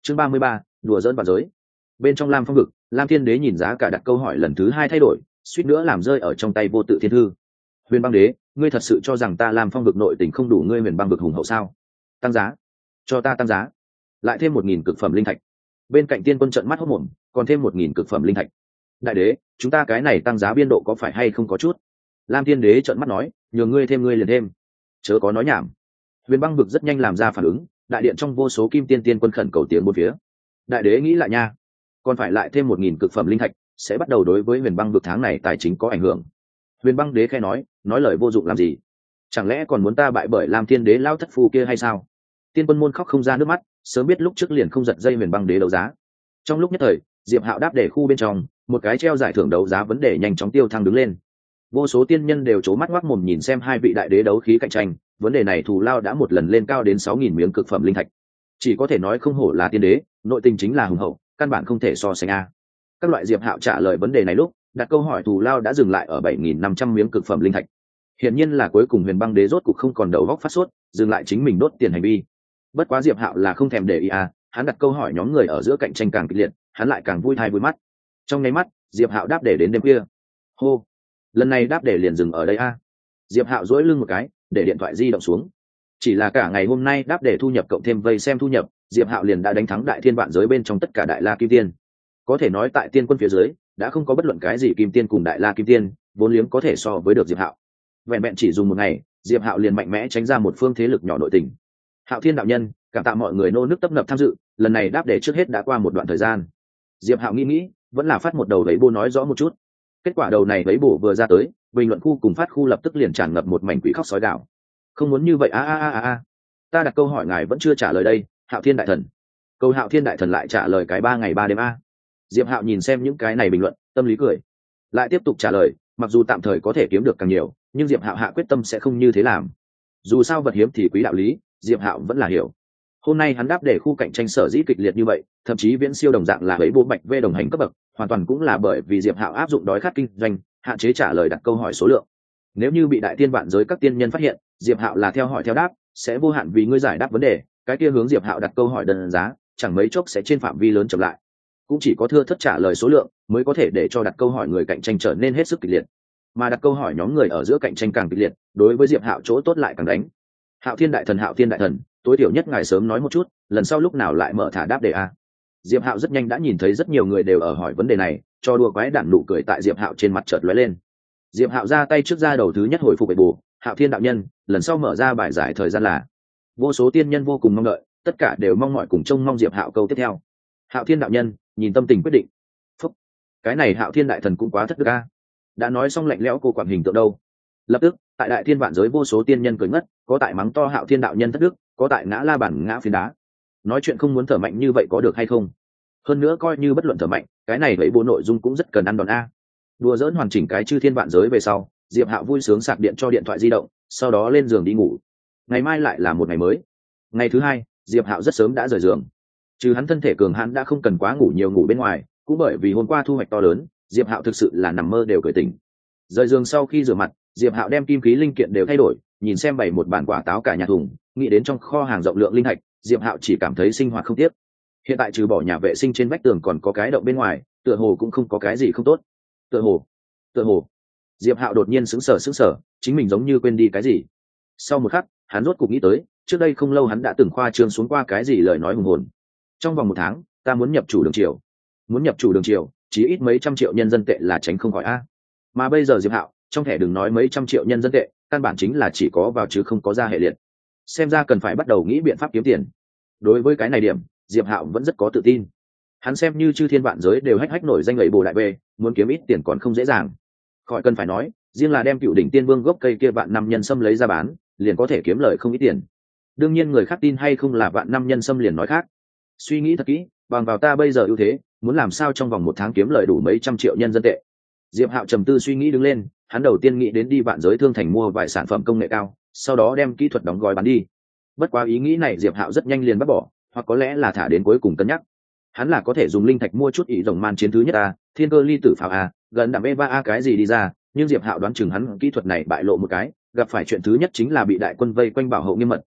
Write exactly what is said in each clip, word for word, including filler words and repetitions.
chương ba mươi ba, đùa dỡn vào giới. Bên trong Lam Phong vực, Lam Thiên Đế nhìn giá cả đặt câu hỏi lần thứ hai thay đổi, suýt nữa làm rơi ở trong tay vô tự thiên thư. Huyền Băng Đế, ngươi thật sự cho rằng ta Lam Phong vực nội tình không đủ ngươi Huyền Băng vực hùng hậu sao? Tăng giá, cho ta tăng giá, lại thêm một nghìn cực phẩm linh thạch. Bên cạnh Tiên Quân trợn mắt hốt mồm, còn thêm một nghìn cực phẩm linh thạch. Đại đế, chúng ta cái này tăng giá biên độ có phải hay không có chút? Lam Thiên Đế trợn mắt nói, nhường ngươi thêm ngươi liền thêm, chớ có nói nhảm. Huyền Băng vực rất nhanh làm ra phản ứng, đại điện trong vô số kim tiên tiên quân khẩn cầu tiếng bốn phía. Đại đế nghĩ lại nha, còn phải lại thêm một nghìn cực phẩm linh thạch, sẽ bắt đầu đối với Huyền Băng vực tháng này tài chính có ảnh hưởng. Huyền Băng Đế khẽ nói, nói lời vô dụng làm gì? Chẳng lẽ còn muốn ta bại bởi Lam Thiên Đế lao thất phu kia hay sao? Tiên quân môn khóc không ra nước mắt, sớm biết lúc trước liền không giật dây Huyền Băng Đế đấu giá. Trong lúc nhất thời, Diệp Hạo đáp để khu bên trong, một cái treo giải thưởng đấu giá vấn đề nhanh chóng tiêu thăng đứng lên. Vô số tiên nhân đều trố mắt ngoác mồm nhìn xem hai vị đại đế đấu khí cạnh tranh, vấn đề này thù lao đã một lần lên cao đến sáu nghìn miếng cực phẩm linh thạch. Chỉ có thể nói không hổ là tiên đế, nội tình chính là hùng hậu, căn bản không thể so sánh a. Các loại Diệp Hạo trả lời vấn đề này lúc, đặt câu hỏi thù lao đã dừng lại ở bảy nghìn năm trăm miếng cực phẩm linh thạch. Hiển nhiên là cuối cùng Huyền Băng Đế rốt cục không còn đầu góc phát sốt, dừng lại chính mình đốt tiền hành vi. Bất quá Diệp Hạo là không thèm để ý à, hắn đặt câu hỏi nhóm người ở giữa cạnh tranh càng kịch liệt, hắn lại càng vui thai vui mắt. Trong nháy mắt, Diệp Hạo đáp để đến đêm khuya. Hô, lần này đáp để liền dừng ở đây a. À. Diệp Hạo duỗi lưng một cái, để điện thoại di động xuống. Chỉ là cả ngày hôm nay đáp để thu nhập cộng thêm vây xem thu nhập, Diệp Hạo liền đã đánh thắng đại thiên vạn giới bên trong tất cả đại la kim tiên. Có thể nói tại tiên quân phía dưới, đã không có bất luận cái gì kim tiên cùng đại la kim tiên, vốn liếng có thể so với được Diệp Hạo. Vẹn vẹn chỉ dùng một ngày, Diệp Hạo liền mạnh mẽ tránh ra một phương thế lực nhỏ nội tình. Hạo Thiên đạo nhân, cảm tạ mọi người nô nức tấp nập tham dự, lần này đáp để trước hết đã qua một đoạn thời gian. Diệp Hạo nghĩ nghĩ, vẫn là phát một đầu vấy bô nói rõ một chút. Kết quả đầu này vấy bổ vừa ra tới, bình luận khu cùng phát khu lập tức liền tràn ngập một mảnh quỷ khóc sói gào. Không muốn như vậy a a a a a. Ta đặt câu hỏi ngài vẫn chưa trả lời đây, Hạo Thiên đại thần. Câu Hạo Thiên đại thần lại trả lời cái ba ngày ba đêm a. Diệp Hạo nhìn xem những cái này bình luận, tâm lý cười. Lại tiếp tục trả lời, mặc dù tạm thời có thể kiếm được càng nhiều, nhưng Diệp Hạo hạ quyết tâm sẽ không như thế làm. Dù sao vật hiếm thì quý đạo lý, Diệp Hạo vẫn là hiểu. Hôm nay hắn đáp để khu cạnh tranh sở dĩ kịch liệt như vậy, thậm chí viễn siêu đồng dạng là ấy bộ bạch vê đồng hành cấp bậc, hoàn toàn cũng là bởi vì Diệp Hạo áp dụng đói khát kinh doanh, hạn chế trả lời đặt câu hỏi số lượng. Nếu như bị đại tiên vạn giới các tiên nhân phát hiện, Diệp Hạo là theo hỏi theo đáp, sẽ vô hạn vì ngươi giải đáp vấn đề, cái kia hướng Diệp Hạo đặt câu hỏi đơn giá, chẳng mấy chốc sẽ trên phạm vi lớn chậm lại. Cũng chỉ có thưa thất trả lời số lượng mới có thể để cho đặt câu hỏi người cạnh tranh trở nên hết sức kịch liệt, mà đặt câu hỏi nhóm người ở giữa cạnh tranh càng kịch liệt, đối với Diệp Hạo chỗ tốt lại càng đánh. Hạo Thiên đại thần, Hạo Thiên đại thần, tối thiểu nhất ngài sớm nói một chút, lần sau lúc nào lại mở thả đáp đề a. Diệp Hạo rất nhanh đã nhìn thấy rất nhiều người đều ở hỏi vấn đề này, cho đùa quái đản nụ cười tại Diệp Hạo trên mặt chợt lóe lên. Diệp Hạo ra tay trước ra đầu thứ nhất hồi phục bệ bù, Hạo Thiên đạo nhân, lần sau mở ra bài giải thời gian là. Vô số tiên nhân vô cùng mong đợi, tất cả đều mong mỏi cùng trông mong Diệp Hạo câu tiếp theo. Hạo Thiên đạo nhân, nhìn tâm tình quyết định. Phúc, cái này Hạo Thiên đại thần cũng quá thất đức a. Đã nói xong lạnh lẽo cô quản hình tượng đâu. Lập tức, tại đại thiên vạn giới vô số tiên nhân cười ngất, có tại mắng to Hạo Thiên đạo nhân thất đức, có tại ngã la bản ngã phiến đá. Nói chuyện không muốn thở mạnh như vậy có được hay không? Hơn nữa coi như bất luận thở mạnh, cái này vậy bộ nội dung cũng rất cần ăn đòn a. Đùa dỡn hoàn chỉnh cái chư thiên vạn giới về sau, Diệp Hạo vui sướng sạc điện cho điện thoại di động, sau đó lên giường đi ngủ. Ngày mai lại là một ngày mới. Ngày thứ hai, Diệp Hạo rất sớm đã rời giường. Trừ hắn thân thể cường hãn đã không cần quá ngủ nhiều ngủ bên ngoài, cũng bởi vì hôm qua thu hoạch to lớn, Diệp Hạo thực sự là nằm mơ đều cười tỉnh. Rời giường sau khi rửa mặt, Diệp Hạo đem kim khí linh kiện đều thay đổi, nhìn xem bày một bản quả táo cả nhà thùng, nghĩ đến trong kho hàng rộng lượng linh hạch, Diệp Hạo chỉ cảm thấy sinh hoạt không tiếc. Hiện tại trừ bỏ nhà vệ sinh trên vách tường còn có cái động bên ngoài, tựa hồ cũng không có cái gì không tốt. Tựa hồ, tựa hồ. Diệp Hạo đột nhiên sững sờ sững sờ, chính mình giống như quên đi cái gì. Sau một khắc, hắn rốt cục nghĩ tới, trước đây không lâu hắn đã từng khoa trương xuống qua cái gì lời nói hùng hồn. Trong vòng một tháng, ta muốn nhập chủ đường triều. Muốn nhập chủ đường triều, chỉ ít mấy trăm triệu nhân dân tệ là tránh không khỏi a. Mà bây giờ Diệp Hạo, trong thẻ đừng nói mấy trăm triệu nhân dân tệ, căn bản chính là chỉ có vào chứ không có ra hệ liệt. Xem ra cần phải bắt đầu nghĩ biện pháp kiếm tiền. Đối với cái này điểm, Diệp Hạo vẫn rất có tự tin. Hắn xem như chư thiên vạn giới đều hách hách nổi danh lẫy bồ đại bê, muốn kiếm ít tiền còn không dễ dàng. Khỏi cần phải nói, riêng là đem cựu đỉnh tiên vương gốc cây kia vạn năm nhân sâm lấy ra bán, liền có thể kiếm lời không ít tiền. Đương nhiên người khác tin hay không là vạn năm nhân sâm liền nói khác. Suy nghĩ thật kỹ, bằng vào ta bây giờ ưu thế, muốn làm sao trong vòng một tháng kiếm lời đủ mấy trăm triệu nhân dân tệ. Diệp Hạo trầm tư suy nghĩ đứng lên, hắn đầu tiên nghĩ đến đi vạn giới thương thành mua vài sản phẩm công nghệ cao, sau đó đem kỹ thuật đóng gói bán đi. Bất quá ý nghĩ này Diệp Hạo rất nhanh liền bắt bỏ, hoặc có lẽ là thả đến cuối cùng cân nhắc. Hắn là có thể dùng linh thạch mua chút ý rồng man chiến thứ nhất a, thiên cơ ly tử pháo a, gần đạm eva a cái gì đi ra, nhưng Diệp Hạo đoán chừng hắn kỹ thuật này bại lộ một cái, gặp phải chuyện thứ nhất chính là bị đại quân vây quanh bảo hộ nghiêm mật,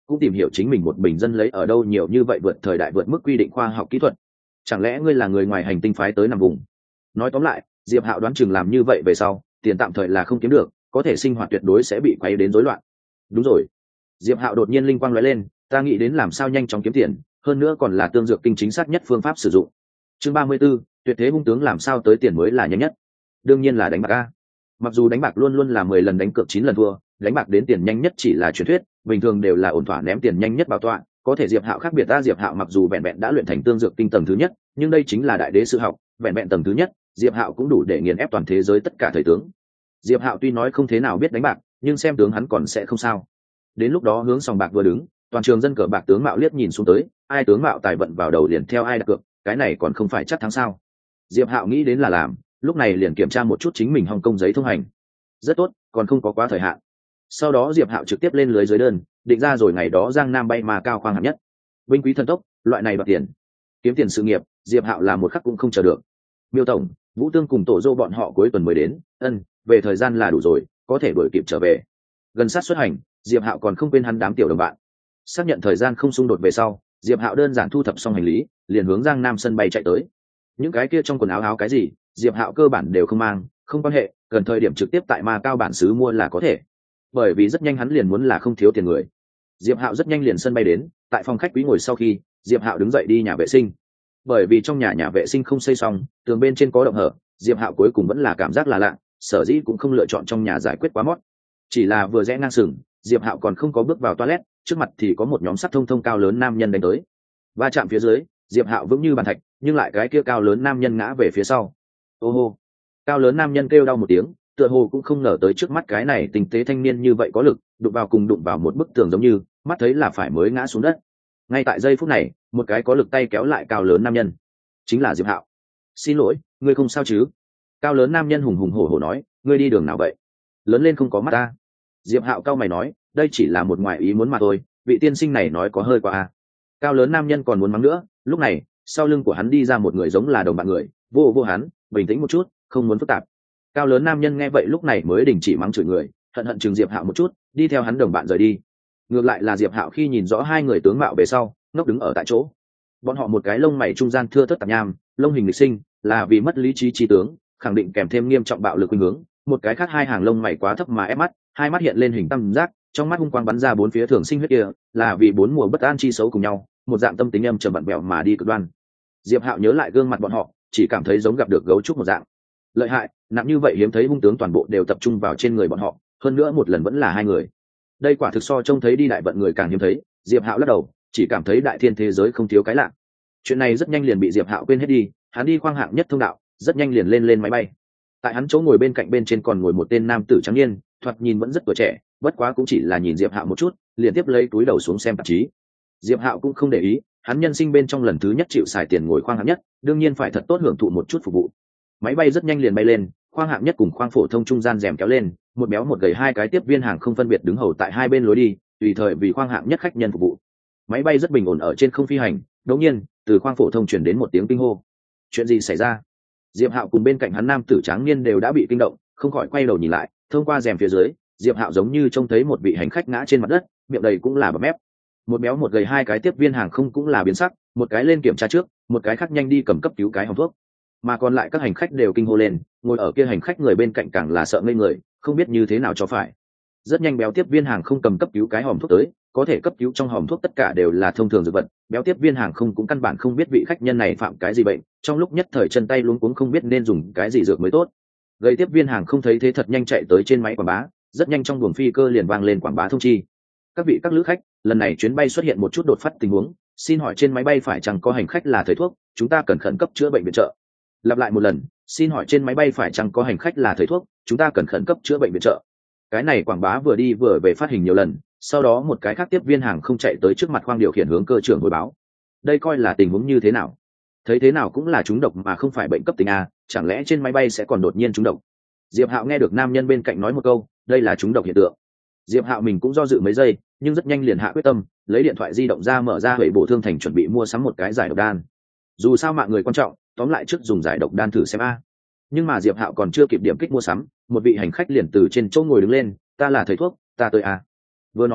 cũng tìm hiểu chính mình một bình dân lấy ở đâu nhiều như vậy vượt thời đại vượt mức quy định khoa học kỹ thuật. Chẳng lẽ ngươi là người ngoài hành tinh phái tới nằm vùng? Nói tóm lại, Diệp Hạo đoán chừng làm như vậy về sau, tiền tạm thời là không kiếm được, có thể sinh hoạt tuyệt đối sẽ bị quấy đến rối loạn. Đúng rồi. Diệp Hạo đột nhiên linh quang lóe lên, ta nghĩ đến làm sao nhanh chóng kiếm tiền, hơn nữa còn là tương dược kinh chính xác nhất phương pháp sử dụng. Chương ba mươi 34, tuyệt thế hung tướng làm sao tới tiền mới là nhanh nhất? Đương nhiên là đánh bạc a. Mặc dù đánh bạc luôn luôn là mười lần đánh cược chín lần thua, đánh bạc đến tiền nhanh nhất chỉ là truyền thuyết, bình thường đều là ổn thỏa ném tiền nhanh nhất bảo tọa, có thể Diệp Hạo khác biệt ta, Diệp Hạo mặc dù vẹn vẹn đã luyện thành tương dược kinh tầng thứ nhất, nhưng đây chính là đại đế sư học, vẹn vẹn tầng thứ nhất, Diệp Hạo cũng đủ để nghiền ép toàn thế giới tất cả thời tướng. Diệp Hạo tuy nói không thế nào biết đánh bạc, nhưng xem tướng hắn còn sẽ không sao. Đến lúc đó hướng sòng bạc vừa đứng, toàn trường dân cờ bạc tướng mạo liếc nhìn xuống tới, ai tướng mạo tài vận vào đầu liền theo ai đặt cược, cái này còn không phải chắc thắng sao? Diệp Hạo nghĩ đến là làm, lúc này liền kiểm tra một chút chính mình Hồng Kông giấy thông hành. Rất tốt, còn không có quá thời hạn. Sau đó Diệp Hạo trực tiếp lên lưới dưới đơn, định ra rồi ngày đó Giang Nam bay mà cao khoang hạng nhất. Binh quý thần tốc, loại này đoạt tiền, kiếm tiền sự nghiệp, Diệp Hạo là một khắc cũng không chờ được. Miêu tổng, Vũ Tương cùng Tổ Dô bọn họ cuối tuần mới đến, ân, về thời gian là đủ rồi, có thể đuổi kịp trở về. Gần sát xuất hành, Diệp Hạo còn không quên hắn đám tiểu đồng bạn. Xác nhận thời gian không xung đột về sau, Diệp Hạo đơn giản thu thập xong hành lý, liền hướng Giang Nam sân bay chạy tới. Những cái kia trong quần áo áo cái gì, Diệp Hạo cơ bản đều không mang, không quan hệ, gần thời điểm trực tiếp tại Ma Cao bản xứ mua là có thể. Bởi vì rất nhanh hắn liền muốn là không thiếu tiền người. Diệp Hạo rất nhanh liền sân bay đến, tại phòng khách quý ngồi sau khi, Diệp Hạo đứng dậy đi nhà vệ sinh. Bởi vì trong nhà nhà vệ sinh không xây xong, tường bên trên có động hở, Diệp Hạo cuối cùng vẫn là cảm giác là lạ, sở dĩ cũng không lựa chọn trong nhà giải quyết quá mót. Chỉ là vừa rẽ ngang sừng, Diệp Hạo còn không có bước vào toilet, trước mặt thì có một nhóm sắt thông thông cao lớn nam nhân đánh tới. Va chạm phía dưới, Diệp Hạo vững như bàn thạch, nhưng lại cái kia cao lớn nam nhân ngã về phía sau. Ô hô! Cao lớn nam nhân kêu đau một tiếng, tựa hồ cũng không ngờ tới trước mắt cái này tinh tế thanh niên như vậy có lực, đụng vào cùng đụng vào một bức tường giống như, mắt thấy là phải mới ngã xuống đất. Ngay tại giây phút này, một cái có lực tay kéo lại cao lớn nam nhân, chính là Diệp Hạo. Xin lỗi, ngươi không sao chứ? Cao lớn nam nhân hùng hùng hổ hổ nói, ngươi đi đường nào vậy? Lớn lên không có mắt ta. Diệp Hạo cao mày nói, đây chỉ là một ngoại ý muốn mà thôi, vị tiên sinh này nói có hơi quá à. Cao lớn nam nhân còn muốn mắng nữa, lúc này sau lưng của hắn đi ra một người giống là đồng bạn người, vô vô hắn, bình tĩnh một chút, không muốn phức tạp. Cao lớn nam nhân nghe vậy lúc này mới đình chỉ mắng chửi người, hận hận chừng Diệp Hạo một chút, đi theo hắn đồng bạn rời đi. Ngược lại là Diệp Hạo khi nhìn rõ hai người tướng mạo về sau, ngốc đứng ở tại chỗ. Bọn họ một cái lông mày trung gian thưa thớt tạp nham, lông hình lịch sinh, là vì mất lý trí trí tướng, khẳng định kèm thêm nghiêm trọng bạo lực khuynh hướng. Một cái khác hai hàng lông mày quá thấp mà ép mắt, hai mắt hiện lên hình tam giác, trong mắt hung quang bắn ra bốn phía thường sinh huyết kia, là vì bốn mùa bất an chi xấu cùng nhau, một dạng tâm tính âm trầm bặn bẹo mà đi cực đoan. Diệp Hạo nhớ lại gương mặt bọn họ, chỉ cảm thấy giống gặp được gấu trúc một dạng. Lợi hại, nặng như vậy hiếm thấy hung tướng toàn bộ đều tập trung vào trên người bọn họ, hơn nữa một lần vẫn là hai người. Đây quả thực so trông thấy đi đại vận người càng hiếm thấy. Diệp Hạo lắc đầu, chỉ cảm thấy đại thiên thế giới không thiếu cái lạ. Chuyện này rất nhanh liền bị Diệp Hạo quên hết đi, hắn đi khoang hạng nhất thông đạo, rất nhanh liền lên lên máy bay. Tại hắn chỗ ngồi bên cạnh bên trên còn ngồi một tên nam tử trắng niên, thoạt nhìn vẫn rất tuổi trẻ, bất quá cũng chỉ là nhìn Diệp Hạo một chút, liền tiếp lấy túi đầu xuống xem tạp chí. Diệp Hạo cũng không để ý, hắn nhân sinh bên trong lần thứ nhất chịu xài tiền ngồi khoang hạng nhất, đương nhiên phải thật tốt hưởng thụ một chút phục vụ. Máy bay rất nhanh liền bay lên, khoang hạng nhất cùng khoang phổ thông trung gian rèm kéo lên, một béo một gầy hai cái tiếp viên hàng không phân biệt đứng hầu tại hai bên lối đi, tùy thời vì khoang hạng nhất khách nhân phục vụ. Máy bay rất bình ổn ở trên không phi hành, đột nhiên, từ khoang phổ thông truyền đến một tiếng kinh hô. Chuyện gì xảy ra? Diệp Hạo cùng bên cạnh hắn nam tử tráng niên đều đã bị kinh động, không khỏi quay đầu nhìn lại, thông qua rèm phía dưới, Diệp Hạo giống như trông thấy một vị hành khách ngã trên mặt đất, miệng đầy cũng là bầm mép. Một béo một gầy hai cái tiếp viên hàng không cũng là biến sắc, một cái lên kiểm tra trước, một cái khác nhanh đi cầm cấp cứu cái hòm thuốc. Mà còn lại các hành khách đều kinh hô lên, ngồi ở kia hành khách người bên cạnh càng là sợ ngây người, không biết như thế nào cho phải. Rất nhanh béo tiếp viên hàng không cầm cấp cứu cái hòm thuốc tới, có thể cấp cứu trong hòm thuốc tất cả đều là thông thường dược vật, béo tiếp viên hàng không cũng căn bản không biết vị khách nhân này phạm cái gì bệnh, trong lúc nhất thời chân tay luống cuống không biết nên dùng cái gì dược mới tốt. Gầy tiếp viên hàng không thấy thế thật nhanh chạy tới trên máy quảng bá, rất nhanh trong buồng phi cơ liền vang lên quảng bá thông chi. Các vị các lữ khách, lần này chuyến bay xuất hiện một chút đột phát tình huống, xin hỏi trên máy bay phải chăng có hành khách là thầy thuốc, chúng ta cần khẩn cấp chữa bệnh viện trợ. Lặp lại một lần, xin hỏi trên máy bay phải chăng có hành khách là thầy thuốc, chúng ta cần khẩn cấp chữa bệnh viện trợ. Cái này quảng bá vừa đi vừa về phát hình nhiều lần, sau đó một cái khác tiếp viên hàng không chạy tới trước mặt khoang điều khiển hướng cơ trưởng hồi báo. Đây coi là tình huống như thế nào? Thấy thế nào cũng là trúng độc mà không phải bệnh cấp tính a, chẳng lẽ trên máy bay sẽ còn đột nhiên trúng độc? Diệp Hạo nghe được nam nhân bên cạnh nói một câu, đây là trúng độc hiện tượng. Diệp Hạo mình cũng do dự mấy giây, nhưng rất nhanh liền hạ quyết tâm, lấy điện thoại di động ra mở ra huệ bổ thương thành chuẩn bị mua sắm một cái giải độc đan. Dù sao mạng người quan trọng, tóm lại trước dùng giải độc đan thử xem a. Nhưng mà Diệp Hạo còn chưa kịp điểm kích mua sắm, một vị hành khách liền từ trên chỗ ngồi đứng lên, ta là thầy thuốc, ta tới a. Vừa nói,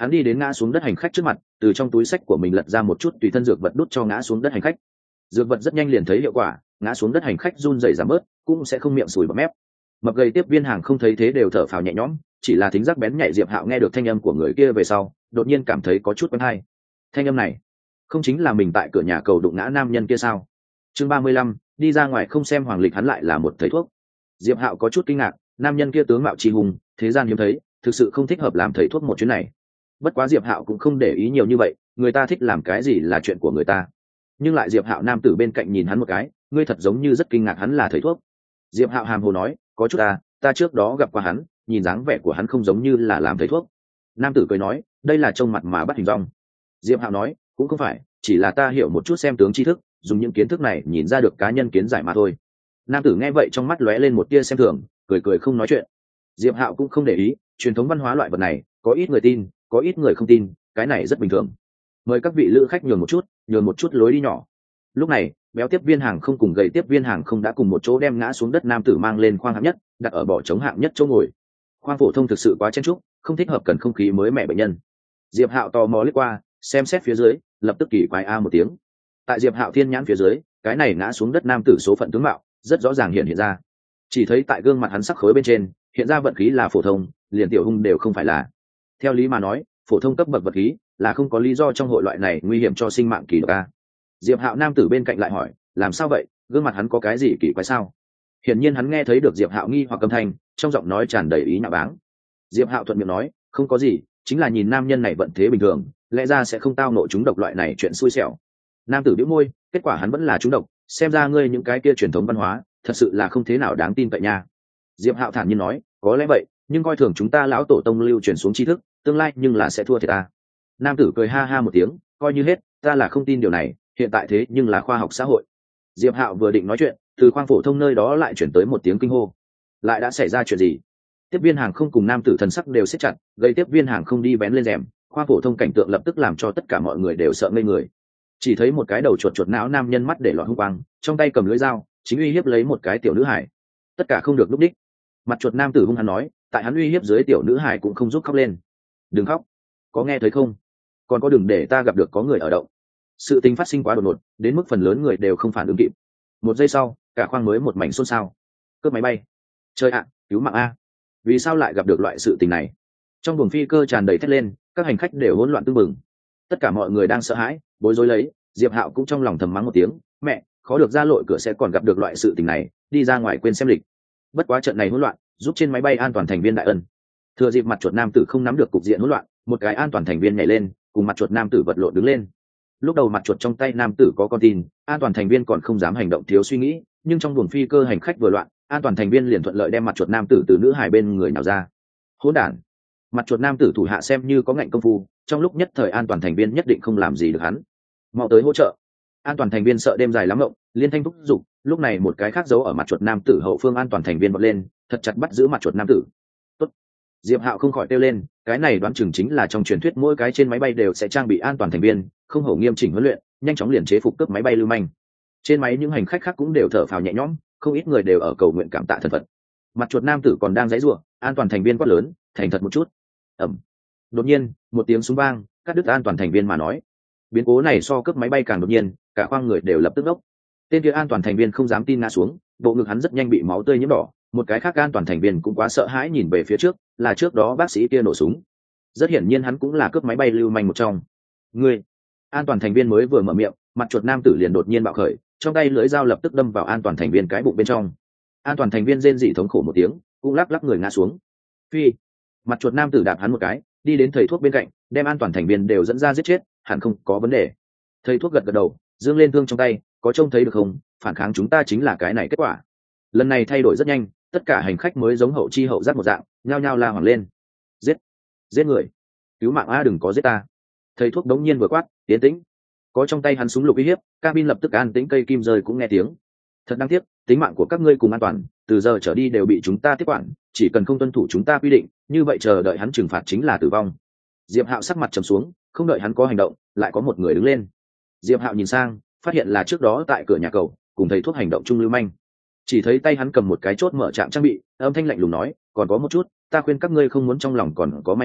hắn đi đến ngã xuống đất hành khách trước mặt, từ trong túi sách của mình lật ra một chút tùy thân dược vật đút cho ngã xuống đất hành khách. Dược vật rất nhanh liền thấy hiệu quả, ngã xuống đất hành khách run rẩy giảm bớt, cũng sẽ không miệng sùi bọt mép. Mập gầy tiếp viên hàng không thấy thế đều thở phào nhẹ nhõm, chỉ là thính giác bén nhạy Diệp Hạo nghe được thanh âm của người kia về sau, đột nhiên cảm thấy có chút quen hay. Thanh âm này, không chính là mình tại cửa nhà cầu đụng ngã nam nhân kia sao? Chương ba mươi lăm, đi ra ngoài không xem hoàng lịch, hắn lại là một thầy thuốc. Diệp Hạo có chút kinh ngạc, nam nhân kia tướng mạo chi hùng, thế gian hiếm thấy, thực sự không thích hợp làm thầy thuốc một chuyến này. Bất quá Diệp Hạo cũng không để ý nhiều như vậy, người ta thích làm cái gì là chuyện của người ta. Nhưng lại Diệp Hạo nam tử bên cạnh nhìn hắn một cái, ngươi thật giống như rất kinh ngạc hắn là thầy thuốc. Diệp Hạo hàm hồ nói, có chút ta, ta trước đó gặp qua hắn, nhìn dáng vẻ của hắn không giống như là làm thầy thuốc. Nam tử cười nói, đây là trông mặt mà bắt hình dong. Diệp Hạo nói, cũng không phải, chỉ là ta hiểu một chút xem tướng tri thức, dùng những kiến thức này nhìn ra được cá nhân kiến giải mà thôi. Nam tử nghe vậy trong mắt lóe lên một tia xem thường, cười cười không nói chuyện. Diệp Hạo cũng không để ý, truyền thống văn hóa loại vật này, có ít người tin, có ít người không tin, cái này rất bình thường. Mời các vị lữ khách nhường một chút, nhường một chút lối đi nhỏ. Lúc này, béo tiếp viên hàng không cùng gầy tiếp viên hàng không đã cùng một chỗ đem ngã xuống đất nam tử mang lên khoang hạng nhất, đặt ở bỏ trống hạng nhất chỗ ngồi. Khoang phổ thông thực sự quá chen chúc, không thích hợp cần không khí mới mẻ bệnh nhân. Diệp Hạo tò mò liếc qua, xem xét phía dưới, lập tức kỳ quái a một tiếng. Tại Diệp Hạo thiên nhãn phía dưới, cái này ngã xuống đất nam tử số phận tướng mạo rất rõ ràng hiện hiện ra. Chỉ thấy tại gương mặt hắn sắc khối bên trên, hiện ra vận khí là phổ thông, liền tiểu hung đều không phải là. Theo lý mà nói, phổ thông cấp bậc vật khí là không có lý do trong hội loại này nguy hiểm cho sinh mạng kỳ độc a. Diệp Hạo nam tử bên cạnh lại hỏi, làm sao vậy, gương mặt hắn có cái gì kỳ quái sao? Hiển nhiên hắn nghe thấy được Diệp Hạo nghi hoặc âm thanh, trong giọng nói tràn đầy ý nhạo báng. Diệp Hạo thuận miệng nói, không có gì, chính là nhìn nam nhân này vận thế bình thường, lẽ ra sẽ không tao nộ chúng độc loại này chuyện xui xẻo. Nam tử bĩu môi, kết quả hắn vẫn là chúng độc, xem ra ngươi những cái kia truyền thống văn hóa thật sự là không thế nào đáng tin vậy nha. Diệp Hạo thản nhiên nói, có lẽ vậy, nhưng coi thường chúng ta lão tổ tông lưu truyền xuống tri thức, tương lai nhưng là sẽ thua thiệt ta. Nam tử cười ha ha một tiếng, coi như hết, ta là không tin điều này, hiện tại thế nhưng là khoa học xã hội. Diệp Hạo vừa định nói chuyện, từ khoang phổ thông nơi đó lại chuyển tới một tiếng kinh hô. Lại đã xảy ra chuyện gì? Tiếp viên hàng không cùng nam tử thần sắc đều siết chặt, gây tiếp viên hàng không đi bén lên rèm, khoang phổ thông cảnh tượng lập tức làm cho tất cả mọi người đều sợ ngây người. Chỉ thấy một cái đầu chuột chuột não nam nhân mắt để lọt hung quang, trong tay cầm lưỡi dao, chính uy hiếp lấy một cái tiểu nữ hải. Tất cả không được lúc đích. Mặt chuột nam tử hung hăng nói, tại hắn uy hiếp dưới tiểu nữ hải cũng không giúp khóc lên. Đừng khóc, có nghe thấy không? Còn có đừng để ta gặp được có người ở động. Sự tình phát sinh quá đột ngột, đến mức phần lớn người đều không phản ứng kịp. Một giây sau, cả khoang mới một mảnh xôn xao. Cướp máy bay, chơi ạ, cứu mạng a! Vì sao lại gặp được loại sự tình này? Trong buồng phi cơ tràn đầy thét lên, các hành khách đều hỗn loạn tưng bừng. Tất cả mọi người đang sợ hãi, bối rối lấy. Diệp Hạo cũng trong lòng thầm mắng một tiếng, mẹ, khó được ra lội cửa sẽ còn gặp được loại sự tình này, đi ra ngoài quên xem lịch. Bất quá trận này hỗn loạn, giúp trên máy bay an toàn thành viên đại ân. Thừa dịp mặt chuột nam tử không nắm được cục diện hỗn loạn, một cái an toàn thành viên nhảy lên, cùng mặt chuột nam tử vật lộn đứng lên. Lúc đầu mặt chuột trong tay nam tử có con tin, an toàn thành viên còn không dám hành động thiếu suy nghĩ, nhưng trong buồng phi cơ hành khách vừa loạn, an toàn thành viên liền thuận lợi đem mặt chuột nam tử từ nữ hài bên người nào ra. Hỗn đản! Mặt chuột nam tử thủ hạ xem như có ngạnh công phu, trong lúc nhất thời an toàn thành viên nhất định không làm gì được hắn. Mau tới hỗ trợ! An toàn thành viên sợ đêm dài lắm ngộng, liên thanh thúc giục. Lúc này một cái khác giấu ở mặt chuột nam tử hậu phương an toàn thành viên bật lên, thật chặt bắt giữ mặt chuột nam tử. Tốt! Diệp Hạo không khỏi kêu lên, cái này đoán chừng chính là trong truyền thuyết mỗi cái trên máy bay đều sẽ trang bị an toàn thành viên, không hổ nghiêm chỉnh huấn luyện, nhanh chóng liền chế phục cướp máy bay lưu manh. Trên máy những hành khách khác cũng đều thở phào nhẹ nhõm, không ít người đều ở cầu nguyện cảm tạ thần Phật. Mặt chuột nam tử còn đang giãy giụa, an toàn thành viên quát lớn, thành thật một chút. Ầm. Đột nhiên, một tiếng súng vang, cắt đứt an toàn thành viên mà nói. Biến cố này so cướp máy bay càng đột nhiên, cả khoang người đều lập tức ngốc. Tên kia an toàn thành viên không dám tin ngã xuống, bộ ngực hắn rất nhanh bị máu tươi nhiễm đỏ, một cái khác an toàn thành viên cũng quá sợ hãi nhìn về phía trước, là trước đó bác sĩ kia nổ súng. Rất hiển nhiên hắn cũng là cướp máy bay lưu manh một trong. Người, an toàn thành viên mới vừa mở miệng, mặt chuột nam tử liền đột nhiên bạo khởi, trong tay lưỡi dao lập tức đâm vào an toàn thành viên cái bụng bên trong. An toàn thành viên rên rỉ thống khổ một tiếng, cũng lắc lắc người ngã xuống. Phi, mặt chuột nam tử đạp hắn một cái, đi đến thầy thuốc bên cạnh, đem an toàn thành viên đều dẫn ra giết chết, hẳn không có vấn đề. Thầy thuốc gật gật đầu, dương lên thương trong tay, có trông thấy được không, phản kháng chúng ta chính là cái này kết quả. Lần này thay đổi rất nhanh, tất cả hành khách mới giống hậu chi hậu giác một dạng, nhao nhao la hoảng lên. Giết, giết người, cứu mạng a, đừng có giết ta. Thầy thuốc đống nhiên vừa quát, tiến tĩnh. Có trong tay hắn súng lục uy hiếp, cabin lập tức an tĩnh, cây kim rơi cũng nghe tiếng. Thật đáng tiếc, tính mạng của các ngươi cùng an toàn, từ giờ trở đi đều bị chúng ta tiếp quản, chỉ cần không tuân thủ chúng ta quy định, như vậy chờ đợi hắn trừng phạt chính là tử vong. Diệp Hạo sắc mặt trầm xuống, không đợi hắn có hành động, lại có một người đứng lên. Diệp Hạo nhìn sang, phát hiện là trước đó tại cửa nhà cầu, cùng thầy thuốc hành động chung lưu manh. Chỉ thấy tay hắn cầm một cái chốt mở trạm trang bị, âm thanh lạnh lùng nói, còn có một chút, ta khuyên các ngươi không muốn trong lòng còn có may mắn,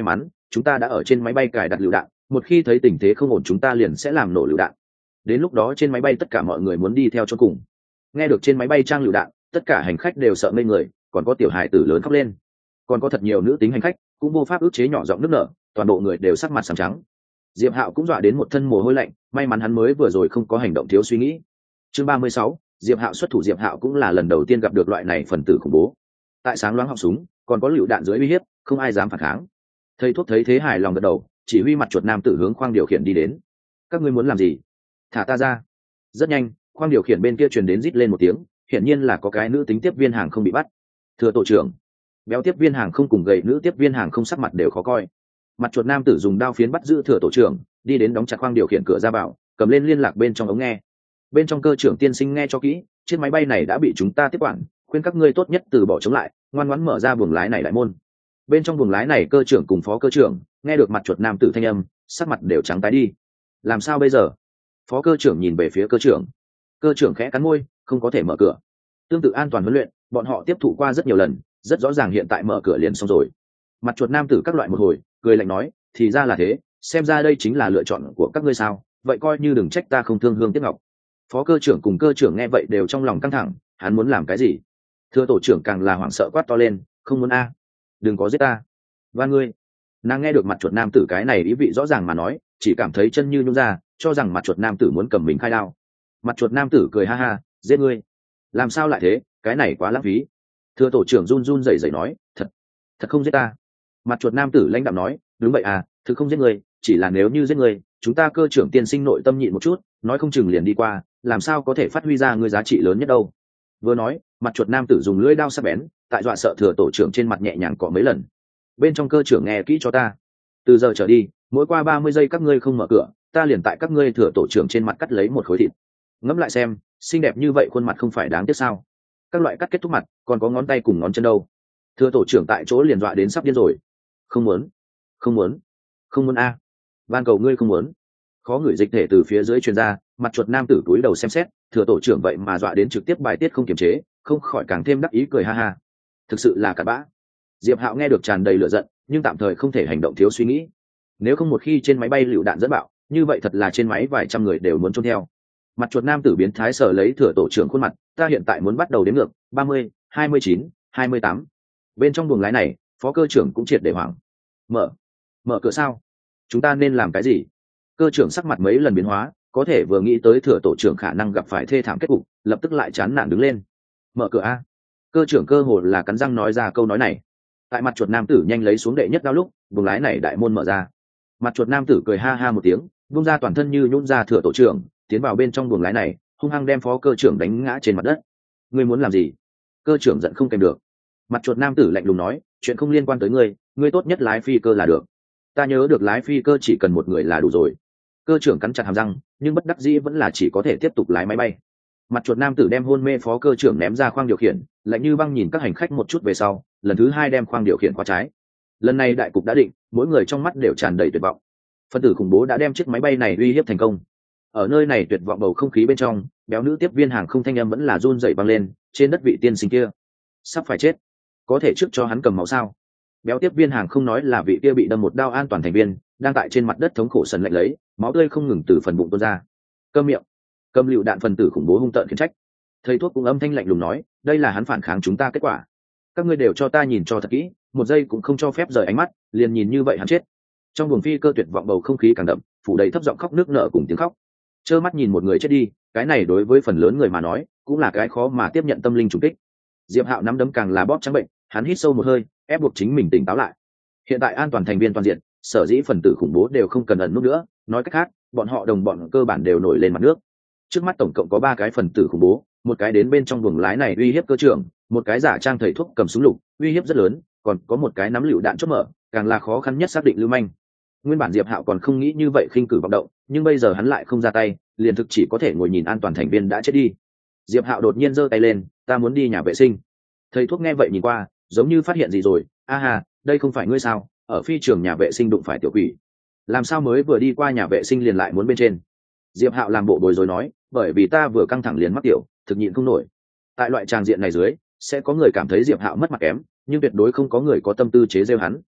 chúng ta đã ở trên máy bay cài đặt lựu đạn, một khi thấy tình thế không ổn chúng ta liền sẽ làm nổ lựu đạn, đến lúc đó trên máy bay tất cả mọi người muốn đi theo cho cùng. Nghe được trên máy bay trang lựu đạn, tất cả hành khách đều sợ ngây người, còn có tiểu hài tử lớn khóc lên, còn có thật nhiều nữ tính hành khách cũng vô pháp ức chế nhỏ giọng nức nở, toàn bộ người đều sắc mặt sám trắng. Diệp Hạo cũng dọa đến một thân mồ hôi lạnh, may mắn hắn mới vừa rồi không có hành động thiếu suy nghĩ. Chương ba mươi sáu, Diệp Hạo xuất thủ. Diệp Hạo cũng là lần đầu tiên gặp được loại này phần tử khủng bố. Tại sáng loáng họng súng, còn có lựu đạn dưới uy hiếp, không ai dám phản kháng. Thầy thuốc thấy thế hài lòng gật đầu, chỉ huy mặt chuột nam tử hướng khoang điều khiển đi đến. Các ngươi muốn làm gì? Thả ta ra. Rất nhanh, khoang điều khiển bên kia truyền đến rít lên một tiếng, hiển nhiên là có cái nữ tính tiếp viên hàng không bị bắt. Thưa tổ trưởng. Béo tiếp viên hàng không cùng gầy nữ tiếp viên hàng không sắc mặt đều khó coi. Mặt chuột nam tử dùng đao phiến bắt giữ thừa tổ trưởng, đi đến đóng chặt khoang điều khiển cửa ra vào, cầm lên liên lạc bên trong ống nghe. Bên trong cơ trưởng tiên sinh nghe cho kỹ, chiếc máy bay này đã bị chúng ta tiếp quản, khuyên các ngươi tốt nhất từ bỏ chống lại, ngoan ngoãn mở ra buồng lái này đại môn. Bên trong buồng lái này cơ trưởng cùng phó cơ trưởng nghe được mặt chuột nam tử thanh âm, sắc mặt đều trắng tái đi. Làm sao bây giờ? Phó cơ trưởng nhìn về phía cơ trưởng. Cơ trưởng khẽ cắn môi, không có thể mở cửa. Tương tự an toàn huấn luyện, bọn họ tiếp thụ qua rất nhiều lần, rất rõ ràng hiện tại mở cửa liền xong rồi. Mặt chuột nam tử các loại một hồi, cười lạnh nói, thì ra là thế, xem ra đây chính là lựa chọn của các ngươi sao, vậy coi như đừng trách ta không thương hương tiếc ngọc. Phó cơ trưởng cùng cơ trưởng nghe vậy đều trong lòng căng thẳng, hắn muốn làm cái gì? Thưa tổ trưởng càng là hoảng sợ quát to lên, không muốn a, đừng có giết ta. Và ngươi, nàng nghe được mặt chuột nam tử cái này ý vị rõ ràng mà nói, chỉ cảm thấy chân như nhũn ra, cho rằng mặt chuột nam tử muốn cầm mình khai đao. Mặt chuột nam tử cười ha ha, giết ngươi? Làm sao lại thế, cái này quá lãng phí. Thưa tổ trưởng run run rẩy rẩy nói, thật, thật không giết ta. Mặt chuột nam tử lãnh đạm nói, đúng vậy à, thực không giết ngươi, chỉ là nếu như giết ngươi, chúng ta cơ trưởng tiên sinh nội tâm nhịn một chút, nói không chừng liền đi qua, làm sao có thể phát huy ra ngươi giá trị lớn nhất đâu. Vừa nói, mặt chuột nam tử dùng lưỡi đao sắc bén, tại dọa sợ thừa tổ trưởng trên mặt nhẹ nhàng cọ mấy lần. Bên trong cơ trưởng nghe kỹ cho ta, từ giờ trở đi, mỗi qua ba mươi giây các ngươi không mở cửa, ta liền tại các ngươi thừa tổ trưởng trên mặt cắt lấy một khối thịt. Ngẫm lại xem, xinh đẹp như vậy khuôn mặt không phải đáng tiếc sao? Các loại cắt kết thúc mặt, còn có ngón tay cùng ngón chân đâu. Thừa tổ trưởng tại chỗ liền dọa đến sắp điên rồi. Không muốn, không muốn, không muốn a, à. Van cầu ngươi không muốn. Khó ngửi dịch thể từ phía dưới truyền ra, mặt chuột nam tử túi đầu xem xét, thừa tổ trưởng vậy mà dọa đến trực tiếp bài tiết không kiềm chế, không khỏi càng thêm đắc ý cười ha ha. Thực sự là cặn bã. Diệp Hạo nghe được tràn đầy lửa giận, nhưng tạm thời không thể hành động thiếu suy nghĩ. Nếu không một khi trên máy bay lựu đạn dẫn bạo, như vậy thật là trên máy vài trăm người đều muốn trốn theo. Mặt chuột nam tử biến thái sở lấy thừa tổ trưởng khuôn mặt, ta hiện tại muốn bắt đầu đếm ngược, ba mươi, hai mươi chín, hai mươi tám. Bên trong buồng lái này, phó cơ trưởng cũng triệt để hoảng. Mở, mở cửa sao? Chúng ta nên làm cái gì? Cơ trưởng sắc mặt mấy lần biến hóa, có thể vừa nghĩ tới thừa tổ trưởng khả năng gặp phải thê thảm kết cục, lập tức lại chán nản đứng lên. Mở cửa a. Cơ trưởng cơ hồ là cắn răng nói ra câu nói này. Tại mặt chuột nam tử nhanh lấy xuống đệ nhất đao lúc, buồng lái này đại môn mở ra. Mặt chuột nam tử cười ha ha một tiếng, vung ra toàn thân như nhũn ra thừa tổ trưởng, tiến vào bên trong buồng lái này, hung hăng đem phó cơ trưởng đánh ngã trên mặt đất. Ngươi muốn làm gì? Cơ trưởng giận không kèm được. Mặt chuột nam tử lạnh lùng nói, chuyện không liên quan tới ngươi, ngươi tốt nhất lái phi cơ là được. Ta nhớ được lái phi cơ chỉ cần một người là đủ rồi. Cơ trưởng cắn chặt hàm răng, nhưng bất đắc dĩ vẫn là chỉ có thể tiếp tục lái máy bay. Mặt chuột nam tử đem hôn mê phó cơ trưởng ném ra khoang điều khiển, lạnh như băng nhìn các hành khách một chút về sau, lần thứ hai đem khoang điều khiển khóa trái. Lần này đại cục đã định, mỗi người trong mắt đều tràn đầy tuyệt vọng. Phân tử khủng bố đã đem chiếc máy bay này uy hiếp thành công. Ở nơi này tuyệt vọng bầu không khí bên trong, béo nữ tiếp viên hàng không thanh âm vẫn là run rẩy vang lên, trên đất vị tiên sinh kia sắp phải chết, có thể trước cho hắn cầm máu sao? Béo tiếp viên hàng không nói là vị kia bị đâm một đao an toàn thành viên, đang tại trên mặt đất thống khổ sần lạnh lấy, máu tươi không ngừng từ phần bụng tuôn ra. Câm miệng. Cầm lựu đạn phần tử khủng bố hung tợn khiển trách. Thầy thuốc cũng âm thanh lạnh lùng nói, đây là hắn phản kháng chúng ta kết quả. Các ngươi đều cho ta nhìn cho thật kỹ, một giây cũng không cho phép rời ánh mắt, liền nhìn như vậy hắn chết. Trong buồng phi cơ tuyệt vọng bầu không khí càng đậm, phủ đầy thấp giọng khóc nước nở cùng tiếng khóc. Trơ mắt nhìn một người chết đi, cái này đối với phần lớn người mà nói, cũng là cái khó mà tiếp nhận tâm linh trùng kích. Diệp Hạo nắm đấm càng là bóp trắng bệnh, hắn hít sâu một hơi, ép buộc chính mình tỉnh táo lại. Hiện tại an toàn thành viên toàn diện, sở dĩ phần tử khủng bố đều không cần ẩn nút nữa, nói cách khác, bọn họ đồng bọn cơ bản đều nổi lên mặt nước. Trước mắt tổng cộng có ba cái phần tử khủng bố, một cái đến bên trong buồng lái này uy hiếp cơ trưởng, một cái giả trang thầy thuốc cầm súng lục, uy hiếp rất lớn, còn có một cái nắm lựu đạn chốt mở, càng là khó khăn nhất xác định lưu manh. Nguyên bản Diệp Hạo còn không nghĩ như vậy khinh cử vọng động, nhưng bây giờ hắn lại không ra tay, liền thực chỉ có thể ngồi nhìn an toàn thành viên đã chết đi. Diệp Hạo đột nhiên giơ tay lên, ta muốn đi nhà vệ sinh. Thầy thuốc nghe vậy nhìn qua, giống như phát hiện gì rồi, a hà, đây không phải ngươi sao? Ở phi trường nhà vệ sinh đụng phải tiểu quỷ, làm sao mới vừa đi qua nhà vệ sinh liền lại muốn bên trên? Diệp Hạo làm bộ bối rối nói, bởi vì ta vừa căng thẳng liền mắc tiểu, thực nhịn không nổi. Tại loại tràng diện này dưới, sẽ có người cảm thấy Diệp Hạo mất mặt kém, nhưng tuyệt đối không có người có tâm tư chế giễu hắn.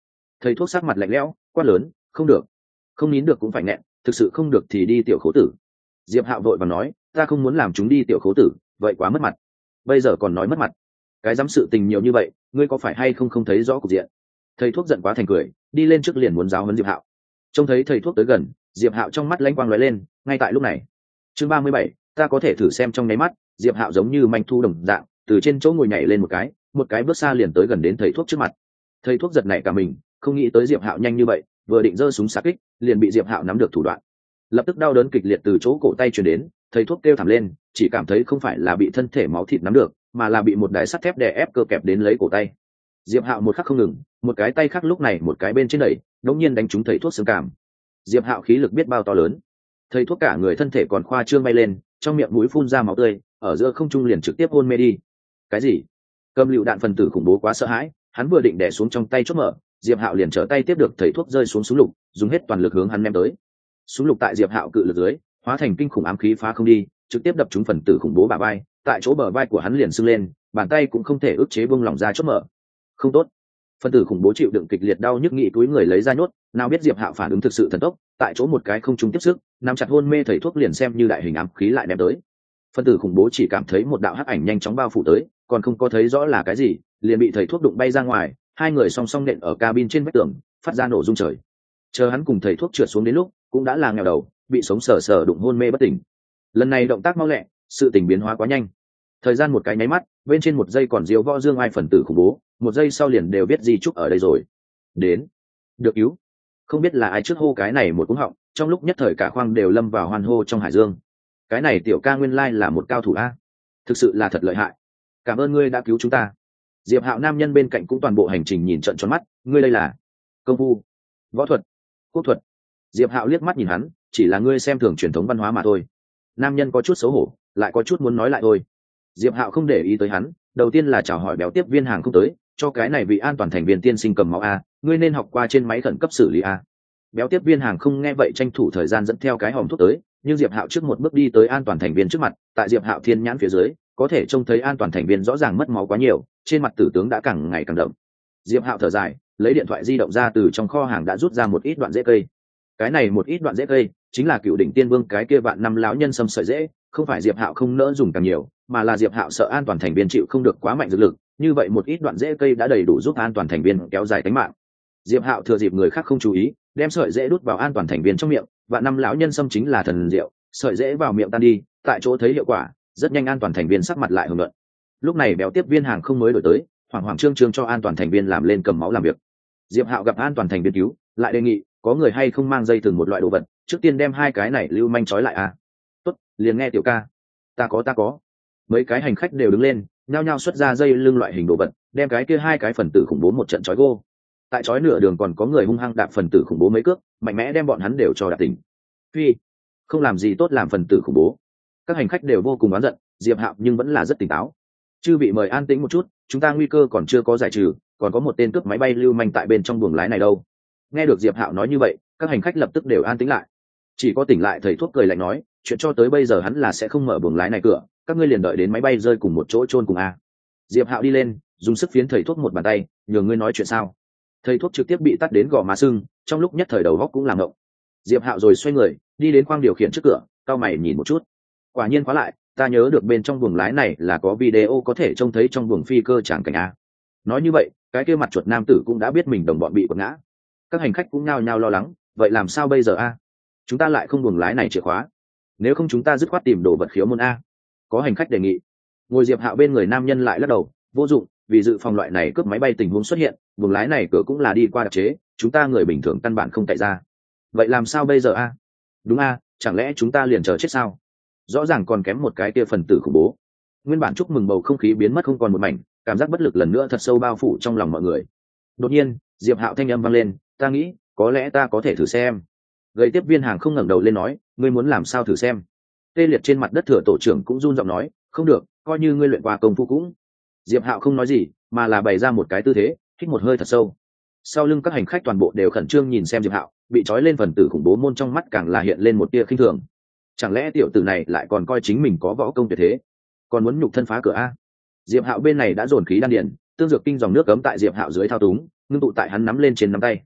Thầy thuốc sắc mặt lạnh lẽo quát lớn, không được, không nín được cũng phải nghẹn, thực sự không được thì đi tiểu khố tử. Diệp Hạo vội vàng nói, ta không muốn làm chúng đi tiểu khố tử, vậy quá mất mặt. Bây giờ còn nói mất mặt, cái dám sự tình nhiều như vậy, ngươi có phải hay không không thấy rõ cục diện? Thầy thuốc giận quá thành cười, đi lên trước liền muốn giáo huấn Diệp Hạo. Trông thấy thầy thuốc tới gần, Diệp Hạo trong mắt lanh quang lóe lên. Ngay tại lúc này, chương ba mươi bảy, ta có thể thử xem. Trong nháy mắt, Diệp Hạo giống như manh thu đồng dạng, từ trên chỗ ngồi nhảy lên một cái, một cái bước xa liền tới gần đến thầy thuốc trước mặt. Thầy thuốc giật nảy cả mình, không nghĩ tới Diệp Hạo nhanh như vậy, vừa định giơ súng xạ kích, liền bị Diệp Hạo nắm được thủ đoạn. Lập tức đau đớn kịch liệt từ chỗ cổ tay truyền đến, thầy thuốc kêu thảm lên, chỉ cảm thấy không phải là bị thân thể máu thịt nắm được, mà là bị một đài sắt thép đè ép cơ kẹp đến lấy cổ tay. Diệp Hạo một khắc không ngừng, một cái tay khác lúc này một cái bên trên đẩy, đột nhiên đánh trúng thầy thuốc xương cảm. Diệp Hạo khí lực biết bao to lớn, thầy thuốc cả người thân thể còn khoa trương bay lên, trong miệng mũi phun ra máu tươi, ở giữa không trung liền trực tiếp hôn mê đi. Cái gì? Cầm lựu đạn phần tử khủng bố quá sợ hãi, hắn vừa định đè xuống trong tay chốt mở, Diệp Hạo liền trở tay tiếp được thầy thuốc rơi xuống súng lục, dùng hết toàn lực hướng hắn ném tới. Súng lục tại Diệp Hạo cự lực dưới, hóa thành kinh khủng ám khí phá không đi, trực tiếp đập trúng phần tử khủng bố bả vai, tại chỗ bờ vai của hắn liền sưng lên, bàn tay cũng không thể ức chế buông lỏng ra chốt mở. Không tốt. Phần tử khủng bố chịu đựng kịch liệt đau nhức nghị túi người lấy ra nhốt, nào biết Diệp Hạo phản ứng thực sự thần tốc, tại chỗ một cái không trúng tiếp sức, nắm chặt hôn mê thầy thuốc liền xem như đại hình ám khí lại ném tới. Phần tử khủng bố chỉ cảm thấy một đạo hắc ảnh nhanh chóng bao phủ tới, còn không có thấy rõ là cái gì, liền bị thầy thuốc đụng bay ra ngoài, hai người song song nện ở cabin trên vách tường, phát ra nổ rung trời. Chờ hắn cùng thầy thuốc trượt xuống đến lúc, cũng đã là nghèo đầu, bị sống sờ sờ đụng hôn mê bất tỉnh. Lần này động tác mau lẹ, sự tình biến hóa quá nhanh. Thời gian một cái nháy mắt, bên trên một giây còn diếu võ dương ai phần tử khủng bố, một giây sau liền đều biết di trúc ở đây rồi. Đến, được cứu. Không biết là ai trước hô cái này một cú họng, trong lúc nhất thời cả khoang đều lâm vào hoan hô trong hải dương. Cái này tiểu ca nguyên lai là một cao thủ a, thực sự là thật lợi hại. Cảm ơn ngươi đã cứu chúng ta. Diệp Hạo nam nhân bên cạnh cũng toàn bộ hành trình nhìn trợn tròn mắt, ngươi đây là công phu, võ thuật, quốc thuật. Diệp Hạo liếc mắt nhìn hắn, chỉ là ngươi xem thường truyền thống văn hóa mà thôi. Nam nhân có chút xấu hổ, lại có chút muốn nói lại thôi. Diệp Hạo không để ý tới hắn, đầu tiên là chào hỏi béo tiếp viên hàng không tới, cho cái này vị an toàn thành viên tiên sinh cầm máu a, ngươi nên học qua trên máy khẩn cấp xử lý a. Béo tiếp viên hàng không nghe vậy tranh thủ thời gian dẫn theo cái hòm thuốc tới, nhưng Diệp Hạo trước một bước đi tới an toàn thành viên trước mặt, tại Diệp Hạo thiên nhãn phía dưới, có thể trông thấy an toàn thành viên rõ ràng mất máu quá nhiều, trên mặt tử tướng đã càng ngày càng đậm. Diệp Hạo thở dài, lấy điện thoại di động ra từ trong kho hàng đã rút ra một ít đoạn rễ cây. Cái này một ít đoạn rễ cây chính là cựu đỉnh tiên vương cái kia vạn năm lão nhân sâm sợi rễ, không phải Diệp Hạo không nỡ dùng càng nhiều, mà là Diệp Hạo sợ an toàn thành viên chịu không được quá mạnh dược lực, như vậy một ít đoạn rễ cây đã đầy đủ giúp an toàn thành viên kéo dài tính mạng. Diệp Hạo thừa dịp người khác không chú ý, đem sợi rễ đút vào an toàn thành viên trong miệng, vạn năm lão nhân sâm chính là thần diệu, sợi rễ vào miệng tan đi, tại chỗ thấy hiệu quả, rất nhanh an toàn thành viên sắc mặt lại hưởng luận. Lúc này béo tiếp viên hàng không mới đổi tới, hoảng hoảng trương trương cho an toàn thành viên làm lên cầm máu làm việc. Diệp Hạo gặp an toàn thành viên cứu, lại đề nghị có người hay không mang dây thừng một loại đồ vật, trước tiên đem hai cái này lưu manh trói lại à. Tốt, liền nghe tiểu ca. Ta có ta có. Mấy cái hành khách đều đứng lên, nhao nhao xuất ra dây lưng loại hình đồ vật, đem cái kia hai cái phần tử khủng bố một trận trói gô. Tại trói nửa đường còn có người hung hăng đạp phần tử khủng bố mấy cước, mạnh mẽ đem bọn hắn đều cho đạp tỉnh. Phi, không làm gì tốt làm phần tử khủng bố. Các hành khách đều vô cùng oán giận, Diệp Hạo nhưng vẫn là rất tỉnh táo. Chư vị mời an tĩnh một chút, chúng ta nguy cơ còn chưa có giải trừ, còn có một tên cướp máy bay lưu manh tại bên trong buồng lái này đâu. Nghe được Diệp Hạo nói như vậy, các hành khách lập tức đều an tĩnh lại. Chỉ có tỉnh lại thầy thuốc cười lạnh nói, chuyện cho tới bây giờ hắn là sẽ không mở buồng lái này cửa, các ngươi liền đợi đến máy bay rơi cùng một chỗ chôn cùng a. Diệp Hạo đi lên, dùng sức phiến thầy thuốc một bàn tay, nhường ngươi nói chuyện sao. Thầy thuốc trực tiếp bị tát đến gò má sưng, trong lúc nhất thời đầu góc cũng làm ngộng. Diệp Hạo rồi xoay người, đi đến khoang điều khiển trước cửa, cau mày nhìn một chút. Quả nhiên khóa lại, ta nhớ được bên trong buồng lái này là có video có thể trông thấy trong buồng phi cơ chẳng cảnh a. Nói như vậy, cái kia mặt chuột nam tử cũng đã biết mình đồng bọn bị quật ngã. Các hành khách cũng nhao nhao lo lắng, vậy làm sao bây giờ a? Chúng ta lại không buồng lái này chìa khóa, nếu không chúng ta dứt khoát tìm đồ vật khiếu môn a. Có hành khách đề nghị. Ngồi Diệp Hạo bên người nam nhân lại lắc đầu, vô dụng, vì dự phòng loại này cướp máy bay tình huống xuất hiện, buồng lái này cửa cũng là đi qua đặc chế, chúng ta người bình thường căn bản không cậy ra. Vậy làm sao bây giờ a? Đúng a, chẳng lẽ chúng ta liền chờ chết sao? Rõ ràng còn kém một cái kia phần tử khủng bố. Nguyên bản chúc mừng bầu không khí biến mất không còn một mảnh, cảm giác bất lực lần nữa thật sâu bao phủ trong lòng mọi người. Đột nhiên, Diệp Hạo thanh âm vang lên, ta nghĩ, có lẽ ta có thể thử xem. Gầy tiếp viên hàng không ngẩng đầu lên nói, ngươi muốn làm sao thử xem? Tê liệt trên mặt đất thừa tổ trưởng cũng run giọng nói, không được, coi như ngươi luyện qua công phu cũng. Diệp Hạo không nói gì, mà là bày ra một cái tư thế, hít một hơi thật sâu. Sau lưng các hành khách toàn bộ đều khẩn trương nhìn xem Diệp Hạo, bị trói lên phần tử khủng bố môn trong mắt càng là hiện lên một tia khinh thường. Chẳng lẽ tiểu tử này lại còn coi chính mình có võ công tuyệt thế, còn muốn nhục thân phá cửa a? Diệp Hạo bên này đã dồn khí đan điền, tương dược kinh dòng nước cấm tại Diệp Hạo dưới thao túng, ngưng tụ tại hắn nắm lên trên nắm tay.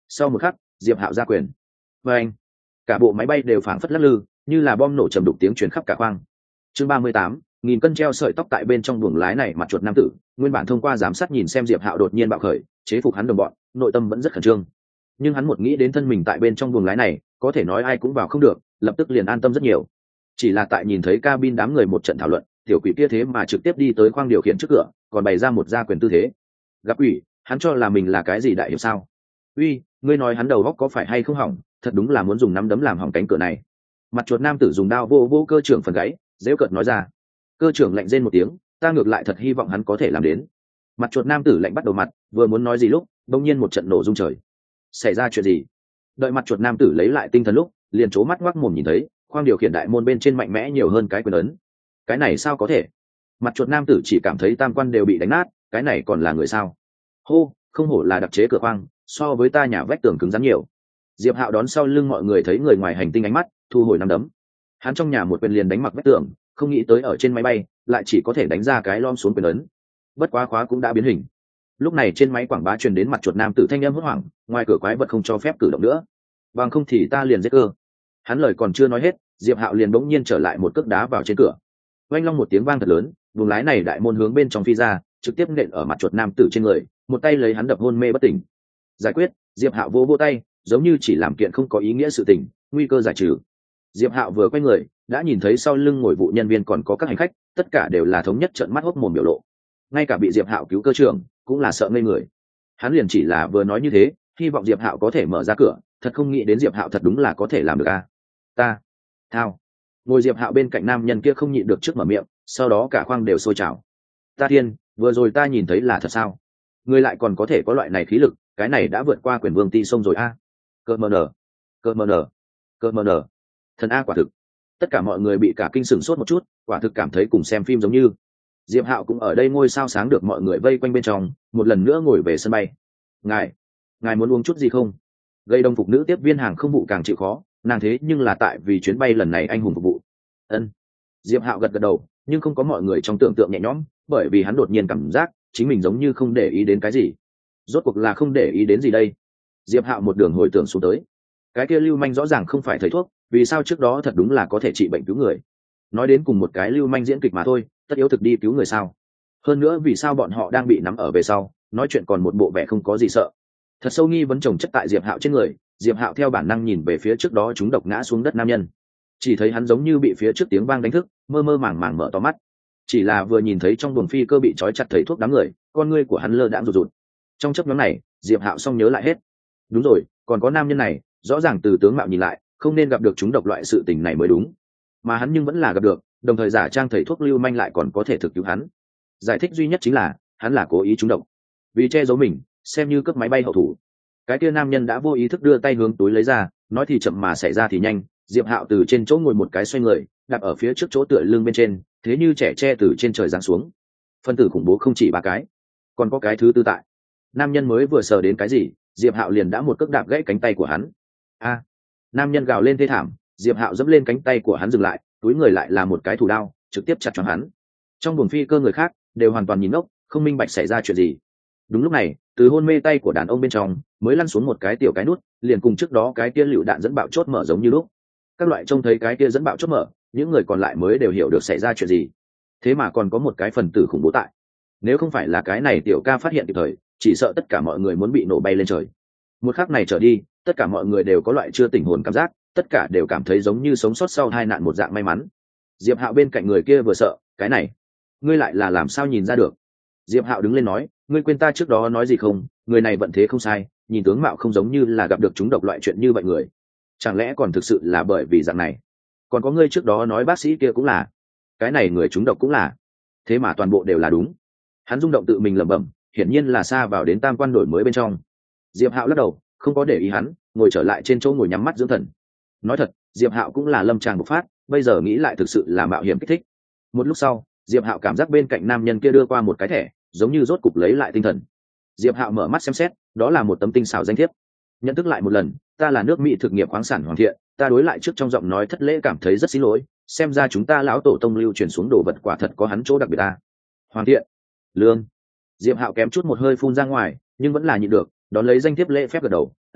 Sau một khắc, Diệp Hạo ra quyền. Và anh, cả bộ máy bay đều phảng phất lắc lư, như là bom nổ trầm đục tiếng truyền khắp cả khoang. Chương ba mươi tám, nghìn cân treo sợi tóc tại bên trong buồng lái này, mặt chuột nam tử, nguyên bản thông qua giám sát nhìn xem Diệp Hạo đột nhiên bạo khởi, chế phục hắn đồng bọn, nội tâm vẫn rất khẩn trương. Nhưng hắn một nghĩ đến thân mình tại bên trong buồng lái này, có thể nói ai cũng vào không được, lập tức liền an tâm rất nhiều. Chỉ là tại nhìn thấy cabin đám người một trận thảo luận, tiểu quỷ kia thế mà trực tiếp đi tới khoang điều khiển trước cửa, còn bày ra một gia quyền tư thế. Gặp quỷ, hắn cho là mình là cái gì đại hiệp sao? Uy, ngươi nói hắn đầu óc có phải hay không hỏng, thật đúng là muốn dùng nắm đấm làm hỏng cánh cửa này. Mặt chuột nam tử dùng đao vô vô cơ trưởng phần gáy, dễu cợt nói ra. Cơ trưởng lạnh rên một tiếng, ta ngược lại thật hy vọng hắn có thể làm đến. Mặt chuột nam tử lạnh bắt đầu mặt, vừa muốn nói gì lúc đột nhiên một trận nổ rung trời. Xảy ra chuyện gì? Đợi mặt chuột nam tử lấy lại tinh thần lúc, liền trố mắt ngoác mồm nhìn thấy khoang điều khiển đại môn bên trên mạnh mẽ nhiều hơn cái quyền ấn. Cái này sao có thể? Mặt chuột nam tử chỉ cảm thấy tam quan đều bị đánh nát, cái này còn là người sao? Hô, không hổ là đặc chế cửa khoang, so với ta nhà vách tường cứng rắn nhiều. Diệp Hạo đón sau lưng mọi người thấy người ngoài hành tinh ánh mắt, thu hồi nắm đấm. Hắn trong nhà một quyền liền đánh mặc vách tường, không nghĩ tới ở trên máy bay lại chỉ có thể đánh ra cái lom xuống quyền ấn. Bất quá khóa cũng đã biến hình. Lúc này trên máy quảng bá truyền đến mặt chuột nam tử thanh âm hốt hoảng, ngoài cửa quái vật không cho phép cử động nữa, bằng không thì ta liền giết cơ. Hắn lời còn chưa nói hết, Diệp Hạo liền bỗng nhiên trở lại một cước đá vào trên cửa. Oanh long một tiếng vang thật lớn, buồng lái này đại môn hướng bên trong phi ra, trực tiếp nện ở mặt chuột nam tử trên người, một tay lấy hắn đập hôn mê bất tỉnh. Giải quyết, Diệp Hạo vô vô tay, giống như chỉ làm kiện không có ý nghĩa sự tình, nguy cơ giải trừ. Diệp Hạo vừa quay người, đã nhìn thấy sau lưng ngồi vụ nhân viên còn có các hành khách, tất cả đều là thống nhất trợn mắt hốc mồm biểu lộ. Ngay cả bị Diệp Hạo cứu cơ trưởng cũng là sợ ngây người. Hắn liền chỉ là vừa nói như thế, hy vọng Diệp Hạo có thể mở ra cửa, thật không nghĩ đến Diệp Hạo thật đúng là có thể làm được a. Ta, thao. Ngồi Diệp Hạo bên cạnh nam nhân kia không nhịn được trước mở miệng, sau đó cả khoang đều sôi trào. Ta thiên, vừa rồi ta nhìn thấy là thật sao? Ngươi lại còn có thể có loại này khí lực, cái này đã vượt qua quyền vương ti sông rồi a. Cơ mờ nở, cơ mờ nở, cơ mờ nở. Thần a quả thực. Tất cả mọi người bị cả kinh sửng sốt một chút, quả thực cảm thấy cùng xem phim giống như. Diệp Hạo cũng ở đây ngôi sao sáng được mọi người vây quanh bên trong, một lần nữa ngồi về sân bay. Ngài, ngài muốn uống chút gì không? Gây đông phục nữ tiếp viên hàng không vụ càng chịu khó, nàng thế nhưng là tại vì chuyến bay lần này anh hùng phục vụ. Ân. Diệp Hạo gật gật đầu, nhưng không có mọi người trong tưởng tượng nhẹ nhõm, bởi vì hắn đột nhiên cảm giác chính mình giống như không để ý đến cái gì. Rốt cuộc là không để ý đến gì đây? Diệp Hạo một đường hồi tưởng xuống tới, cái kia lưu manh rõ ràng không phải thầy thuốc, vì sao trước đó thật đúng là có thể trị bệnh cứu người? Nói đến cùng một cái lưu manh diễn kịch mà thôi, tất yếu thực đi cứu người sao? Hơn nữa vì sao bọn họ đang bị nắm ở về sau, nói chuyện còn một bộ vẻ không có gì sợ? Thật sâu nghi vấn chồng chất tại Diệp Hạo trên người, Diệp Hạo theo bản năng nhìn về phía trước đó chúng độc ngã xuống đất nam nhân, chỉ thấy hắn giống như bị phía trước tiếng vang đánh thức, mơ mơ màng màng mở to mắt. Chỉ là vừa nhìn thấy trong buồng phi cơ bị trói chặt thầy thuốc đám người, con ngươi của hắn lơ đãng rụt rụt. Trong chớp nhoáng này, Diệp Hạo xong nhớ lại hết. Đúng rồi, còn có nam nhân này, rõ ràng từ tướng mạo nhìn lại, không nên gặp được chúng độc loại sự tình này mới đúng, mà hắn nhưng vẫn là gặp được, đồng thời giả trang thầy thuốc lưu manh lại còn có thể thực cứu hắn. Giải thích duy nhất chính là hắn là cố ý trúng độc, vì che giấu mình, xem như cướp máy bay hậu thủ. Cái kia nam nhân đã vô ý thức đưa tay hướng túi lấy ra, nói thì chậm mà xảy ra thì nhanh. Diệp Hạo từ trên chỗ ngồi một cái xoay người, đặt ở phía trước chỗ tựa lưng bên trên, thế như trẻ tre từ trên trời giáng xuống. Phân tử khủng bố không chỉ ba cái, còn có cái thứ tư tại. Nam nhân mới vừa sờ đến cái gì, Diệp Hạo liền đã một cước đạp gãy cánh tay của hắn. A! Nam nhân gào lên thê thảm, Diệp Hạo dẫm lên cánh tay của hắn dừng lại, túi người lại là một cái thủ đao, trực tiếp chặt cho hắn. Trong buồng phi cơ người khác đều hoàn toàn nhìn ngốc, không minh bạch xảy ra chuyện gì. Đúng lúc này, từ hôn mê tay của đàn ông bên trong mới lăn xuống một cái tiểu cái nút, liền cùng trước đó cái kia lựu đạn dẫn bạo chốt mở giống như lúc. Các loại trông thấy cái kia dẫn bạo chốt mở, những người còn lại mới đều hiểu được xảy ra chuyện gì. Thế mà còn có một cái phần tử khủng bố tại. Nếu không phải là cái này tiểu ca phát hiện kịp thời, chỉ sợ tất cả mọi người muốn bị nổ bay lên trời. Một khắc này trở đi, tất cả mọi người đều có loại chưa tỉnh hồn cảm giác, tất cả đều cảm thấy giống như sống sót sau hai nạn một dạng may mắn. Diệp Hạo bên cạnh người kia vừa sợ, cái này, ngươi lại là làm sao nhìn ra được? Diệp Hạo đứng lên nói, ngươi quên ta trước đó nói gì không? Người này vận thế không sai, nhìn tướng mạo không giống như là gặp được chúng độc loại chuyện như vậy người. Chẳng lẽ còn thực sự là bởi vì dạng này? Còn có ngươi trước đó nói bác sĩ kia cũng là, cái này người chúng độc cũng là, thế mà toàn bộ đều là đúng. Hắn rung động tự mình lẩm bẩm, hiển nhiên là xa vào đến tam quan đổi mới bên trong. Diệp Hạo lắc đầu, không có để ý hắn, ngồi trở lại trên chỗ ngồi nhắm mắt dưỡng thần. Nói thật, Diệp Hạo cũng là lâm tràng bộc phát, bây giờ nghĩ lại thực sự là mạo hiểm kích thích. Một lúc sau, Diệp Hạo cảm giác bên cạnh nam nhân kia đưa qua một cái thẻ, giống như rốt cục lấy lại tinh thần. Diệp Hạo mở mắt xem xét, đó là một tấm tinh xảo danh thiếp. Nhận thức lại một lần, ta là nước Mỹ thực nghiệp khoáng sản Hoàng Thiện, ta đối lại trước trong giọng nói thất lễ cảm thấy rất xin lỗi, xem ra chúng ta lão tổ tông lưu truyền xuống đồ vật quả thật có hắn chỗ đặc biệt ta. Hoàng Thiện, lương. Diệp Hạo kém chút một hơi phun ra ngoài, nhưng vẫn là nhịn được, đón lấy danh thiếp lễ phép gật đầu,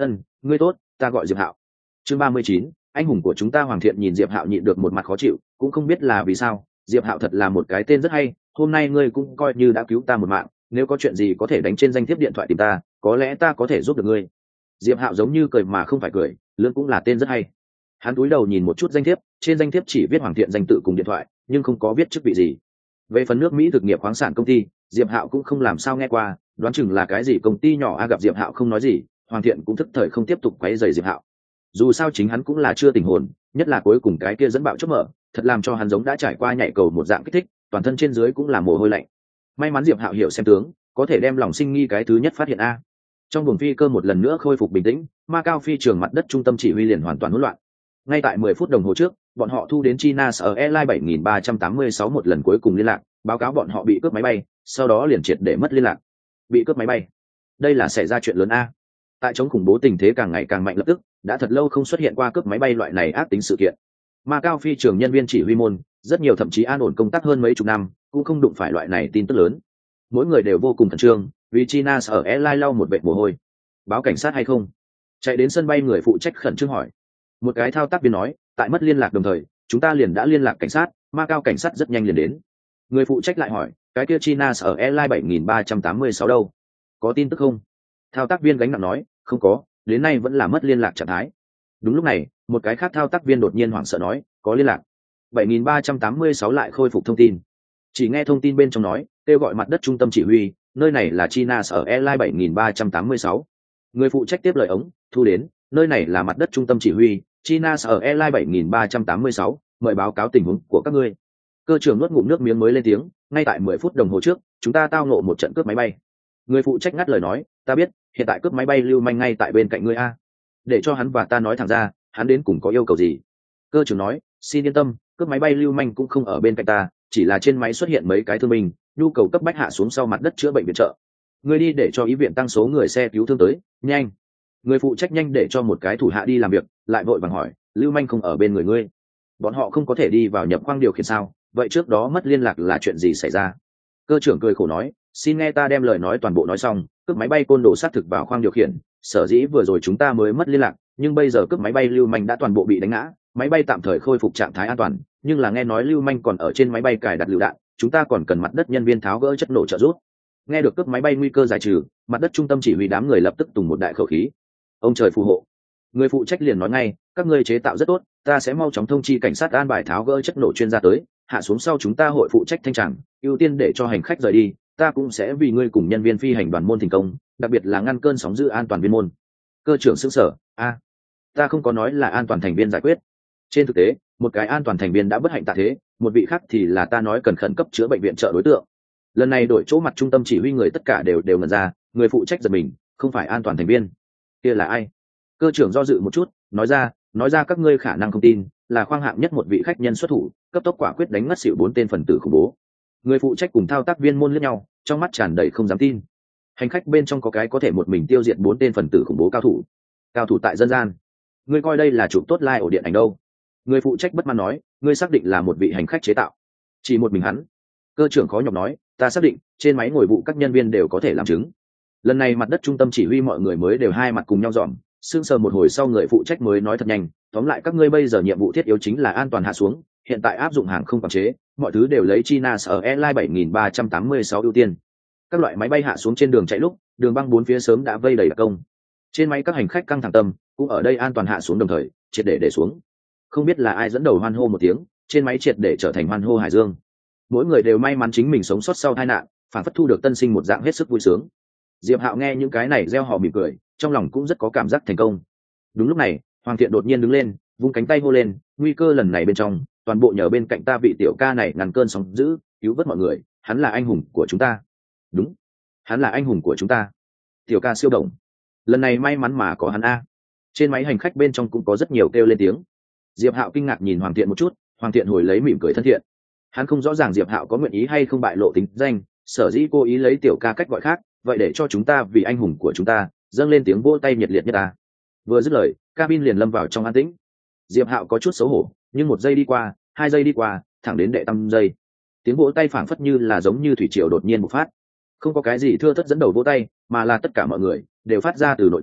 ân ngươi tốt, ta gọi Diệp Hạo. Chương ba mươi chín, anh hùng của chúng ta. Hoàng Thiện nhìn Diệp Hạo nhịn được một mặt khó chịu, cũng không biết là vì sao. Diệp Hạo thật là một cái tên rất hay, hôm nay ngươi cũng coi như đã cứu ta một mạng, nếu có chuyện gì có thể đánh trên danh thiếp điện thoại tìm ta, có lẽ ta có thể giúp được ngươi. Diệp Hạo giống như cười mà không phải cười, lưỡng cũng là tên rất hay. Hắn cúi đầu nhìn một chút danh thiếp, trên danh thiếp chỉ viết Hoàng Thiện danh tự cùng điện thoại, nhưng không có viết chức vị gì. Về phần nước Mỹ thực nghiệp khoáng sản công ty, Diệp Hạo cũng không làm sao nghe qua, đoán chừng là cái gì công ty nhỏ. A gặp Diệp Hạo không nói gì, Hoàng Thiện cũng thức thời không tiếp tục quấy rầy Diệp Hạo. Dù sao chính hắn cũng là chưa tỉnh hồn, nhất là cuối cùng cái kia dẫn bạo chớp mở, thật làm cho hắn giống đã trải qua nhảy cầu một dạng kích thích, toàn thân trên dưới cũng là mồ hôi lạnh. May mắn Diệp Hạo hiểu xem tướng, có thể đem lòng sinh nghi cái thứ nhất phát hiện a. Trong buồng phi cơ một lần nữa khôi phục bình tĩnh, ma cao phi trường mặt đất trung tâm chỉ huy liền hoàn toàn hỗn loạn. Ngay tại mười phút đồng hồ trước, bọn họ thu đến China ở Airlines bảy nghìn ba trăm tám mươi sáu một lần cuối cùng liên lạc, báo cáo bọn họ bị cướp máy bay, sau đó liền triệt để mất liên lạc. Bị cướp máy bay, đây là xảy ra chuyện lớn a. Tại chống khủng bố tình thế càng ngày càng mạnh, lập tức đã thật lâu không xuất hiện qua cướp máy bay loại này ác tính sự kiện. Ma cao phi trường nhân viên chỉ huy môn rất nhiều, thậm chí an ổn công tác hơn mấy chục năm cũng không đụng phải loại này tin tức lớn. Mỗi người đều vô cùng khẩn trương, vì China ở Airlines lau một vệt mồ hôi. Báo cảnh sát hay không? Chạy đến sân bay người phụ trách khẩn trương hỏi. Một cái thao tác viên nói, tại mất liên lạc đồng thời chúng ta liền đã liên lạc cảnh sát, ma cao cảnh sát rất nhanh liền đến. Người phụ trách lại hỏi, cái kia China ở Airlines bảy nghìn ba trăm tám mươi sáu đâu, có tin tức không? Thao tác viên gánh nặng nói, không có, đến nay vẫn là mất liên lạc trạng thái. Đúng lúc này, một cái khác thao tác viên đột nhiên hoảng sợ nói, có liên lạc. bảy nghìn ba trăm tám mươi sáu lại khôi phục thông tin. Chỉ nghe thông tin bên trong nói, kêu gọi mặt đất trung tâm chỉ huy, nơi này là China ở Airlines bảy nghìn ba trăm tám mươi sáu. Người phụ trách tiếp lời ống, thu đến, nơi này là mặt đất trung tâm chỉ huy, China ở Airlines bảy nghìn ba trăm tám mươi sáu, mời báo cáo tình huống của các ngươi. Cơ trưởng nuốt ngụm nước miếng mới lên tiếng, ngay tại mười phút đồng hồ trước, chúng ta tao ngộ một trận cướp máy bay. Người phụ trách ngắt lời nói, ta biết, hiện tại cướp máy bay lưu manh ngay tại bên cạnh ngươi a. Để cho hắn và ta nói thẳng ra, hắn đến cùng có yêu cầu gì? Cơ trưởng nói, xin yên tâm, cướp máy bay lưu manh cũng không ở bên cạnh ta, chỉ là trên máy xuất hiện mấy cái thương binh, nhu cầu cấp bách hạ xuống sau mặt đất chữa bệnh viện trợ. Ngươi đi để cho ý viện tăng số người xe cứu thương tới, nhanh. Người phụ trách nhanh để cho một cái thủ hạ đi làm việc, lại vội vàng hỏi, lưu manh không ở bên người ngươi, bọn họ không có thể đi vào nhập khoang điều khiển sao? Vậy trước đó mất liên lạc là chuyện gì xảy ra? Cơ trưởng cười khổ nói, xin nghe ta đem lời nói toàn bộ nói xong. Cướp máy bay côn đồ sát thực vào khoang điều khiển, sở dĩ vừa rồi chúng ta mới mất liên lạc, nhưng bây giờ cướp máy bay lưu manh đã toàn bộ bị đánh ngã, máy bay tạm thời khôi phục trạng thái an toàn, nhưng là nghe nói lưu manh còn ở trên máy bay cài đặt lựu đạn, chúng ta còn cần mặt đất nhân viên tháo gỡ chất nổ trợ giúp. Nghe được cướp máy bay nguy cơ giải trừ, mặt đất trung tâm chỉ huy đám người lập tức tùng một đại khẩu khí. Ông trời phù hộ. Người phụ trách liền nói ngay, các ngươi chế tạo rất tốt, ta sẽ mau chóng thông chi cảnh sát an bài tháo gỡ chất nổ chuyên gia tới, hạ xuống sau chúng ta hội phụ trách thanh tràng, ưu tiên để cho hành khách rời đi, ta cũng sẽ vì ngươi cùng nhân viên phi hành đoàn môn thành công, đặc biệt là ngăn cơn sóng dữ an toàn viên môn. Cơ trưởng sững sờ, a, ta không có nói là an toàn thành viên giải quyết. Trên thực tế, một cái an toàn thành viên đã bất hạnh tạ thế, một vị khác thì là ta nói cần khẩn cấp chữa bệnh viện trợ đối tượng. Lần này đổi chỗ mặt trung tâm chỉ huy người tất cả đều đều ngẩn ra, người phụ trách giật mình, không phải an toàn thành viên, kia là ai? Cơ trưởng do dự một chút, nói ra, nói ra các ngươi khả năng không tin, là khoang hạng nhất một vị khách nhân xuất thủ, cấp tốc quả quyết đánh ngất xỉu bốn tên phần tử khủng bố. Người phụ trách cùng thao tác viên môn liếc nhau, trong mắt tràn đầy không dám tin. Hành khách bên trong có cái có thể một mình tiêu diệt bốn tên phần tử khủng bố cao thủ, cao thủ tại dân gian. Ngươi coi đây là chụp tốt lai ổ điện ảnh đâu? Người phụ trách bất mãn nói, ngươi xác định là một vị hành khách chế tạo? Chỉ một mình hắn? Cơ trưởng khó nhọc nói, ta xác định, trên máy ngồi vụ các nhân viên đều có thể làm chứng. Lần này mặt đất trung tâm chỉ huy mọi người mới đều hai mặt cùng nhau dòm, sương sờ một hồi sau người phụ trách mới nói thật nhanh, tóm lại các ngươi bây giờ nhiệm vụ thiết yếu chính là an toàn hạ xuống, hiện tại áp dụng hàng không quản chế, mọi thứ đều lấy China ở Airlines bảy nghìn ba trăm tám mươi sáu ưu tiên. Các loại máy bay hạ xuống trên đường chạy lúc, đường băng bốn phía sớm đã vây đầy đặc công. Trên máy các hành khách căng thẳng tâm, cũng ở đây an toàn hạ xuống đồng thời, triệt để để xuống. Không biết là ai dẫn đầu hoan hô một tiếng, trên máy triệt để trở thành hoan hô hải dương. Mỗi người đều may mắn chính mình sống sót sau tai nạn, phản phất thu được tân sinh một dạng hết sức vui sướng. Diệp Hạo nghe những cái này reo hò mỉm cười, trong lòng cũng rất có cảm giác thành công. Đúng lúc này, Hoàng Thiện đột nhiên đứng lên, vung cánh tay hô lên, nguy cơ lần này bên trong, toàn bộ nhờ bên cạnh ta vị tiểu ca này ngăn cơn sóng dữ, cứu vớt mọi người, hắn là anh hùng của chúng ta. Đúng, hắn là anh hùng của chúng ta. Tiểu ca siêu động, lần này may mắn mà có hắn a. Trên máy hành khách bên trong cũng có rất nhiều kêu lên tiếng. Diệp Hạo kinh ngạc nhìn Hoàng Thiện một chút, Hoàng Thiện hồi lấy mỉm cười thân thiện. Hắn không rõ ràng Diệp Hạo có nguyện ý hay không bại lộ tính danh, sở dĩ cố ý lấy tiểu ca cách gọi khác, vậy để cho chúng ta vì anh hùng của chúng ta dâng lên tiếng vỗ tay nhiệt liệt nhất ta. Vừa dứt lời, cabin liền lâm vào trong an tĩnh. Diệp Hạo có chút xấu hổ, nhưng một giây đi qua, hai giây đi qua, thẳng đến đệ tam giây, tiếng vỗ tay phảng phất như là giống như thủy triều đột nhiên bộc phát. Không có cái gì thưa thất dẫn đầu vỗ tay, mà là tất cả mọi người đều phát ra từ nội tâm,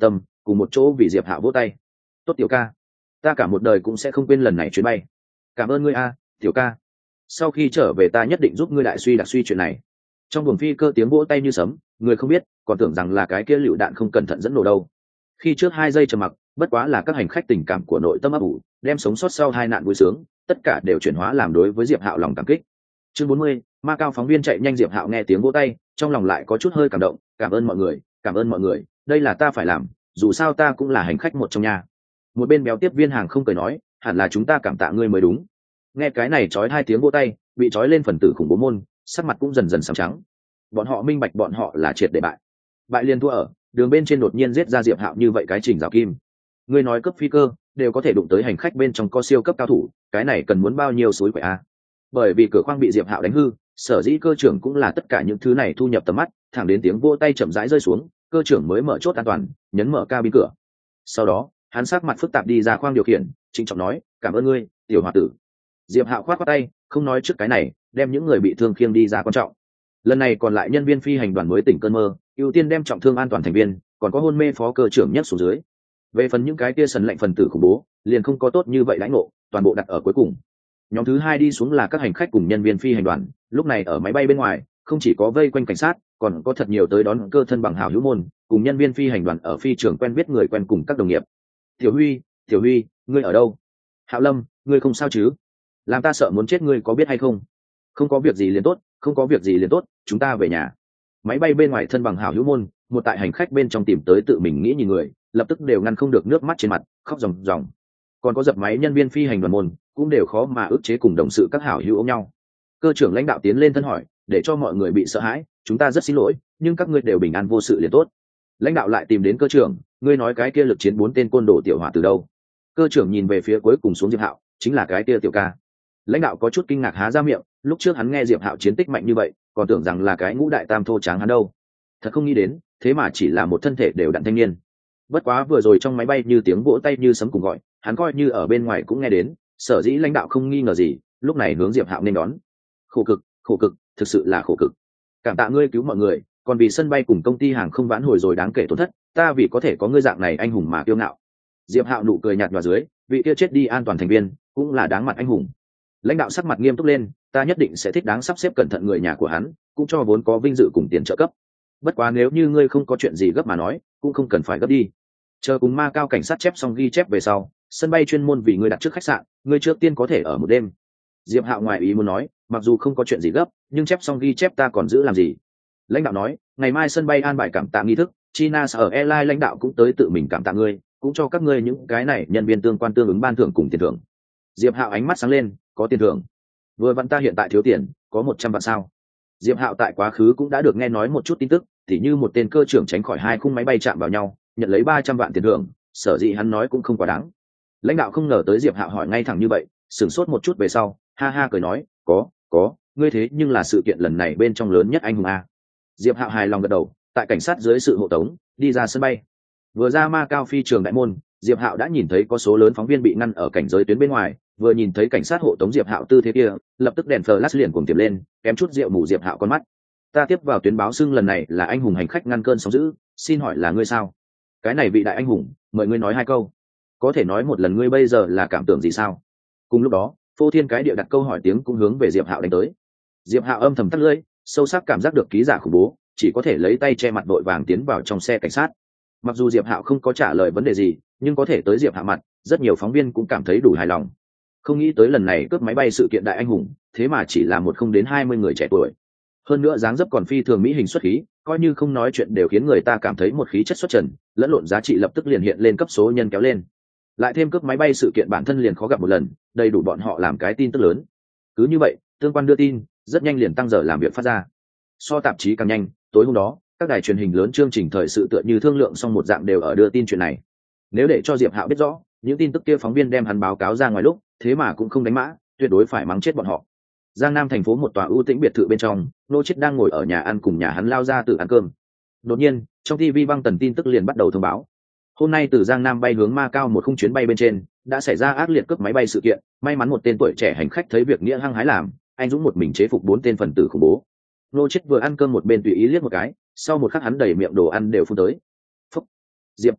cùng một chỗ vì diệp hạo vỗ tay. Tốt tiểu ca, ta cả một đời cũng sẽ không quên lần này chuyến bay. Cảm ơn ngươi a, tiểu ca. Sau khi trở về ta nhất định giúp ngươi đại suy đặc suy chuyện này. Trong buồng phi cơ tiếng vỗ tay như sấm, người không biết còn tưởng rằng là cái kia lựu đạn không cẩn thận dẫn nổ đâu. Khi trước hai giây trầm mặc, bất quá là các hành khách tình cảm của nội tâm ấp ủ, đem sống sót sau hai nạn vui sướng, tất cả đều chuyển hóa làm đối với diệp hạo lòng cảm kích. Chương bốn mươi, ma cao phóng viên chạy nhanh. Diệp hạo nghe tiếng vỗ tay, trong lòng lại có chút hơi cảm động. Cảm ơn mọi người, cảm ơn mọi người, đây là ta phải làm, dù sao ta cũng là hành khách một trong nhà. Một bên béo tiếp viên hàng không cười nói, hẳn là chúng ta cảm tạ ngươi mới đúng. Nghe cái này trói hai tiếng vỗ tay, bị trói lên phần tử khủng bố môn, sắc mặt cũng dần dần sầm trắng. Bọn họ minh bạch bọn họ là triệt để bại, bại liên thua ở đường bên trên đột nhiên giết ra diệp hạo như vậy cái trình rào kim. Ngươi nói cấp phi cơ đều có thể đụng tới hành khách bên trong co siêu cấp cao thủ, cái này cần muốn bao nhiêu suối quậy a? Bởi vì cửa khoang bị diệp hạo đánh hư, sở dĩ cơ trưởng cũng là tất cả những thứ này thu nhập tầm mắt, thẳng đến tiếng vỗ tay chậm rãi rơi xuống, cơ trưởng mới mở chốt an toàn, nhấn mở cabin cửa. Sau đó hắn sắc mặt phức tạp đi ra khoang điều khiển, trịnh trọng nói, cảm ơn ngươi tiểu hòa tử. Diệp hạo khoát khoát tay, không nói trước cái này, đem những người bị thương khiêng đi ra quan trọng. Lần này còn lại nhân viên phi hành đoàn mới tỉnh cơn mơ, ưu tiên đem trọng thương an toàn thành viên, còn có hôn mê phó cơ trưởng nhất xuống dưới. Về phần những cái kia sần lệnh phần tử khủng bố, liền không có tốt như vậy lãnh ngộ, toàn bộ đặt ở cuối cùng. Nhóm thứ hai đi xuống là các hành khách cùng nhân viên phi hành đoàn, lúc này ở máy bay bên ngoài không chỉ có vây quanh cảnh sát, còn có thật nhiều tới đón cơ thân bằng hào hữu môn, cùng nhân viên phi hành đoàn ở phi trường quen biết người quen cùng các đồng nghiệp. Tiểu Huy, Tiểu Huy, ngươi ở đâu? Hạo Lâm, ngươi không sao chứ? Làm ta sợ muốn chết, ngươi có biết hay không? Không có việc gì liền tốt, không có việc gì liền tốt, chúng ta về nhà. Máy bay bên ngoài thân bằng hào hữu môn, một tại hành khách bên trong tìm tới tự mình nghĩ nhìn người, lập tức đều ngăn không được nước mắt trên mặt, khóc ròng ròng. Còn có dập máy nhân viên phi hành đoàn môn, cũng đều khó mà ức chế cùng đồng sự các hảo hữu ôm nhau. Cơ trưởng lãnh đạo tiến lên thân hỏi, để cho mọi người bị sợ hãi, chúng ta rất xin lỗi, nhưng các ngươi đều bình an vô sự liền tốt. Lãnh đạo lại tìm đến cơ trưởng, ngươi nói cái kia lực chiến bốn tên côn đồ tiểu hỏa từ đâu? Cơ trưởng nhìn về phía cuối cùng xuống Diệp Hạo, chính là cái kia tiểu ca. Lãnh đạo có chút kinh ngạc há ra miệng, lúc trước hắn nghe Diệp Hạo chiến tích mạnh như vậy, còn tưởng rằng là cái ngũ đại tam thô tráng hắn đâu. Thật không nghĩ đến, thế mà chỉ là một thân thể đều đặn thanh niên. Bất quá vừa rồi trong máy bay như tiếng vỗ tay như sấm cùng gọi, hắn coi như ở bên ngoài cũng nghe đến, sở dĩ lãnh đạo không nghi ngờ gì, lúc này hướng Diệp Hạo nên đón. Khổ cực, khổ cực, thực sự là khổ cực. Cảm tạ ngươi cứu mọi người, còn vì sân bay cùng công ty hàng không vãn hồi rồi đáng kể tổn thất, ta vì có thể có ngươi dạng này anh hùng mà kiêu ngạo. Diệp Hạo nụ cười nhạt nhòa dưới, vị kia chết đi an toàn thành viên, cũng là đáng mặt anh hùng. Lãnh đạo sắc mặt nghiêm túc lên, ta nhất định sẽ thích đáng sắp xếp cẩn thận người nhà của hắn, cũng cho vốn có vinh dự cùng tiền trợ cấp. Bất quá nếu như ngươi không có chuyện gì gấp mà nói, cũng không cần phải gấp đi. Chờ cùng ma cao cảnh sát chép xong ghi chép về sau, sân bay chuyên môn vì ngươi đặt trước khách sạn, ngươi trước tiên có thể ở một đêm. Diệp Hạo ngoài ý muốn nói, mặc dù không có chuyện gì gấp, nhưng chép xong ghi chép ta còn giữ làm gì? Lãnh đạo nói, ngày mai sân bay an bài cảm tạ nghi thức, China sở Airlines lãnh đạo cũng tới tự mình cảm tạ ngươi, cũng cho các ngươi những cái này nhân viên tương quan tương ứng ban thưởng cùng tiền thưởng. Diệp Hạo ánh mắt sáng lên, có tiền thưởng? Vừa vặn ta hiện tại thiếu tiền, có một trăm vạn sao? Diệp Hạo tại quá khứ cũng đã được nghe nói một chút tin tức, tỉ như một tên cơ trưởng tránh khỏi hai khung máy bay chạm vào nhau, nhận lấy ba trăm vạn tiền thưởng, sở dĩ hắn nói cũng không quá đáng. Lãnh đạo không ngờ tới Diệp Hạo hỏi ngay thẳng như vậy, sửng sốt một chút về sau, ha ha cười nói, có, có, ngươi thế nhưng là sự kiện lần này bên trong lớn nhất anh hùng a. Diệp Hạo hài lòng gật đầu, tại cảnh sát dưới sự hộ tống, đi ra sân bay. Vừa ra ma cao phi trường đại môn, Diệp Hạo đã nhìn thấy có số lớn phóng viên bị ngăn ở cảnh giới tuyến bên ngoài, vừa nhìn thấy cảnh sát hộ tống Diệp Hạo tư thế kia, lập tức đèn flash liền cuồng tiềm lên, kém chút rượu mù Diệp Hạo con mắt. Ta tiếp vào tuyến báo xưng lần này là anh hùng hành khách ngăn cơn sóng dữ, xin hỏi là ngươi sao? Cái này vị đại anh hùng, mời ngươi nói hai câu. Có thể nói một lần ngươi bây giờ là cảm tưởng gì sao? Cùng lúc đó, phô thiên cái địa đặt câu hỏi tiếng cũng hướng về Diệp Hạo đánh tới. Diệp Hạo âm thầm tắt lưỡi, sâu sắc cảm giác được ký giả khủng bố, chỉ có thể lấy tay che mặt đội vàng tiến vào trong xe cảnh sát. Mặc dù Diệp Hạo không có trả lời vấn đề gì, nhưng có thể tới Diệp Hạo mặt, rất nhiều phóng viên cũng cảm thấy đủ hài lòng. Không nghĩ tới lần này cướp máy bay sự kiện đại anh hùng, thế mà chỉ là một không đến hai mươi người trẻ tuổi. Hơn nữa dáng dấp còn phi thường mỹ hình xuất khí, coi như không nói chuyện đều khiến người ta cảm thấy một khí chất xuất trần, lẫn lộn giá trị lập tức liền hiện lên cấp số nhân kéo lên. Lại thêm cướp máy bay sự kiện bản thân liền khó gặp một lần, đầy đủ bọn họ làm cái tin tức lớn. Cứ như vậy, tương quan đưa tin rất nhanh liền tăng giờ làm việc phát ra. So tạp chí càng nhanh, tối hôm đó, các đài truyền hình lớn chương trình thời sự tựa như thương lượng xong một dạng đều ở đưa tin chuyện này. Nếu để cho Diệp Hạo biết rõ, những tin tức kia phóng viên đem hắn báo cáo ra ngoài lúc, thế mà cũng không đánh mã, tuyệt đối phải mắng chết bọn họ. Giang Nam thành phố một tòa ưu tĩnh biệt thự bên trong, Nô Chiết đang ngồi ở nhà ăn cùng nhà hắn lao ra từ ăn cơm. Đột nhiên, trong ti vi băng tần tin tức liền bắt đầu thông báo. Hôm nay từ Giang Nam bay hướng Ma Cao một khung chuyến bay bên trên, đã xảy ra ác liệt cướp máy bay sự kiện, may mắn một tên tuổi trẻ hành khách thấy việc nghĩa hăng hái làm, anh dũng một mình chế phục bốn tên phần tử khủng bố. Nô Chiết vừa ăn cơm một bên tùy ý liếc một cái, sau một khắc hắn đầy miệng đồ ăn đều phun tới. Phúc. Diệp,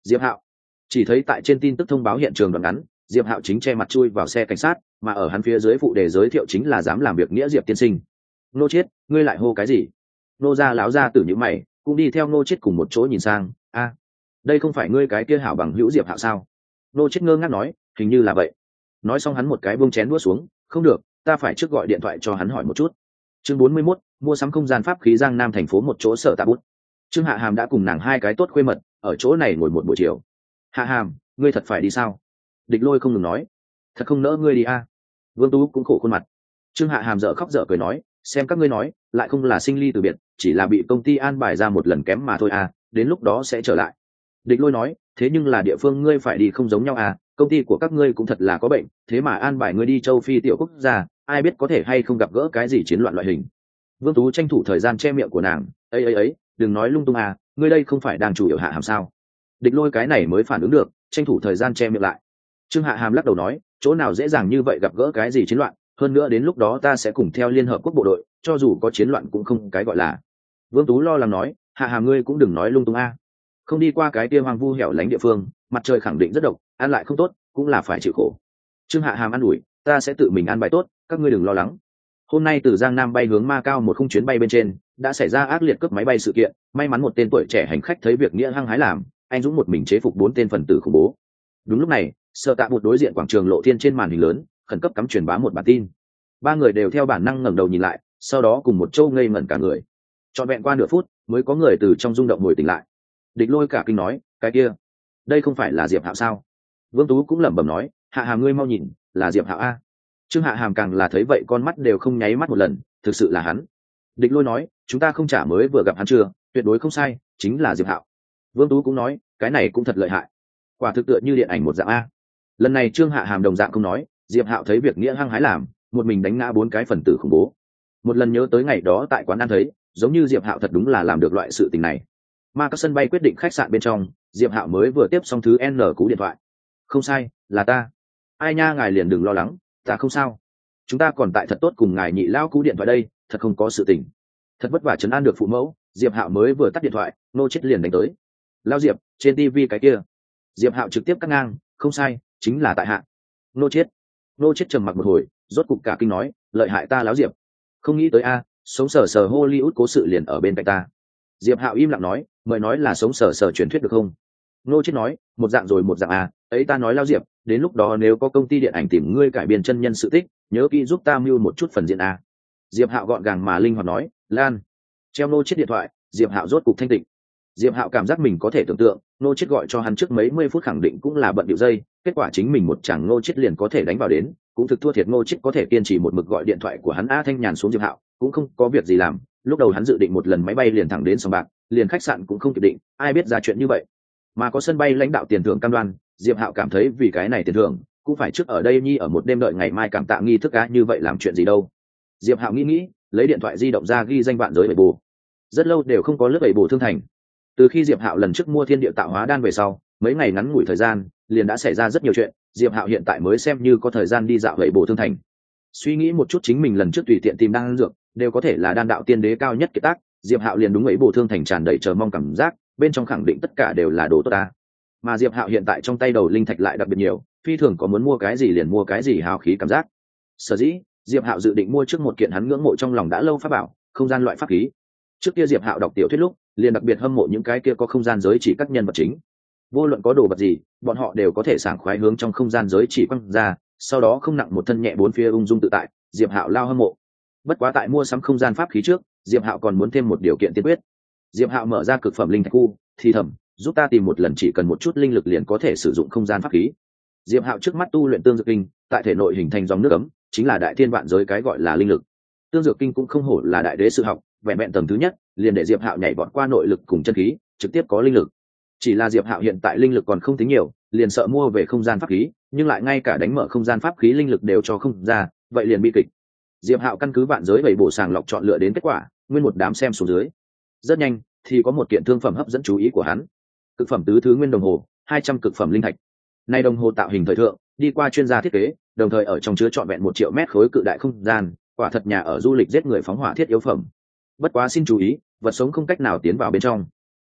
Diệp Hạo. Chỉ thấy tại trên tin tức thông báo hiện trường đoạn ngắn, Diệp Hạo chính che mặt chui vào xe cảnh sát, mà ở hắn phía dưới phụ đề giới thiệu chính là dám làm việc nghĩa Diệp tiên sinh. Nô Chiết, ngươi lại hô cái gì? Nô gia láo ra tử những mày, cũng đi theo Nô Chiết cùng một chỗ nhìn sang. A, đây không phải ngươi cái kia hảo bằng hữu Diệp Hạo sao? Nô Chiết ngơ ngác nói, hình như là vậy. Nói xong hắn một cái buông chén đũa xuống, không được, ta phải trước gọi điện thoại cho hắn hỏi một chút. Chương bốn mươi mốt, mua sắm không gian pháp khí Giang Nam thành phố một chỗ sở tạ bút. Trương Hạ Hàm đã cùng nàng hai cái tốt khuê mật, ở chỗ này ngồi một buổi chiều. Hạ Hàm, ngươi thật phải đi sao? Địch Lôi không ngừng nói, thật không nỡ ngươi đi a. Vương Tú cũng khổ khuôn mặt. Trương Hạ Hàm dở khóc dở cười nói, xem các ngươi nói, lại không là sinh ly từ biệt, chỉ là bị công ty an bài ra một lần kém mà thôi à, đến lúc đó sẽ trở lại. Địch Lôi nói, thế nhưng là địa phương ngươi phải đi không giống nhau à, công ty của các ngươi cũng thật là có bệnh, thế mà an bài ngươi đi châu Phi tiểu quốc gia, ai biết có thể hay không gặp gỡ cái gì chiến loạn loại hình. Vương Tú tranh thủ thời gian che miệng của nàng, ấy ấy ấy, đừng nói lung tung à, ngươi đây không phải đang chủ yếu Hạ Hàm sao? Địch Lôi cái này mới phản ứng được, tranh thủ thời gian che miệng lại. Trương Hạ Hàm lắc đầu nói, chỗ nào dễ dàng như vậy gặp gỡ cái gì chiến loạn, hơn nữa đến lúc đó ta sẽ cùng theo Liên Hợp Quốc bộ đội, cho dù có chiến loạn cũng không cái gọi là. Vương Tú lo lắng nói, Hạ Hàm ngươi cũng đừng nói lung tung a, không đi qua cái kia hoang vu hẻo lánh địa phương, mặt trời khẳng định rất độc, ăn lại không tốt, cũng là phải chịu khổ. Trương Hạ Hàm an ủi, ta sẽ tự mình ăn bài tốt, các ngươi đừng lo lắng. Hôm nay từ Giang Nam bay hướng Ma Cao một khung chuyến bay bên trên, đã xảy ra ác liệt cướp máy bay sự kiện, may mắn một tên tuổi trẻ hành khách thấy việc nghĩa hăng hái làm, anh dũng một mình chế phục bốn tên phần tử khủng bố. Đúng lúc này, Sở Tạ Bụt đối diện quảng trường Lộ Thiên trên màn hình lớn, khẩn cấp cắm truyền bá một bản tin. Ba người đều theo bản năng ngẩng đầu nhìn lại, sau đó cùng một châu ngây ngẩn cả người. Trọn vẹn qua nửa phút, mới có người từ trong rung động ngồi tỉnh lại. Địch Lôi cả kinh nói, cái kia, đây không phải là Diệp Hạo sao? Vương Tú cũng lẩm bẩm nói, Hạ Hàm ngươi mau nhìn, là Diệp Hạo a. Trương Hạ Hàm càng là thấy vậy con mắt đều không nháy mắt một lần, thực sự là hắn. Địch Lôi nói, chúng ta không trả mới vừa gặp hắn chưa, tuyệt đối không sai, chính là Diệp Hạo. Vương Tú cũng nói, cái này cũng thật lợi hại, quả thực tựa như điện ảnh một dạng a. Lần này Trương Hạ Hàm đồng dạng không nói, Diệp Hạo thấy việc nghĩa hăng hái làm, một mình đánh ngã bốn cái phần tử khủng bố. Một lần nhớ tới ngày đó tại quán ăn thấy, giống như Diệp Hạo thật đúng là làm được loại sự tình này. Mà các sân bay quyết định khách sạn bên trong, Diệp Hạo mới vừa tiếp xong thứ N cú điện thoại. Không sai, là ta. Ai nha, ngài liền đừng lo lắng, ta không sao. Chúng ta còn tại thật tốt cùng ngài nhị lao cú điện thoại đây, thật không có sự tình. Thật vất vả trấn an được phụ mẫu, Diệp Hạo mới vừa tắt điện thoại, Nô Chết liền đánh tới. Lao Diệp, trên tivi cái kia. Diệp Hạo trực tiếp cắt ngang, không sai, chính là tại hạ. Nô Chết. Nô Chết trầm mặc một hồi, rốt cục cả kinh nói, lợi hại ta Láo Diệp. Không nghĩ tới a, sống sờ sờ Hollywood cố sự liền ở bên cạnh ta. Diệp Hạo im lặng nói, mời nói là sống sờ sờ truyền thuyết được không? Nô Chết nói, một dạng rồi một dạng à, ấy ta nói Lao Diệp, đến lúc đó nếu có công ty điện ảnh tìm ngươi cải biên chân nhân sự tích, nhớ kỹ giúp ta mưu một chút phần diện à. Diệp Hạo gọn gàng mà linh hoạt nói, Lan. Treo Nô Chết điện thoại, Diệp Hạo rốt cục thanh tịnh. Diệp Hạo cảm giác mình có thể tưởng tượng, Nô Chết gọi cho hắn trước mấy mươi phút khẳng định cũng là bận điệu dây, kết quả chính mình một chàng Nô Chết liền có thể đánh vào đến, cũng thực thua thiệt Nô Chết có thể kiên trì một mực gọi điện thoại của hắn A Thanh Nhàn xuống Diệp Hạo, cũng không có việc gì làm, lúc đầu hắn dự định một lần máy bay liền thẳng đến sòng bạc, liền khách sạn cũng không kịp định, ai biết ra chuyện như vậy. Mà có sân bay lãnh đạo tiền thưởng cam đoan, Diệp Hạo cảm thấy vì cái này tiền thưởng, cũng phải trước ở đây nhi ở một đêm đợi ngày mai cảm tạ nghi thức á, như vậy làm chuyện gì đâu. Diệp Hạo nghĩ nghĩ, lấy điện thoại di động ra ghi danh bạn giới bảy bù. Rất lâu đều không có lướt bảy bù thương thành. Từ khi Diệp Hạo lần trước mua thiên địa tạo hóa đan về sau, mấy ngày ngắn ngủi thời gian, liền đã xảy ra rất nhiều chuyện, Diệp Hạo hiện tại mới xem như có thời gian đi dạo bảy bù thương thành. Suy nghĩ một chút chính mình lần trước tùy tiện tìm đan dược, đều có thể là đan đạo tiên đế cao nhất kiệt tác, Diệp Hạo liền đúng ấy bù thương thành tràn đầy chờ mong cảm giác, bên trong khẳng định tất cả đều là đồ tốt ta. Mà Diệp Hạo hiện tại trong tay đầu linh thạch lại đặc biệt nhiều, phi thường có muốn mua cái gì liền mua cái gì hào khí cảm giác. Sở dĩ, Diệp Hạo dự định mua trước một kiện hắn ngưỡng mộ trong lòng đã lâu pháp bảo, không gian loại pháp khí. Trước kia Diệp Hạo đọc tiểu thuyết lúc, liền đặc biệt hâm mộ những cái kia có không gian giới chỉ các nhân vật chính. Vô luận có đồ vật gì, bọn họ đều có thể sảng khoái hướng trong không gian giới chỉ quăng ra, sau đó không nặng một thân nhẹ bốn phía ung dung tự tại, Diệp Hạo lao hâm mộ. Bất quá tại mua sắm không gian pháp khí trước, Diệp Hạo còn muốn thêm một điều kiện tiên quyết. Diệp Hạo mở ra cực phẩm linh thạch khu, thì thầm, giúp ta tìm một lần chỉ cần một chút linh lực liền có thể sử dụng không gian pháp khí. Diệp Hạo trước mắt tu luyện tương dược kinh, tại thể nội hình thành dòng nước ấm, chính là đại thiên vạn giới cái gọi là linh lực. Tương dược kinh cũng không hổ là đại đế sự học, vẹn vẹn tầng thứ nhất, liền để Diệp Hạo nhảy vọt qua nội lực cùng chân khí, trực tiếp có linh lực. Chỉ là Diệp Hạo hiện tại linh lực còn không tính nhiều, liền sợ mua về không gian pháp khí, nhưng lại ngay cả đánh mở không gian pháp khí linh lực đều cho không ra, vậy liền bị kịch. Diệp Hạo căn cứ vạn giới bảy bổ sàng lọc chọn lựa đến kết quả, nguyên một đám xem xuống dưới. Rất nhanh, thì có một kiện thương phẩm hấp dẫn chú ý của hắn. Cực phẩm tứ thứ nguyên đồng hồ, hai trăm cực phẩm linh thạch. Này đồng hồ tạo hình thời thượng, đi qua chuyên gia thiết kế, đồng thời ở trong chứa trọn vẹn một triệu mét khối cự đại không gian, quả thật nhà ở du lịch giết người phóng hỏa thiết yếu phẩm. Bất quá xin chú ý, vật sống không cách nào tiến vào bên trong.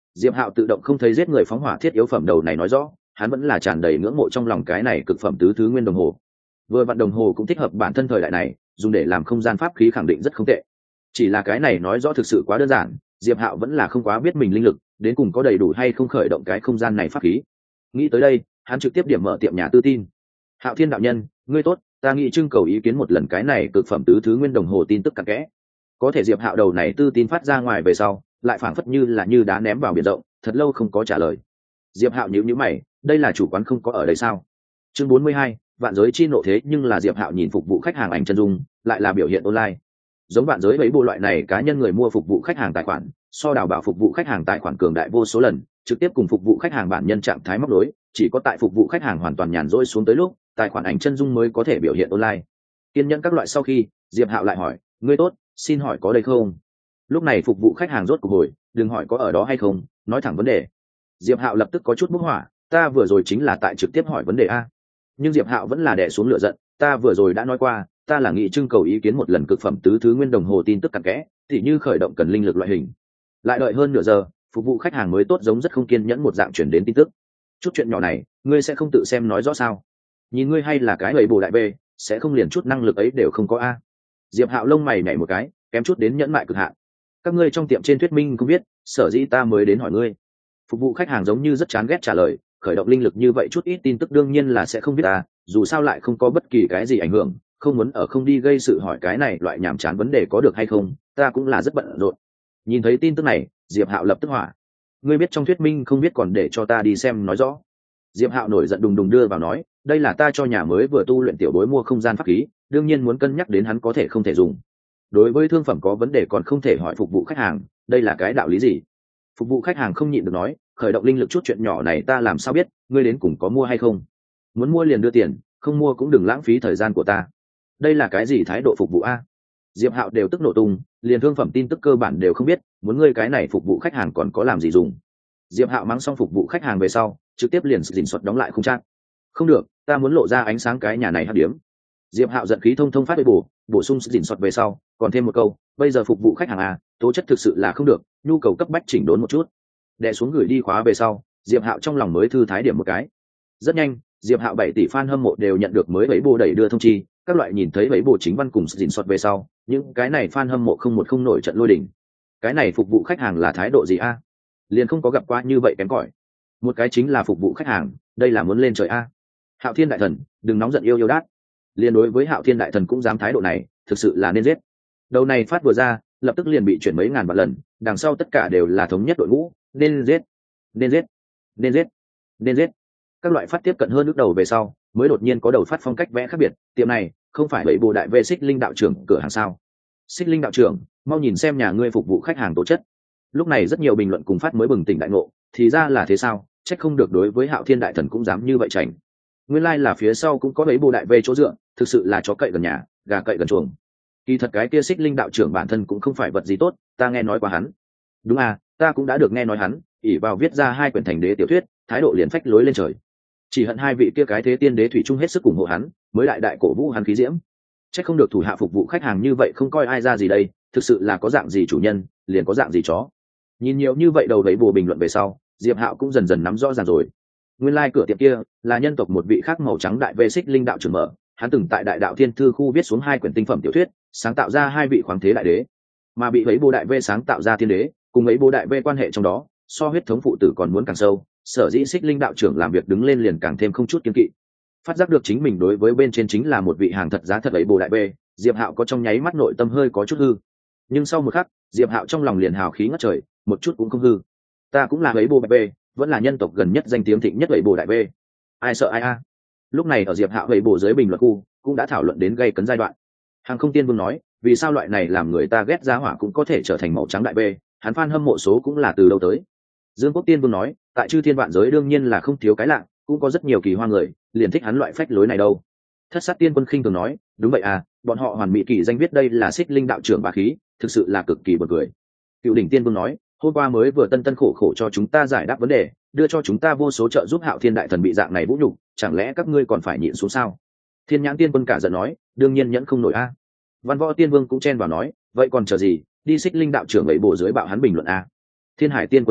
Diệp Hạo tự động không thấy giết người phóng hỏa thiết yếu phẩm đầu này nói rõ, hắn vẫn là tràn đầy ngưỡng mộ trong lòng cái này cực phẩm tứ thứ nguyên đồng hồ. Vừa vặn đồng hồ cũng thích hợp bản thân thời đại này, dùng để làm không gian pháp khí khẳng định rất không tệ. Chỉ là cái này nói rõ thực sự quá đơn giản, Diệp Hạo vẫn là không quá biết mình linh lực đến cùng có đầy đủ hay không khởi động cái không gian này pháp khí. Nghĩ tới đây, hắn trực tiếp điểm mở tiệm nhà tư tin. Hạo Thiên đạo nhân, ngươi tốt, ta nghĩ trưng cầu ý kiến một lần cái này cực phẩm tứ thứ nguyên đồng hồ tin tức cặn kẽ. Có thể Diệp Hạo đầu này tư tin phát ra ngoài về sau, lại phảng phất như là như đá ném vào biển rộng, thật lâu không có trả lời. Diệp Hạo nhíu nhíu mày, đây là chủ quán không có ở đây sao? Chương bốn mươi hai, vạn giới chi nộ thế nhưng là Diệp Hạo nhìn phục vụ khách hàng ảnh chân dung, lại là biểu hiện online. Giống vạn giới mấy bộ loại này cá nhân người mua phục vụ khách hàng tài khoản, so đào bảo phục vụ khách hàng tài khoản cường đại vô số lần, trực tiếp cùng phục vụ khách hàng bản nhân trạng thái móc đối, chỉ có tại phục vụ khách hàng hoàn toàn nhàn rỗi xuống tới lúc, tài khoản ảnh chân dung mới có thể biểu hiện online. Kiên nhẫn các loại sau khi, Diệp Hạo lại hỏi, ngươi tốt, xin hỏi có đây không? Lúc này phục vụ khách hàng rốt cuộc hồi, đừng hỏi có ở đó hay không, nói thẳng vấn đề. Diệp Hạo lập tức có chút bốc hỏa, ta vừa rồi chính là tại trực tiếp hỏi vấn đề a. Nhưng Diệp Hạo vẫn là đè xuống lửa giận, ta vừa rồi đã nói qua, ta là nghị trưng cầu ý kiến một lần cực phẩm tứ thứ nguyên đồng hồ tin tức cặn kẽ, thì như khởi động cần linh lực loại hình. Lại đợi hơn nửa giờ, phục vụ khách hàng mới tốt giống rất không kiên nhẫn một dạng chuyển đến tin tức. Chút chuyện nhỏ này, ngươi sẽ không tự xem nói rõ sao? Nhìn ngươi hay là cái lầy bồ đại bê, sẽ không liền chút năng lực ấy đều không có a. Diệp Hạo lông mày nhảy một cái, kém chút đến nhẫn mại cực hạn. Các ngươi trong tiệm trên thuyết minh không biết, sở dĩ ta mới đến hỏi ngươi. Phục vụ khách hàng giống như rất chán ghét trả lời, khởi động linh lực như vậy chút ít tin tức đương nhiên là sẽ không biết ta, dù sao lại không có bất kỳ cái gì ảnh hưởng, không muốn ở không đi gây sự hỏi cái này loại nhảm chán vấn đề có được hay không, ta cũng là rất bận rộn. Nhìn thấy tin tức này, Diệp Hạo lập tức hỏa. Ngươi biết trong thuyết minh không biết còn để cho ta đi xem nói rõ. Diệp Hạo nổi giận đùng đùng đưa vào nói, đây là ta cho nhà mới vừa tu luyện tiểu bối mua không gian pháp khí, đương nhiên muốn cân nhắc đến hắn có thể không thể dùng. Đối với thương phẩm có vấn đề còn không thể hỏi phục vụ khách hàng, đây là cái đạo lý gì? Phục vụ khách hàng không nhịn được nói, khởi động linh lực chút chuyện nhỏ này ta làm sao biết, ngươi đến cùng có mua hay không? Muốn mua liền đưa tiền, không mua cũng đừng lãng phí thời gian của ta. Đây là cái gì thái độ phục vụ a? Diệp Hạo đều tức nổ tung, liền thương phẩm tin tức cơ bản đều không biết, muốn ngươi cái này phục vụ khách hàng còn có làm gì dùng? Diệp Hạo mắng xong phục vụ khách hàng về sau, trực tiếp liền dình xuất đóng lại không trang. Không được, ta muốn lộ ra ánh sáng cái nhà này hấp điếm. Diệp Hạo giận khí thông thông phát với bổ, bổ sung dình xuất về sau, còn thêm một câu, bây giờ phục vụ khách hàng à, tố chất thực sự là không được, nhu cầu cấp bách chỉnh đốn một chút. Đè xuống gửi đi khóa về sau, Diệp Hạo trong lòng mới thư thái điểm một cái. Rất nhanh, Diệp Hạo bảy tỷ fan hâm mộ đều nhận được mới bảy bộ đẩy đưa thông chi, các loại nhìn thấy bảy bộ chính văn cùng dình xuất về sau, những cái này fan hâm mộ không một không nổi trận lôi đỉnh. Cái này phục vụ khách hàng là thái độ gì a? À? Liền không có gặp qua như vậy kém cỏi. Một cái chính là phục vụ khách hàng, đây là muốn lên trời a. À? Hạo Thiên đại thần, đừng nóng giận yêu yêu đát. Liên đối với Hạo Thiên đại thần cũng dám thái độ này, thực sự là nên giết. Đầu này phát vừa ra, lập tức liền bị chuyển mấy ngàn vạn lần, đằng sau tất cả đều là thống nhất đội ngũ, nên giết, nên giết, nên giết, nên giết. Các loại phát tiếp cận hơn nước đầu về sau, mới đột nhiên có đầu phát phong cách vẽ khác biệt, tiệm này không phải bảy bộ đại vệ Xích Linh đạo trưởng cửa hàng sao? Xích Linh đạo trưởng, mau nhìn xem nhà ngươi phục vụ khách hàng tố chất. Lúc này rất nhiều bình luận cùng phát mới bừng tỉnh đại ngộ, thì ra là thế sao, trách không được đối với Hạo Thiên đại thần cũng dám như vậy chảnh. Nguyên lai like là phía sau cũng có mấy bộ đại vệ chỗ dựa, thực sự là chó cậy gần nhà, gà cậy gần chuồng. Kỳ thật cái kia Xích Linh đạo trưởng bản thân cũng không phải vật gì tốt, ta nghe nói qua hắn. Đúng à, ta cũng đã được nghe nói hắn, ỷ vào viết ra hai quyển thành đế tiểu thuyết, thái độ liền phách lối lên trời. Chỉ hận hai vị kia cái thế tiên đế thủy chung hết sức ủng hộ hắn, mới đại đại cổ vũ hắn khí diễm. Chắc không được thủ hạ phục vụ khách hàng như vậy không coi ai ra gì đây, thực sự là có dạng gì chủ nhân, liền có dạng gì chó. Nhìn nhiều như vậy đầu đấy bồ bình luận về sau, Diệp Hạo cũng dần dần nắm rõ ràng rồi. Nguyên lai like cửa tiệm kia là nhân tộc một vị khác màu trắng đại vệ Xích Linh đạo trưởng mở, hắn từng tại đại đạo thiên thư khu viết xuống hai quyển tinh phẩm tiểu thuyết, sáng tạo ra hai vị khoáng thế đại đế, mà bị ấy bồ đại vệ sáng tạo ra thiên đế, cùng ấy bồ đại vệ quan hệ trong đó, so huyết thống phụ tử còn muốn càng sâu, sở dĩ Xích Linh đạo trưởng làm việc đứng lên liền càng thêm không chút kiêng kỵ. Phát giác được chính mình đối với bên trên chính là một vị hàng thật giá thật ấy bồ đại vệ, Diệp Hạo có trong nháy mắt nội tâm hơi có chút hư. Nhưng sau một khắc, Diệp Hạo trong lòng liền hào khí ngất trời, một chút cũng không hư. Ta cũng là ấy bồ đại vệ, vẫn là nhân tộc gần nhất danh tiếng thịnh nhất ấy bồ đại vệ. Ai sợ ai a? Lúc này ở Diệp Hạo ấy bồ dưới bình luận khu cũng đã thảo luận đến gây cấn giai đoạn. Hàng Không Tiên Vương nói, vì sao loại này làm người ta ghét giá hỏa cũng có thể trở thành màu trắng đại vệ, hắn fan hâm mộ số cũng là từ đâu tới. Dương Quốc Tiên Vương nói, tại chư thiên vạn giới đương nhiên là không thiếu cái lạ, cũng có rất nhiều kỳ hoa người liền thích hắn loại phách lối này đâu. Thất Sát Tiên Quân khinh thường nói, đúng vậy à, bọn họ hoàn mỹ kỳ danh viết đây là Xích Linh đạo trưởng bá khí, thực sự là cực kỳ buồn cười. Cựu Đỉnh Tiên Vương nói, hôm qua mới vừa tân tân khổ khổ cho chúng ta giải đáp vấn đề, đưa cho chúng ta vô số trợ giúp Hạo Thiên đại thần bị dạng này vũ nhục, chẳng lẽ các ngươi còn phải nhịn xuống sao? Thiên Nhãn Tiên Quân cả giận nói, đương nhiên nhẫn không nổi a. Văn Võ Tiên Vương cũng chen vào nói, vậy còn chờ gì, đi Xích Linh đạo trưởng vậy bổ dưới bạo hắn bình luận a. Thiên Hải Tiên Quân nói,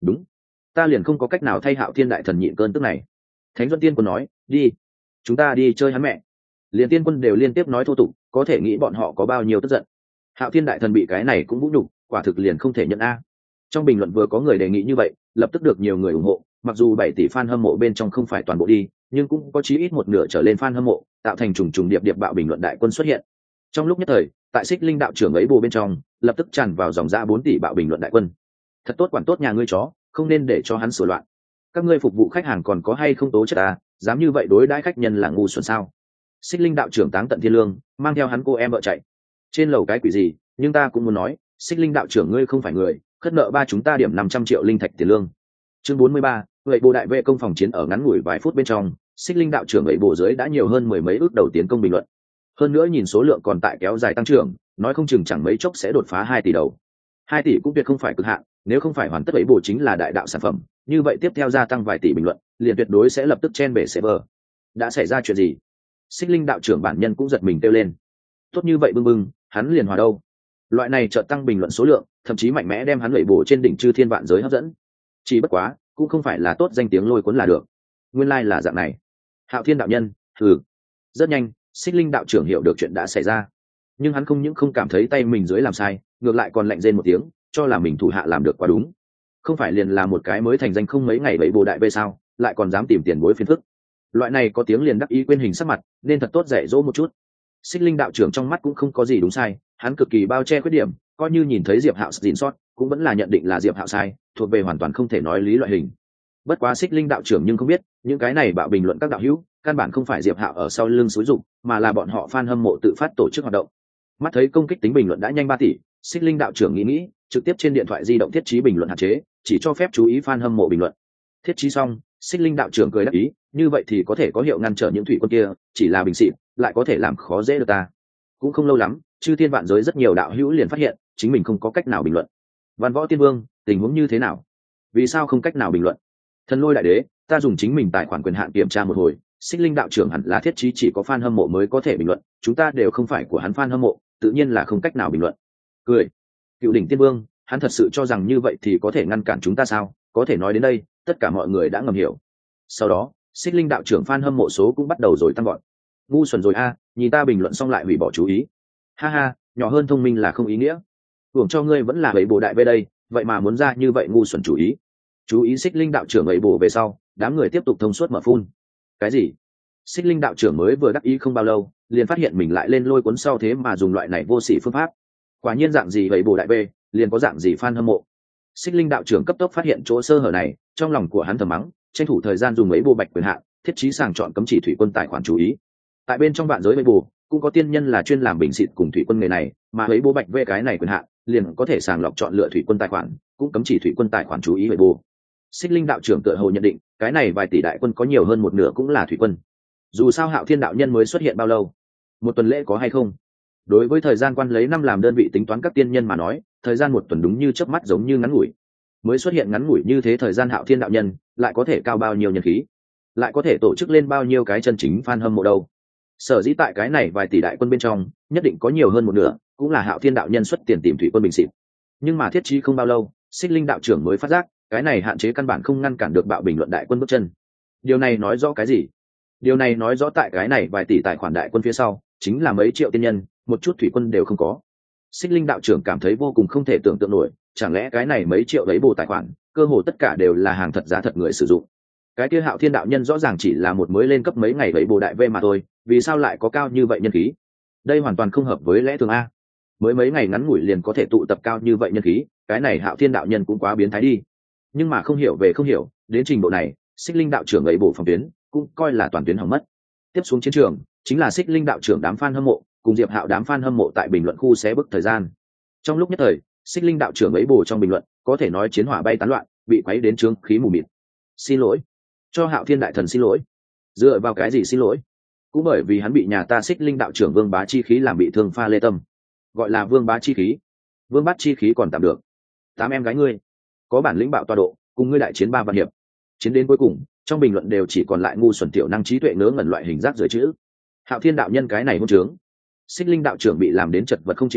đúng, ta liền không có cách nào thay Hạo Thiên đại thần nhịn cơn tức này. Thánh Duẫn Tiên Quân nói, đi, chúng ta đi chơi hắn mẹ. Liền tiên quân đều liên tiếp nói thô tục, có thể nghĩ bọn họ có bao nhiêu tức giận. Hạo Thiên đại thần bị cái này cũng vũ nhục, quả thực liền không thể nhận a. Trong bình luận vừa có người đề nghị như vậy, lập tức được nhiều người ủng hộ, mặc dù bảy tỷ fan hâm mộ bên trong không phải toàn bộ đi, nhưng cũng có chí ít một nửa trở lên fan hâm mộ, tạo thành trùng trùng điệp điệp bạo bình luận đại quân xuất hiện. Trong lúc nhất thời, tại Xích Linh đạo trưởng ấy bù bên trong, lập tức tràn vào dòng ra bốn tỷ bạo bình luận đại quân. Thật tốt quản tốt nhà ngươi chó, không nên để cho hắn sửa loạn. Các ngươi phục vụ khách hàng còn có hay không tố chất à, dám như vậy đối đãi khách nhân là ngu xuẩn sao? Xích Linh đạo trưởng táng tận thiên lương, mang theo hắn cô em vợ chạy. Trên lầu cái quỷ gì, nhưng ta cũng muốn nói, Xích Linh đạo trưởng ngươi không phải người, khất nợ ba chúng ta điểm năm trăm triệu linh thạch tiền lương. Chương bốn mươi ba, vậy bộ đại vệ công phòng chiến ở ngắn ngủi vài phút bên trong, Xích Linh đạo trưởng ấy bộ dưới đã nhiều hơn mười mấy ước đầu tiến công bình luận. Hơn nữa nhìn số lượng còn tại kéo dài tăng trưởng, nói không chừng chẳng mấy chốc sẽ đột phá hai tỷ đầu. hai tỷ cũng tuyệt không phải cực hạn, nếu không phải hoàn tất ấy bộ chính là đại đạo sản phẩm, như vậy tiếp theo gia tăng vài tỷ bình luận, liền tuyệt đối sẽ lập tức chen bể server. Đã xảy ra chuyện gì? Xích Linh đạo trưởng bản nhân cũng giật mình kêu lên. Tốt như vậy bưng bưng, hắn liền hòa đâu? Loại này chợt tăng bình luận số lượng, thậm chí mạnh mẽ đem hắn lẩy bổ trên đỉnh chư thiên vạn giới hấp dẫn. Chỉ bất quá, cũng không phải là tốt danh tiếng lôi cuốn là được. Nguyên lai like là dạng này. Hạo Thiên đạo nhân, hừ. Rất nhanh, Xích Linh đạo trưởng hiểu được chuyện đã xảy ra, nhưng hắn không những không cảm thấy tay mình dưới làm sai, ngược lại còn lạnh rên một tiếng, cho là mình thủ hạ làm được quá đúng. Không phải liền là một cái mới thành danh không mấy ngày bậy bồ đại vây sao, lại còn dám tìm tiền bối phiền phức. Loại này có tiếng liền đắc ý quên hình sắc mặt, nên thật tốt dạy dỗ một chút. Xích Linh đạo trưởng trong mắt cũng không có gì đúng sai, hắn cực kỳ bao che khuyết điểm, coi như nhìn thấy Diệp Hạo xin sót, cũng vẫn là nhận định là Diệp Hạo sai, thuộc về hoàn toàn không thể nói lý loại hình. Bất quá Xích Linh đạo trưởng nhưng không biết, những cái này bạo bình luận các đạo hữu, căn bản không phải Diệp Hạo ở sau lưng xúi dục, mà là bọn họ fan hâm mộ tự phát tổ chức hoạt động. Mắt thấy công kích tính bình luận đã nhanh ba tỷ, Xích Linh đạo trưởng nghĩ nghĩ, trực tiếp trên điện thoại di động thiết trí bình luận hạn chế, chỉ cho phép chú ý fan hâm mộ bình luận. Thiết trí xong, Xích Linh đạo trưởng cười đáp ý, như vậy thì có thể có hiệu ngăn trở những thủy quân kia, chỉ là bình xịt, lại có thể làm khó dễ được ta. Cũng không lâu lắm, chư thiên vạn giới rất nhiều đạo hữu liền phát hiện, chính mình không có cách nào bình luận. Văn Võ Tiên Vương, tình huống như thế nào? Vì sao không cách nào bình luận? Thần Lôi đại đế, ta dùng chính mình tài khoản quyền hạn kiểm tra một hồi, Xích Linh đạo trưởng hẳn là thiết trí chỉ có fan hâm mộ mới có thể bình luận, chúng ta đều không phải của hắn fan hâm mộ, tự nhiên là không cách nào bình luận. Cười. Cựu đỉnh Tiên Vương, hắn thật sự cho rằng như vậy thì có thể ngăn cản chúng ta sao? Có thể nói đến đây, tất cả mọi người đã ngầm hiểu. Sau đó, Xích Linh đạo trưởng fan hâm mộ số cũng bắt đầu rồi tăng gọn. Ngu xuẩn rồi a, nhìn ta bình luận xong lại hủy bỏ chú ý. Ha ha, nhỏ hơn thông minh là không ý nghĩa. Hưởng cho ngươi vẫn là bảy bồ đại về đây, vậy mà muốn ra như vậy ngu xuẩn chú ý. Chú ý Xích Linh đạo trưởng ấy bồ về sau, đám người tiếp tục thông suốt mở phun. Cái gì? Xích Linh đạo trưởng mới vừa đắc ý không bao lâu, liền phát hiện mình lại lên lôi cuốn sau thế mà dùng loại này vô sỉ phương pháp. Quả nhiên dạng gì vậy bồ đại bê, liền có dạng gì fan hâm mộ. Xích Linh đạo trưởng cấp tốc phát hiện chỗ sơ hở này, trong lòng của hắn thầm mắng, tranh thủ thời gian dùng mấy bộ bạch quyền hạn, thiết trí sàng chọn cấm chỉ thủy quân tài khoản chú ý. Tại bên trong vạn giới bầy bù, cũng có tiên nhân là chuyên làm bình xịt cùng thủy quân nghề này, mà mấy bộ bạch về cái này quyền hạn, liền có thể sàng lọc chọn lựa thủy quân tài khoản, cũng cấm chỉ thủy quân tài khoản chú ý bầy bù. Xích Linh đạo trưởng tựa hồ nhận định, cái này vài tỷ đại quân có nhiều hơn một nửa cũng là thủy quân. Dù sao Hạo Thiên đạo nhân mới xuất hiện bao lâu, một tuần lễ có hay không? Đối với thời gian quan lấy năm làm đơn vị tính toán các tiên nhân mà nói, thời gian một tuần đúng như chớp mắt giống như ngắn ngủi. Mới xuất hiện ngắn ngủi như thế thời gian Hạo Thiên đạo nhân, lại có thể cao bao nhiêu nhân khí, lại có thể tổ chức lên bao nhiêu cái chân chính fan hâm mộ đâu. Sở dĩ tại cái này vài tỷ đại quân bên trong, nhất định có nhiều hơn một nửa, cũng là Hạo Thiên đạo nhân xuất tiền tìm thủy quân bình xịt. Nhưng mà thiết trí không bao lâu, Xích Linh đạo trưởng mới phát giác, cái này hạn chế căn bản không ngăn cản được bạo bình luận đại quân bước chân. Điều này nói rõ cái gì? Điều này nói rõ tại cái này vài tỷ tài khoản đại quân phía sau, chính là mấy triệu tiên nhân, một chút thủy quân đều không có. Xích Linh đạo trưởng cảm thấy vô cùng không thể tưởng tượng nổi, chẳng lẽ cái này mấy triệu đấy bồ tài khoản, cơ hồ tất cả đều là hàng thật giá thật người sử dụng. Cái kia Hạo Thiên đạo nhân rõ ràng chỉ là một mới lên cấp mấy ngày đấy bồ đại vê mà thôi, vì sao lại có cao như vậy nhân khí? Đây hoàn toàn không hợp với lẽ thường a. Mới mấy ngày ngắn ngủi liền có thể tụ tập cao như vậy nhân khí, cái này Hạo Thiên đạo nhân cũng quá biến thái đi. Nhưng mà không hiểu về không hiểu, đến trình độ này, Xích Linh đạo trưởng ấy bổ phòng tuyến, cũng coi là toàn tuyến hỏng mất. Tiếp xuống chiến trường, chính là Xích Linh đạo trưởng đám fan hâm mộ, cùng Diệp Hạo đám fan hâm mộ tại bình luận khu xé bức thời gian. Trong lúc nhất thời, Xích Linh đạo trưởng ấy bổ trong bình luận, có thể nói chiến hỏa bay tán loạn, bị quấy đến trướng khí mù mịt. Xin lỗi, cho Hạo Thiên đại thần xin lỗi. Dựa vào cái gì xin lỗi? Cũng bởi vì hắn bị nhà ta Xích Linh đạo trưởng Vương Bá chi khí làm bị thương pha lê tâm. Gọi là Vương Bá chi khí. Vương Bá chi khí còn tạm được. Tám em gái ngươi, có bản lĩnh bạo tọa độ, cùng ngươi đại chiến ba vạn hiệp. Chiến đến cuối cùng, trong bình luận đều chỉ còn lại ngu xuẩn tiểu năng trí tuệ ngớ ngẩn loại hình rác rưởi chữ. Hạo Thiên đạo nhân cái này hôn trướng. Xích Linh đạo trưởng bị làm đến chật vật không chịu nổi,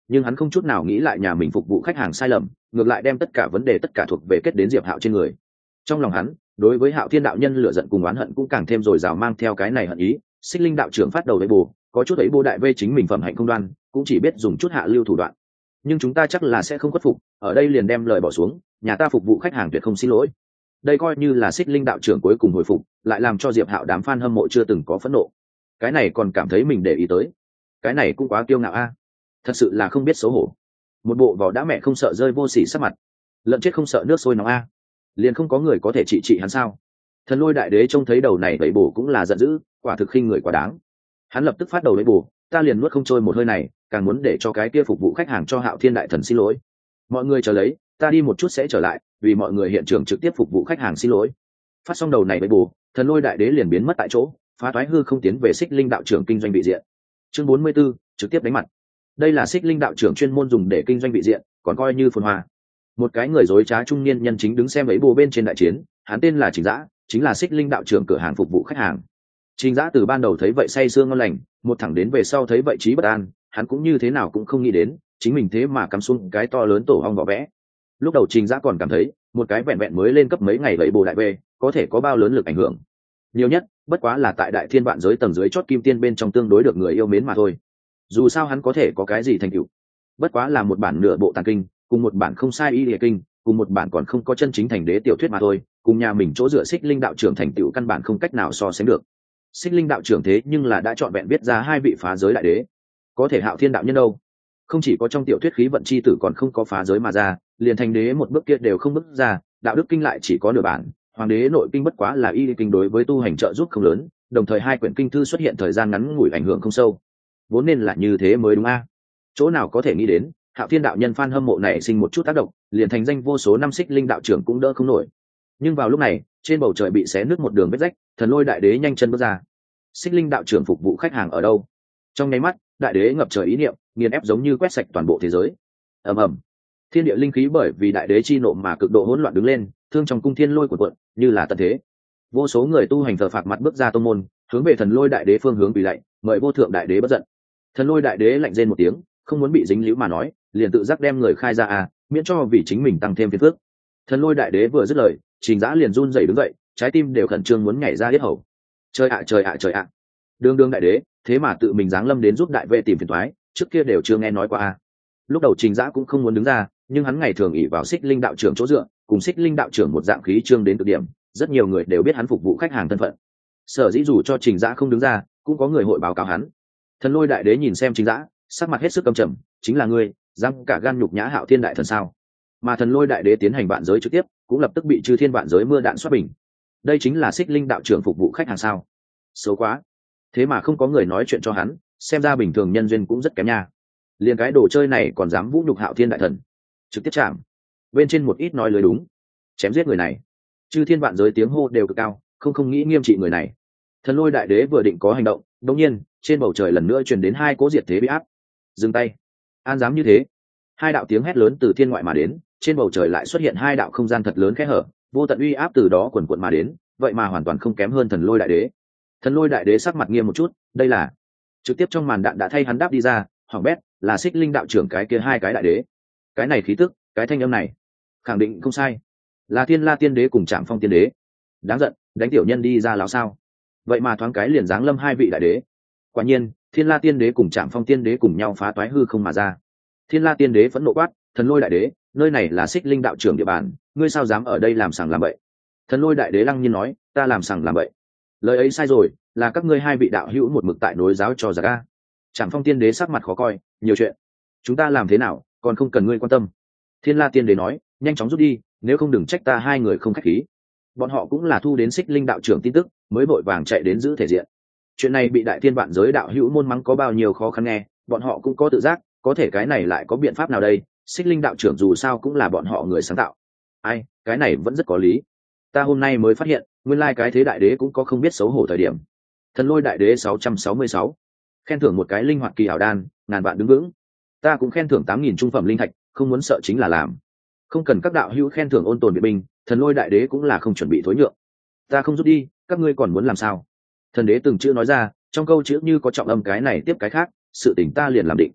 nhưng hắn không chút nào nghĩ lại nhà mình phục vụ khách hàng sai lầm, ngược lại đem tất cả vấn đề tất cả thuộc về kết đến Diệp Hạo trên người. Trong lòng hắn, đối với Hạo Thiên đạo nhân lửa giận cùng oán hận cũng càng thêm dồi dào, mang theo cái này hận ý, Xích Linh đạo trưởng phát đầu với bồ, có chút ấy bô đại vê chính mình phẩm hạnh không đoan, cũng chỉ biết dùng chút hạ lưu thủ đoạn. Nhưng chúng ta chắc là sẽ không khuất phục, ở đây liền đem lời bỏ xuống, nhà ta phục vụ khách hàng tuyệt không xin lỗi. Đây coi như là Xích Linh đạo trưởng cuối cùng hồi phục, lại làm cho Diệp Hạo đám fan hâm mộ chưa từng có phẫn nộ. Cái này còn cảm thấy mình để ý tới, cái này cũng quá kiêu ngạo a, thật sự là không biết xấu hổ. Một bộ vỏ đã mẹ không sợ rơi vô sỉ sắc mặt, lợn chết không sợ nước sôi nóng a, liền không có người có thể trị trị hắn sao? Thần Lôi đại đế trông thấy đầu này vậy bổ cũng là giận dữ, quả thực khinh người quá đáng. Hắn lập tức phát đầu với bổ, ta liền nuốt không trôi một hơi này, càng muốn để cho cái kia phục vụ khách hàng cho Hạo Thiên đại thần xin lỗi. Mọi người chờ lấy, ta đi một chút sẽ trở lại, vì mọi người hiện trường trực tiếp phục vụ khách hàng xin lỗi. Phát xong đầu này với bổ, Thần Lôi đại đế liền biến mất tại chỗ, phá toái hư không tiến về Xích Linh đạo trưởng kinh doanh vị diện. Chương bốn mươi 44, trực tiếp đánh mặt. Đây là Xích Linh đạo trưởng chuyên môn dùng để kinh doanh vị diện, còn coi như phồn hoa. Một cái người dối trá trung niên nhân chính đứng xem ấy bồ bên trên đại chiến, hắn tên là Trình Dã, chính là Xích Linh đạo trưởng cửa hàng phục vụ khách hàng. Trình Dã từ ban đầu thấy vậy say sưa ngon lành, một thẳng đến về sau thấy vậy trí bất an, hắn cũng như thế nào cũng không nghĩ đến, chính mình thế mà cắm xuống cái to lớn tổ hong vỏ vẽ. Lúc đầu Trình Dã còn cảm thấy, một cái vẹn vẹn mới lên cấp mấy ngày vậy bồ đại về, có thể có bao lớn lực ảnh hưởng. Nhiều nhất, bất quá là tại đại thiên vạn giới tầng dưới chót kim tiên bên trong tương đối được người yêu mến mà thôi. Dù sao hắn có thể có cái gì thành tựu, bất quá là một bản nửa bộ tàng kinh, cùng một bản không sai y địa kinh, cùng một bản còn không có chân chính thành đế tiểu thuyết mà thôi, cùng nhà mình chỗ dựa Xích Linh đạo trưởng thành tựu căn bản không cách nào so sánh được. Xích Linh đạo trưởng thế nhưng là đã chọn vẹn viết ra hai vị phá giới đại đế, có thể Hạo Thiên đạo nhân đâu? Không chỉ có trong tiểu thuyết khí vận chi tử còn không có phá giới mà ra, liền thành đế một bước kia đều không bước ra, đạo đức kinh lại chỉ có nửa bản, hoàng đế nội kinh bất quá là y địa kinh, đối với tu hành trợ giúp không lớn, đồng thời hai quyển kinh thư xuất hiện thời gian ngắn ngủi ảnh hưởng không sâu. Vốn nên là như thế mới đúng a. Chỗ nào có thể nghĩ đến, Hạo Thiên đạo nhân fan hâm mộ này sinh một chút tác động, liền thành danh vô số năm Xích Linh đạo trưởng cũng đỡ không nổi. Nhưng vào lúc này, trên bầu trời bị xé nứt một đường vết rách, Thần Lôi đại đế nhanh chân bước ra. Xích Linh đạo trưởng phục vụ khách hàng ở đâu? Trong nháy mắt, đại đế ngập trời ý niệm, nghiền ép giống như quét sạch toàn bộ thế giới. Ầm ầm, thiên địa linh khí bởi vì đại đế chi nộ mà cực độ hỗn loạn đứng lên, thương trong cung thiên lôi của quận, như là tận thế. Vô số người tu hành thờ phạc mặt bước ra tông môn, hướng về Thần Lôi đại đế phương hướng quỳ lạy, mời vô thượng đại đế bất giận. Thần Lôi đại đế lạnh rên một tiếng, không muốn bị dính líu mà nói, liền tự giác đem người khai ra à, miễn cho vì chính mình tăng thêm phiền phức. Thần Lôi đại đế vừa dứt lời, Trình Dã liền run rẩy đứng dậy, trái tim đều khẩn trương muốn nhảy ra yết hầu. Trời ạ trời ạ trời ạ, đương đương đại đế, thế mà tự mình giáng lâm đến giúp đại vệ tìm phiền toái, trước kia đều chưa nghe nói qua à. Lúc đầu Trình Dã cũng không muốn đứng ra, nhưng hắn ngày thường ỷ vào Xích Linh đạo trưởng chỗ dựa, cùng Xích Linh đạo trưởng một dạng khí trương đến cực điểm, rất nhiều người đều biết hắn phục vụ khách hàng thân phận. Sở dĩ dù cho Trình Dã không đứng ra, cũng có người hội báo cáo hắn. Thần Lôi đại đế nhìn xem Trình Dã, sắc mặt hết sức căm trầm, chính là ngươi, dám cả gan nhục nhã Hạo Thiên đại thần sao? Mà Thần Lôi đại đế tiến hành vạn giới trực tiếp, cũng lập tức bị chư thiên vạn giới mưa đạn xoát bình. Đây chính là Xích Linh đạo trưởng phục vụ khách hàng sao? Xấu quá, thế mà không có người nói chuyện cho hắn, xem ra bình thường nhân duyên cũng rất kém nha. Liên cái đồ chơi này còn dám vũ nhục Hạo Thiên đại thần, trực tiếp chạm bên trên một ít nói lưới đúng, chém giết người này. Chư thiên vạn giới tiếng hô đều cực cao, không không nghĩ nghiêm trị người này. Thần Lôi đại đế vừa định có hành động, đột nhiên trên bầu trời lần nữa truyền đến hai cỗ diệt thế bị áp. Dừng tay, an dám như thế? Hai đạo tiếng hét lớn từ thiên ngoại mà đến, trên bầu trời lại xuất hiện hai đạo không gian thật lớn kẽ hở, vô tận uy áp từ đó quần quận mà đến, vậy mà hoàn toàn không kém hơn Thần Lôi đại đế. Thần Lôi đại đế sắc mặt nghiêm một chút, đây là trực tiếp trong màn đạn đã thay hắn đáp đi ra, hỏng bét, là Xích Linh đạo trưởng cái kia hai cái đại đế. Cái này khí tức, cái thanh âm này, khẳng định không sai, là Thiên La tiên đế cùng Trảm Phong tiên đế. Đáng giận, đánh tiểu nhân đi ra láo sao? Vậy mà thoáng cái liền giáng lâm hai vị đại đế. Quả nhiên, Thiên La tiên đế cùng Trảm Phong tiên đế cùng nhau phá toái hư không mà ra. Thiên La tiên đế phẫn nộ quát, Thần Lôi đại đế, nơi này là Xích Linh đạo trưởng địa bàn, ngươi sao dám ở đây làm sằng làm bậy? Thần Lôi đại đế lăng nhiên nói, ta làm sằng làm bậy? Lời ấy sai rồi, là các ngươi hai vị đạo hữu một mực tại nối giáo cho giặc a. Trảm Phong tiên đế sắc mặt khó coi, nhiều chuyện, chúng ta làm thế nào, còn không cần ngươi quan tâm. Thiên La tiên đế nói, nhanh chóng rút đi, nếu không đừng trách ta hai người không khách khí. Bọn họ cũng là thu đến Xích Linh đạo trưởng tin tức, mới vội vàng chạy đến giữ thể diện. Chuyện này bị đại thiên vạn giới đạo hữu môn mắng có bao nhiêu khó khăn nghe, bọn họ cũng có tự giác, có thể cái này lại có biện pháp nào đây? Xích Linh đạo trưởng dù sao cũng là bọn họ người sáng tạo. Ai, cái này vẫn rất có lý. Ta hôm nay mới phát hiện, nguyên lai cái thế đại đế cũng có không biết xấu hổ thời điểm. Thần Lôi đại đế sáu trăm sáu mươi sáu, khen thưởng một cái linh hoạt kỳ hảo đan, ngàn vạn đứng vững. Ta cũng khen thưởng tám nghìn trung phẩm linh thạch, không muốn sợ chính là làm. Không cần các đạo hữu khen thưởng ôn tồn biện binh, Thần Lôi đại đế cũng là không chuẩn bị thối nhượng. Ta không rút đi, các ngươi còn muốn làm sao? Thần đế từng chữ nói ra, trong câu chữ như có trọng âm, cái này tiếp cái khác, sự tình ta liền làm định.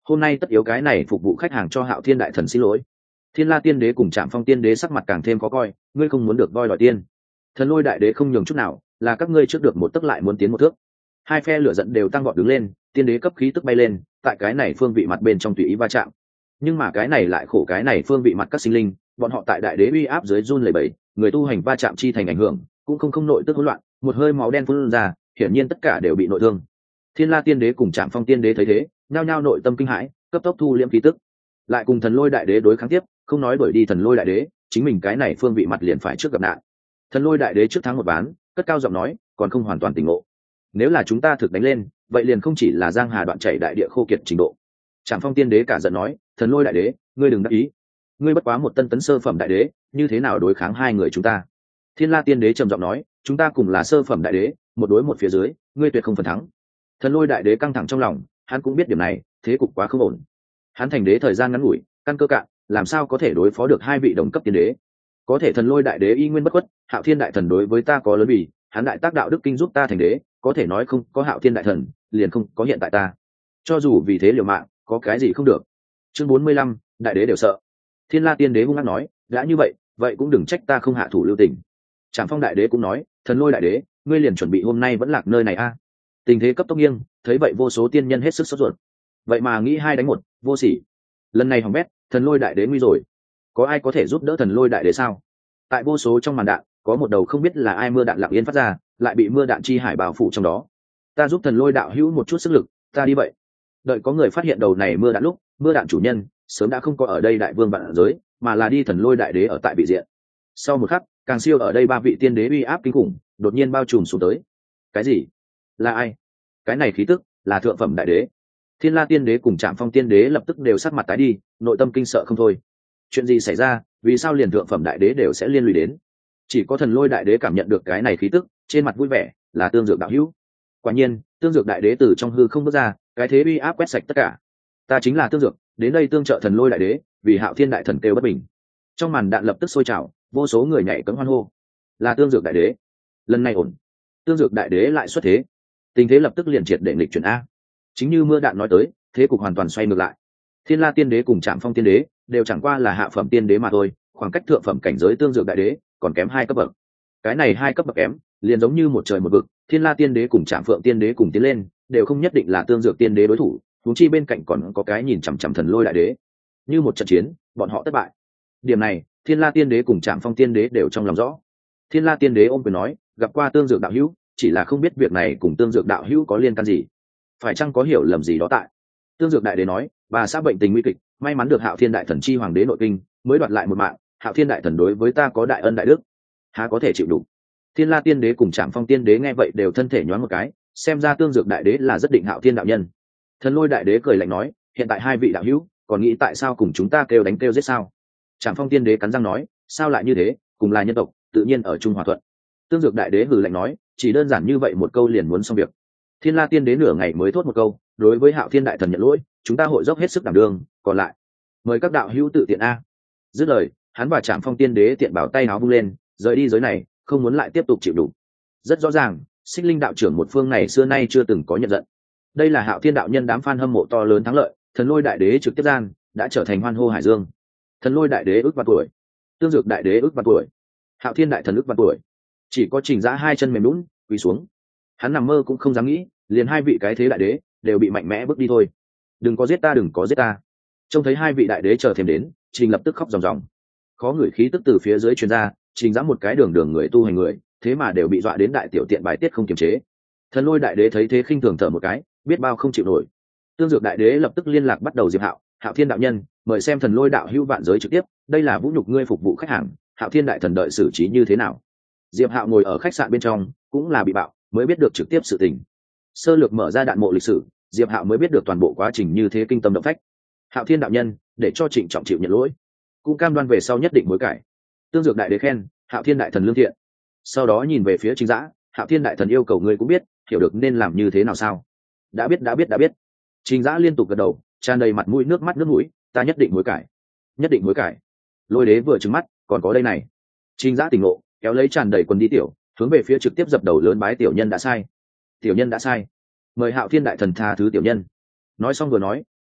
hôm nay tất yếu cái này phục vụ khách hàng cho Hạo Thiên đại thần xin lỗi. Thiên La tiên đế cùng Trạm Phong tiên đế sắc mặt càng thêm khó coi, ngươi không muốn được voi đòi tiên. Thần Lôi đại đế không nhường chút nào, là các ngươi trước được một tấc lại muốn tiến một thước. Hai phe lửa giận đều tăng vọt đứng lên, tiên đế cấp khí tức bay lên, tại cái này phương vị mặt bên trong tùy ý va chạm. Nhưng mà cái này lại khổ cái này phương vị mặt các sinh linh, bọn họ tại đại đế uy áp dưới run lẩy bẩy, người tu hành va chạm chi thành ảnh hưởng, cũng không không nội tức hỗn loạn, một hơi máu đen phun ra, hiển nhiên tất cả đều bị nội thương. Thiên La tiên đế cùng Trạm Phong tiên đế thấy thế, nhao nhao nội tâm kinh hãi, cấp tốc thu liễm khí tức, lại cùng Thần Lôi đại đế đối kháng tiếp, không nói đuổi đi Thần Lôi đại đế, chính mình cái này phương vị mặt liền phải trước gặp nạn. Thần Lôi đại đế trước thắng một ván, cất cao giọng nói, còn không hoàn toàn tỉnh ngộ. Nếu là chúng ta thực đánh lên, vậy liền không chỉ là giang hà đoạn chảy đại địa khô kiệt trình độ. Trạm Phong tiên đế cả giận nói, Thần Lôi đại đế, ngươi đừng đắc ý, ngươi bất quá một tân tấn sơ phẩm đại đế, như thế nào đối kháng hai người chúng ta? Thiên La tiên đế trầm giọng nói, chúng ta cùng là sơ phẩm đại đế, một đối một phía dưới, ngươi tuyệt không phần thắng. Thần Lôi đại đế căng thẳng trong lòng, hắn cũng biết điểm này, thế cục quá không ổn. Hắn thành đế thời gian ngắn ngủi, căn cơ cạn, làm sao có thể đối phó được hai vị đồng cấp tiên đế? Có thể Thần Lôi đại đế y nguyên bất khuất, Hạo Thiên đại thần đối với ta có lớn bỉ, hắn đại tác đạo đức kinh giúp ta thành đế, có thể nói không có Hạo Thiên đại thần, liền không có hiện tại ta. Cho dù vì thế liều mạng, có cái gì không được. Chương bốn mươi lăm, đại đế đều sợ. Thiên La tiên đế hung hăng nói, đã như vậy, vậy cũng đừng trách ta không hạ thủ lưu tình. Trạm Phong đại đế cũng nói, Thần Lôi đại đế, ngươi liền chuẩn bị hôm nay vẫn lạc nơi này a. Tình thế cấp tốc nghiêng, thấy vậy vô số tiên nhân hết sức sốt ruột. Vậy mà nghĩ hai đánh một, vô sỉ. Lần này hỏng bét, Thần Lôi đại đế nguy rồi. Có ai có thể giúp đỡ Thần Lôi đại đế sao? Tại vô số trong màn đạn, có một đầu không biết là ai mưa đạn lặng yên phát ra, lại bị mưa đạn chi hải bao phủ trong đó. Ta giúp Thần Lôi đạo hữu một chút sức lực, ta đi vậy. Đợi có người phát hiện đầu này mưa đạn lúc, mưa đạn chủ nhân sớm đã không có ở đây đại vương vạn giới, mà là đi Thần Lôi đại đế ở tại vị diện. Sau một khắc, càng siêu ở đây ba vị tiên đế uy áp kinh khủng, đột nhiên bao trùm xuống tới. Cái gì? Là ai? Cái này khí tức là thượng phẩm đại đế. Thiên La tiên đế cùng Trạm Phong tiên đế lập tức đều sắc mặt tái đi, nội tâm kinh sợ không thôi. Chuyện gì xảy ra? Vì sao liền thượng phẩm đại đế đều sẽ liên lụy đến? Chỉ có Thần Lôi đại đế cảm nhận được cái này khí tức, trên mặt vui vẻ, là Tương Dược đạo hữu. Quả nhiên, Tương Dược đại đế từ trong hư không bước ra, cái thế uy áp quét sạch tất cả. Ta chính là Tương Dược, đến đây tương trợ Thần Lôi đại đế, vì Hạo Thiên đại thần kêu bất bình. Trong màn đạn lập tức sôi trào, vô số người nhảy cẫng hoan hô. Là Tương Dược đại đế, lần này ổn. Tương Dược đại đế lại xuất thế, tình thế lập tức liền triệt để nghịch chuyển a. Chính như mưa đạn nói tới, thế cục hoàn toàn xoay ngược lại. Thiên La tiên đế cùng Trạm Phong tiên đế đều chẳng qua là hạ phẩm tiên đế mà thôi, khoảng cách thượng phẩm cảnh giới Tương Dược đại đế còn kém hai cấp bậc. Cái này hai cấp bậc kém, liền giống như một trời một vực, Thiên La tiên đế cùng Trạm Phượng tiên đế cùng tiến lên, đều không nhất định là Tương Dược tiên đế đối thủ, huống chi bên cạnh còn có cái nhìn chằm chằm Thần Lôi đại đế. Như một trận chiến, bọn họ thất bại. Điểm này, Thiên La tiên đế cùng Trạm Phong tiên đế đều trong lòng rõ. Thiên La tiên đế ôm quyền nói, gặp qua Tương Dược đạo hữu, chỉ là không biết việc này cùng Tương Dược đạo hữu có liên can gì, phải chăng có hiểu lầm gì đó tại. Tương Dược đại đế nói, bà xã bệnh tình nguy kịch, may mắn được Hạo Thiên đại thần chi hoàng đế nội kinh, mới đoạt lại một mạng. Hạo Thiên đại thần đối với ta có đại ân đại đức, há có thể chịu đủ. Thiên La tiên đế cùng Trạm Phong tiên đế nghe vậy đều thân thể nhoáng một cái, xem ra Tương Dược đại đế là rất định Hạo Thiên đạo nhân. Thần Lôi đại đế cười lạnh nói, hiện tại hai vị đạo hữu còn nghĩ tại sao cùng chúng ta kêu đánh kêu giết sao? Trạm Phong tiên đế cắn răng nói, sao lại như thế, cùng là nhân tộc, tự nhiên ở chung hòa thuận. Tương Dược đại đế hừ lạnh nói, chỉ đơn giản như vậy một câu liền muốn xong việc. Thiên La tiên đế nửa ngày mới thốt một câu, đối với Hạo Thiên đại thần nhận lỗi, chúng ta hội dốc hết sức đảm đương, còn lại mời các đạo hữu tự tiện a. Dứt lời, hắn và Trạm Phong tiên đế tiện bảo tay áo vung lên, rời đi giới này, không muốn lại tiếp tục chịu đủ. Rất rõ ràng, Xích Linh đạo trưởng một phương này xưa nay chưa từng có nhận giận. Đây là Hạo Thiên đạo nhân đám fan hâm mộ to lớn thắng lợi, Thần Lôi đại đế trực tiếp gian đã trở thành hoan hô hải dương. Thần Lôi đại đế ước vạn tuổi, Tương Dược đại đế ước vạn tuổi, Hạo Thiên đại thần ước vạn tuổi. Chỉ có Trình Dã hai chân mềm nhũn, quỳ xuống. Hắn nằm mơ cũng không dám nghĩ, liền hai vị cái thế đại đế đều bị mạnh mẽ bước đi thôi. Đừng có giết ta, đừng có giết ta. Trông thấy hai vị đại đế chờ thêm đến, Trình lập tức khóc ròng ròng. Khó người khí tức từ phía dưới truyền ra, Trình Dã một cái đường đường người tu hành người, thế mà đều bị dọa đến đại tiểu tiện bài tiết không kiềm chế. Thần Lôi đại đế thấy thế khinh thường thở một cái, biết bao không chịu nổi. Tương Dược đại đế lập tức liên lạc bắt đầu Diệp Hạo, Hạo Thiên đạo nhân, mời xem Thần Lôi đạo hữu vạn giới trực tiếp, đây là vũ nhục ngươi phục vụ khách hàng, Hạo Thiên đại thần đợi xử trí như thế nào? Diệp Hạo ngồi ở khách sạn bên trong, cũng là bị bạo, mới biết được trực tiếp sự tình. Sơ lược mở ra đạn mộ lịch sử, Diệp Hạo mới biết được toàn bộ quá trình như thế kinh tâm động phách. Hạo Thiên đạo nhân, để cho Trịnh Trọng chịu nhận lỗi, cũng cam đoan về sau nhất định hối cải. Tương Dược đại đế khen, Hạo Thiên đại thần lương thiện. Sau đó nhìn về phía Trình Dã, Hạo Thiên đại thần yêu cầu ngươi cũng biết, hiểu được nên làm như thế nào sao? Đã biết đã biết đã biết. Trình Dã liên tục gật đầu, tràn đầy mặt mũi nước mắt nước mũi, ta nhất định hối cải, nhất định hối cải. Lôi đế vừa trừng mắt, còn có đây này. Trình Dã tỉnh ngộ, kéo lấy tràn đầy quần đi tiểu, hướng về phía trực tiếp dập đầu lớn bái tiểu nhân đã sai, tiểu nhân đã sai, mời Hạo Thiên đại thần tha thứ tiểu nhân. Nói xong vừa nói,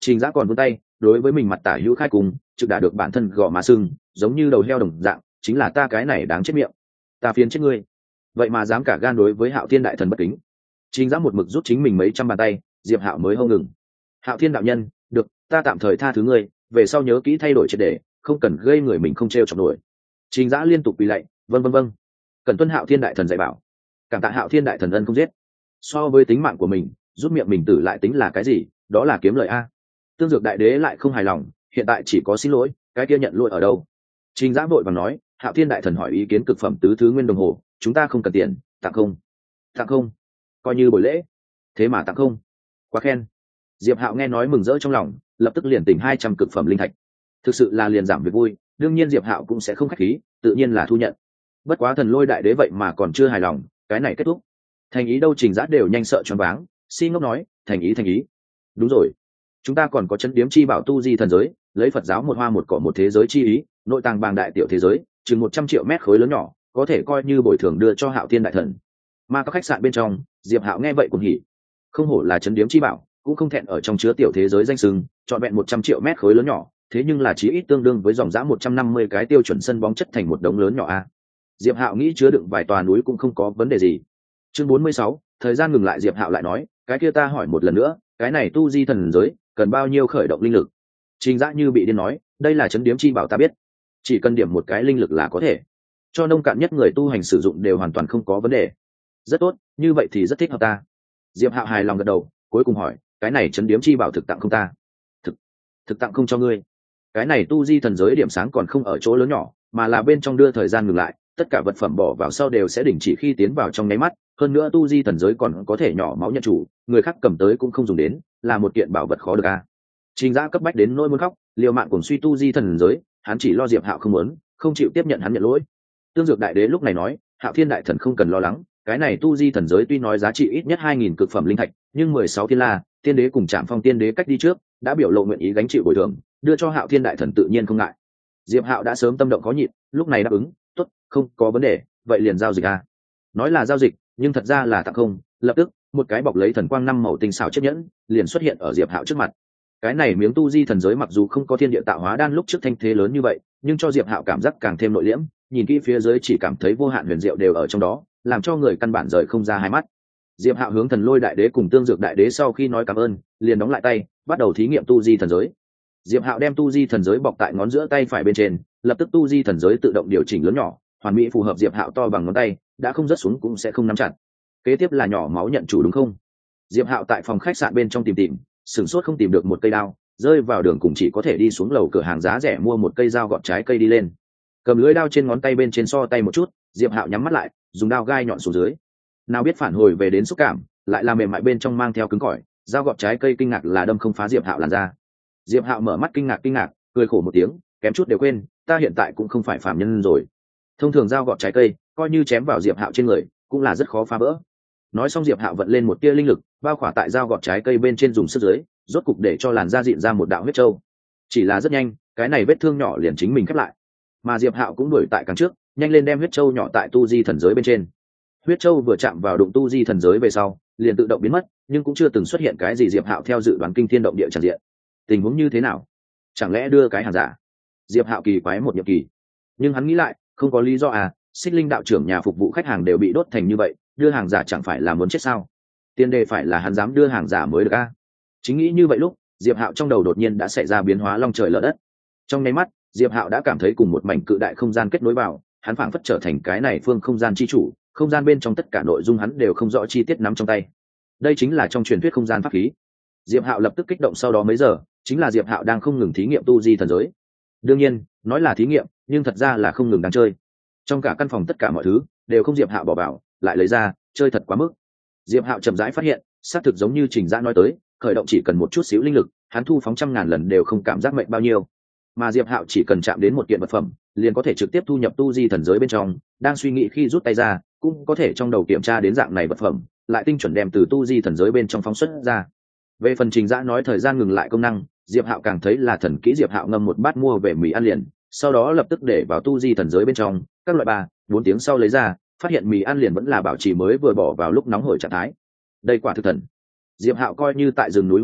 Trình Dã còn vươn tay đối với mình mặt tả hữu khai cùng trực đã được bản thân gò má sưng giống như đầu heo đồng dạng, chính là ta cái này đáng chết miệng, ta phiến chết ngươi, vậy mà dám cả gan đối với Hạo Thiên đại thần bất kính. Trình Dã một mực rút chính mình mấy trăm bàn tay, Diệp Hạo mới hông ngừng. Hạo Thiên đạo nhân, được, ta tạm thời tha thứ ngươi, về sau nhớ kỹ thay đổi triệt để, không cần gây người mình không treo chọc nổi. Trình Dã liên tục quỳ lạy, vâng vâng vâng, cần tuân Hạo Thiên đại thần dạy bảo. Cảm tạ Hạo Thiên đại thần ân không giết. So với tính mạng của mình, rút miệng mình tử lại tính là cái gì, đó là kiếm lời a. Tương Dược đại đế lại không hài lòng, hiện tại chỉ có xin lỗi, cái kia nhận lỗi ở đâu? Trình Dã vội vàng nói, Hạo Thiên đại thần hỏi ý kiến cực phẩm tứ thứ nguyên đồng hồ, chúng ta không cần tiền, tặng không? Tặng không? Coi như buổi lễ. Thế mà tặng không? Quá khen. Diệp Hạo nghe nói mừng rỡ trong lòng, lập tức liền tỉnh hai trăm cực phẩm linh thạch. Thực sự là liền giảm việc vui, đương nhiên Diệp Hạo cũng sẽ không khách khí, tự nhiên là thu nhận. Bất quá Thần Lôi đại đế vậy mà còn chưa hài lòng, cái này kết thúc. Thành ý đâu? Trình Dã đều nhanh sợ choáng váng, Si ngốc nói, thành ý thành ý. Đúng rồi, chúng ta còn có chấn điếm chi bảo tu di thần giới, lấy Phật giáo một hoa một cỏ một thế giới chi ý, nội tàng bàng đại tiểu thế giới, chừng một trăm triệu mét khối lớn nhỏ, có thể coi như bồi thường đưa cho Hạo Thiên đại thần. Mà các khách sạn bên trong, Diệp Hạo nghe vậy cũng hỉ, không hổ là chấn điếm chi bảo, cũng không thẹn ở trong chứa tiểu thế giới danh sừng, chọn vẹn một trăm triệu mét khối lớn nhỏ, thế nhưng là chí ít tương đương với dòng dã một trăm năm mươi cái tiêu chuẩn sân bóng chất thành một đống lớn nhỏ a. Diệp Hạo nghĩ chứa đựng vài tòa núi cũng không có vấn đề gì. Chương bốn mươi sáu, thời gian ngừng lại. Diệp Hạo lại nói, cái kia ta hỏi một lần nữa, cái này tu di thần giới cần bao nhiêu khởi động linh lực? Trình Dã như bị điên nói, đây là chấn điếm chi bảo ta biết, chỉ cần điểm một cái linh lực là có thể cho nông cạn nhất người tu hành sử dụng đều hoàn toàn không có vấn đề. Rất tốt, như vậy thì rất thích hợp ta. Diệp Hạo hài lòng gật đầu, cuối cùng hỏi, cái này chấn điếm chi bảo thực tặng không ta? Thực, thực tặng không cho ngươi. Cái này tu di thần giới điểm sáng còn không ở chỗ lớn nhỏ, mà là bên trong đưa thời gian ngừng lại, tất cả vật phẩm bỏ vào sau đều sẽ đình chỉ khi tiến vào trong nháy mắt. Hơn nữa tu di thần giới còn có thể nhỏ máu nhận chủ, người khác cầm tới cũng không dùng đến, là một kiện bảo vật khó được a. Trình Dã cấp bách đến nỗi muốn khóc, liều mạng cùng suy tu di thần giới, hắn chỉ lo Diệp Hạo không muốn, không chịu tiếp nhận hắn nhận lỗi. Tương Dược đại đế lúc này nói, Hạo Thiên đại thần không cần lo lắng, cái này tu di thần giới tuy nói giá trị ít nhất hai nghìn cực phẩm linh thạch, nhưng mười sáu thiên la, tiên đế cùng Trảm Phong tiên đế cách đi trước, đã biểu lộ nguyện ý gánh chịu bồi thường, đưa cho Hạo Thiên đại thần tự nhiên không ngại. Diệp Hạo đã sớm tâm động khó nhịn, lúc này đáp ứng, tốt, không có vấn đề, vậy liền giao dịch a. Nói là giao dịch, nhưng thật ra là tặng không. Lập tức, một cái bọc lấy thần quang năm màu tinh xảo chiếc nhẫn liền xuất hiện ở Diệp Hạo trước mặt. Cái này miếng tu di thần giới mặc dù không có thiên địa tạo hóa đan lúc trước thanh thế lớn như vậy, nhưng cho Diệp Hạo cảm giác càng thêm nội liễm, nhìn kỹ phía dưới chỉ cảm thấy vô hạn huyền diệu đều ở trong đó, làm cho người căn bản rời không ra hai mắt. Diệp Hạo hướng Thần Lôi đại đế cùng Tương Dược đại đế sau khi nói cảm ơn, liền đóng lại tay, bắt đầu thí nghiệm tu di thần giới. Diệp Hạo đem tu di thần giới bọc tại ngón giữa tay phải bên trên, lập tức tu di thần giới tự động điều chỉnh lớn nhỏ, hoàn mỹ phù hợp Diệp Hạo to bằng ngón tay, đã không rớt xuống cũng sẽ không nắm chặt. Kế tiếp là nhỏ máu nhận chủ đúng không? Diệp Hạo tại phòng khách sạn bên trong tìm tìm, sửng sốt không tìm được một cây đao, rơi vào đường cùng chỉ có thể đi xuống lầu cửa hàng giá rẻ mua một cây dao gọt trái cây đi lên. Cầm lưỡi đao trên ngón tay bên trên so tay một chút, Diệp Hạo nhắm mắt lại, dùng đao gai nhọn xuống dưới. Nào biết phản hồi về đến xúc cảm, lại là mềm mại bên trong mang theo cứng cỏi, dao gọt trái cây kinh ngạc là đâm không phá Diệp Hạo làn ra. Diệp Hạo mở mắt kinh ngạc kinh ngạc, cười khổ một tiếng, kém chút đều quên, ta hiện tại cũng không phải phàm nhân rồi. Thông thường dao gọt trái cây, coi như chém vào Diệp Hạo trên người, cũng là rất khó phá vỡ. Nói xong Diệp Hạo vận lên một tia linh lực, bao khỏa tại dao gọt trái cây bên trên dùng sức dưới, rốt cục để cho làn da dịn ra một đạo huyết châu. Chỉ là rất nhanh, cái này vết thương nhỏ liền chính mình khép lại. Mà Diệp Hạo cũng đuổi tại càng trước, nhanh lên đem huyết châu nhỏ tại tu di thần giới bên trên. Huyết châu vừa chạm vào đụng tu di thần giới về sau, liền tự động biến mất, nhưng cũng chưa từng xuất hiện cái gì Diệp Hạo theo dự đoán kinh thiên động địa tràn diện. Tình huống như thế nào? Chẳng lẽ đưa cái hàng giả? Diệp Hạo kỳ quái một nhiệm kỳ, nhưng hắn nghĩ lại, không có lý do à, Xích Linh đạo trưởng nhà phục vụ khách hàng đều bị đốt thành như vậy, đưa hàng giả chẳng phải là muốn chết sao? Tiền đề phải là hắn dám đưa hàng giả mới được a. Chính nghĩ như vậy lúc, Diệp Hạo trong đầu đột nhiên đã xảy ra biến hóa long trời lở đất. Trong nháy mắt, Diệp Hạo đã cảm thấy cùng một mảnh cự đại không gian kết nối vào, hắn phảng phất trở thành cái này phương không gian chi chủ, không gian bên trong tất cả nội dung hắn đều không rõ chi tiết nắm trong tay. Đây chính là trong truyền thuyết không gian pháp khí. Diệp Hạo lập tức kích động, sau đó mấy giờ, chính là Diệp Hạo đang không ngừng thí nghiệm tu di thần giới. Đương nhiên, nói là thí nghiệm, nhưng thật ra là không ngừng đang chơi. Trong cả căn phòng tất cả mọi thứ đều không Diệp Hạo bỏ vào, lại lấy ra, chơi thật quá mức. Diệp Hạo chậm rãi phát hiện, xác thực giống như Trình Dã nói tới, khởi động chỉ cần một chút xíu linh lực, hắn thu phóng trăm ngàn lần đều không cảm giác mệnh bao nhiêu. Mà Diệp Hạo chỉ cần chạm đến một kiện vật phẩm, liền có thể trực tiếp thu nhập tu di thần giới bên trong, đang suy nghĩ khi rút tay ra, cũng có thể trong đầu kiểm tra đến dạng này vật phẩm, lại tinh chuẩn đem từ tu di thần giới bên trong phóng xuất ra. Về phần Trình Dã nói thời gian ngừng lại công năng, Diệp Hạo càng thấy là thần kỹ. Diệp Hạo ngâm một bát mua về mì ăn liền, sau đó lập tức để vào tu di thần giới bên trong, các loại ba, bốn tiếng sau lấy ra, phát hiện mì ăn liền vẫn là bảo trì mới vừa bỏ vào lúc nóng hổi trạng thái. Đây quả thực thần. Diệp Hạo coi như tại rừng núi hoang vắng,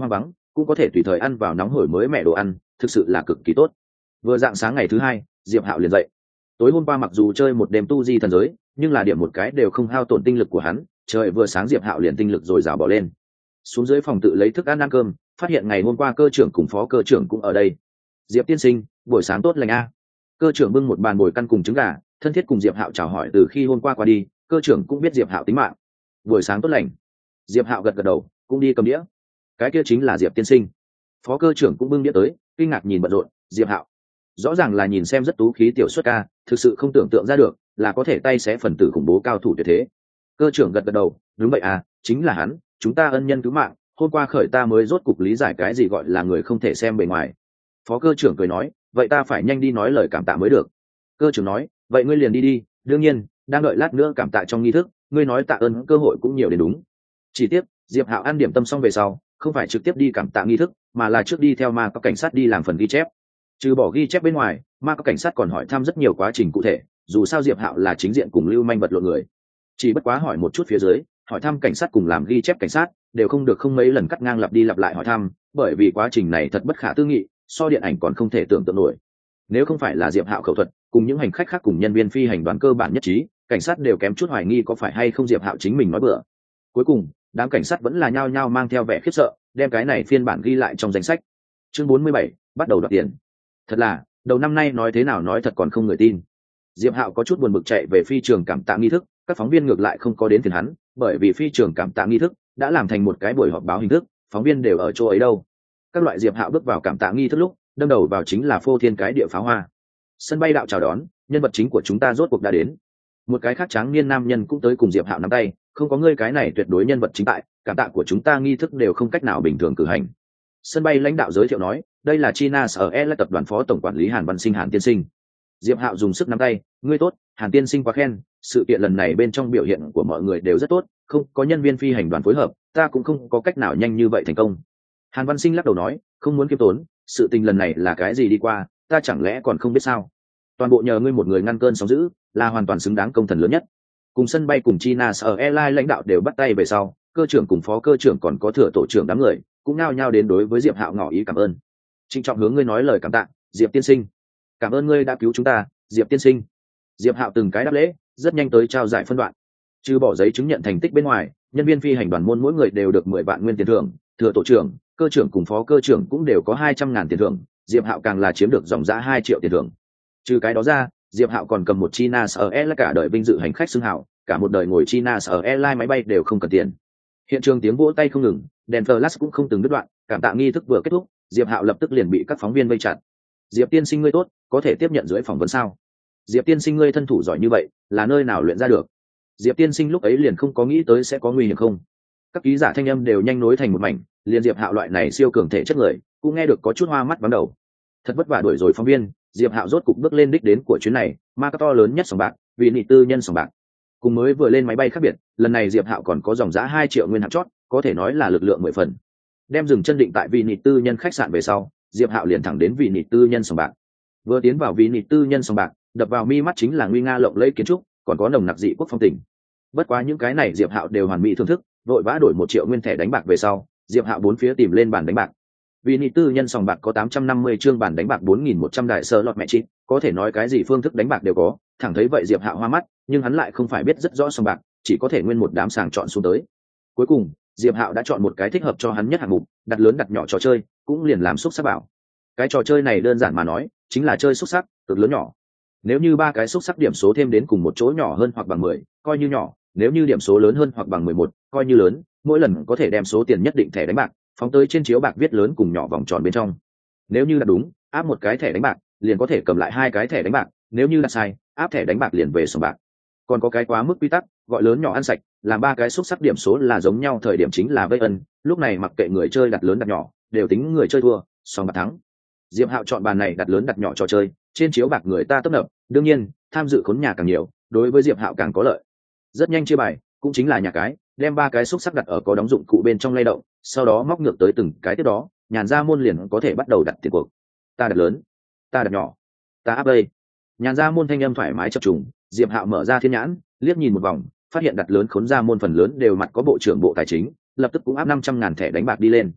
cũng có thể tùy thời ăn vào nóng hổi mới mẻ đồ ăn, thực sự là cực kỳ tốt. Vừa dạng sáng ngày thứ hai, Diệp Hạo liền dậy. Tối hôm qua mặc dù chơi một đêm tu di thần giới, nhưng là điểm một cái đều không hao tổn tinh lực của hắn. Trời vừa sáng Diệp Hạo liền tinh lực rồi rào bỏ lên, xuống dưới phòng tự lấy thức ăn ăn cơm, phát hiện ngày hôm qua cơ trưởng cùng phó cơ trưởng cũng ở đây. Diệp tiên sinh, buổi sáng tốt lành a. Cơ trưởng bưng một bàn bồi căn cùng trứng gà, thân thiết cùng Diệp Hạo chào hỏi. Từ khi hôm qua qua đi, cơ trưởng cũng biết Diệp Hạo tính mạng. Buổi sáng tốt lành. Diệp Hạo gật gật đầu, cũng đi cầm đĩa. Cái kia chính là Diệp tiên sinh. Phó cơ trưởng cũng bưng đĩa tới, kinh ngạc nhìn bận rộn Diệp Hạo. Rõ ràng là nhìn xem rất tú khí tiểu xuất ca, thực sự không tưởng tượng ra được là có thể tay xé phần tử khủng bố cao thủ tuyệt thế. Cơ trưởng gật gật đầu, đúng vậy à, chính là hắn, chúng ta ân nhân cứu mạng, hôm qua khởi ta mới rốt cục lý giải cái gì gọi là người không thể xem bề ngoài. Phó cơ trưởng cười nói, vậy ta phải nhanh đi nói lời cảm tạ mới được. Cơ trưởng nói, vậy ngươi liền đi đi, đương nhiên đang đợi lát nữa cảm tạ trong nghi thức, ngươi nói tạ ơn cơ hội cũng nhiều đến đúng. Chỉ tiếc Diệp Hạo ăn điểm tâm xong về sau, không phải trực tiếp đi cảm tạ nghi thức, mà là trước đi theo ma các cảnh sát đi làm phần ghi chép. Trừ bỏ ghi chép bên ngoài, ma các cảnh sát còn hỏi thăm rất nhiều quá trình cụ thể, dù sao Diệp Hạo là chính diện cùng lưu manh vật lộn người, chỉ bất quá hỏi một chút phía dưới, hỏi thăm cảnh sát cùng làm ghi chép cảnh sát đều không được không mấy lần cắt ngang lặp đi lặp lại hỏi thăm, bởi vì quá trình này thật bất khả tư nghị, so điện ảnh còn không thể tưởng tượng nổi. Nếu không phải là Diệp Hạo khẩu thuật cùng những hành khách khác cùng nhân viên phi hành đoàn cơ bản nhất trí, cảnh sát đều kém chút hoài nghi có phải hay không Diệp Hạo chính mình nói bừa. Cuối cùng đám cảnh sát vẫn là nhao nhao mang theo vẻ khiếp sợ đem cái này phiên bản ghi lại trong danh sách. Chương bốn mươi bảy, bắt đầu đoạt tiền. Thật là đầu năm nay nói thế nào nói thật còn không người tin. Diệp Hạo có chút buồn bực chạy về phi trường cảm tạ nghi thức, các phóng viên ngược lại không có đến phiền hắn, bởi vì phi trường cảm tạ nghi thức đã làm thành một cái buổi họp báo hình thức, phóng viên đều ở chỗ ấy đâu. Các loại Diệp Hạo bước vào cảm tạ nghi thức lúc, đâm đầu vào chính là phô thiên cái địa pháo hoa. Sân bay đạo chào đón, nhân vật chính của chúng ta rốt cuộc đã đến. Một cái khác tráng niên nam nhân cũng tới cùng Diệp Hạo nắm tay, không có ngươi cái này tuyệt đối nhân vật chính tại, cảm tạ của chúng ta nghi thức đều không cách nào bình thường cử hành. Sân bay lãnh đạo giới thiệu nói, đây là China Airlines tập đoàn phó tổng quản lý Hàn Văn Sinh Hàn tiên sinh. Diệp Hạo dùng sức nắm tay, ngươi tốt, Hàn tiên sinh quá khen, sự kiện lần này bên trong biểu hiện của mọi người đều rất tốt, không có nhân viên phi hành đoàn phối hợp, ta cũng không có cách nào nhanh như vậy thành công. Hàn Văn Sinh lắc đầu nói, không muốn kiêm tốn, sự tình lần này là cái gì đi qua, ta chẳng lẽ còn không biết sao? Toàn bộ nhờ ngươi một người ngăn cơn sóng dữ, là hoàn toàn xứng đáng công thần lớn nhất. Cùng sân bay cùng China Airlines lãnh đạo đều bắt tay về sau, cơ trưởng cùng phó cơ trưởng còn có thừa tổ trưởng đám người, cũng nao nhao đến đối với Diệp Hạo ngỏ ý cảm ơn. Trịnh trọng hướng ngươi nói lời cảm tạ, Diệp tiên sinh. Cảm ơn ngươi đã cứu chúng ta, Diệp tiên sinh. Diệp Hạo từng cái đáp lễ, rất nhanh tới trao giải phân đoạn. Trừ bỏ giấy chứng nhận thành tích bên ngoài, nhân viên phi hành đoàn môn mỗi người đều được mười vạn nguyên tiền thưởng, thừa tổ trưởng, cơ trưởng cùng phó cơ trưởng cũng đều có hai trăm ngàn tiền thưởng, Diệp Hạo càng là chiếm được dòng giá hai triệu tiền thưởng. Trừ cái đó ra, Diệp Hạo còn cầm một China Airlines cả đời vinh dự hành khách xưng hào, cả một đời ngồi China Airlines máy bay đều không cần tiền. Hiện trường tiếng vỗ tay không ngừng, đèn flash cũng không từng đứt đoạn, cảm tạ nghi thức vừa kết thúc, Diệp Hạo lập tức liền bị các phóng viên vây chặt. Diệp tiên sinh ngươi tốt, có thể tiếp nhận dưới phỏng vấn sao? Diệp tiên sinh ngươi thân thủ giỏi như vậy, là nơi nào luyện ra được? Diệp tiên sinh lúc ấy liền không có nghĩ tới sẽ có nguy hiểm không? Các ký giả thanh âm đều nhanh nối thành một mảnh, liền Diệp Hạo loại này siêu cường thể chất người, cũng nghe được có chút hoa mắt vắng đầu. Thật vất vả đuổi rồi phóng viên, Diệp Hạo rốt cục bước lên đích đến của chuyến này, ma to lớn nhất sòng bạc, vì nị tư nhân sòng bạc. Cùng mới vừa lên máy bay khác biệt, lần này Diệp Hạo còn có dòng giá hai triệu nguyên hạng chót, có thể nói là lực lượng mười phần. Đem dừng chân định tại vì nị tư nhân khách sạn về sau, Diệp Hạo liền thẳng đến vì nị tư nhân sòng bạc. Vừa tiến vào vì nị tư nhân sòng bạc, đập vào mi mắt chính là nguy nga lộng lẫy kiến trúc, còn có nồng nặc dị quốc phong tình. Bất quá những cái này Diệp Hạo đều hoàn mỹ thưởng thức, vội vã đổi một triệu nguyên thẻ đánh bạc về sau, Diệp Hạo bốn phía tìm lên bàn đánh bạc. Vì nị tư nhân sòng bạc có tám trăm năm mươi chương bàn đánh bạc bốn nghìn một trăm đại sơ lọt mẹ chị, có thể nói cái gì phương thức đánh bạc đều có, thẳng thấy vậy Diệp Hạo hoa mắt, nhưng hắn lại không phải biết rất rõ sòng bạc, chỉ có thể nguyên một đám sàng chọn xuống tới. Cuối cùng, Diệp Hạo đã chọn một cái thích hợp cho hắn nhất hạng mục, đặt lớn đặt nhỏ trò chơi, cũng liền làm xúc sắc bảo. Cái trò chơi này đơn giản mà nói, chính là chơi xúc sắc, cực lớn nhỏ. Nếu như ba cái xúc sắc điểm số thêm đến cùng một chỗ nhỏ hơn hoặc bằng mười, coi như nhỏ, nếu như điểm số lớn hơn hoặc bằng mười một, coi như lớn, mỗi lần có thể đem số tiền nhất định thẻ đánh bạc phóng tới trên chiếu bạc viết lớn cùng nhỏ vòng tròn bên trong. Nếu như đặt đúng, áp một cái thẻ đánh bạc, liền có thể cầm lại hai cái thẻ đánh bạc, nếu như đặt sai, áp thẻ đánh bạc liền về sòng bạc. Còn có cái quá mức quy tắc, gọi lớn nhỏ ăn sạch, làm ba cái xúc sắc điểm số là giống nhau thời điểm chính là vây ân, lúc này mặc kệ người chơi đặt lớn đặt nhỏ, đều tính người chơi thua, sòng bạc thắng. Diệp Hạo chọn bàn này đặt lớn đặt nhỏ trò chơi, trên chiếu bạc người ta tấp nập, đương nhiên, tham dự khốn nhà càng nhiều, đối với Diệp Hạo càng có lợi. Rất nhanh chia bài, cũng chính là nhà cái, đem ba cái xúc sắc đặt ở có đóng dụng cụ bên trong lay động, sau đó móc ngược tới từng cái tiếp đó, nhàn ra môn liền có thể bắt đầu đặt tiền cuộc. Ta đặt lớn, ta đặt nhỏ, ta áp đây. Nhàn ra môn thanh âm thoải mái chập trùng, Diệp Hạo mở ra thiên nhãn, liếc nhìn một vòng, phát hiện đặt lớn khốn ra môn phần lớn đều mặt có bộ trưởng bộ tài chính, lập tức cũng áp năm trăm ngàn thẻ đánh bạc đi lên.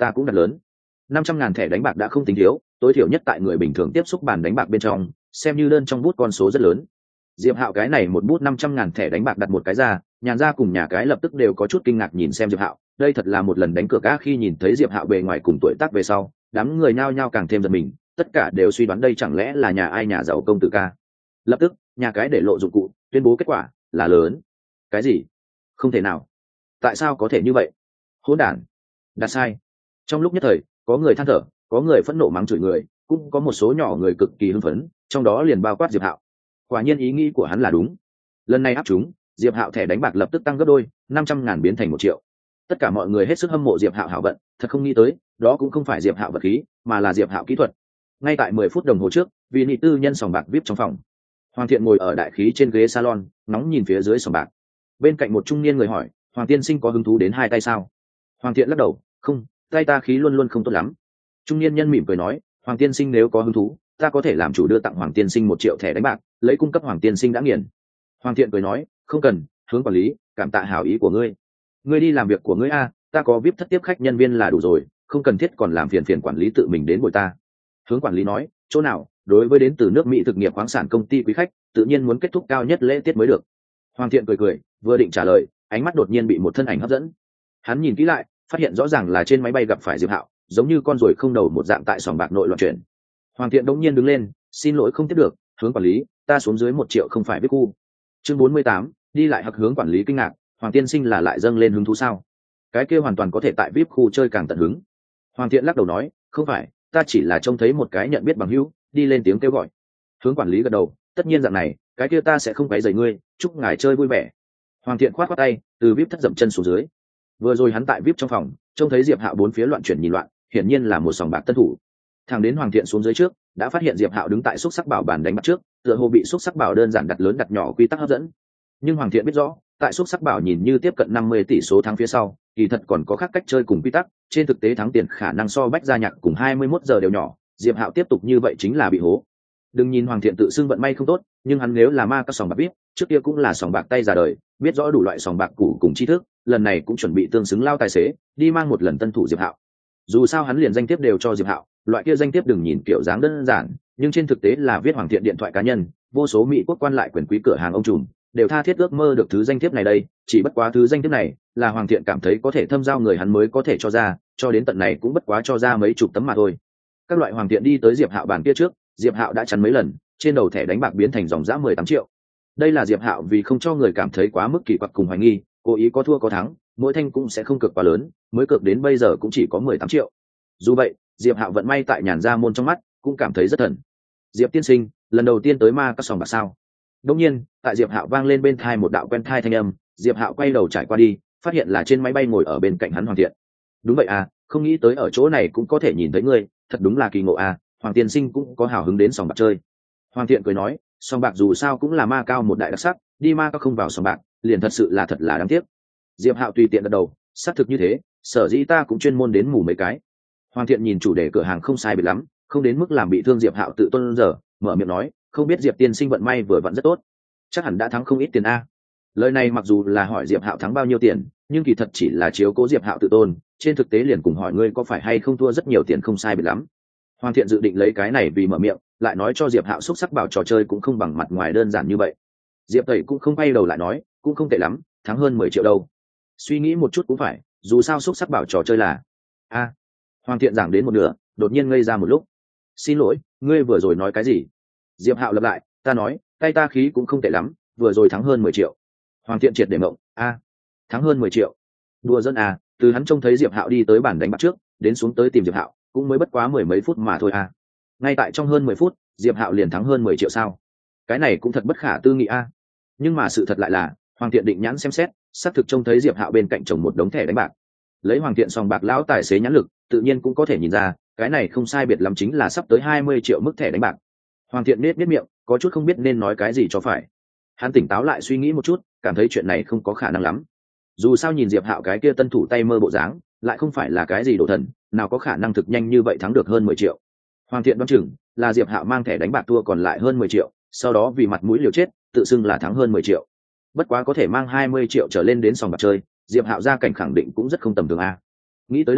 ta cũng đặt lớn. Năm trăm ngàn thẻ đánh bạc đã không tính thiếu, tối thiểu nhất tại người bình thường tiếp xúc bàn đánh bạc bên trong, xem như đơn trong bút con số rất lớn. Diệp Hạo cái này một bút năm trăm ngàn thẻ đánh bạc đặt một cái ra, nhàn ra cùng nhà cái lập tức đều có chút kinh ngạc nhìn xem Diệp Hạo, đây thật là một lần đánh cược á. Khi nhìn thấy Diệp Hạo bề ngoài cùng tuổi tác về sau, đám người nhao nhao càng thêm giật mình, tất cả đều suy đoán đây chẳng lẽ là nhà ai nhà giàu công tử ca. Lập tức, nhà cái để lộ dụng cụ, tuyên bố kết quả là lớn. Cái gì? Không thể nào. Tại sao có thể như vậy? Hỗn đản. Đặt sai. Trong lúc nhất thời, có người than thở, có người phẫn nộ mắng chửi người, cũng có một số nhỏ người cực kỳ hưng phấn, trong đó liền bao quát Diệp Hạo. Quả nhiên ý nghĩ của hắn là đúng. Lần này áp chúng, Diệp Hạo thẻ đánh bạc lập tức tăng gấp đôi, năm trăm ngàn biến thành một triệu. Tất cả mọi người hết sức hâm mộ Diệp Hạo hảo vận, thật không nghĩ tới, đó cũng không phải Diệp Hạo vật khí, mà là Diệp Hạo kỹ thuật. Ngay tại mười phút đồng hồ trước, vì nị tư nhân sòng bạc vê i pê trong phòng, Hoàng Thiện ngồi ở đại khí trên ghế salon, nóng nhìn phía dưới sòng bạc. Bên cạnh một trung niên người hỏi, Hoàng tiên sinh có hứng thú đến hai tay sao? Hoàng Thiện lắc đầu, không, tay ta khí luôn luôn không tốt lắm. Trung niên nhân mỉm cười nói, Hoàng tiên sinh nếu có hứng thú, ta có thể làm chủ đưa tặng Hoàng tiên sinh một triệu thẻ đánh bạc, lấy cung cấp Hoàng tiên sinh đã nghiền. Hoàng Thiện cười nói, không cần, hướng quản lý, cảm tạ hảo ý của ngươi. Ngươi đi làm việc của ngươi a, ta có vê i pê thất tiếp khách nhân viên là đủ rồi, không cần thiết còn làm phiền phiền quản lý tự mình đến bồi ta. Hướng quản lý nói, chỗ nào, đối với đến từ nước Mỹ thực nghiệp khoáng sản công ty quý khách, tự nhiên muốn kết thúc cao nhất lễ tiết mới được. Hoàng Thiện cười cười, vừa định trả lời, ánh mắt đột nhiên bị một thân ảnh hấp dẫn. Hắn nhìn kỹ lại, phát hiện rõ ràng là trên máy bay gặp phải Diệp Hạo, giống như con ruồi không đầu một dạng tại sòng bạc nội loạn chuyển. Hoàng Thiện đống nhiên đứng lên, xin lỗi không tiếp được, hướng quản lý, ta xuống dưới một triệu không phải biết khu. Chương bốn mươi tám, đi lại hoặc hướng quản lý kinh ngạc, Hoàng tiên sinh là lại dâng lên hứng thú sao? Cái kia hoàn toàn có thể tại vê i pê khu chơi càng tận hứng. Hoàng Thiện lắc đầu nói, không phải, ta chỉ là trông thấy một cái nhận biết bằng hữu, đi lên tiếng kêu gọi. Hướng quản lý gật đầu, tất nhiên dạng này, cái kia ta sẽ không quấy rầy ngươi, chúc ngài chơi vui vẻ. Hoàng Thiện khoát khoát tay, từ vê i pê thất dậm chân xuống dưới. Vừa rồi hắn tại vê i pê trong phòng, trông thấy Diệp Hạo bốn phía loạn chuyển nhìn loạn, hiển nhiên là một sòng bạc tân thủ. Thằng đến Hoàng Thiện xuống dưới trước, đã phát hiện Diệp Hạo đứng tại xúc sắc bảo bàn đánh bạc trước, tựa hồ bị xúc sắc bảo đơn giản đặt lớn đặt nhỏ quy tắc hấp dẫn. Nhưng Hoàng Thiện biết rõ, tại xúc sắc bảo nhìn như tiếp cận năm mươi tỷ số thắng phía sau, kỳ thật còn có khác cách chơi cùng quy tắc, trên thực tế thắng tiền khả năng so Bách Gia Nhạc cùng hai mươi mốt giờ đều nhỏ, Diệp Hạo tiếp tục như vậy chính là bị hố. Đừng nhìn Hoàng Thiện tự xưng vận may không tốt, nhưng hắn nếu là ma các sòng bạc biết, trước kia cũng là sòng bạc tay già đời, biết rõ đủ loại sòng bạc cũ cùng tri thức, lần này cũng chuẩn bị tương xứng lao tài xế, đi mang một lần tân thủ Diệp Hạo. Dù sao hắn liền danh thiếp đều cho Diệp Hạo, loại kia danh thiếp đừng nhìn kiểu dáng đơn giản, nhưng trên thực tế là viết Hoàng Thiện điện thoại cá nhân, vô số mỹ quốc quan lại quyền quý cửa hàng ông trùm đều tha thiết ước mơ được thứ danh thiếp này đây, chỉ bất quá thứ danh thiếp này là Hoàng Thiện cảm thấy có thể thâm giao người hắn mới có thể cho ra, cho đến tận này cũng bất quá cho ra mấy chục tấm mà thôi. Các loại Hoàng Thiện đi tới Diệp Hạo bàn kia trước, Diệp Hạo đã chắn mấy lần, trên đầu thẻ đánh bạc biến thành dòng dã mười tám triệu. Đây là Diệp Hạo vì không cho người cảm thấy quá mức kỳ quặc cùng hoài nghi, cố ý có thua có thắng, mỗi thanh cũng sẽ không cược quá lớn, mới cược đến bây giờ cũng chỉ có mười tám triệu. Dù vậy, Diệp Hạo vận may tại nhàn gia môn trong mắt, cũng cảm thấy rất thần. Diệp tiên sinh, lần đầu tiên tới ma các sòng bạc sao? Đương nhiên, tại Diệp Hạo vang lên bên tai một đạo quen tai thanh âm, Diệp Hạo quay đầu trải qua đi, phát hiện là trên máy bay ngồi ở bên cạnh hắn Hoàng Thiện. Đúng vậy à, không nghĩ tới ở chỗ này cũng có thể nhìn thấy ngươi, thật đúng là kỳ ngộ à, Hoàng tiên sinh cũng có hào hứng đến sòng bạc chơi. Hoàng Thiện cười nói, sòng bạc dù sao cũng là ma cao một đại đặc sắc, đi ma các không vào sòng bạc, liền thật sự là thật là đáng tiếc. Diệp Hạo tùy tiện gật đầu, xác thực như thế, sở dĩ ta cũng chuyên môn đến mù mấy cái. Hoàng Thiện nhìn chủ đề cửa hàng không sai biệt lắm, không đến mức làm bị thương Diệp Hạo tự tôn giờ, mở miệng nói, không biết Diệp tiên sinh vận may vừa vặn rất tốt, chắc hẳn đã thắng không ít tiền a. Lời này mặc dù là hỏi Diệp Hạo thắng bao nhiêu tiền, nhưng kỳ thật chỉ là chiếu cố Diệp Hạo tự tôn, trên thực tế liền cùng hỏi ngươi có phải hay không thua rất nhiều tiền không sai biệt lắm. Hoàng Thiện dự định lấy cái này vì mở miệng, lại nói cho Diệp Hạo xúc sắc bảo trò chơi cũng không bằng mặt ngoài đơn giản như vậy. Diệp Tẩy cũng không quay đầu lại nói, cũng không tệ lắm, thắng hơn mười triệu đâu. Suy nghĩ một chút cũng phải, dù sao xúc sắc bảo trò chơi là a. Hoàng Thiện giảng đến một nửa, đột nhiên ngây ra một lúc. Xin lỗi, ngươi vừa rồi nói cái gì? Diệp Hạo lặp lại, ta nói, tay ta khí cũng không tệ lắm, vừa rồi thắng hơn mười triệu. Hoàng Thiện triệt để mộng, a, thắng hơn mười triệu. Đùa dân à, từ hắn trông thấy Diệp Hạo đi tới bàn đánh bạc trước, đến xuống tới tìm Diệp Hạo, cũng mới bất quá mười mấy phút mà thôi à. Ngay tại trong hơn mười phút, Diệp Hạo liền thắng hơn mười triệu sao? Cái này cũng thật bất khả tư nghị a. Nhưng mà sự thật lại là, Hoàng Thiện định nhãn xem xét, xác thực trông thấy Diệp Hạo bên cạnh chồng một đống thẻ đánh bạc. Lấy Hoàng Thiện sòng bạc lão tài xế nhãn lực, tự nhiên cũng có thể nhìn ra, cái này không sai biệt lắm chính là sắp tới hai mươi triệu mức thẻ đánh bạc. Hoàng Thiện nết nết miệng, có chút không biết nên nói cái gì cho phải. Hắn tỉnh táo lại suy nghĩ một chút, cảm thấy chuyện này không có khả năng lắm. Dù sao nhìn Diệp Hạo cái kia tân thủ tay mơ bộ dáng, lại không phải là cái gì đồ thần, nào có khả năng thực nhanh như vậy thắng được hơn mười triệu. Hoàng Thiện đoán chừng là Diệp Hạo mang thẻ đánh bạc thua còn lại hơn mười triệu, sau đó vì mặt mũi liều chết, tự xưng là thắng hơn mười triệu. Bất quá có thể mang hai mươi triệu trở lên đến sòng bạc chơi, Diệp Hạo gia cảnh khẳng định cũng rất không tầm thường a. Nghĩ tới đây,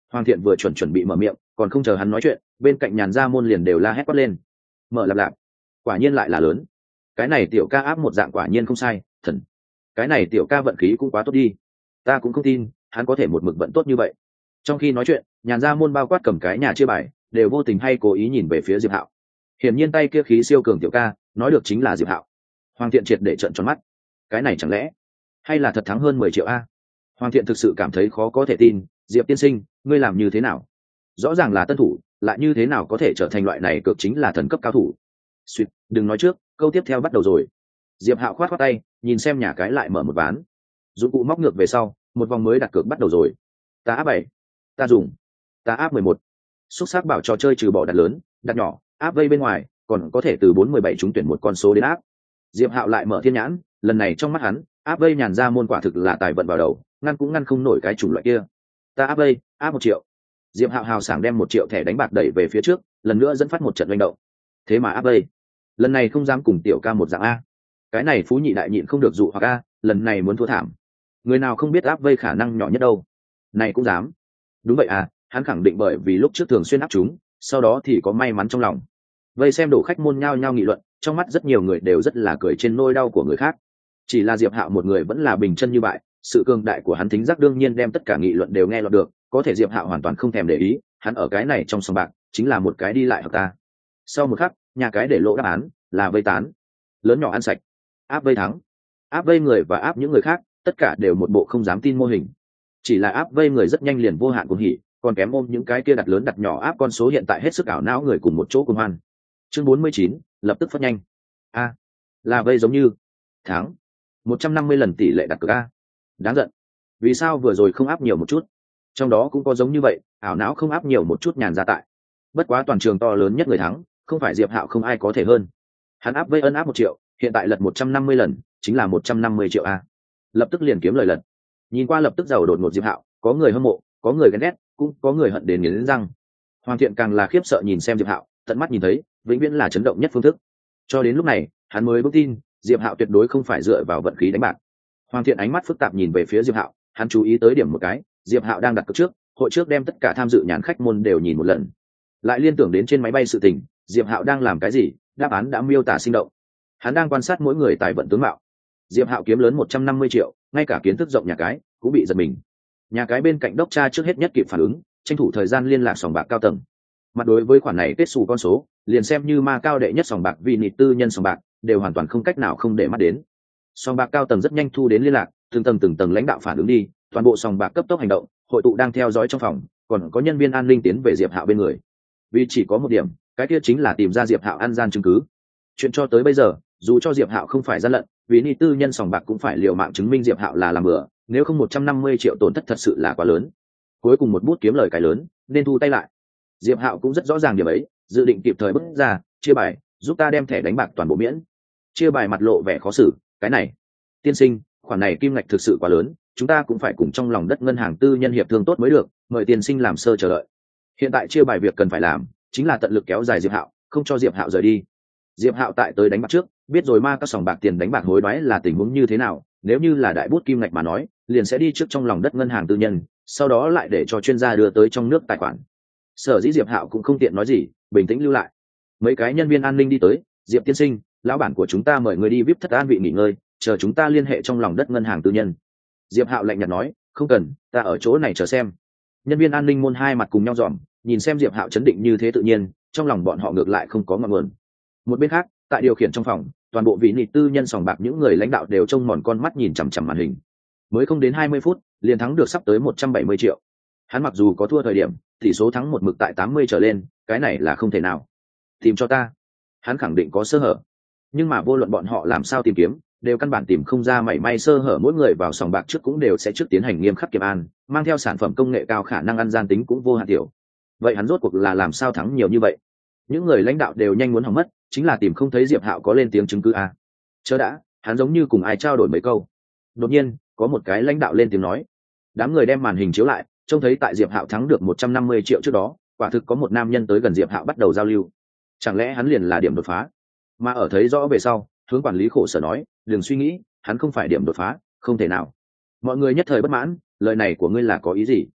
Hoàng Thiện vừa chuẩn chuẩn bị mở miệng, còn không chờ hắn nói chuyện, bên cạnh nhàn gia môn liền đều la hét quát lên. Mở lạp lạp, quả nhiên lại là lớn. Cái này tiểu ca áp một dạng quả nhiên không sai, thần. Cái này tiểu ca vận khí cũng quá tốt đi. Ta cũng không tin, hắn có thể một mực vận tốt như vậy. Trong khi nói chuyện, nhàn gia môn bao quát cầm cái nhà chia bài, đều vô tình hay cố ý nhìn về phía Diệp Hạo. Hiển nhiên tay kia khí siêu cường tiểu ca, nói được chính là Diệp Hạo. Hoàng Thiện triệt để trợn tròn mắt. Cái này chẳng lẽ hay là thật thắng hơn mười triệu a? Hoàng Thiện thực sự cảm thấy khó có thể tin, Diệp tiên sinh, ngươi làm như thế nào? Rõ ràng là tân thủ, lại như thế nào có thể trở thành loại này cực chính là thần cấp cao thủ? Xuyệt, đừng nói trước, câu tiếp theo bắt đầu rồi. Diệp Hạo khoát khoát tay, nhìn xem nhà cái lại mở một ván. Dụng cụ móc ngược về sau, một vòng mới đặt cược bắt đầu rồi. Ta áp bảy, ta dùng, ta áp mười một. Xúc sắc bảo trò chơi trừ bỏ đặt lớn, đặt nhỏ, áp vây bên ngoài, còn có thể từ bốn mười bảy trúng tuyển một con số đến áp. Diệp Hạo lại mở thiên nhãn, lần này trong mắt hắn, áp vây nhàn ra môn quả thực là tài vận vào đầu, ngăn cũng ngăn không nổi cái chủng loại kia. Ta áp vây, áp một triệu. Diệp Hạo hào sảng đem một triệu thẻ đánh bạc đẩy về phía trước, lần nữa dẫn phát một trận manh động. Thế mà áp vây, lần này không dám cùng tiểu ca một dạng a. Cái này phú nhị đại nhịn không được dụ hoặc a, lần này muốn thua thảm. Người nào không biết áp vây khả năng nhỏ nhất đâu. Này cũng dám. Đúng vậy à, hắn khẳng định bởi vì lúc trước thường xuyên áp chúng, sau đó thì có may mắn trong lòng. Vây xem đổ khách môn nhao nhao nghị luận, trong mắt rất nhiều người đều rất là cười trên nỗi đau của người khác. Chỉ là Diệp Hạo một người vẫn là bình chân như bại, sự cường đại của hắn thính giác đương nhiên đem tất cả nghị luận đều nghe lọt được, có thể Diệp Hạo hoàn toàn không thèm để ý, hắn ở cái này trong sòng bạc chính là một cái đi lại hợp ta. Sau một khắc, nhà cái để lộ đáp án là vây tán, lớn nhỏ ăn sạch, áp vây thắng. Áp vây người và áp những người khác, tất cả đều một bộ không dám tin mô hình. Chỉ là áp vây người rất nhanh liền vô hạn cuồng hỉ, còn kém ôm những cái kia đặt lớn đặt nhỏ áp con số hiện tại hết sức ảo não người cùng một chỗ cùng hoan. Chương bốn mươi chín, lập tức phát nhanh. A, là vây giống như thắng một trăm năm mươi lần tỷ lệ đặt cược a. Đáng giận. Vì sao vừa rồi không áp nhiều một chút? Trong đó cũng có giống như vậy, ảo não không áp nhiều một chút nhàn ra tại. Bất quá toàn trường to lớn nhất người thắng, không phải Diệp Hạo không ai có thể hơn. Hắn áp vây ân áp một triệu, hiện tại lật một trăm năm mươi lần, chính là một trăm năm mươi triệu a. Lập tức liền kiếm lời lật. Nhìn qua lập tức giàu đột ngột Diệp Hạo, có người hâm mộ, có người ghen ghét, cũng có người hận đến nghiến răng. Hoàng Thiện càng là khiếp sợ nhìn xem Diệp Hạo, tận mắt nhìn thấy, vĩnh viễn là chấn động nhất phương thức. Cho đến lúc này, hắn mới bước tin, Diệp Hạo tuyệt đối không phải dựa vào vận khí đánh bạc. Hoàng Thiện ánh mắt phức tạp nhìn về phía Diệp Hạo, hắn chú ý tới điểm một cái, Diệp Hạo đang đặt cược trước, hội trước đem tất cả tham dự nhàn khách môn đều nhìn một lần. Lại liên tưởng đến trên máy bay sự tình, Diệp Hạo đang làm cái gì, đáp án đã miêu tả sinh động. Hắn đang quan sát mỗi người tài vận tướng mạo. Diệp Hạo kiếm lớn một trăm năm mươi triệu, ngay cả kiến thức rộng nhà cái cũng bị giật mình. Nhà cái bên cạnh đốc tra trước hết nhất kịp phản ứng, tranh thủ thời gian liên lạc sòng bạc cao tầng. Mặt đối với khoản này kết xù con số, liền xem như ma cao đệ nhất sòng bạc vì nịt tư nhân sòng bạc, đều hoàn toàn không cách nào không để mắt đến. Sòng bạc cao tầng rất nhanh thu đến liên lạc, từng tầng từng tầng lãnh đạo phản ứng đi, toàn bộ sòng bạc cấp tốc hành động, hội tụ đang theo dõi trong phòng, còn có nhân viên an ninh tiến về Diệp Hạo bên người. Vì chỉ có một điểm, cái kia chính là tìm ra Diệp Hạo ăn gian chứng cứ. Chuyện cho tới bây giờ, dù cho Diệp Hạo không phải gian lận, vì nịt tư nhân sòng bạc cũng phải liều mạng chứng minh Diệp Hạo là làm bừa, nếu không một trăm năm mươi triệu tổn thất thật sự là quá lớn. Cuối cùng một bút kiếm lời cái lớn, nên thu tay lại. Diệp Hạo cũng rất rõ ràng điểm ấy, dự định kịp thời bước ra, chia bài, giúp ta đem thẻ đánh bạc toàn bộ miễn. Chia bài mặt lộ vẻ khó xử, cái này, tiên sinh, khoản này kim ngạch thực sự quá lớn, chúng ta cũng phải cùng trong lòng đất ngân hàng tư nhân hiệp thương tốt mới được, mời tiên sinh làm sơ chờ đợi. Hiện tại chia bài việc cần phải làm, chính là tận lực kéo dài Diệp Hạo, không cho Diệp Hạo rời đi. Diệp Hạo tại tới đánh bạc trước, biết rồi ma các sòng bạc tiền đánh bạc hối đoái là tình huống như thế nào, nếu như là đại bút kim ngạch mà nói, liền sẽ đi trước trong lòng đất ngân hàng tư nhân, sau đó lại để cho chuyên gia đưa tới trong nước tài khoản. Sở dĩ Diệp Hạo cũng không tiện nói gì, bình tĩnh lưu lại. Mấy cái nhân viên an ninh đi tới, Diệp tiên sinh, lão bản của chúng ta mời người đi vê i pê thất an vị nghỉ ngơi, chờ chúng ta liên hệ trong lòng đất ngân hàng tư nhân. Diệp Hạo lạnh nhạt nói, không cần, ta ở chỗ này chờ xem. Nhân viên an ninh môn hai mặt cùng nhau dòm, nhìn xem Diệp Hạo chấn định như thế tự nhiên, trong lòng bọn họ ngược lại không có ngọn nguồn. Một bên khác, tại điều khiển trong phòng, toàn bộ vị nịt tư nhân sòng bạc những người lãnh đạo đều trông mòn con mắt nhìn chằm chằm màn hình. Mới không đến hai mươi phút, liền thắng được sắp tới một trăm bảy mươi triệu. Hắn mặc dù có thua thời điểm, tỷ số thắng một mực tại tám mươi trở lên, cái này là không thể nào. Tìm cho ta. Hắn khẳng định có sơ hở. Nhưng mà vô luận bọn họ làm sao tìm kiếm, đều căn bản tìm không ra mảy may sơ hở, mỗi người vào sòng bạc trước cũng đều sẽ trước tiến hành nghiêm khắc kiểm an, mang theo sản phẩm công nghệ cao khả năng ăn gian tính cũng vô hạn tiểu. Vậy hắn rốt cuộc là làm sao thắng nhiều như vậy? Những người lãnh đạo đều nhanh muốn hỏng mất, chính là tìm không thấy Diệp Hạo có lên tiếng chứng cứ a. Chớ đã, hắn giống như cùng ai trao đổi mấy câu. Đột nhiên, có một cái lãnh đạo lên tiếng nói. Đám người đem màn hình chiếu lại, trông thấy tại Diệp Hạo thắng được một trăm năm mươi triệu trước đó, quả thực có một nam nhân tới gần Diệp Hạo bắt đầu giao lưu. Chẳng lẽ hắn liền là điểm đột phá? Mà ở thấy rõ về sau, hướng quản lý khổ sở nói, đừng suy nghĩ, hắn không phải điểm đột phá, không thể nào. Mọi người nhất thời bất mãn, lời này của ngươi là có ý gì?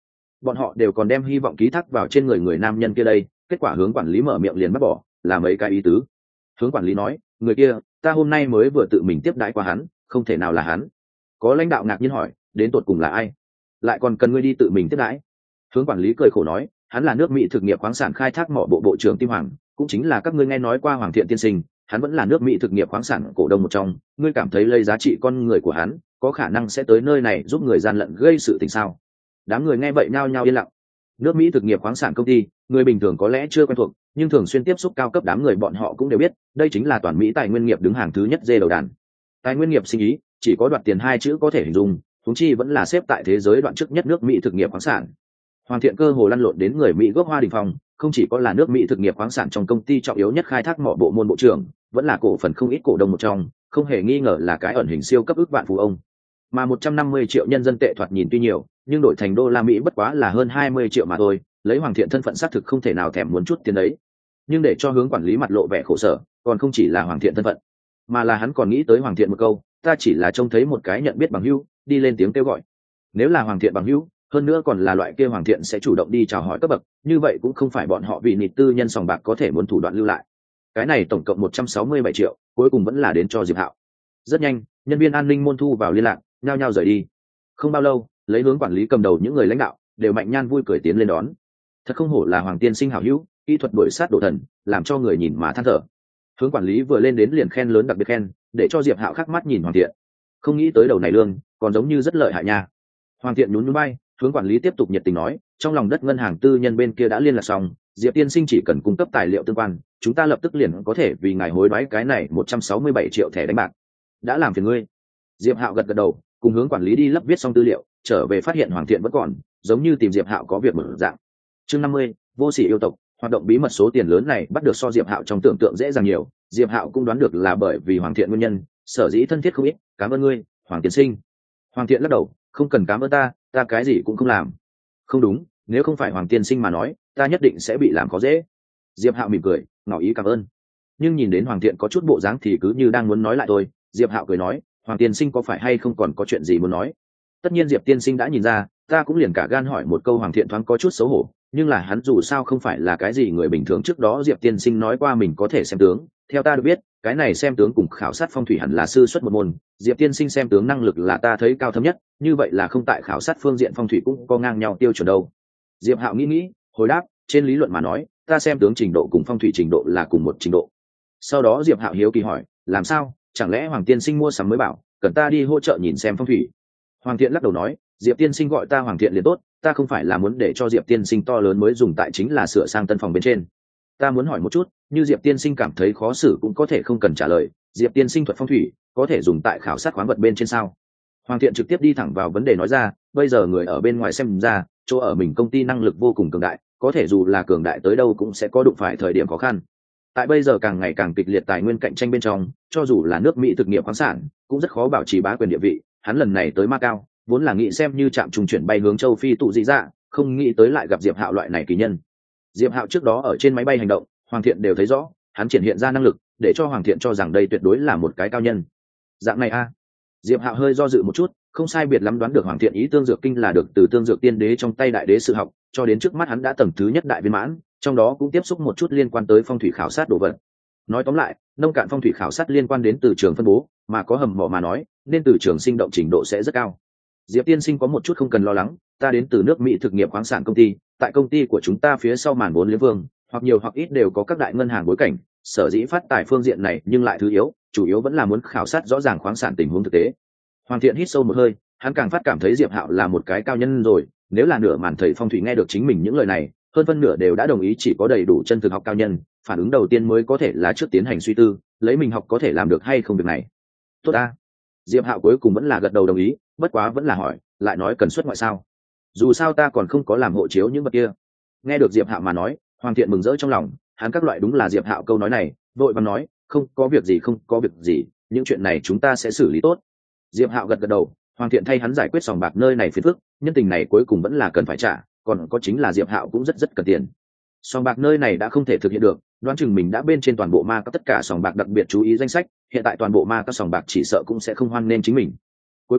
bọn họ đều còn đem hy vọng ký thác vào trên người người nam nhân kia đây. Kết quả hướng quản lý mở miệng liền bắt bỏ, là mấy cái ý tứ. Hướng quản lý nói, người kia ta hôm nay mới vừa tự mình tiếp đãi qua hắn, không thể nào là hắn. Có lãnh đạo ngạc nhiên hỏi, đến tột cùng là ai, lại còn cần ngươi đi tự mình tiếp đãi? Hướng quản lý cười khổ nói, hắn là nước Mỹ thực nghiệp khoáng sản khai thác mỏ bộ bộ trưởng Tim Hoàng, cũng chính là các ngươi nghe nói qua Hoàng Thiện tiên sinh, hắn vẫn là nước Mỹ thực nghiệp khoáng sản cổ đông một trong. Ngươi cảm thấy lấy giá trị con người của hắn có khả năng sẽ tới nơi này giúp người gian lận gây sự tình sao? Đám người nghe vậy nhao nhao yên lặng. Nước Mỹ thực nghiệp khoáng sản công ty, người bình thường có lẽ chưa quen thuộc, nhưng thường xuyên tiếp xúc cao cấp đám người bọn họ cũng đều biết, đây chính là toàn Mỹ tài nguyên nghiệp đứng hàng thứ nhất dê đầu đàn. Tài nguyên nghiệp sinh ý chỉ có đoạt tiền hai chữ có thể hình dung, huống chi vẫn là xếp tại thế giới đoạn trước nhất nước Mỹ thực nghiệp khoáng sản. Hoàng Thiện cơ hồ lăn lộn đến người Mỹ gốc Hoa Đình Phong, không chỉ có là nước Mỹ thực nghiệp khoáng sản trong công ty trọng yếu nhất khai thác mỏ bộ môn bộ trưởng, vẫn là cổ phần không ít cổ đông một trong, không hề nghi ngờ là cái ẩn hình siêu cấp ức vạn phú ông. Mà một trăm năm mươi triệu nhân dân tệ thoạt nhìn tuy nhiều, nhưng đổi thành đô la Mỹ bất quá là hơn hai mươi triệu mà thôi, lấy Hoàng Thiện thân phận xác thực không thể nào thèm muốn chút tiền đấy. Nhưng để cho hướng quản lý mặt lộ vẻ khổ sở, còn không chỉ là Hoàng Thiện thân phận, mà là hắn còn nghĩ tới Hoàng Thiện một câu, ta chỉ là trông thấy một cái nhận biết bằng hữu, đi lên tiếng kêu gọi. Nếu là Hoàng Thiện bằng hữu, hơn nữa còn là loại kia Hoàng Thiện sẽ chủ động đi chào hỏi cấp bậc, như vậy cũng không phải bọn họ vì nịt tư nhân sòng bạc có thể muốn thủ đoạn lưu lại. Cái này tổng cộng một trăm sáu mươi bảy triệu, cuối cùng vẫn là đến cho Diệp Hạo. Rất nhanh, nhân viên an ninh môn thu vào liên lạc, nhao nhao rời đi. Không bao lâu, lấy hướng quản lý cầm đầu những người lãnh đạo đều mạnh nhan vui cười tiến lên đón. Thật không hổ là Hoàng tiên sinh hảo hữu, kỹ thuật đuổi sát độ thần, làm cho người nhìn mà than thở. Hướng quản lý vừa lên đến liền khen lớn đặc biệt khen, để cho Diệp Hạo khắc mắt nhìn Hoàng Thiện. Không nghĩ tới đầu này lương còn giống như rất lợi hại nha. Hoàng Thiện nhún nhún vai, hướng quản lý tiếp tục nhiệt tình nói, trong lòng đất ngân hàng tư nhân bên kia đã liên lạc xong, Diệp tiên sinh chỉ cần cung cấp tài liệu tương quan, chúng ta lập tức liền có thể vì ngài hối đoái cái này một trăm sáu mươi bảy triệu thẻ đánh bạc. Đã làm phiền ngươi. Diệp Hạo gật gật đầu, cùng hướng quản lý đi lấp viết xong tư liệu, trở về phát hiện Hoàng Thiện vẫn còn, giống như tìm Diệp Hạo có việc mở dạng. Chương năm mươi, vô sỉ yêu tộc, hoạt động bí mật số tiền lớn này bắt được so Diệp Hạo trong tưởng tượng dễ dàng nhiều, Diệp Hạo cũng đoán được là bởi vì Hoàng Thiện nguyên nhân, sở dĩ thân thiết không ít, cảm ơn ngươi, Hoàng tiên sinh. Hoàng Thiện lắc đầu, không cần cảm ơn ta, ta cái gì cũng không làm. Không đúng, nếu không phải Hoàng tiên sinh mà nói, ta nhất định sẽ bị làm khó dễ. Diệp Hạo mỉm cười, ngỏ ý cảm ơn. Nhưng nhìn đến Hoàng Thiện có chút bộ dáng thì cứ như đang muốn nói lại thôi, Diệp Hạo cười nói, Hoàng tiên sinh có phải hay không còn có chuyện gì muốn nói? Tất nhiên Diệp tiên sinh đã nhìn ra, ta cũng liền cả gan hỏi một câu. Hoàng Thiện thoáng có chút xấu hổ, nhưng là hắn dù sao không phải là cái gì người bình thường. Trước đó Diệp tiên sinh nói qua mình có thể xem tướng, theo ta được biết, cái này xem tướng cùng khảo sát phong thủy hẳn là sư xuất một môn. Diệp tiên sinh xem tướng năng lực là ta thấy cao thâm nhất, như vậy là không tại khảo sát phương diện phong thủy cũng có ngang nhau tiêu chuẩn đâu. Diệp Hạo nghĩ nghĩ, hồi đáp, trên lý luận mà nói, ta xem tướng trình độ cùng phong thủy trình độ là cùng một trình độ. Sau đó Diệp Hạo hiếu kỳ hỏi, làm sao, chẳng lẽ Hoàng tiên sinh mua sắm mới bảo cần ta đi hỗ trợ nhìn xem phong thủy? Hoàng Thiện lắc đầu nói, Diệp tiên sinh gọi ta Hoàng Thiện liền tốt, ta không phải là muốn để cho Diệp tiên sinh to lớn mới dùng tại chính là sửa sang tân phòng bên trên. Ta muốn hỏi một chút, như Diệp tiên sinh cảm thấy khó xử cũng có thể không cần trả lời, Diệp tiên sinh thuật phong thủy có thể dùng tại khảo sát khoáng vật bên trên sao? Hoàng Thiện trực tiếp đi thẳng vào vấn đề nói ra, bây giờ người ở bên ngoài xem ra, chỗ ở mình công ty năng lực vô cùng cường đại, có thể dù là cường đại tới đâu cũng sẽ có đụng phải thời điểm khó khăn. Tại bây giờ càng ngày càng kịch liệt tài nguyên cạnh tranh bên trong, cho dù là nước Mỹ thực nghiệp khoáng sản cũng rất khó bảo trì bá quyền địa vị. Hắn lần này tới Macau vốn là nghĩ xem như trạm trung chuyển bay hướng châu Phi tụ dị dạ, không nghĩ tới lại gặp Diệp Hạo loại này kỳ nhân. Diệp Hạo trước đó ở trên máy bay hành động, Hoàng Thiện đều thấy rõ, hắn triển hiện ra năng lực để cho Hoàng Thiện cho rằng đây tuyệt đối là một cái cao nhân. Dạng này a à. Diệp Hạo hơi do dự một chút, không sai biệt lắm đoán được Hoàng Thiện ý tương dược kinh là được từ tương dược tiên đế trong tay đại đế sự học, cho đến trước mắt hắn đã tầng thứ nhất đại viên mãn, trong đó cũng tiếp xúc một chút liên quan tới phong thủy khảo sát đồ vật. Nói tóm lại, nông cạn phong thủy khảo sát liên quan đến từ trường phân bố, mà có hầm mỏ mà nói, nên từ trường sinh động trình độ sẽ rất cao. Diệp tiên sinh có một chút không cần lo lắng, ta đến từ nước Mỹ thực nghiệp khoáng sản công ty, tại công ty của chúng ta phía sau màn vốn liếng vương, hoặc nhiều hoặc ít đều có các đại ngân hàng bối cảnh, sở dĩ phát tài phương diện này nhưng lại thứ yếu, chủ yếu vẫn là muốn khảo sát rõ ràng khoáng sản tình huống thực tế. Hoàng Thiện hít sâu một hơi, hắn càng phát cảm thấy Diệp Hạo là một cái cao nhân rồi, nếu là nửa màn thầy phong thủy nghe được chính mình những lời này, hơn phân nửa đều đã đồng ý chỉ có đầy đủ chân thực học cao nhân, phản ứng đầu tiên mới có thể là trước tiến hành suy tư, lấy mình học có thể làm được hay không việc này. Tốt a. Diệp Hạo cuối cùng vẫn là gật đầu đồng ý, bất quá vẫn là hỏi, lại nói cần xuất ngoại sao? Dù sao ta còn không có làm hộ chiếu những vật kia. Nghe được Diệp Hạo mà nói, Hoàng Thiện mừng rỡ trong lòng, hắn các loại đúng là Diệp Hạo câu nói này, vội vàng nói, không có việc gì không có việc gì, những chuyện này chúng ta sẽ xử lý tốt. Diệp Hạo gật gật đầu, Hoàng Thiện thay hắn giải quyết sòng bạc nơi này phiền phức, nhân tình này cuối cùng vẫn là cần phải trả, còn có chính là Diệp Hạo cũng rất rất cần tiền. Sòng bạc nơi này đã không thể thực hiện được, đoán chừng mình đã bên trên toàn bộ ma các tất cả sòng bạc đặc biệt chú ý danh sách, hiện tại toàn bộ ma các sòng bạc chỉ sợ cũng sẽ không hoan nên chính mình. Cuối cùng,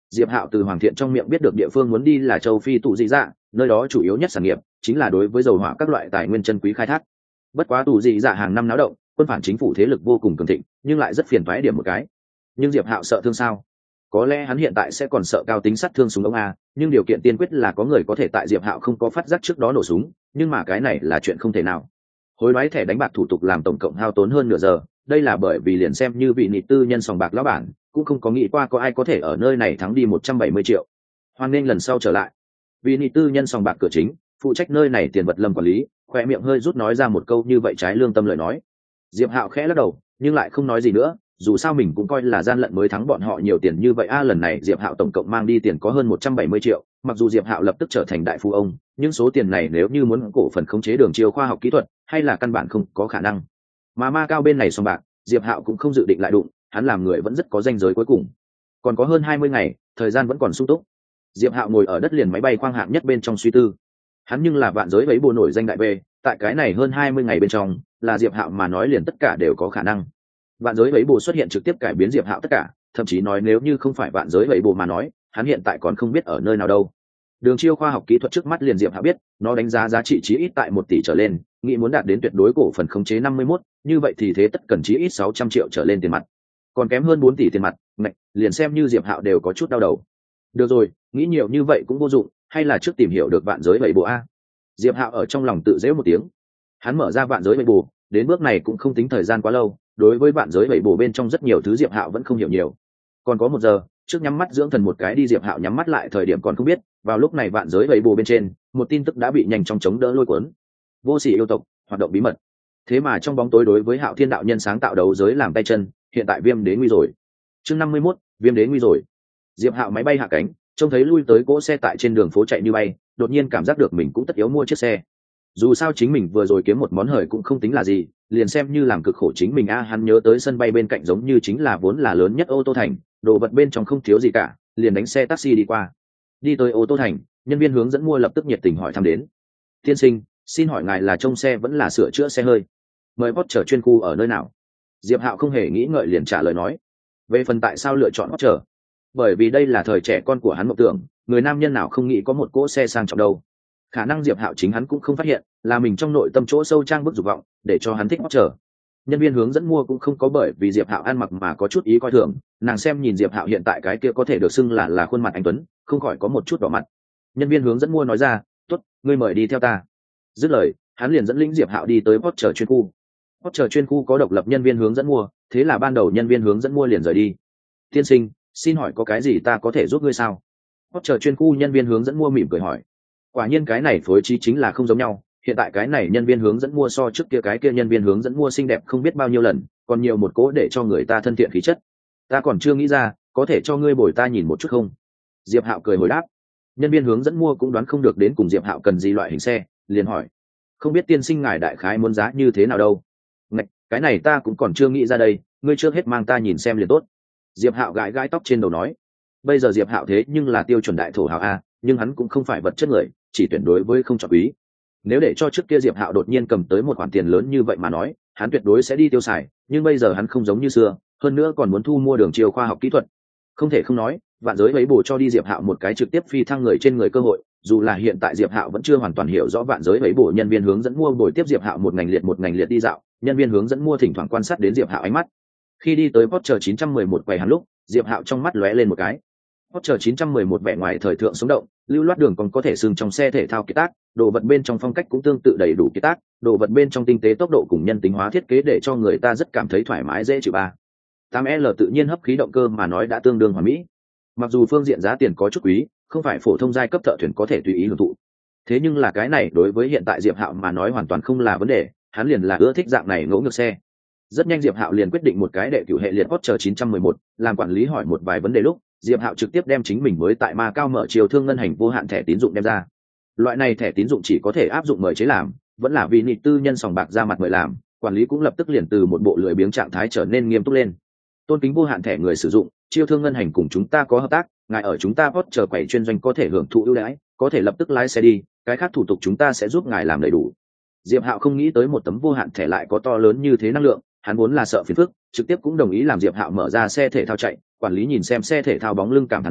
Diệp Hạo từ Hoàng Thiện trong miệng biết được địa phương muốn đi là châu Phi tụ dị dạ, nơi đó chủ yếu nhất sản nghiệp chính là đối với dầu hỏa các loại tài nguyên chân quý khai thác. Bất quá tụ dị dạ hàng năm náo động, quân phản chính phủ thế lực vô cùng cường thịnh, nhưng lại rất phiền toái điểm một cái. Nhưng Diệp Hạo sợ thương sao? Có lẽ hắn hiện tại sẽ còn sợ cao tính sát thương súng ống a, nhưng điều kiện tiên quyết là có người có thể tại Diệp Hạo không có phát giác trước đó nổ súng, nhưng mà cái này là chuyện không thể nào. Hối đoái thẻ đánh bạc thủ tục làm tổng cộng hao tốn hơn nửa giờ, đây là bởi vì liền xem như vị nịt tư nhân sòng bạc lão bản cũng không có nghĩ qua có ai có thể ở nơi này thắng đi một trăm bảy mươi triệu. Hoan nên lần sau trở lại. Vị nịt tư nhân sòng bạc cửa chính, phụ trách nơi này tiền vật lâm quản lý, khoe miệng hơi rút nói ra một câu như vậy trái lương tâm lời nói. Diệp Hạo khẽ lắc đầu, nhưng lại không nói gì nữa, dù sao mình cũng coi là gian lận mới thắng bọn họ nhiều tiền như vậy a. Lần này Diệp Hạo tổng cộng mang đi tiền có hơn một trăm bảy mươi triệu, mặc dù Diệp Hạo lập tức trở thành đại phú ông, nhưng số tiền này nếu như muốn cổ phần khống chế Đường Chiêu khoa học kỹ thuật, hay là căn bản không có khả năng. Mà Ma Cao bên này sòng bạc, Diệp Hạo cũng không dự định lại đụng, hắn làm người vẫn rất có ranh giới cuối cùng. Còn có hơn hai mươi ngày, thời gian vẫn còn sung túc. Diệp Hạo ngồi ở đất liền máy bay khoang hạng nhất bên trong suy tư. Hắn nhưng là vạn giới vẫy bồ nổi danh đại bê, tại cái này hơn hai mươi ngày bên trong, là Diệp Hạo mà nói liền tất cả đều có khả năng. Vạn giới vẫy bồ xuất hiện trực tiếp cải biến Diệp Hạo tất cả, thậm chí nói nếu như không phải vạn giới vẫy bồ mà nói, hắn hiện tại còn không biết ở nơi nào đâu. Đường Chiêu khoa học kỹ thuật trước mắt liền Diệp Hạo biết, nó đánh giá giá trị chí ít tại một tỷ trở lên, nghĩ muốn đạt đến tuyệt đối cổ phần khống chế năm mươi mốt, như vậy thì thế tất cần chí ít sáu trăm triệu trở lên tiền mặt. Còn kém hơn bốn tỷ tiền mặt, ngạch, liền xem như Diệp Hạo đều có chút đau đầu. Được rồi, nghĩ nhiều như vậy cũng vô dụng, hay là trước tìm hiểu được vạn giới vẫy bồ a. Diệp Hạo ở trong lòng tự giễu một tiếng. Hắn mở ra vạn giới vẫy bồ, đến bước này cũng không tính thời gian quá lâu, đối với vạn giới vẫy bồ bên trong rất nhiều thứ Diệp Hạo vẫn không hiểu nhiều. Còn có một giờ, trước nhắm mắt dưỡng thần một cái đi. Diệp Hạo nhắm mắt lại thời điểm còn không biết, vào lúc này vạn giới vẫy bồ bên trên, một tin tức đã bị nhanh chóng chống đỡ lôi cuốn. Vô sỉ yêu tộc, hoạt động bí mật. Thế mà trong bóng tối đối với Hạo Thiên đạo nhân sáng tạo đấu giới làm tay chân, hiện tại Viêm Đế nguy rồi. Chương năm mươi mốt, Viêm Đế nguy rồi. Diệp Hạo máy bay hạ cánh, trông thấy lui tới cỗ xe tại trên đường phố chạy như bay, đột nhiên cảm giác được mình cũng tất yếu mua chiếc xe. Dù sao chính mình vừa rồi kiếm một món hời cũng không tính là gì, liền xem như làm cực khổ chính mình a. Hắn nhớ tới sân bay bên cạnh giống như chính là vốn là lớn nhất ô tô thành, đồ vật bên trong không thiếu gì cả, liền đánh xe taxi đi qua. Đi tới ô tô thành, nhân viên hướng dẫn mua lập tức nhiệt tình hỏi thăm đến. Tiên sinh, xin hỏi ngài là trông xe vẫn là sửa chữa xe hơi? Mời Porsche chuyên khu ở nơi nào? Diệp Hạo không hề nghĩ ngợi liền trả lời nói. Về phần tại sao lựa chọn Porsche, bởi vì đây là thời trẻ con của hắn mộng tưởng, người nam nhân nào không nghĩ có một cỗ xe sang trọng đâu. Khả năng Diệp Hạo chính hắn cũng không phát hiện, là mình trong nội tâm chỗ sâu trang bức dục vọng, để cho hắn thích Porsche. Nhân viên hướng dẫn mua cũng không có bởi vì Diệp Hạo ăn mặc mà có chút ý coi thường, nàng xem nhìn Diệp Hạo hiện tại cái kia có thể được xưng là là khuôn mặt anh tuấn, không khỏi có một chút đỏ mặt. Nhân viên hướng dẫn mua nói ra, "Tốt, ngươi mời đi theo ta." Dứt lời, hắn liền dẫn lĩnh Diệp Hạo đi tới Porsche chuyên khu. Porsche chuyên khu có độc lập nhân viên hướng dẫn mua, thế là ban đầu nhân viên hướng dẫn mua liền rời đi. "Tiên sinh, xin hỏi có cái gì ta có thể giúp ngươi sao?" Porsche chuyên khu nhân viên hướng dẫn mua mỉm cười hỏi. Quả nhiên cái này phối trí chính là không giống nhau, hiện tại cái này nhân viên hướng dẫn mua so trước kia cái kia nhân viên hướng dẫn mua xinh đẹp không biết bao nhiêu lần, còn nhiều một cố để cho người ta thân thiện khí chất. Ta còn chưa nghĩ ra, có thể cho ngươi bồi ta nhìn một chút không? Diệp Hạo cười hồi đáp. Nhân viên hướng dẫn mua cũng đoán không được đến cùng Diệp Hạo cần gì loại hình xe, liền hỏi. Không biết tiên sinh ngài đại khái muốn giá như thế nào đâu? Ngạch, cái này ta cũng còn chưa nghĩ ra đây, ngươi trước hết mang ta nhìn xem liền tốt. Diệp Hạo gãi gãi tóc trên đầu nói. Bây giờ Diệp Hạo thế nhưng là tiêu chuẩn đại thổ hào a, nhưng hắn cũng không phải vật chất người, chỉ tuyển đối với không chọn quý. Nếu để cho trước kia Diệp Hạo đột nhiên cầm tới một khoản tiền lớn như vậy mà nói, hắn tuyệt đối sẽ đi tiêu xài, nhưng bây giờ hắn không giống như xưa, hơn nữa còn muốn thu mua Đường Chiêu khoa học kỹ thuật. Không thể không nói, vạn giới vẫy bổ cho đi Diệp Hạo một cái trực tiếp phi thăng người trên người cơ hội, dù là hiện tại Diệp Hạo vẫn chưa hoàn toàn hiểu rõ vạn giới vẫy bổ, nhân viên hướng dẫn mua bồi tiếp Diệp Hạo một ngành liệt một ngành liệt đi dạo, nhân viên hướng dẫn mua thỉnh thoảng quan sát đến Diệp Hạo ánh mắt. Khi đi tới Porsche chín trăm mười một quầy hàng lúc, Diệp Hạo trong mắt lóe lên một cái. Porsche chín trăm mười một vẻ ngoài thời thượng sống động, lưu loát đường còn có thể xưng trong xe thể thao kiệt tác, đồ vật bên trong phong cách cũng tương tự đầy đủ kiệt tác, đồ vật bên trong tinh tế tốc độ cùng nhân tính hóa thiết kế để cho người ta rất cảm thấy thoải mái dễ chịu ba. tám L tự nhiên hấp khí động cơ mà nói đã tương đương hoàn mỹ. Mặc dù phương diện giá tiền có chút quý, không phải phổ thông giai cấp thợ thuyền có thể tùy ý hưởng thụ. Thế nhưng là cái này đối với hiện tại Diệp Hạo mà nói hoàn toàn không là vấn đề, hắn liền là ưa thích dạng này ngỗ ngược xe. Rất nhanh Diệp Hạo liền quyết định một cái đệ cửu hệ liệt Porsche chín trăm mười một, làm quản lý hỏi một vài vấn đề lúc, Diệp Hạo trực tiếp đem chính mình mới tại Ma Cao mở chiều thương ngân hành vô hạn thẻ tín dụng đem ra. Loại này thẻ tín dụng chỉ có thể áp dụng mời chế làm, vẫn là vì nịt tư nhân sòng bạc ra mặt mời làm, quản lý cũng lập tức liền từ một bộ lười biếng trạng thái trở nên nghiêm túc lên. Tôn kính vô hạn thẻ người sử dụng, chiêu thương ngân hành cùng chúng ta có hợp tác, ngài ở chúng ta Porsche quầy chuyên doanh có thể hưởng thụ ưu đãi, có thể lập tức lái xe đi, cái khác thủ tục chúng ta sẽ giúp ngài làm đầy đủ. Diệp Hạo không nghĩ tới một tấm vô hạn thẻ lại có to lớn như thế năng lượng, hắn vốn là sợ phiền phức, trực tiếp cũng đồng ý làm Diệp Hạo mở ra xe thể thao chạy. Quản lý nhìn xem xe thể thao bóng lưng cảm thán nói,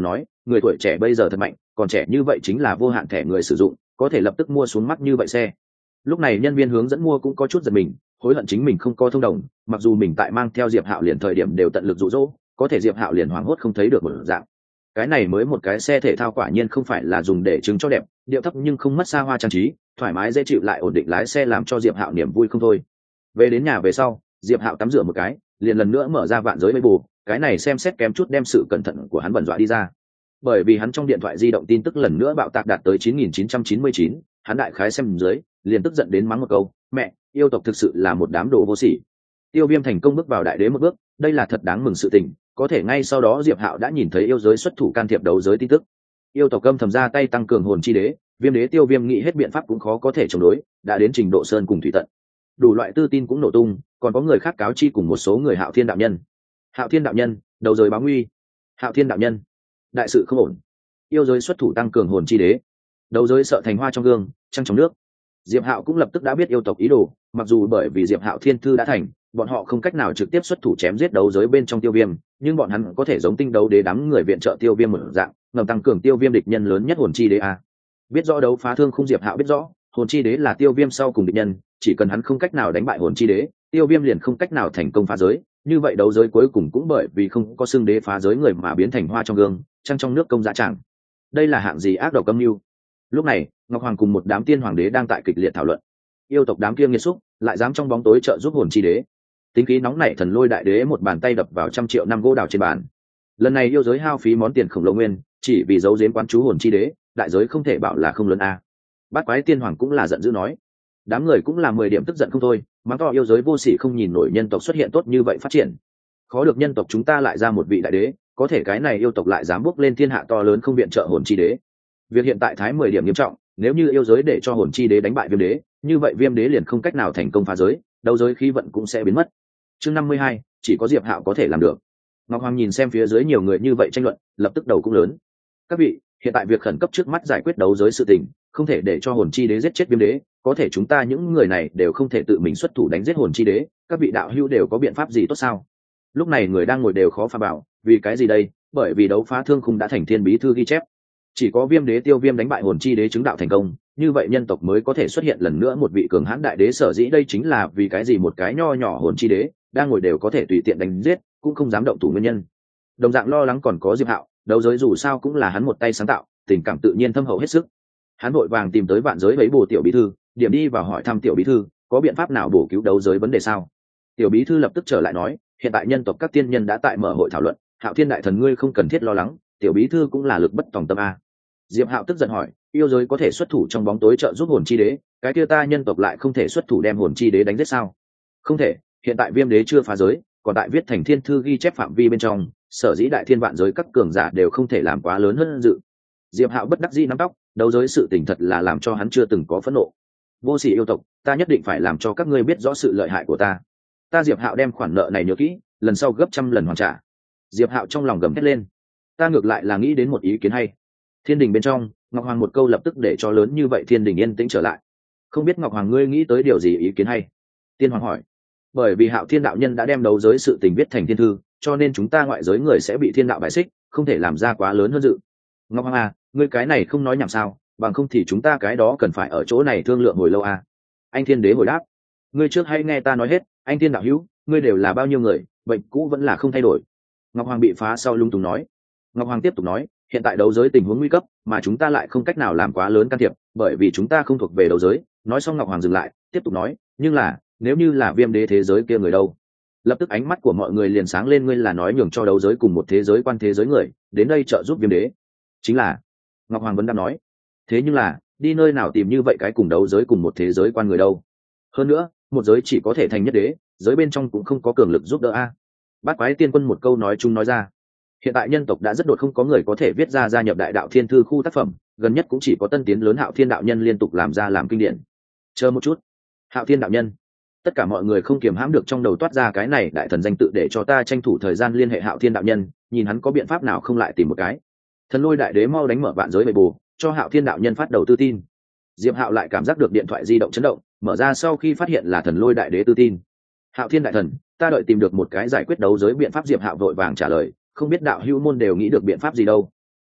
người tuổi trẻ bây giờ thật mạnh, còn trẻ như vậy chính là vô hạn thẻ người sử dụng, có thể lập tức mua xuống mắc như vậy xe. Lúc này nhân viên hướng dẫn mua cũng có chút giật mình, hối hận chính mình không có thông đồng, mặc dù mình tại mang theo Diệp Hạo liền thời điểm đều tận lực dụ dỗ, có thể Diệp Hạo liền hoảng hốt không thấy được một dạng. Cái này mới một cái xe thể thao quả nhiên không phải là dùng để trưng cho đẹp, điệu thấp nhưng không mất xa hoa trang trí, thoải mái dễ chịu lại ổn định lái xe làm cho Diệp Hạo niềm vui không thôi. Về đến nhà về sau, Diệp Hạo tắm rửa một cái, liền lần nữa mở ra vạn giới bù, cái này xem xét kém chút đem sự cẩn thận của hắn bẩn dọa đi ra. Bởi vì hắn trong điện thoại di động tin tức lần nữa bạo tạc đạt tới chín nghìn chín trăm chín mươi chín, hắn đại khái xem dưới, liền tức giận đến mắng một câu, mẹ, yêu tộc thực sự là một đám đồ vô sỉ. Tiêu Viêm thành công bước vào đại đế một bước, đây là thật đáng mừng sự tình, có thể ngay sau đó Diệp Hạo đã nhìn thấy yêu giới xuất thủ can thiệp đấu giới tin tức. Yêu tộc âm thầm ra tay tăng cường hồn chi đế, Viêm đế Tiêu Viêm nghĩ hết biện pháp cũng khó có thể chống đối, đã đến trình độ sơn cùng thủy tận. Đủ loại tư tin cũng nổ tung, còn có người khác cáo chi cùng một số người Hạo Thiên đạo nhân. Hạo Thiên đạo nhân, đầu giới báo nguy. Hạo Thiên đạo nhân, đại sự không ổn. Yêu giới xuất thủ tăng cường hồn chi đế, đấu giới sợ thành hoa trong gương, trăng trong nước. Diệp Hạo cũng lập tức đã biết yêu tộc ý đồ, mặc dù bởi vì Diệp Hạo thiên thư đã thành, bọn họ không cách nào trực tiếp xuất thủ chém giết đấu giới bên trong Tiêu Viêm, nhưng bọn hắn có thể giống tinh đấu đế đám người viện trợ Tiêu Viêm một dạng, ngầm tăng cường Tiêu Viêm địch nhân lớn nhất hồn chi đế a. Biết rõ đấu phá thương không, Diệp Hạo biết rõ, hồn chi đế là Tiêu Viêm sau cùng địch nhân, chỉ cần hắn không cách nào đánh bại hồn chi đế, Tiêu Viêm liền không cách nào thành công phá giới, như vậy đấu giới cuối cùng cũng bởi vì không có xương đế phá giới người mà biến thành hoa trong gương, trăng trong nước công giá chẳng. Đây là hạng gì ác độc âm mưu. Lúc này, Ngọc Hoàng cùng một đám tiên hoàng đế đang tại kịch liệt thảo luận. Yêu tộc đám kia nghiệt xúc, lại dám trong bóng tối trợ giúp hồn chi đế. Tính khí nóng nảy thần lôi đại đế một bàn tay đập vào trăm triệu năm gỗ đào trên bàn. Lần này yêu giới hao phí món tiền khổng lồ nguyên, chỉ vì giấu giếm quán chú hồn chi đế, đại giới không thể bảo là không lớn a. Bát quái tiên hoàng cũng là giận dữ nói. Đám người cũng là mười điểm tức giận không thôi, mắng to yêu giới vô sỉ không nhìn nổi nhân tộc xuất hiện tốt như vậy phát triển. Khó được nhân tộc chúng ta lại ra một vị đại đế, có thể cái này yêu tộc lại dám bước lên thiên hạ to lớn không viện trợ hồn chi đế. Việc hiện tại thái mười điểm nghiêm trọng, nếu như yêu giới để cho hồn chi đế đánh bại viêm đế, như vậy viêm đế liền không cách nào thành công phá giới, đấu giới khí vận cũng sẽ biến mất. Chương năm mươi hai, chỉ có Diệp Hạo có thể làm được. Ngọc Hoàng nhìn xem phía dưới nhiều người như vậy tranh luận, lập tức đầu cũng lớn. Các vị, hiện tại việc khẩn cấp trước mắt giải quyết đấu giới sự tình, không thể để cho hồn chi đế giết chết viêm đế, có thể chúng ta những người này đều không thể tự mình xuất thủ đánh giết hồn chi đế, các vị đạo hữu đều có biện pháp gì tốt sao? Lúc này người đang ngồi đều khó phá bảo, vì cái gì đây? Bởi vì đấu phá thương khung đã thành thiên bí thư ghi chép, chỉ có viêm đế Tiêu Viêm đánh bại hồn chi đế chứng đạo thành công, như vậy nhân tộc mới có thể xuất hiện lần nữa một vị cường hãn đại đế. Sở dĩ đây chính là vì cái gì một cái nho nhỏ hồn chi đế đang ngồi đều có thể tùy tiện đánh giết, cũng không dám động thủ nguyên nhân. Đồng dạng lo lắng còn có Diệp Hạo, đấu giới dù sao cũng là hắn một tay sáng tạo, tình cảm tự nhiên thâm hậu hết sức. Hắn vội vàng tìm tới vạn giới với bổ tiểu bí thư, điểm đi vào hỏi thăm tiểu bí thư có biện pháp nào bổ cứu đấu giới vấn đề sao. Tiểu bí thư lập tức trở lại nói, hiện tại nhân tộc các tiên nhân đã tại mở hội thảo luận, Hạo Thiên đại thần ngươi không cần thiết lo lắng, tiểu bí thư cũng là lực bất tòng tâm a. Diệp Hạo tức giận hỏi, yêu giới có thể xuất thủ trong bóng tối trợ giúp hồn chi đế, cái kia ta nhân tộc lại không thể xuất thủ đem hồn chi đế đánh giết sao? Không thể, hiện tại viêm đế chưa phá giới, còn tại viết thành thiên thư ghi chép phạm vi bên trong, sở dĩ đại thiên vạn giới các cường giả đều không thể làm quá lớn hơn dự. Diệp Hạo bất đắc dĩ nắm tóc, đấu giới sự tình thật là làm cho hắn chưa từng có phẫn nộ. Vô sỉ yêu tộc, ta nhất định phải làm cho các ngươi biết rõ sự lợi hại của ta. Ta Diệp Hạo đem khoản nợ này nhớ kỹ, lần sau gấp trăm lần hoàn trả. Diệp Hạo trong lòng gầm thét lên. Ta ngược lại là nghĩ đến một ý kiến hay. Thiên đình bên trong, Ngọc Hoàng một câu lập tức để cho lớn như vậy thiên đình yên tĩnh trở lại. Không biết Ngọc Hoàng ngươi nghĩ tới điều gì ý kiến hay? Tiên Hoàng hỏi. Bởi vì Hạo Thiên đạo nhân đã đem đấu giới sự tình viết thành thiên thư, cho nên chúng ta ngoại giới người sẽ bị thiên đạo bài xích, không thể làm ra quá lớn hơn dự. Ngọc Hoàng à, ngươi cái này không nói nhảm sao, bằng không thì chúng ta cái đó cần phải ở chỗ này thương lượng hồi lâu à. Anh Thiên Đế hồi đáp. Ngươi trước hay nghe ta nói hết, anh Thiên đạo hữu, ngươi đều là bao nhiêu người, bệnh cũ vẫn là không thay đổi. Ngọc Hoàng bị phá sau lung tung nói. Ngọc Hoàng tiếp tục nói, hiện tại đấu giới tình huống nguy cấp, mà chúng ta lại không cách nào làm quá lớn can thiệp, bởi vì chúng ta không thuộc về đấu giới. Nói xong Ngọc Hoàng dừng lại, tiếp tục nói, nhưng là, nếu như là viêm đế thế giới kia người đâu? Lập tức ánh mắt của mọi người liền sáng lên, ngươi là nói nhường cho đấu giới cùng một thế giới quan thế giới người đến đây trợ giúp viêm đế? Chính là. Ngọc Hoàng vẫn đang nói. Thế nhưng là, đi nơi nào tìm như vậy cái cùng đấu giới cùng một thế giới quan người đâu? Hơn nữa, một giới chỉ có thể thành nhất đế, giới bên trong cũng không có cường lực giúp đỡ a. Bát quái tiên quân một câu nói chung nói ra. Hiện tại nhân tộc đã rất đột, không có người có thể viết ra gia nhập đại đạo thiên thư khu tác phẩm, gần nhất cũng chỉ có tân tiến lớn Hạo Thiên đạo nhân liên tục làm ra làm kinh điển. Chờ một chút, Hạo Thiên đạo nhân. Tất cả mọi người không kiềm hãm được trong đầu toát ra cái này đại thần danh tự, để cho ta tranh thủ thời gian liên hệ Hạo Thiên đạo nhân, nhìn hắn có biện pháp nào không lại tìm một cái. Thần lôi đại đế mau đánh mở vạn giới bầy bù, cho Hạo Thiên đạo nhân phát đầu tư tin. Diệp Hạo lại cảm giác được điện thoại di động chấn động, mở ra sau khi phát hiện là thần lôi đại đế tư tin. Hạo Thiên đại thần, ta đợi tìm được một cái giải quyết đấu giới biện pháp. Diệp Hạo vội vàng trả lời, không biết đạo hữu môn đều nghĩ được biện pháp gì đâu.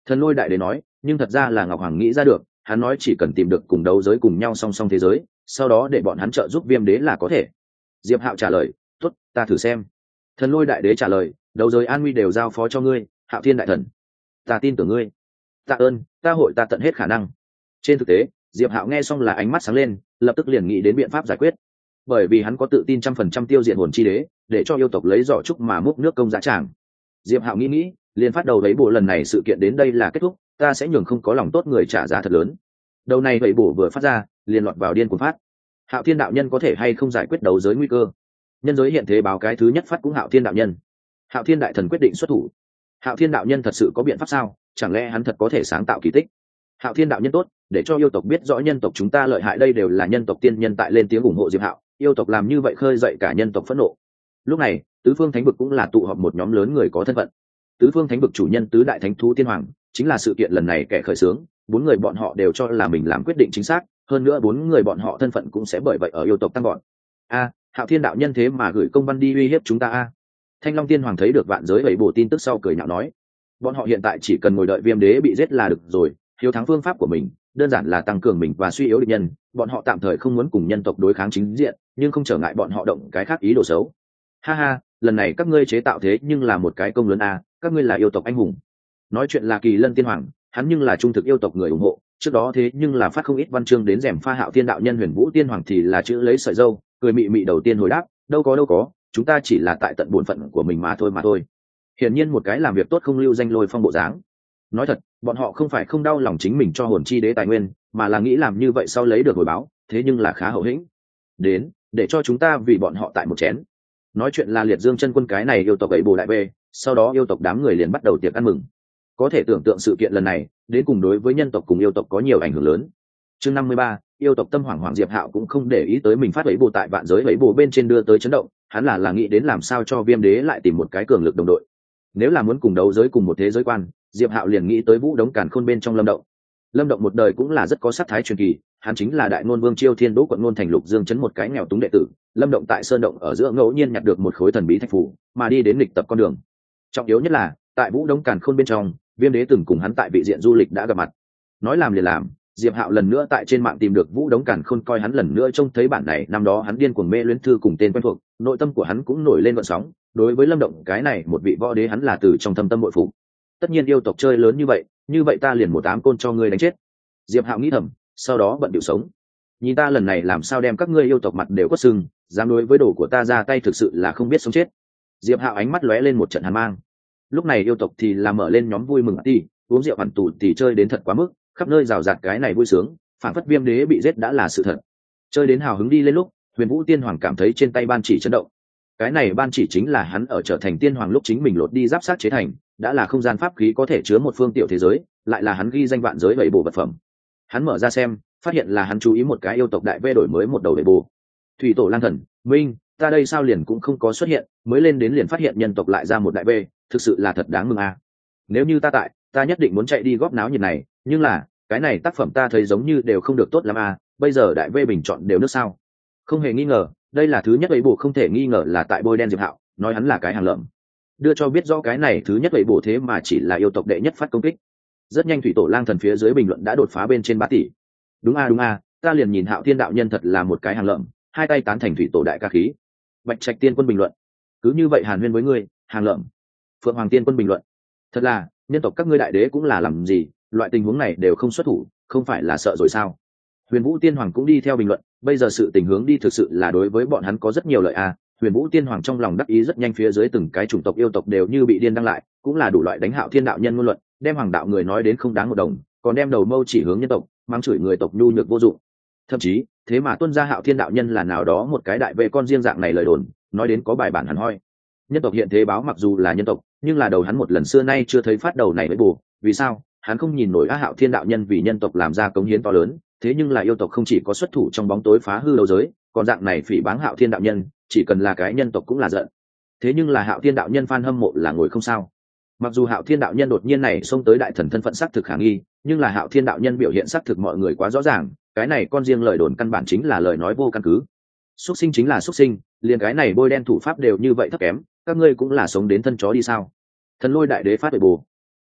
Thần lôi đại đế nói, nhưng thật ra là Ngọc Hoàng nghĩ ra được, hắn nói chỉ cần tìm được cùng đấu giới cùng nhau song song thế giới, sau đó để bọn hắn trợ giúp viêm đế là có thể. Diệp Hạo trả lời, tốt, ta thử xem. Thần lôi đại đế trả lời, đấu giới an nguy đều giao phó cho ngươi, Hạo Thiên đại thần, ta tin tưởng ngươi. Tạ ơn, ta hội ta tận hết khả năng. Trên thực tế, Diệp Hạo nghe xong là ánh mắt sáng lên, lập tức liền nghĩ đến biện pháp giải quyết. Bởi vì hắn có tự tin trăm phần trăm tiêu diệt hồn chi đế, để cho yêu tộc lấy giỏ trúc mà múc nước công giá tràng. Diệp Hạo nghĩ nghĩ, liền phát đầu lấy bộ lần này sự kiện đến đây là kết thúc, ta sẽ nhường không có lòng tốt người trả giá thật lớn. Đầu này vậy bổ vừa phát ra, liền lọt vào điên cuồng phát. Hạo Thiên đạo nhân có thể hay không giải quyết đấu giới nguy cơ? Nhân giới hiện thế báo cái thứ nhất phát cũng Hạo Thiên đạo nhân. Hạo Thiên đại thần quyết định xuất thủ. Hạo Thiên đạo nhân thật sự có biện pháp sao? Chẳng lẽ hắn thật có thể sáng tạo kỳ tích? Hạo Thiên đạo nhân tốt, để cho yêu tộc biết rõ nhân tộc chúng ta lợi hại, đây đều là nhân tộc tiên nhân tại lên tiếng ủng hộ Diệp Hạo, yêu tộc làm như vậy khơi dậy cả nhân tộc phẫn nộ. Lúc này, tứ phương thánh vực cũng là tụ họp một nhóm lớn người có thân phận. Tứ phương thánh vực chủ nhân tứ đại thánh thú tiên hoàng, chính là sự kiện lần này kẻ khởi xướng, bốn người bọn họ đều cho là mình làm quyết định chính xác, hơn nữa bốn người bọn họ thân phận cũng sẽ bởi vậy ở yêu tộc tăng gọn. A, Hạo Thiên đạo nhân thế mà gửi công văn đi uy hiếp chúng ta a. Thanh Long tiên hoàng thấy được vạn giới bảy bổ tin tức sau cười nhạo nói, bọn họ hiện tại chỉ cần ngồi đợi viêm đế bị giết là được rồi, hiếu thắng phương pháp của mình đơn giản là tăng cường mình và suy yếu địch nhân, bọn họ tạm thời không muốn cùng nhân tộc đối kháng chính diện, nhưng không trở ngại bọn họ động cái khác ý đồ xấu. Ha ha, lần này các ngươi chế tạo thế nhưng là một cái công lớn a, các ngươi là yêu tộc anh hùng. Nói chuyện là Kỳ Lân tiên hoàng, hắn nhưng là trung thực yêu tộc người ủng hộ, trước đó thế nhưng là phát không ít văn chương đến rèm pha Hạo Thiên đạo nhân. Huyền Vũ tiên hoàng thì là chữ lấy sợi dâu, cười mị mị đầu tiên hồi đáp, đâu có đâu có, chúng ta chỉ là tại tận bổn phận của mình mà thôi mà thôi. Hiển nhiên một cái làm việc tốt không lưu danh lôi phong bộ dáng. Nói thật, bọn họ không phải không đau lòng chính mình cho hồn chi đế tài nguyên, mà là nghĩ làm như vậy sau lấy được hồi báo, thế nhưng là khá hậu hĩnh. Đến, để cho chúng ta vì bọn họ tại một chén. Nói chuyện là Liệt Dương chân quân cái này yêu tộc ấy bồ đại bê, sau đó yêu tộc đám người liền bắt đầu tiệc ăn mừng. Có thể tưởng tượng sự kiện lần này đến cùng đối với nhân tộc cùng yêu tộc có nhiều ảnh hưởng lớn. Chương năm mươi ba, yêu tộc tâm hoảng hoảng. Diệp Hạo cũng không để ý tới mình phát ấy bồ tại vạn giới ấy bồ bên trên đưa tới chấn động, hắn là là nghĩ đến làm sao cho viêm đế lại tìm một cái cường lực đồng đội. Nếu là muốn cùng đấu giới cùng một thế giới quan, Diệp Hạo liền nghĩ tới Vũ Đống Càn Khôn bên trong Lâm Động. Lâm Động một đời cũng là rất có sắc thái truyền kỳ, hắn chính là đại ngôn vương Chiêu Thiên Đỗ quận ngôn thành Lục Dương trấn một cái nghèo túng đệ tử. Lâm Động tại sơn động ở giữa ngẫu nhiên nhặt được một khối thần bí thạch phù, mà đi đến lịch tập con đường. Trọng yếu nhất là, tại Vũ Đống Càn Khôn bên trong, Viêm Đế từng cùng hắn tại vị diện du lịch đã gặp mặt. Nói làm liền làm, Diệp Hạo lần nữa tại trên mạng tìm được Vũ Đống Càn Khôn, coi hắn lần nữa trông thấy bản này, năm đó hắn điên cuồng mê luyến thư cùng tên quen thuộc, nội tâm của hắn cũng nổi lên gợn sóng. Đối với Lâm Động cái này một vị võ đế, hắn là từ trong thâm tâm bội phục. Tất nhiên yêu tộc chơi lớn như vậy, như vậy ta liền một ám côn cho ngươi đánh chết. Diệp Hạo nghĩ thầm, sau đó bận điệu sống. Nhìn ta lần này làm sao đem các ngươi yêu tộc mặt đều quất sưng, dám đối với đồ của ta ra tay thực sự là không biết sống chết. Diệp Hạo ánh mắt lóe lên một trận hàn mang. Lúc này yêu tộc thì là mở lên nhóm vui mừng tì, uống rượu hoàn tù thì chơi đến thật quá mức, khắp nơi rào rạt cái này vui sướng, phản phất Viêm Đế bị giết đã là sự thật. Chơi đến hào hứng đi lên lúc, Huyền Vũ Tiên Hoàng cảm thấy trên tay ban chỉ chấn động. Cái này ban chỉ chính là hắn ở trở thành tiên hoàng lúc chính mình lột đi giáp sát chế thành, đã là không gian pháp khí có thể chứa một phương tiểu thế giới, lại là hắn ghi danh vạn giới bảy bộ vật phẩm. Hắn mở ra xem, phát hiện là hắn chú ý một cái yêu tộc đại vê đổi mới một đầu bảy bộ. Thủy tổ lang thần, Minh, ta đây sao liền cũng không có xuất hiện, mới lên đến liền phát hiện nhân tộc lại ra một đại vê, thực sự là thật đáng mừng a. Nếu như ta tại, ta nhất định muốn chạy đi góp náo nhiệt này, nhưng là, cái này tác phẩm ta thấy giống như đều không được tốt lắm a, bây giờ đại vê bình chọn đều nước sao? Không hề nghi ngờ, đây là thứ nhất bảy bộ, không thể nghi ngờ là tại bôi đen Diệp Hạo, nói hắn là cái hàng lợm. Đưa cho biết rõ cái này thứ nhất bảy bộ thế mà chỉ là yêu tộc đệ nhất phát công kích. Rất nhanh thủy tổ lang thần phía dưới bình luận đã đột phá bên trên ba tỷ. Đúng a đúng a, ta liền nhìn Hạo Thiên đạo nhân thật là một cái hàng lợm, hai tay tán thành thủy tổ đại ca khí. Bạch Trạch tiên quân bình luận, cứ như vậy hàn huyên với ngươi, hàng lợm. Phượng Hoàng tiên quân bình luận, thật là, nhân tộc các ngươi đại đế cũng là làm gì, loại tình huống này đều không xuất thủ, không phải là sợ rồi sao? Huyền Vũ tiên hoàng cũng đi theo bình luận, bây giờ sự tình hướng đi thực sự là đối với bọn hắn có rất nhiều lợi a. Huyền Vũ tiên hoàng trong lòng đắc ý, rất nhanh phía dưới từng cái chủng tộc yêu tộc đều như bị điên đăng lại, cũng là đủ loại đánh Hạo Thiên đạo nhân ngôn luận, đem hoàng đạo người nói đến không đáng một đồng, còn đem đầu mâu chỉ hướng nhân tộc, mắng chửi người tộc nhu nhược vô dụng. Thậm chí, thế mà tuân ra Hạo Thiên đạo nhân là nào đó một cái đại vệ con riêng dạng này lời đồn, nói đến có bài bản hẳn hoi. Nhân tộc hiện thế báo mặc dù là nhân tộc, nhưng là đầu hắn một lần xưa nay chưa thấy phát đầu này với bù, vì sao? Hắn không nhìn nổi Á Hạo Thiên đạo nhân vì nhân tộc làm ra cống hiến to lớn, thế nhưng là yêu tộc không chỉ có xuất thủ trong bóng tối phá hư đấu giới, còn dạng này phỉ báng Hạo Thiên đạo nhân, chỉ cần là cái nhân tộc cũng là giận. Thế nhưng là Hạo Thiên đạo nhân fan hâm mộ là ngồi không sao. Mặc dù Hạo Thiên đạo nhân đột nhiên này xông tới đại thần thân phận xác thực khả nghi, nhưng là Hạo Thiên đạo nhân biểu hiện xác thực mọi người quá rõ ràng, cái này con riêng lời đồn căn bản chính là lời nói vô căn cứ. Xuất sinh chính là xuất sinh, liền cái này bôi đen thủ pháp đều như vậy thấp kém, các ngươi cũng là sống đến thân chó đi sao? Thần Lôi đại đế phát bệ bù.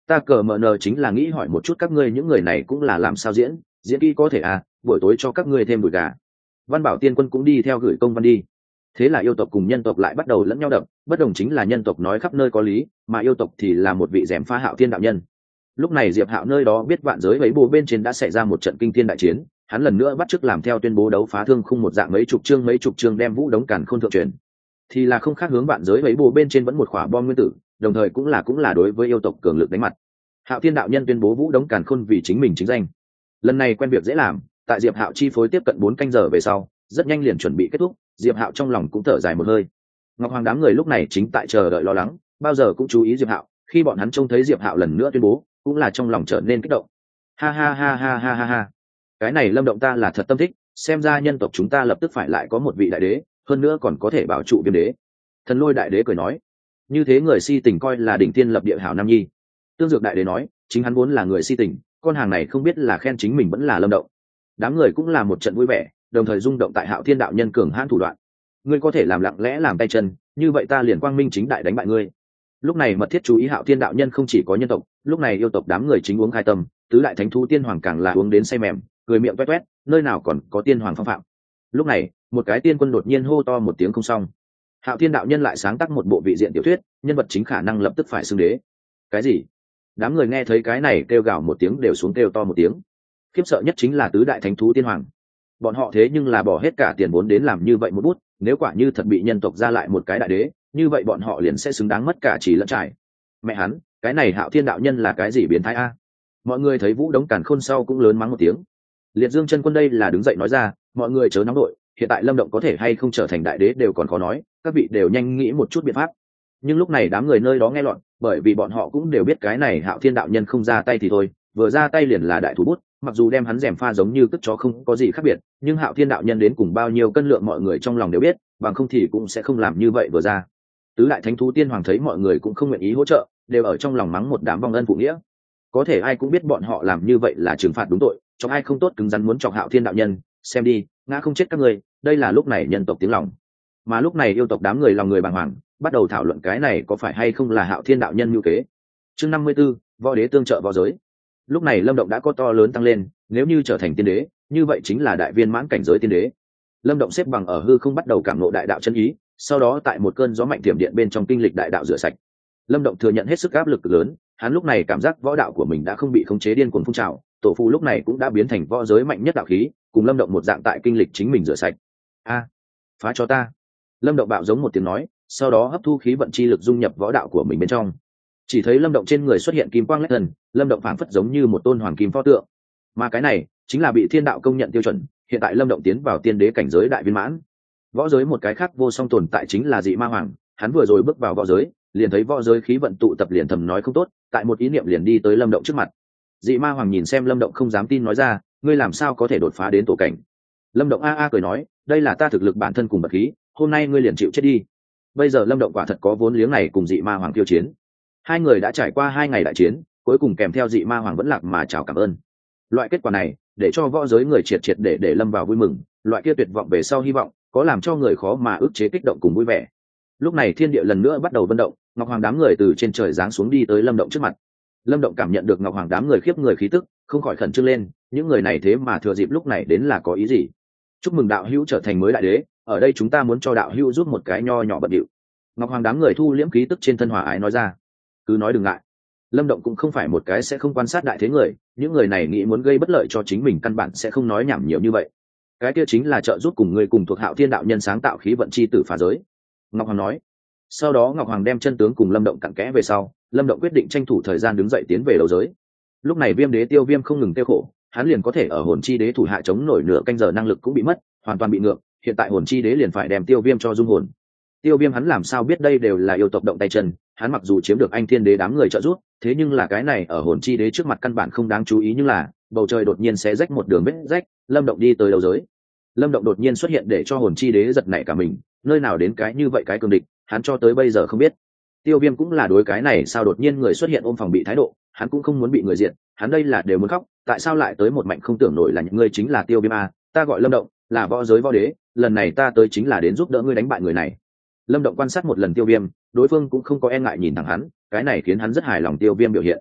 Ta cờ mờ nờ chính là nghĩ hỏi một chút các ngươi những người này cũng là làm sao diễn diễn kỹ có thể à, buổi tối cho các ngươi thêm đùi gà. Văn Bảo Tiên Quân cũng đi theo gửi công văn đi. Thế là yêu tộc cùng nhân tộc lại bắt đầu lẫn nhau đập, bất đồng chính là nhân tộc nói khắp nơi có lý, mà yêu tộc thì là một vị rèm pha Hạo Thiên đạo nhân. Lúc này Diệp Hạo nơi đó biết vạn giới vẫy bồ bên trên đã xảy ra một trận kinh thiên đại chiến, hắn lần nữa bắt chước làm theo tuyên bố đấu phá thương khung một dạng mấy chục chương mấy chục chương đem vũ đống càn khôn thượng truyền, thì là không khác hướng vạn giới vẫy bồ bên trên vẫn một khỏa bom nguyên tử, đồng thời cũng là cũng là đối với yêu tộc cường lực đánh mặt. Hạo Thiên đạo nhân tuyên bố vũ đống càn khôn vì chính mình chính danh. Lần này quen việc dễ làm, tại Diệp Hạo chi phối tiếp cận bốn canh giờ về sau, rất nhanh liền chuẩn bị kết thúc, Diệp Hạo trong lòng cũng thở dài một hơi. Ngọc Hoàng đám người lúc này chính tại chờ đợi lo lắng, bao giờ cũng chú ý Diệp Hạo, khi bọn hắn trông thấy Diệp Hạo lần nữa tuyên bố, cũng là trong lòng trở nên kích động. Ha ha ha ha ha ha ha. Cái này Lâm Động ta là thật tâm thích, xem ra nhân tộc chúng ta lập tức phải lại có một vị đại đế, hơn nữa còn có thể bảo trụ Viêm đế. Thần Lôi đại đế cười nói, như thế người si tình coi là đỉnh tiên lập địa hảo nam nhi. Tương Dược đại đế nói, chính hắn vốn là người si tình, con hàng này không biết là khen chính mình vẫn là Lâm Động. Đám người cũng là một trận vui vẻ, đồng thời rung động tại Hạo Thiên đạo nhân cường hãn thủ đoạn. Ngươi có thể làm lặng lẽ làm tay chân, như vậy ta liền quang minh chính đại đánh bại ngươi. Lúc này mật thiết chú ý Hạo Thiên đạo nhân không chỉ có nhân tộc, lúc này yêu tộc đám người chính uống khai tâm, tứ đại thánh thú tiên hoàng càng là uống đến say mềm, cười miệng toét toét, nơi nào còn có tiên hoàng phong phạm. Lúc này, một cái tiên quân đột nhiên hô to một tiếng không xong. Hạo Thiên đạo nhân lại sáng tác một bộ vị diện tiểu thuyết, nhân vật chính khả năng lập tức phải xưng đế. Cái gì? Đám người nghe thấy cái này kêu gào một tiếng đều xuống kêu to một tiếng. Khiếp sợ nhất chính là tứ đại thánh thú tiên hoàng. Bọn họ thế nhưng là bỏ hết cả tiền vốn đến làm như vậy một bút, nếu quả như thật bị nhân tộc ra lại một cái đại đế, như vậy bọn họ liền sẽ xứng đáng mất cả chỉ lẫn trải. Mẹ hắn, cái này Hạo Thiên đạo nhân là cái gì biến thái a? Mọi người thấy vũ đống càn khôn sau cũng lớn mắng một tiếng. Liệt Dương chân quân đây là đứng dậy nói ra, mọi người chớ nóng đội, hiện tại Lâm Động có thể hay không trở thành đại đế đều còn khó nói, các vị đều nhanh nghĩ một chút biện pháp. Nhưng lúc này đám người nơi đó nghe loạn, bởi vì bọn họ cũng đều biết cái này Hạo Thiên đạo nhân không ra tay thì thôi, vừa ra tay liền là đại thủ bút, mặc dù đem hắn rèm pha giống như cất chó không có gì khác biệt, nhưng Hạo Thiên đạo nhân đến cùng bao nhiêu cân lượng mọi người trong lòng đều biết, bằng không thì cũng sẽ không làm như vậy vừa ra. Tứ đại thánh thú tiên hoàng thấy mọi người cũng không nguyện ý hỗ trợ, đều ở trong lòng mắng một đám vong ân phụ nghĩa. Có thể ai cũng biết bọn họ làm như vậy là trừng phạt đúng tội, cho ai không tốt cứng rắn muốn chọc Hạo Thiên đạo nhân, xem đi, ngã không chết các người, đây là lúc này nhân tộc tiếng lòng. Mà lúc này yêu tộc đám người lòng người bàng hoàng, bắt đầu thảo luận cái này có phải hay không là Hạo Thiên đạo nhân mưu kế. Chương năm mươi 54, võ đế tương trợ võ giới. Lúc này Lâm Động đã có to lớn tăng lên, nếu như trở thành tiên đế, như vậy chính là đại viên mãn cảnh giới tiên đế. Lâm Động xếp bằng ở hư không bắt đầu cảm ngộ đại đạo chân ý, sau đó tại một cơn gió mạnh tiềm điện bên trong kinh lịch đại đạo rửa sạch. Lâm Động thừa nhận hết sức áp lực lớn, hắn lúc này cảm giác võ đạo của mình đã không bị khống chế điên cuồng phun trào, tổ phù lúc này cũng đã biến thành võ giới mạnh nhất đạo khí, cùng Lâm Động một dạng tại kinh lịch chính mình rửa sạch. A, phá cho ta! Lâm Động bạo giống một tiếng nói, sau đó hấp thu khí vận chi lực dung nhập võ đạo của mình bên trong. Chỉ thấy Lâm Động trên người xuất hiện kim quang lách thần, Lâm Động phảng phất giống như một tôn hoàng kim pho tượng. Mà cái này chính là bị thiên đạo công nhận tiêu chuẩn, hiện tại Lâm Động tiến vào tiên đế cảnh giới đại viên mãn. Võ giới một cái khác vô song tồn tại chính là Dị Ma Hoàng, hắn vừa rồi bước vào võ giới, liền thấy võ giới khí vận tụ tập liền thầm nói không tốt, tại một ý niệm liền đi tới Lâm Động trước mặt. Dị Ma Hoàng nhìn xem Lâm Động không dám tin nói ra, ngươi làm sao có thể đột phá đến tổ cảnh? Lâm Động a a cười nói, đây là ta thực lực bản thân cùng bậc khí, hôm nay ngươi liền chịu chết đi. Bây giờ Lâm Động quả thật có vốn liếng này cùng Dị Ma Hoàng tiêu chiến. Hai người đã trải qua hai ngày đại chiến, cuối cùng kèm theo Dị Ma Hoàng vẫn lạc mà chào cảm ơn. Loại kết quả này, để cho võ giới người triệt triệt để để lâm vào vui mừng, loại kia tuyệt vọng về sau hy vọng, có làm cho người khó mà ức chế kích động cùng vui vẻ. Lúc này thiên địa lần nữa bắt đầu vận động, Ngọc Hoàng đám người từ trên trời giáng xuống đi tới Lâm Động trước mặt. Lâm Động cảm nhận được Ngọc Hoàng đám người khiếp người khí tức, không khỏi khẩn trương lên, những người này thế mà thừa dịp lúc này đến là có ý gì? Chúc mừng đạo hữu trở thành mới đại đế, ở đây chúng ta muốn cho đạo hữu giúp một cái nho nhỏ bận điệu. Ngọc Hoàng đám người thu liễm khí tức trên thân hòa ái nói ra. Cứ nói đừng ngại. Lâm Động cũng không phải một cái sẽ không quan sát đại thế người, những người này nghĩ muốn gây bất lợi cho chính mình căn bản sẽ không nói nhảm nhiều như vậy. Cái kia chính là trợ giúp cùng người cùng thuộc Hạo Thiên đạo nhân sáng tạo khí vận chi tử phá giới. Ngọc Hoàng nói. Sau đó Ngọc Hoàng đem chân tướng cùng Lâm Động cặn kẽ về sau, Lâm Động quyết định tranh thủ thời gian đứng dậy tiến về đấu giới. Lúc này Viêm đế Tiêu Viêm không ngừng tiêu khổ, hắn liền có thể ở hồn chi đế thủ hạ chống nổi nửa canh giờ năng lực cũng bị mất, hoàn toàn bị ngược, hiện tại hồn chi đế liền phải đem Tiêu Viêm cho dung hồn. Tiêu Viêm hắn làm sao biết đây đều là yêu tộc động tay chân, hắn mặc dù chiếm được anh thiên đế đám người trợ giúp, thế nhưng là cái này ở hồn chi đế trước mặt căn bản không đáng chú ý, nhưng là bầu trời đột nhiên xé rách một đường vết rách, Lâm Động đi tới đấu giới. Lâm Động đột nhiên xuất hiện để cho hồn chi đế giật nảy cả mình, nơi nào đến cái như vậy cái cường địch, hắn cho tới bây giờ không biết. Tiêu Viêm cũng là đối cái này sao đột nhiên người xuất hiện ôm phòng bị thái độ, hắn cũng không muốn bị người diện, hắn đây là đều muốn khóc, tại sao lại tới một mạnh không tưởng nổi là những ngươi chính là Tiêu Viêm a, ta gọi Lâm Động, là võ giới võ đế, lần này ta tới chính là đến giúp đỡ ngươi đánh bại người này. Lâm Động quan sát một lần Tiêu Viêm, đối phương cũng không có e ngại nhìn thẳng hắn, cái này khiến hắn rất hài lòng Tiêu Viêm biểu hiện.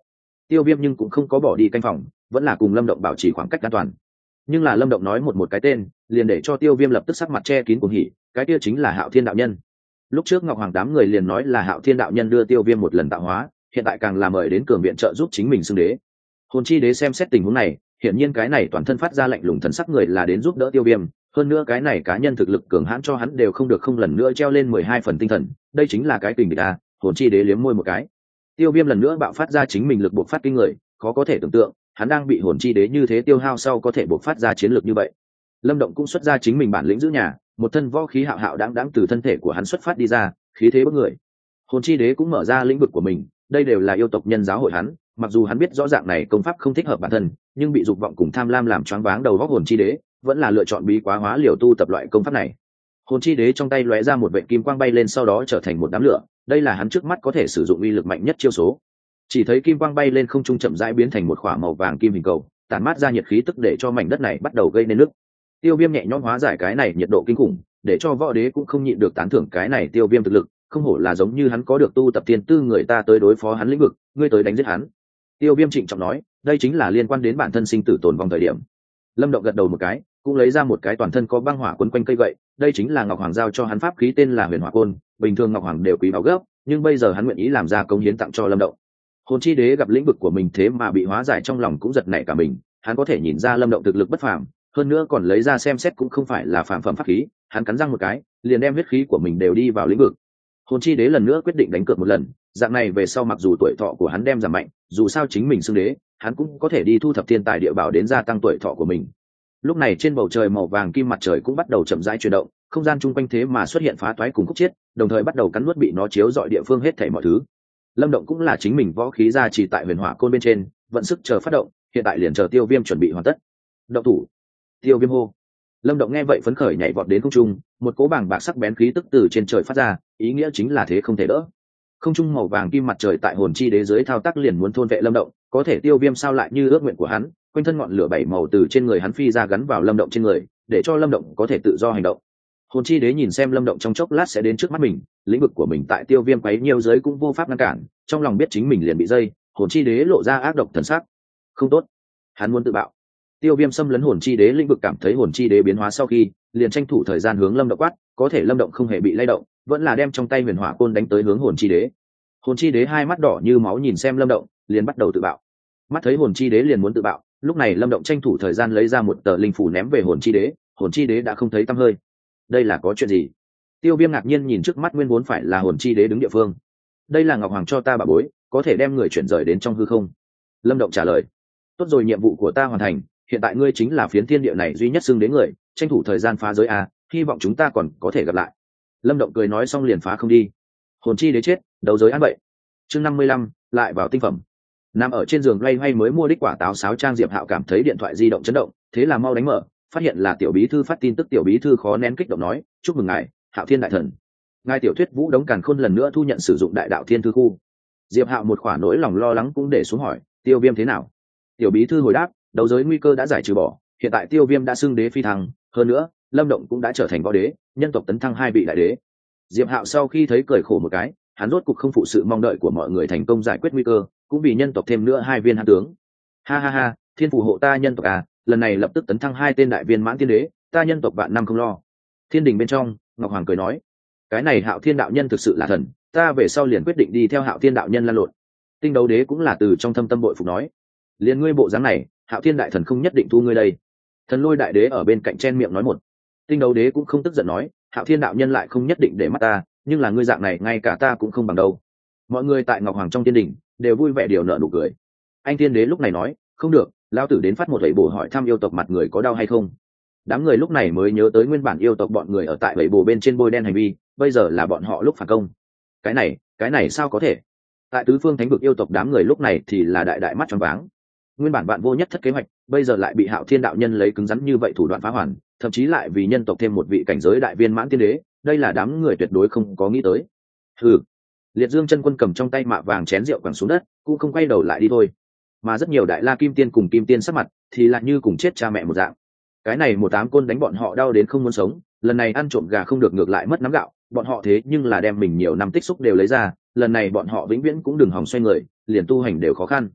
Tiêu Viêm nhưng cũng không có bỏ đi canh phòng, vẫn là cùng Lâm Động bảo trì khoảng cách an toàn. Nhưng là Lâm Động nói một một cái tên, liền để cho Tiêu Viêm lập tức sắc mặt che kín cuồng hỉ, cái kia chính là Hạo Thiên đạo nhân. Lúc trước Ngọc Hoàng đám người liền nói là Hạo Thiên đạo nhân đưa Tiêu Viêm một lần tạo hóa, hiện tại càng là mời đến cường viện trợ giúp chính mình xưng đế. Hồn Chi Đế xem xét tình huống này, hiển nhiên cái này toàn thân phát ra lạnh lùng thần sắc người là đến giúp đỡ Tiêu Viêm, hơn nữa cái này cá nhân thực lực cường hãn cho hắn đều không được không lần nữa treo lên mười hai phần tinh thần, đây chính là cái kình địch a. Hồn Chi Đế liếm môi một cái. Tiêu Viêm lần nữa bạo phát ra chính mình lực bộc phát kinh người, khó có thể tưởng tượng, hắn đang bị Hồn Chi Đế như thế tiêu hao sau có thể bộc phát ra chiến lược như vậy. Lâm Động cũng xuất ra chính mình bản lĩnh giữ nhà, một thân võ khí hạo hạo đáng đáng từ thân thể của hắn xuất phát đi ra, khí thế bức người. Hồn Chi Đế cũng mở ra lĩnh vực của mình, đây đều là yêu tộc nhân giáo hội hắn, mặc dù hắn biết rõ ràng này công pháp không thích hợp bản thân, nhưng bị dục vọng cùng tham lam làm choáng váng đầu óc Hồn Chi Đế, vẫn là lựa chọn bí quá hóa liều tu tập loại công pháp này. Hồn Chi Đế trong tay lóe ra một vệt kim quang bay lên sau đó trở thành một đám lửa, đây là hắn trước mắt có thể sử dụng uy lực mạnh nhất chiêu số. Chỉ thấy kim quang bay lên không trung chậm rãi biến thành một khỏa màu vàng kim hình cầu, tản mát ra nhiệt khí tức để cho mảnh đất này bắt đầu gây nên nước. Tiêu Viêm nhẹ nhõm hóa giải cái này nhiệt độ kinh khủng, để cho võ đế cũng không nhịn được tán thưởng cái này Tiêu Viêm thực lực, không hổ là giống như hắn có được tu tập tiên tư người ta tới đối phó hắn lĩnh vực, ngươi tới đánh giết hắn. Tiêu Viêm trịnh trọng nói, đây chính là liên quan đến bản thân sinh tử tồn vong thời điểm. Lâm Động gật đầu một cái, cũng lấy ra một cái toàn thân có băng hỏa quấn quanh cây gậy, đây chính là Ngọc Hoàng giao cho hắn pháp khí tên là Huyền Hỏa Côn, bình thường Ngọc Hoàng đều quý báu gấp, nhưng bây giờ hắn nguyện ý làm ra công hiến tặng cho Lâm Động. Hồn Chi Đế gặp lĩnh vực của mình thế mà bị hóa giải trong lòng cũng giật nảy cả mình, hắn có thể nhìn ra Lâm Động thực lực bất phàm, hơn nữa còn lấy ra xem xét cũng không phải là phàm phẩm pháp khí, hắn cắn răng một cái, liền đem huyết khí của mình đều đi vào lĩnh vực. Hồn Chi Đế lần nữa quyết định đánh cược một lần, dạng này về sau mặc dù tuổi thọ của hắn đem giảm mạnh, dù sao chính mình xưng đế, hắn cũng có thể đi thu thập thiên tài địa bảo đến gia tăng tuổi thọ của mình. Lúc này trên bầu trời màu vàng kim mặt trời cũng bắt đầu chậm rãi chuyển động, không gian chung quanh thế mà xuất hiện phá toái cùng khúc chiết, đồng thời bắt đầu cắn nuốt bị nó chiếu rọi địa phương hết thảy mọi thứ. Lâm Động cũng là chính mình võ khí ra chỉ tại Huyền Hỏa Côn bên trên, vận sức chờ phát động, hiện tại liền chờ Tiêu Viêm chuẩn bị hoàn tất. Động thủ. Tiêu Viêm hô. Lâm Động nghe vậy phấn khởi nhảy vọt đến không trung, một cỗ bảng bạc sắc bén khí tức từ trên trời phát ra, ý nghĩa chính là thế không thể đỡ. Không trung màu vàng kim mặt trời tại Hồn Chi Đế dưới thao tác liền muốn thôn vệ Lâm Động, có thể Tiêu Viêm sao lại như ước nguyện của hắn, quanh thân ngọn lửa bảy màu từ trên người hắn phi ra gắn vào Lâm Động trên người, để cho Lâm Động có thể tự do hành động. Hồn Chi Đế nhìn xem Lâm Động trong chốc lát sẽ đến trước mắt mình, lĩnh vực của mình tại Tiêu Viêm quấy nhiều giới cũng vô pháp ngăn cản, trong lòng biết chính mình liền bị dây, Hồn Chi Đế lộ ra ác độc thần sắc. Không tốt, hắn muốn tự bạo. Tiêu Viêm xâm lấn Hồn Chi Đế lĩnh vực cảm thấy Hồn Chi Đế biến hóa sau khi, liền tranh thủ thời gian hướng Lâm Động quát, có thể Lâm Động không hề bị lay động, vẫn là đem trong tay Huyền Hỏa Côn đánh tới hướng Hồn Chi Đế. Hồn Chi Đế hai mắt đỏ như máu nhìn xem Lâm Động, liền bắt đầu tự bạo. Mắt thấy Hồn Chi Đế liền muốn tự bạo, lúc này Lâm Động tranh thủ thời gian lấy ra một tờ linh phủ ném về Hồn Chi Đế, Hồn Chi Đế đã không thấy tăm hơi. Đây là có chuyện gì? Tiêu Viêm ngạc nhiên nhìn trước mắt nguyên vốn phải là Hồn Chi Đế đứng địa phương. Đây là Ngọc Hoàng cho ta bảo bối, có thể đem người chuyển rời đến trong hư không. Lâm Động trả lời. Tốt rồi, nhiệm vụ của ta hoàn thành, hiện tại ngươi chính là phiến thiên địa này duy nhất xưng đến người, tranh thủ thời gian phá giới a, hy vọng chúng ta còn có thể gặp lại. Lâm Động cười nói xong liền phá không đi. Hồn Chi Đế chết, đấu giới an vậy. Chương năm mươi lăm, lại vào tinh phẩm. Nằm ở trên giường loay hoay mới mua đích quả táo sáo trang Diệp Hạo cảm thấy điện thoại di động chấn động, thế là mau đánh mở, phát hiện là tiểu bí thư phát tin tức. Tiểu bí thư khó nén kích động nói, chúc mừng ngài, Hạo Thiên đại thần. Ngài tiểu thuyết Vũ Đống Càn Khôn lần nữa thu nhận sử dụng đại đạo thiên thư khu. Diệp Hạo một khoản nỗi lòng lo lắng cũng để xuống hỏi, Tiêu Viêm thế nào? Tiểu bí thư hồi đáp, đấu giới nguy cơ đã giải trừ bỏ, hiện tại Tiêu Viêm đã xưng đế phi thăng, hơn nữa Lâm Động cũng đã trở thành võ đế, nhân tộc tấn thăng hai vị đại đế. Diệp Hạo sau khi thấy cười khổ một cái, hắn rốt cục không phụ sự mong đợi của mọi người thành công giải quyết nguy cơ, cũng vì nhân tộc thêm nữa hai viên hãn tướng. Ha ha ha, thiên phù hộ ta nhân tộc à, lần này lập tức tấn thăng hai tên đại viên mãn tiên đế, ta nhân tộc vạn năm không lo. Thiên đình bên trong, Ngọc Hoàng cười nói, cái này Hạo Thiên đạo nhân thực sự là thần, ta về sau liền quyết định đi theo Hạo Thiên đạo nhân lăn lộn. Tinh Đấu Đế cũng là từ trong thâm tâm bội phục nói, liền ngươi bộ dáng này, Hạo Thiên đại thần không nhất định thu ngươi đây. Thần Lôi đại đế ở bên cạnh chen miệng nói một. Tinh Đấu Đế cũng không tức giận nói, Hạo Thiên đạo nhân lại không nhất định để mắt ta, nhưng là ngươi dạng này ngay cả ta cũng không bằng đâu. Mọi người tại Ngọc Hoàng trong tiên đình đều vui vẻ điều nợ nụ cười. Anh Thiên Đế lúc này nói, không được, lão tử đến phát một vậy bổ hỏi thăm yêu tộc mặt người có đau hay không. Đám người lúc này mới nhớ tới nguyên bản yêu tộc bọn người ở tại vậy bổ bên trên bôi đen hành vi, bây giờ là bọn họ lúc phản công. Cái này, cái này sao có thể? Tại tứ phương thánh vực yêu tộc đám người lúc này thì là đại đại mắt tròn váng. Nguyên bản bạn vô nhất thất kế hoạch, bây giờ lại bị Hạo Thiên đạo nhân lấy cứng rắn như vậy thủ đoạn phá hoàn, thậm chí lại vì nhân tộc thêm một vị cảnh giới đại viên mãn tiên đế, đây là đám người tuyệt đối không có nghĩ tới. Hừ. Liệt Dương chân quân cầm trong tay mạ vàng chén rượu quẳng xuống đất, cũng không quay đầu lại đi thôi. Mà rất nhiều đại la kim tiên cùng kim tiên sắc mặt thì lại như cùng chết cha mẹ một dạng. Cái này một tám côn đánh bọn họ đau đến không muốn sống, lần này ăn trộm gà không được ngược lại mất nắm gạo, bọn họ thế nhưng là đem mình nhiều năm tích xúc đều lấy ra, lần này bọn họ vĩnh viễn cũng đừng hòng xoay người, liền tu hành đều khó khăn.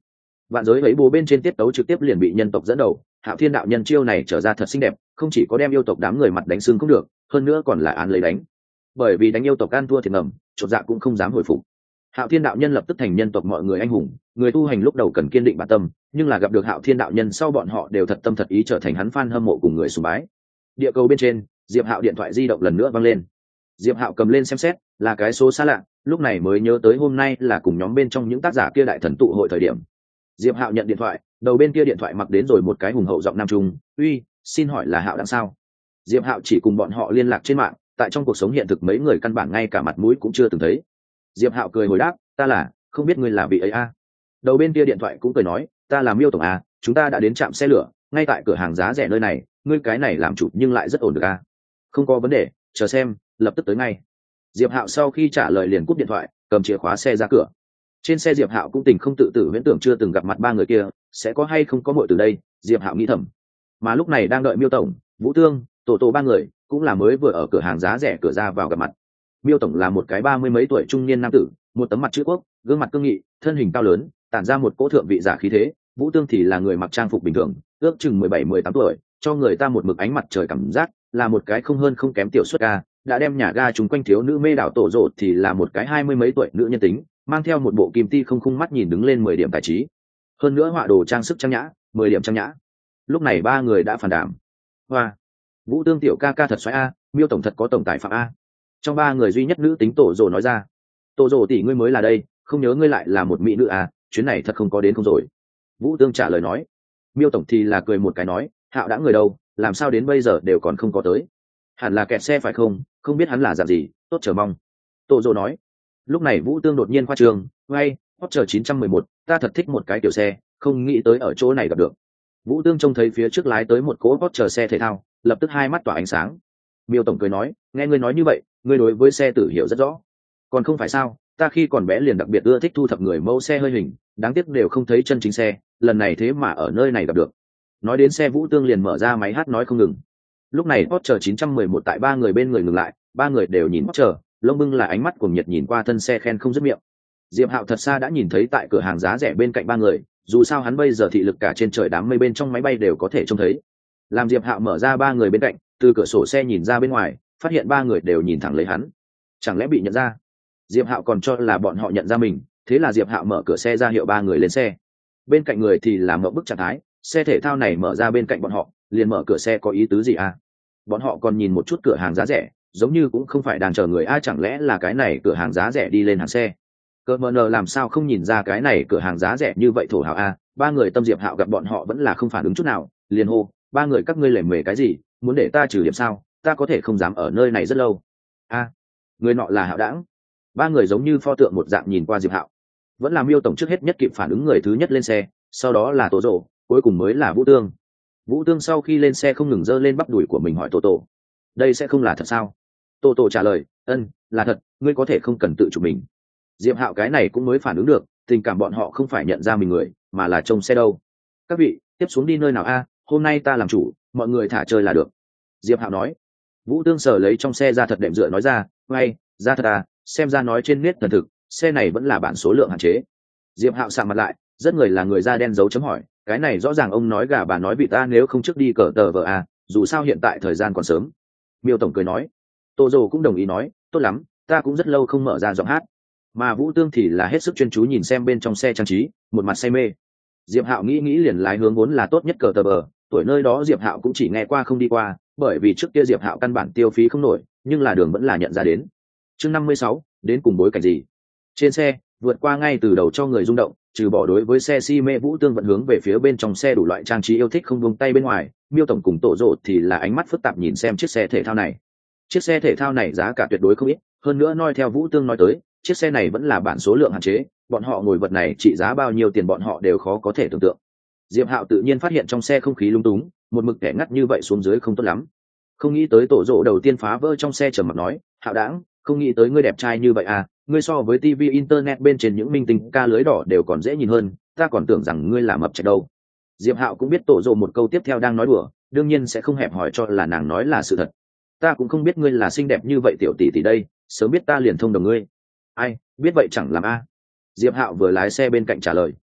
vạn giới ấy bố bên trên tiết tấu trực tiếp liền bị nhân tộc dẫn đầu. Hạo Thiên đạo nhân chiêu này trở ra thật xinh đẹp, không chỉ có đem yêu tộc đám người mặt đánh xương không được, hơn nữa còn là án lấy đánh. Bởi vì đánh yêu tộc ăn thua thì ngầm, chột dạ cũng không dám hồi phục. Hạo Thiên đạo nhân lập tức thành nhân tộc mọi người anh hùng, người tu hành lúc đầu cần kiên định bản tâm, nhưng là gặp được Hạo Thiên đạo nhân sau bọn họ đều thật tâm thật ý trở thành hắn fan hâm mộ cùng người sùng bái. Địa cầu bên trên, Diệp Hạo điện thoại di động lần nữa vang lên. Diệp Hạo cầm lên xem xét, là cái số xa lạ, lúc này mới nhớ tới hôm nay là cùng nhóm bên trong những tác giả kia đại thần tụ hội thời điểm. Diệp Hạo nhận điện thoại, đầu bên kia điện thoại mặc đến rồi một cái hùng hậu giọng nam trung, "Uy, xin hỏi là Hạo đặng sao?" Diệp Hạo chỉ cùng bọn họ liên lạc trên mạng, tại trong cuộc sống hiện thực mấy người căn bản ngay cả mặt mũi cũng chưa từng thấy. Diệp Hạo cười hồi đáp, "Ta là, không biết ngươi là vị ấy a?" À. Đầu bên kia điện thoại cũng cười nói, "Ta là Miêu tổng a, à, chúng ta đã đến trạm xe lửa, ngay tại cửa hàng giá rẻ nơi này, ngươi cái này làm chủ nhưng lại rất ổn được a." À. "Không có vấn đề, chờ xem, lập tức tới ngay." Diệp Hạo sau khi trả lời liền cúp điện thoại, cầm chìa khóa xe ra cửa. Trên xe Diệp Hạo cũng tình không tự tử huyễn tưởng chưa từng gặp mặt ba người kia, sẽ có hay không có muội từ đây, Diệp Hạo nghĩ thầm. Mà lúc này đang đợi Miêu tổng, Vũ Tương, Tổ Tổ ba người, cũng là mới vừa ở cửa hàng giá rẻ cửa ra vào gặp mặt. Miêu tổng là một cái ba mươi mấy tuổi trung niên nam tử, một tấm mặt chữ quốc, gương mặt cương nghị, thân hình cao lớn, tản ra một cỗ thượng vị giả khí thế. Vũ Tương thì là người mặc trang phục bình thường, ước chừng mười bảy mười tám tuổi, cho người ta một mực ánh mặt trời cảm giác, là một cái không hơn không kém tiểu xuất ca, đã đem nhà ga chúng quanh thiếu nữ mê đảo tổ rộ thì là một cái hai mươi mấy tuổi nữ nhân tính, mang theo một bộ kim ti không khung mắt nhìn đứng lên mười điểm tài trí. Hơn nữa họa đồ trang sức trang nhã, mười điểm trang nhã. Lúc này ba người đã phản đảm. Hoa, Vũ Tương tiểu ca ca thật xoáy a, Miêu tổng thật có tổng tài phạm a. Trong ba người duy nhất nữ tính tổ rồ nói ra. Tổ rồ tỷ ngươi mới là đây, không nhớ ngươi lại là một mỹ nữ à, chuyến này thật không có đến không rồi. Vũ Tương trả lời nói. Miêu tổng thì là cười một cái nói, Hạo đã người đâu, làm sao đến bây giờ đều còn không có tới. Hẳn là kẹt xe phải không, không biết hắn là dạng gì, tốt chờ mong. Tổ rồ nói. Lúc này Vũ Tương đột nhiên khoa trương, ngay, Porsche chín trăm mười một, ta thật thích một cái kiểu xe, không nghĩ tới ở chỗ này gặp được. Vũ Tương trông thấy phía trước lái tới một cỗ Porsche xe thể thao, lập tức hai mắt tỏa ánh sáng. Miêu tổng cười nói, nghe ngươi nói như vậy, ngươi đối với xe tử hiểu rất rõ. Còn không phải sao, ta khi còn bé liền đặc biệt ưa thích thu thập người mẫu xe hơi hình, đáng tiếc đều không thấy chân chính xe, lần này thế mà ở nơi này gặp được. Nói đến xe Vũ Tương liền mở ra máy hát nói không ngừng. Lúc này Porsche chín trăm mười một tại ba người bên người ngừng lại, ba người đều nhìn Porsche, lông bưng là ánh mắt cuồng nhiệt nhìn qua thân xe khen không dứt miệng. Diệp Hạo thật xa đã nhìn thấy tại cửa hàng giá rẻ bên cạnh ba người, dù sao hắn bây giờ thị lực cả trên trời đám mây bên trong máy bay đều có thể trông thấy. Làm Diệp Hạo mở ra ba người bên cạnh, từ cửa sổ xe nhìn ra bên ngoài, phát hiện ba người đều nhìn thẳng lấy hắn. Chẳng lẽ bị nhận ra? Diệp Hạo còn cho là bọn họ nhận ra mình, thế là Diệp Hạo mở cửa xe ra hiệu ba người lên xe. Bên cạnh người thì làm mộng bức trạng thái, xe thể thao này mở ra bên cạnh bọn họ, liền mở cửa xe có ý tứ gì à? Bọn họ còn nhìn một chút cửa hàng giá rẻ, giống như cũng không phải đang chờ người ai, chẳng lẽ là cái này cửa hàng giá rẻ đi lên hàng xe. Cơ mờ nờ làm sao không nhìn ra cái này cửa hàng giá rẻ như vậy thổ hào a. Ba người tâm Diệp Hạo gặp bọn họ vẫn là không phản ứng chút nào, liền hô, ba người các ngươi lề mề cái gì, muốn để ta trừ điểm sao, ta có thể không dám ở nơi này rất lâu. A, người nọ là Hạo đãng. Ba người giống như pho tượng một dạng nhìn qua Diệp Hạo. Vẫn là Miêu tổng trước hết nhất kịp phản ứng người thứ nhất lên xe, sau đó là Tổ Rồ, cuối cùng mới là Vũ Tương. Vũ Tương sau khi lên xe không ngừng giơ lên bắp đùi của mình hỏi Tổ Tổ, đây sẽ không là thật sao? Tổ Tổ trả lời, ân, là thật, ngươi có thể không cần tự chủ mình. Diệp Hạo cái này cũng mới phản ứng được, tình cảm bọn họ không phải nhận ra mình người, mà là trông xe đâu. Các vị, tiếp xuống đi nơi nào a? Hôm nay ta làm chủ, mọi người thả chơi là được. Diệp Hạo nói. Vũ Tương sở lấy trong xe ra thật đệm dựa nói ra, ngay, ra thật à, xem ra nói trên nét thần thực, xe này vẫn là bản số lượng hạn chế. Diệp Hạo sạm mặt lại, rất người là người da đen dấu chấm hỏi, cái này rõ ràng ông nói gà bà nói vịt ta, nếu không trước đi cờ tờ vợ à, dù sao hiện tại thời gian còn sớm. Miêu tổng cười nói. Tô Dồ cũng đồng ý nói, tốt lắm, ta cũng rất lâu không mở ra giọng hát. Mà Vũ Tương thì là hết sức chuyên chú nhìn xem bên trong xe trang trí, một mặt say mê. Diệp Hạo nghĩ nghĩ liền lái hướng vốn là tốt nhất cờ tờ bờ, tuổi nơi đó Diệp Hạo cũng chỉ nghe qua không đi qua, bởi vì trước kia Diệp Hạo căn bản tiêu phí không nổi, nhưng là đường vẫn là nhận ra đến. Chương năm mươi sáu, đến cùng bối cảnh gì? Trên xe, vượt qua ngay từ đầu cho người rung động, trừ bỏ đối với xe si mê Vũ Tương vẫn hướng về phía bên trong xe đủ loại trang trí yêu thích không buông tay bên ngoài, Miêu tổng cùng Tổ Dộ thì là ánh mắt phức tạp nhìn xem chiếc xe thể thao này. Chiếc xe thể thao này giá cả tuyệt đối không ít, hơn nữa noi theo Vũ Tương nói tới, chiếc xe này vẫn là bản số lượng hạn chế, bọn họ ngồi vật này trị giá bao nhiêu tiền bọn họ đều khó có thể tưởng tượng. Diệp Hạo tự nhiên phát hiện trong xe không khí lung túng, một mực kẻ ngắt như vậy xuống dưới không tốt lắm. Không nghĩ tới Tổ Dộ đầu tiên phá vỡ trong xe trầm mặc nói, Hạo đãng, không nghĩ tới ngươi đẹp trai như vậy à, ngươi so với ti vi internet bên trên những minh tinh ca lưới đỏ đều còn dễ nhìn hơn, ta còn tưởng rằng ngươi là mập chạy đâu. Diệp Hạo cũng biết Tổ Dộ một câu tiếp theo đang nói đùa, đương nhiên sẽ không hẹp hỏi cho là nàng nói là sự thật. Ta cũng không biết ngươi là xinh đẹp như vậy tiểu tỷ tỷ đây, sớm biết ta liền thông đồng ngươi. Ai biết vậy chẳng làm a. Diệp Hạo vừa lái xe bên cạnh trả lời.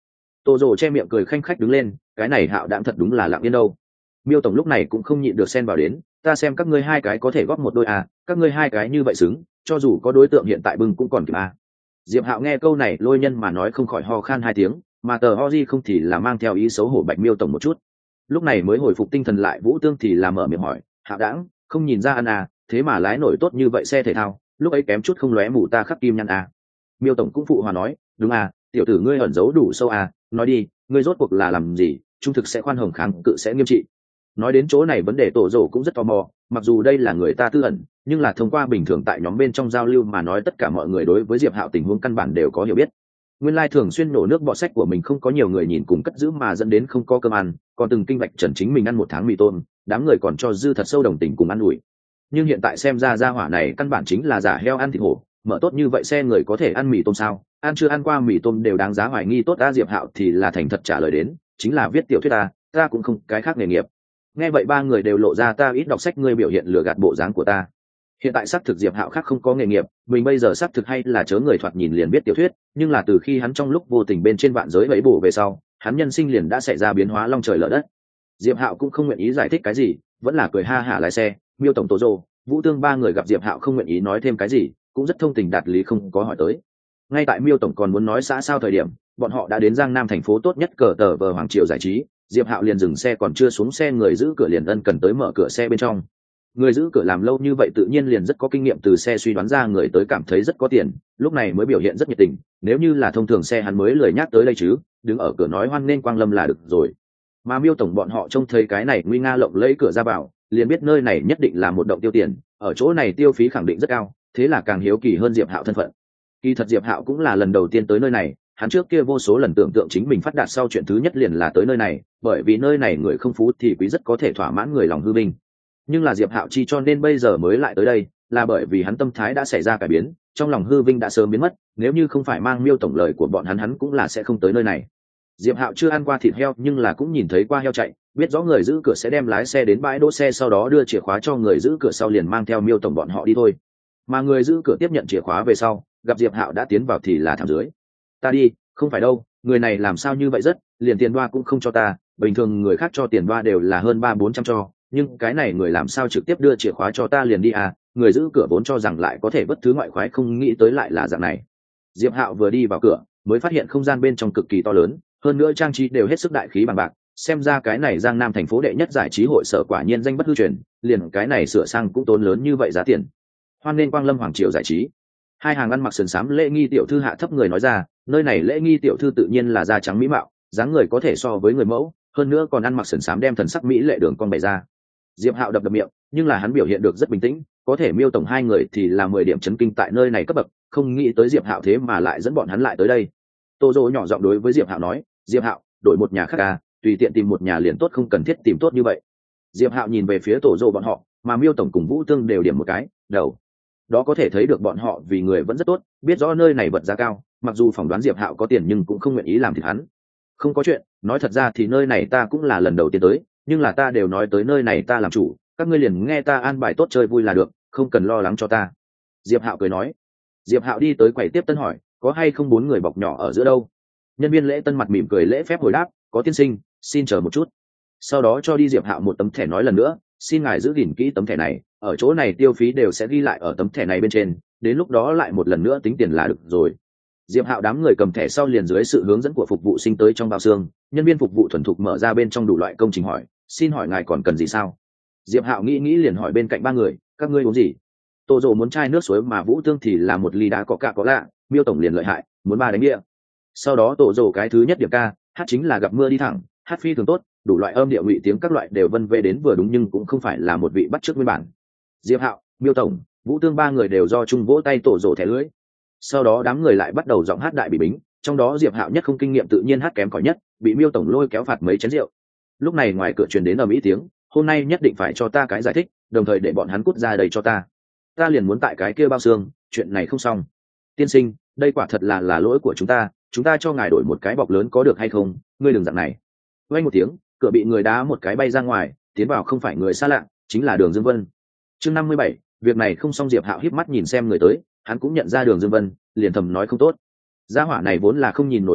Tô Dồ che miệng cười khanh khách đứng lên, cái này Hạo Đãng thật đúng là lặng yên đâu. Miêu tổng lúc này cũng không nhịn được xen vào đến, ta xem các ngươi hai cái có thể góp một đôi à, các ngươi hai cái như vậy xứng, cho dù có đối tượng hiện tại bưng cũng còn kịp à. Diệp Hạo nghe câu này lôi nhân mà nói không khỏi ho khan hai tiếng, mà tờ Oji không thì là mang theo ý xấu hổ bạch Miêu tổng một chút. Lúc này mới hồi phục tinh thần lại, Vũ Tương thì là mở miệng hỏi, Hạo Đãng, không nhìn ra ăn à, thế mà lái nổi tốt như vậy xe thể thao, lúc ấy kém chút không lóe mù ta khắc kim nhăn à. Miêu tổng cũng phụ hòa nói, đúng à, tiểu tử ngươi ẩn giấu đủ sâu à, nói đi, ngươi rốt cuộc là làm gì, trung thực sẽ khoan hồng kháng cự sẽ nghiêm trị. Nói đến chỗ này vấn đề Tổ Dồ cũng rất tò mò, mặc dù đây là người ta tư ẩn, nhưng là thông qua bình thường tại nhóm bên trong giao lưu mà nói, tất cả mọi người đối với Diệp Hạo tình huống căn bản đều có hiểu biết. Nguyên lai thường xuyên nổ nước bọ sách của mình không có nhiều người nhìn cùng cất giữ mà dẫn đến không có cơm ăn, còn từng kinh bạch trần chính mình ăn một tháng mì tôm, đám người còn cho dư thật sâu đồng tình cùng ăn ủi. Nhưng hiện tại xem ra gia hỏa này căn bản chính là giả heo ăn thịt hổ, mở tốt như vậy xe người có thể ăn mì tôm sao? Ăn chưa ăn qua mì tôm đều đáng giá hoài nghi. Tốt ta, Diệp Hạo thì là thành thật trả lời đến, chính là viết tiểu thuyết ta, ta cũng không cái khác nghề nghiệp. Nghe vậy ba người đều lộ ra ta ít đọc sách ngươi biểu hiện lừa gạt bộ dáng của ta. Hiện tại xác thực Diệp Hạo khác không có nghề nghiệp, mình bây giờ xác thực hay là chớ người thoạt nhìn liền biết tiểu thuyết, nhưng là từ khi hắn trong lúc vô tình bên trên vạn giới bẫy bổ về sau, hắn nhân sinh liền đã xảy ra biến hóa long trời lở đất. Diệp Hạo cũng không nguyện ý giải thích cái gì, vẫn là cười ha hả lái xe. Miêu tổng, Tổ Dồ, Vũ Tương ba người gặp Diệp Hạo không nguyện ý nói thêm cái gì, cũng rất thông tình đạt lý không có hỏi tới. Ngay tại Miêu tổng còn muốn nói xã sao thời điểm, bọn họ đã đến Giang Nam thành phố tốt nhất cờ tờ vờ Hoàng Triều giải trí. Diệp Hạo liền dừng xe, còn chưa xuống xe người giữ cửa liền ân cần tới mở cửa xe bên trong. Người giữ cửa làm lâu như vậy tự nhiên liền rất có kinh nghiệm, từ xe suy đoán ra người tới cảm thấy rất có tiền, lúc này mới biểu hiện rất nhiệt tình. Nếu như là thông thường xe hắn mới lười nhắc tới đây chứ, đứng ở cửa nói hoan nên quang lâm là được rồi. Mà Miêu tổng bọn họ trông thấy cái này nguy nga lộng lẫy cửa ra vào, liền biết nơi này nhất định là một động tiêu tiền, ở chỗ này tiêu phí khẳng định rất cao, thế là càng hiếu kỳ hơn Diệp Hạo thân phận. Kỳ thật Diệp Hạo cũng là lần đầu tiên tới nơi này, hắn trước kia vô số lần tưởng tượng chính mình phát đạt sau chuyện thứ nhất liền là tới nơi này, bởi vì nơi này người không phú thì quý, rất có thể thỏa mãn người lòng hư vinh. Nhưng là Diệp Hạo chi cho nên bây giờ mới lại tới đây, là bởi vì hắn tâm thái đã xảy ra cải biến, trong lòng hư vinh đã sớm biến mất, nếu như không phải mang Miêu tổng lời của bọn hắn hắn cũng là sẽ không tới nơi này. Diệp Hạo chưa ăn qua thịt heo nhưng là cũng nhìn thấy qua heo chạy, biết rõ người giữ cửa sẽ đem lái xe đến bãi đỗ xe, sau đó đưa chìa khóa cho người giữ cửa sau liền mang theo Miêu tổng bọn họ đi thôi. Mà người giữ cửa tiếp nhận chìa khóa về sau, gặp Diệp Hạo đã tiến vào thì là thảm dưới. Ta đi, không phải đâu, người này làm sao như vậy, rất liền tiền đoa cũng không cho ta, bình thường người khác cho tiền đoa đều là hơn ba bốn trăm cho, nhưng cái này người làm sao trực tiếp đưa chìa khóa cho ta liền đi à? Người giữ cửa vốn cho rằng lại có thể bất thứ ngoại khoái, không nghĩ tới lại là dạng này. Diệp Hạo vừa đi vào cửa mới phát hiện không gian bên trong cực kỳ to lớn, hơn nữa trang trí đều hết sức đại khí bằng bạc, xem ra cái này Giang Nam thành phố đệ nhất giải trí hội sở quả nhiên danh bất hư truyền, liền cái này sửa sang cũng tốn lớn như vậy giá tiền. Hoan nên quang lâm Hoàng Triều giải trí. Hai hàng ăn mặc sườn xám lễ nghi tiểu thư hạ thấp người nói ra, nơi này lễ nghi tiểu thư tự nhiên là da trắng mỹ mạo, dáng người có thể so với người mẫu, hơn nữa còn ăn mặc sườn xám đem thần sắc mỹ lệ đường con bày ra. Diệp Hạo đập đập miệng, nhưng là hắn biểu hiện được rất bình tĩnh, có thể Miêu tổng hai người thì là mười điểm chấn kinh tại nơi này cấp bậc, không nghĩ tới Diệp Hạo thế mà lại dẫn bọn hắn lại tới đây. Tô Dỗ nhỏ giọng đối với Diệp Hạo nói, Diệp Hạo, đổi một nhà khác à, tùy tiện tìm một nhà liền tốt, không cần thiết tìm tốt như vậy. Diệp Hạo nhìn về phía Tổ Dỗ bọn họ, mà Miêu tổng cùng Vũ Tương đều điểm một cái đầu. Đó có thể thấy được bọn họ vì người vẫn rất tốt, biết rõ nơi này vật giá cao, mặc dù phỏng đoán Diệp Hạo có tiền nhưng cũng không nguyện ý làm thịt hắn. Không có chuyện, nói thật ra thì nơi này ta cũng là lần đầu tiên tới, nhưng là ta đều nói tới nơi này ta làm chủ, các ngươi liền nghe ta an bài tốt chơi vui là được, không cần lo lắng cho ta. Diệp Hạo cười nói. Diệp Hạo đi tới quầy tiếp tân hỏi, có hay không bốn người bọc nhỏ ở giữa đâu? Nhân viên lễ tân mặt mỉm cười lễ phép hồi đáp, có tiên sinh, xin chờ một chút. Sau đó cho đi Diệp Hạo một tấm thẻ nói lần nữa, xin ngài giữ gìn kỹ tấm thẻ này, ở chỗ này tiêu phí đều sẽ ghi lại ở tấm thẻ này bên trên, đến lúc đó lại một lần nữa tính tiền là được rồi. Diệp Hạo đám người cầm thẻ sau liền dưới sự hướng dẫn của phục vụ sinh tới trong bao xương, nhân viên phục vụ thuần thục mở ra bên trong đủ loại công trình hỏi, xin hỏi ngài còn cần gì sao? Diệp Hạo nghĩ nghĩ liền hỏi bên cạnh ba người, các ngươi uống gì? Tô Dỗ muốn chai nước suối, mà Vũ Tương thì là một ly đá có cạ có lạ, Miêu tổng liền lợi hại, muốn ba đánh bia. Sau đó Tô Dỗ cái thứ nhất điểm ca, hát chính là gặp mưa đi thẳng, hát phi thường tốt, đủ loại âm điệu ngụy tiếng các loại đều vân vê đến vừa đúng, nhưng cũng không phải là một vị bắt chước nguyên bản. Diệp Hạo, Miêu tổng, Vũ Tương ba người đều do chung vỗ tay Tô Dỗ thẻ lưỡi. Sau đó đám người lại bắt đầu giọng hát đại bị bính, trong đó Diệp Hạo nhất không kinh nghiệm tự nhiên hát kém cỏi nhất, bị Miêu tổng lôi kéo phạt mấy chén rượu. Lúc này ngoài cửa truyền đến ầm ĩ tiếng, hôm nay nhất định phải cho ta cái giải thích, đồng thời để bọn hắn cút ra đây cho ta. Ta liền muốn tại cái kia bao xương, chuyện này không xong. Tiên sinh, đây quả thật là là lỗi của chúng ta, chúng ta cho ngài đổi một cái bọc lớn có được hay không? Ngươi đừng dạng này. Vang một tiếng, cửa bị người đá một cái bay ra ngoài, tiến vào không phải người xa lạ, chính là Đường Dương Vân. Chương năm mươi bảy, việc này không xong. Diệp Hạo híp mắt nhìn xem người tới, hắn cũng nhận ra Đường Dương Vân, liền thầm nói không tốt. Gia hỏa này vốn là không nhìn nổi Diệp Hạo,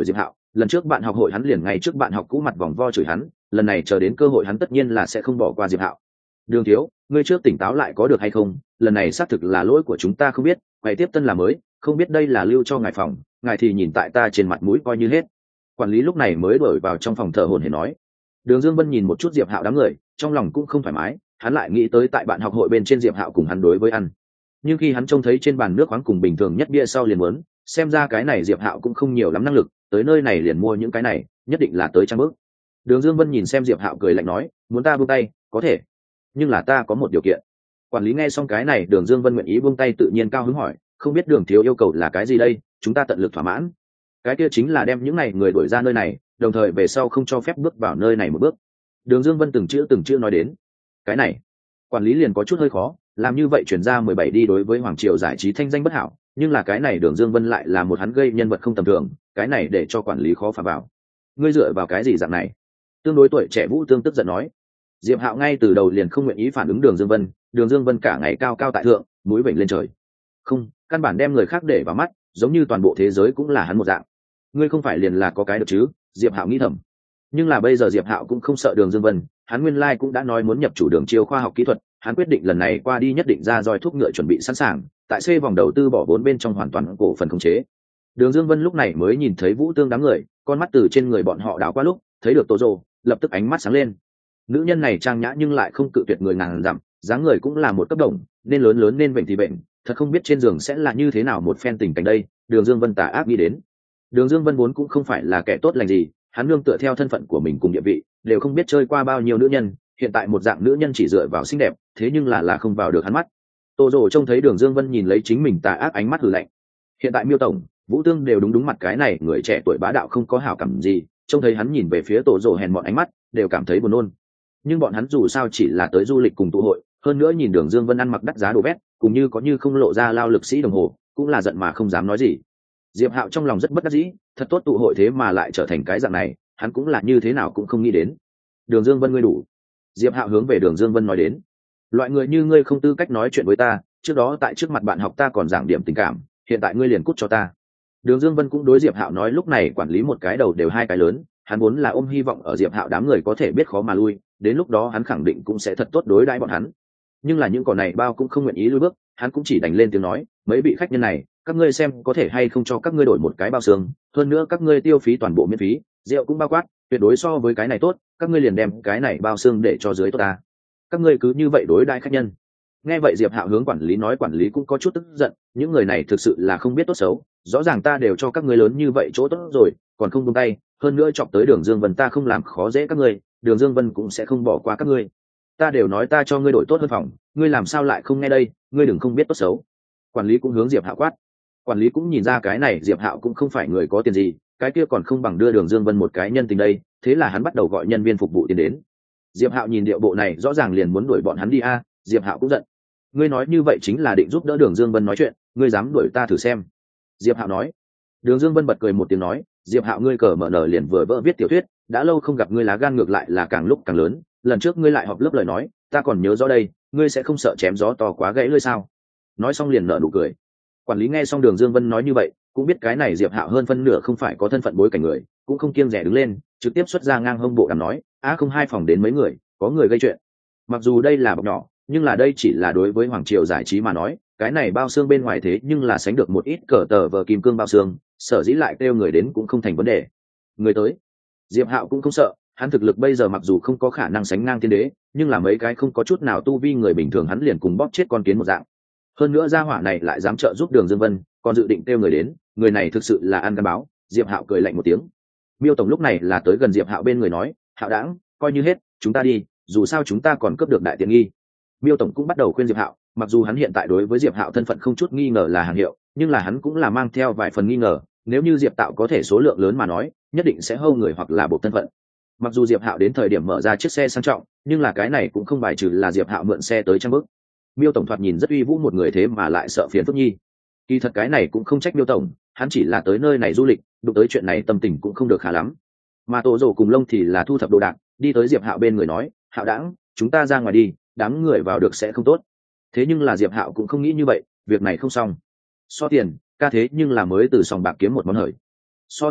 lần trước bạn học hội hắn liền ngay trước bạn học cũ mặt vòng vo chửi hắn, lần này chờ đến cơ hội hắn tất nhiên là sẽ không bỏ qua Diệp Hạo. Đường thiếu, ngươi trước tỉnh táo lại có được hay không, lần này xác thực là lỗi của chúng ta không biết, quay tiếp tân là mới, không biết đây là lưu cho ngài phòng, ngài thì nhìn tại ta trên mặt mũi coi như hết. Quản lý lúc này mới đổi vào trong phòng thở hổn hển nói. Đường Dương Vân nhìn một chút Diệp Hạo đám người, trong lòng cũng không thoải mái, hắn lại nghĩ tới tại bạn học hội bên trên Diệp Hạo cùng hắn đối với ăn. Nhưng khi hắn trông thấy trên bàn nước khoáng cùng bình thường nhất bia sau liền muốn, xem ra cái này Diệp Hạo cũng không nhiều lắm năng lực, tới nơi này liền mua những cái này, nhất định là tới trang bước. Đường Dương Vân nhìn xem Diệp Hạo cười lạnh nói, muốn ta buông tay, có thể, nhưng là ta có một điều kiện. Quản lý nghe xong cái này, Đường Dương Vân nguyện ý buông tay tự nhiên cao hứng hỏi, không biết Đường thiếu yêu cầu là cái gì đây, chúng ta tận lực thỏa mãn. Cái kia chính là đem những này người đuổi ra nơi này, đồng thời về sau không cho phép bước vào nơi này một bước. Đường Dương Vân từng chữ từng chữ nói đến. Cái này, quản lý liền có chút hơi khó, làm như vậy chuyển ra mười bảy đi đối với Hoàng Triều giải trí thanh danh bất hảo, nhưng là cái này Đường Dương Vân lại là một hắn gây nhân vật không tầm thường, cái này để cho quản lý khó phà vào. Ngươi dựa vào cái gì dạng này? Tương đối tuổi trẻ Vũ Tương tức giận nói. Diệp Hạo ngay từ đầu liền không nguyện ý phản ứng Đường Dương Vân, Đường Dương Vân cả ngày cao cao tại thượng, mũi vểnh lên trời. Không, căn bản đem người khác để vào mắt, giống như toàn bộ thế giới cũng là hắn một dạng. Ngươi không phải liền là có cái được chứ? Diệp Hạo nghĩ thầm. Nhưng là bây giờ Diệp Hạo cũng không sợ Đường Dương Vân, hắn nguyên lai cũng đã nói muốn nhập chủ Đường Chiêu khoa học kỹ thuật, hắn quyết định lần này qua đi nhất định ra roi thuốc ngựa chuẩn bị sẵn sàng, tại C vòng đầu tư bỏ vốn bên trong hoàn toàn cổ phần khống chế. Đường Dương Vân lúc này mới nhìn thấy Vũ Tương đám người, con mắt từ trên người bọn họ đảo qua lúc, thấy được Tô Dô, lập tức ánh mắt sáng lên. Nữ nhân này trang nhã nhưng lại không cự tuyệt người ngàn dặm, dáng người cũng là một cấp đồng, nên lớn lớn nên bệnh thì bệnh, thật không biết trên giường sẽ là như thế nào một phen tình cảnh đây. Đường Dương Vân tà ác nghĩ đến. Đường Dương Vân vốn cũng không phải là kẻ tốt lành gì, hắn nương tựa theo thân phận của mình cùng địa vị, đều không biết chơi qua bao nhiêu nữ nhân, hiện tại một dạng nữ nhân chỉ dựa vào xinh đẹp, thế nhưng là là không vào được hắn mắt. Tô Dô trông thấy Đường Dương Vân nhìn lấy chính mình tà ác ánh mắt hừ lạnh. Hiện tại Miêu tổng, Vũ Tương đều đúng đúng mặt cái này người trẻ tuổi bá đạo không có hảo cảm gì, trông thấy hắn nhìn về phía Tô Dô hèn mọn ánh mắt, đều cảm thấy buồn nôn. Nhưng bọn hắn dù sao chỉ là tới du lịch cùng tụ hội, hơn nữa nhìn Đường Dương Vân ăn mặc đắt giá đồ bét, cũng như có như không lộ ra lao lực sĩ đồng hồ, cũng là giận mà không dám nói gì. Diệp Hạo trong lòng rất bất đắc dĩ, thật tốt tụ hội thế mà lại trở thành cái dạng này, hắn cũng là như thế nào cũng không nghĩ đến. Đường Dương Vân ngươi đủ. Diệp Hạo hướng về Đường Dương Vân nói đến, loại người như ngươi không tư cách nói chuyện với ta, trước đó tại trước mặt bạn học ta còn giảng điểm tình cảm, hiện tại ngươi liền cút cho ta. Đường Dương Vân cũng đối Diệp Hạo nói lúc này quản lý một cái đầu đều hai cái lớn, hắn muốn là ôm hy vọng ở Diệp Hạo đám người có thể biết khó mà lui, đến lúc đó hắn khẳng định cũng sẽ thật tốt đối đãi bọn hắn. Nhưng là những cỏ này bao cũng không nguyện ý lui bước, hắn cũng chỉ đành lên tiếng nói, mấy vị khách nhân này, các ngươi xem có thể hay không cho các ngươi đổi một cái bao xương, hơn nữa các ngươi tiêu phí toàn bộ miễn phí, rượu cũng bao quát, tuyệt đối so với cái này tốt, các ngươi liền đem cái này bao xương để cho dưới tốt ta. Các ngươi cứ như vậy đối đãi khách nhân. Nghe vậy Diệp Hạo hướng quản lý nói, quản lý cũng có chút tức giận, những người này thực sự là không biết tốt xấu, rõ ràng ta đều cho các ngươi lớn như vậy chỗ tốt rồi, còn không buông tay, hơn nữa chọc tới Đường Dương Vân ta không làm khó dễ các ngươi, Đường Dương Vân cũng sẽ không bỏ qua các ngươi. Ta đều nói ta cho ngươi đổi tốt hơn phòng, ngươi làm sao lại không nghe đây, ngươi đừng không biết tốt xấu. Quản lý cũng hướng Diệp Hạo quát. Quản lý cũng nhìn ra cái này Diệp Hạo cũng không phải người có tiền gì, cái kia còn không bằng đưa Đường Dương Vân một cái nhân tình đây, thế là hắn bắt đầu gọi nhân viên phục vụ tiến đến. Diệp Hạo nhìn điệu bộ này rõ ràng liền muốn đuổi bọn hắn đi a, Diệp Hạo cũng giận. Ngươi nói như vậy chính là định giúp đỡ Đường Dương Vân nói chuyện, ngươi dám đuổi ta thử xem. Diệp Hạo nói. Đường Dương Vân bật cười một tiếng nói, Diệp Hạo ngươi cờ mở nở liền vừa vỡ viết tiểu thuyết, đã lâu không gặp ngươi lá gan ngược lại là càng lúc càng lớn, lần trước ngươi lại họp lớp lời nói, ta còn nhớ rõ đây, ngươi sẽ không sợ chém gió to quá gãy lưỡi sao? Nói xong liền nở nụ cười. Quản lý nghe xong Đường Dương Vân nói như vậy, cũng biết cái này Diệp Hạo hơn phân nửa không phải có thân phận bối cảnh người, cũng không kiêng dè đứng lên, trực tiếp xuất ra ngang hông bộ đàm nói, á không hai phòng đến mấy người, có người gây chuyện. Mặc dù đây là bọc nhỏ, nhưng là đây chỉ là đối với Hoàng Triều giải trí mà nói, cái này bao xương bên ngoài thế nhưng là sánh được một ít cờ tờ vờ kim cương bao xương, sở dĩ lại kêu người đến cũng không thành vấn đề. Người tới. Diệp Hạo cũng không sợ, hắn thực lực bây giờ mặc dù không có khả năng sánh ngang thiên đế, nhưng là mấy cái không có chút nào tu vi người bình thường hắn liền cùng bóp chết con kiến một dạng. Hơn nữa gia hỏa này lại dám trợ giúp Đường Dương Vân, còn dự định kêu người đến, người này thực sự là ăn gan báo. Diệp Hạo cười lạnh một tiếng. Miêu tổng lúc này là tới gần Diệp Hạo bên người nói, Hạo đãng, coi như hết, chúng ta đi, dù sao chúng ta còn cướp được đại tiện nghi. Miêu tổng cũng bắt đầu khuyên Diệp Hạo, mặc dù hắn hiện tại đối với Diệp Hạo thân phận không chút nghi ngờ là hàng hiệu, nhưng là hắn cũng là mang theo vài phần nghi ngờ, nếu như Diệp Tạo có thể số lượng lớn mà nói, nhất định sẽ hâu người hoặc là buộc thân phận. Mặc dù Diệp Hạo đến thời điểm mở ra chiếc xe sang trọng, nhưng là cái này cũng không bài trừ là Diệp Hạo mượn xe tới trăm bước. Miêu tổng thoạt nhìn rất uy vũ một người thế mà lại sợ phiền phức nhi. Kỳ thật cái này cũng không trách Miêu tổng, hắn chỉ là tới nơi này du lịch, đụng tới chuyện này tâm tình cũng không được khá lắm. Mà Tổ Dầu cùng Lông thì là thu thập đồ đạc, đi tới Diệp Hạo bên người nói, Hạo đãng, chúng ta ra ngoài đi, đám người vào được sẽ không tốt. Thế nhưng là Diệp Hạo cũng không nghĩ như vậy, việc này không xong. So tiền, ca thế nhưng là mới từ sòng bạc kiếm một món hời. So thực lực,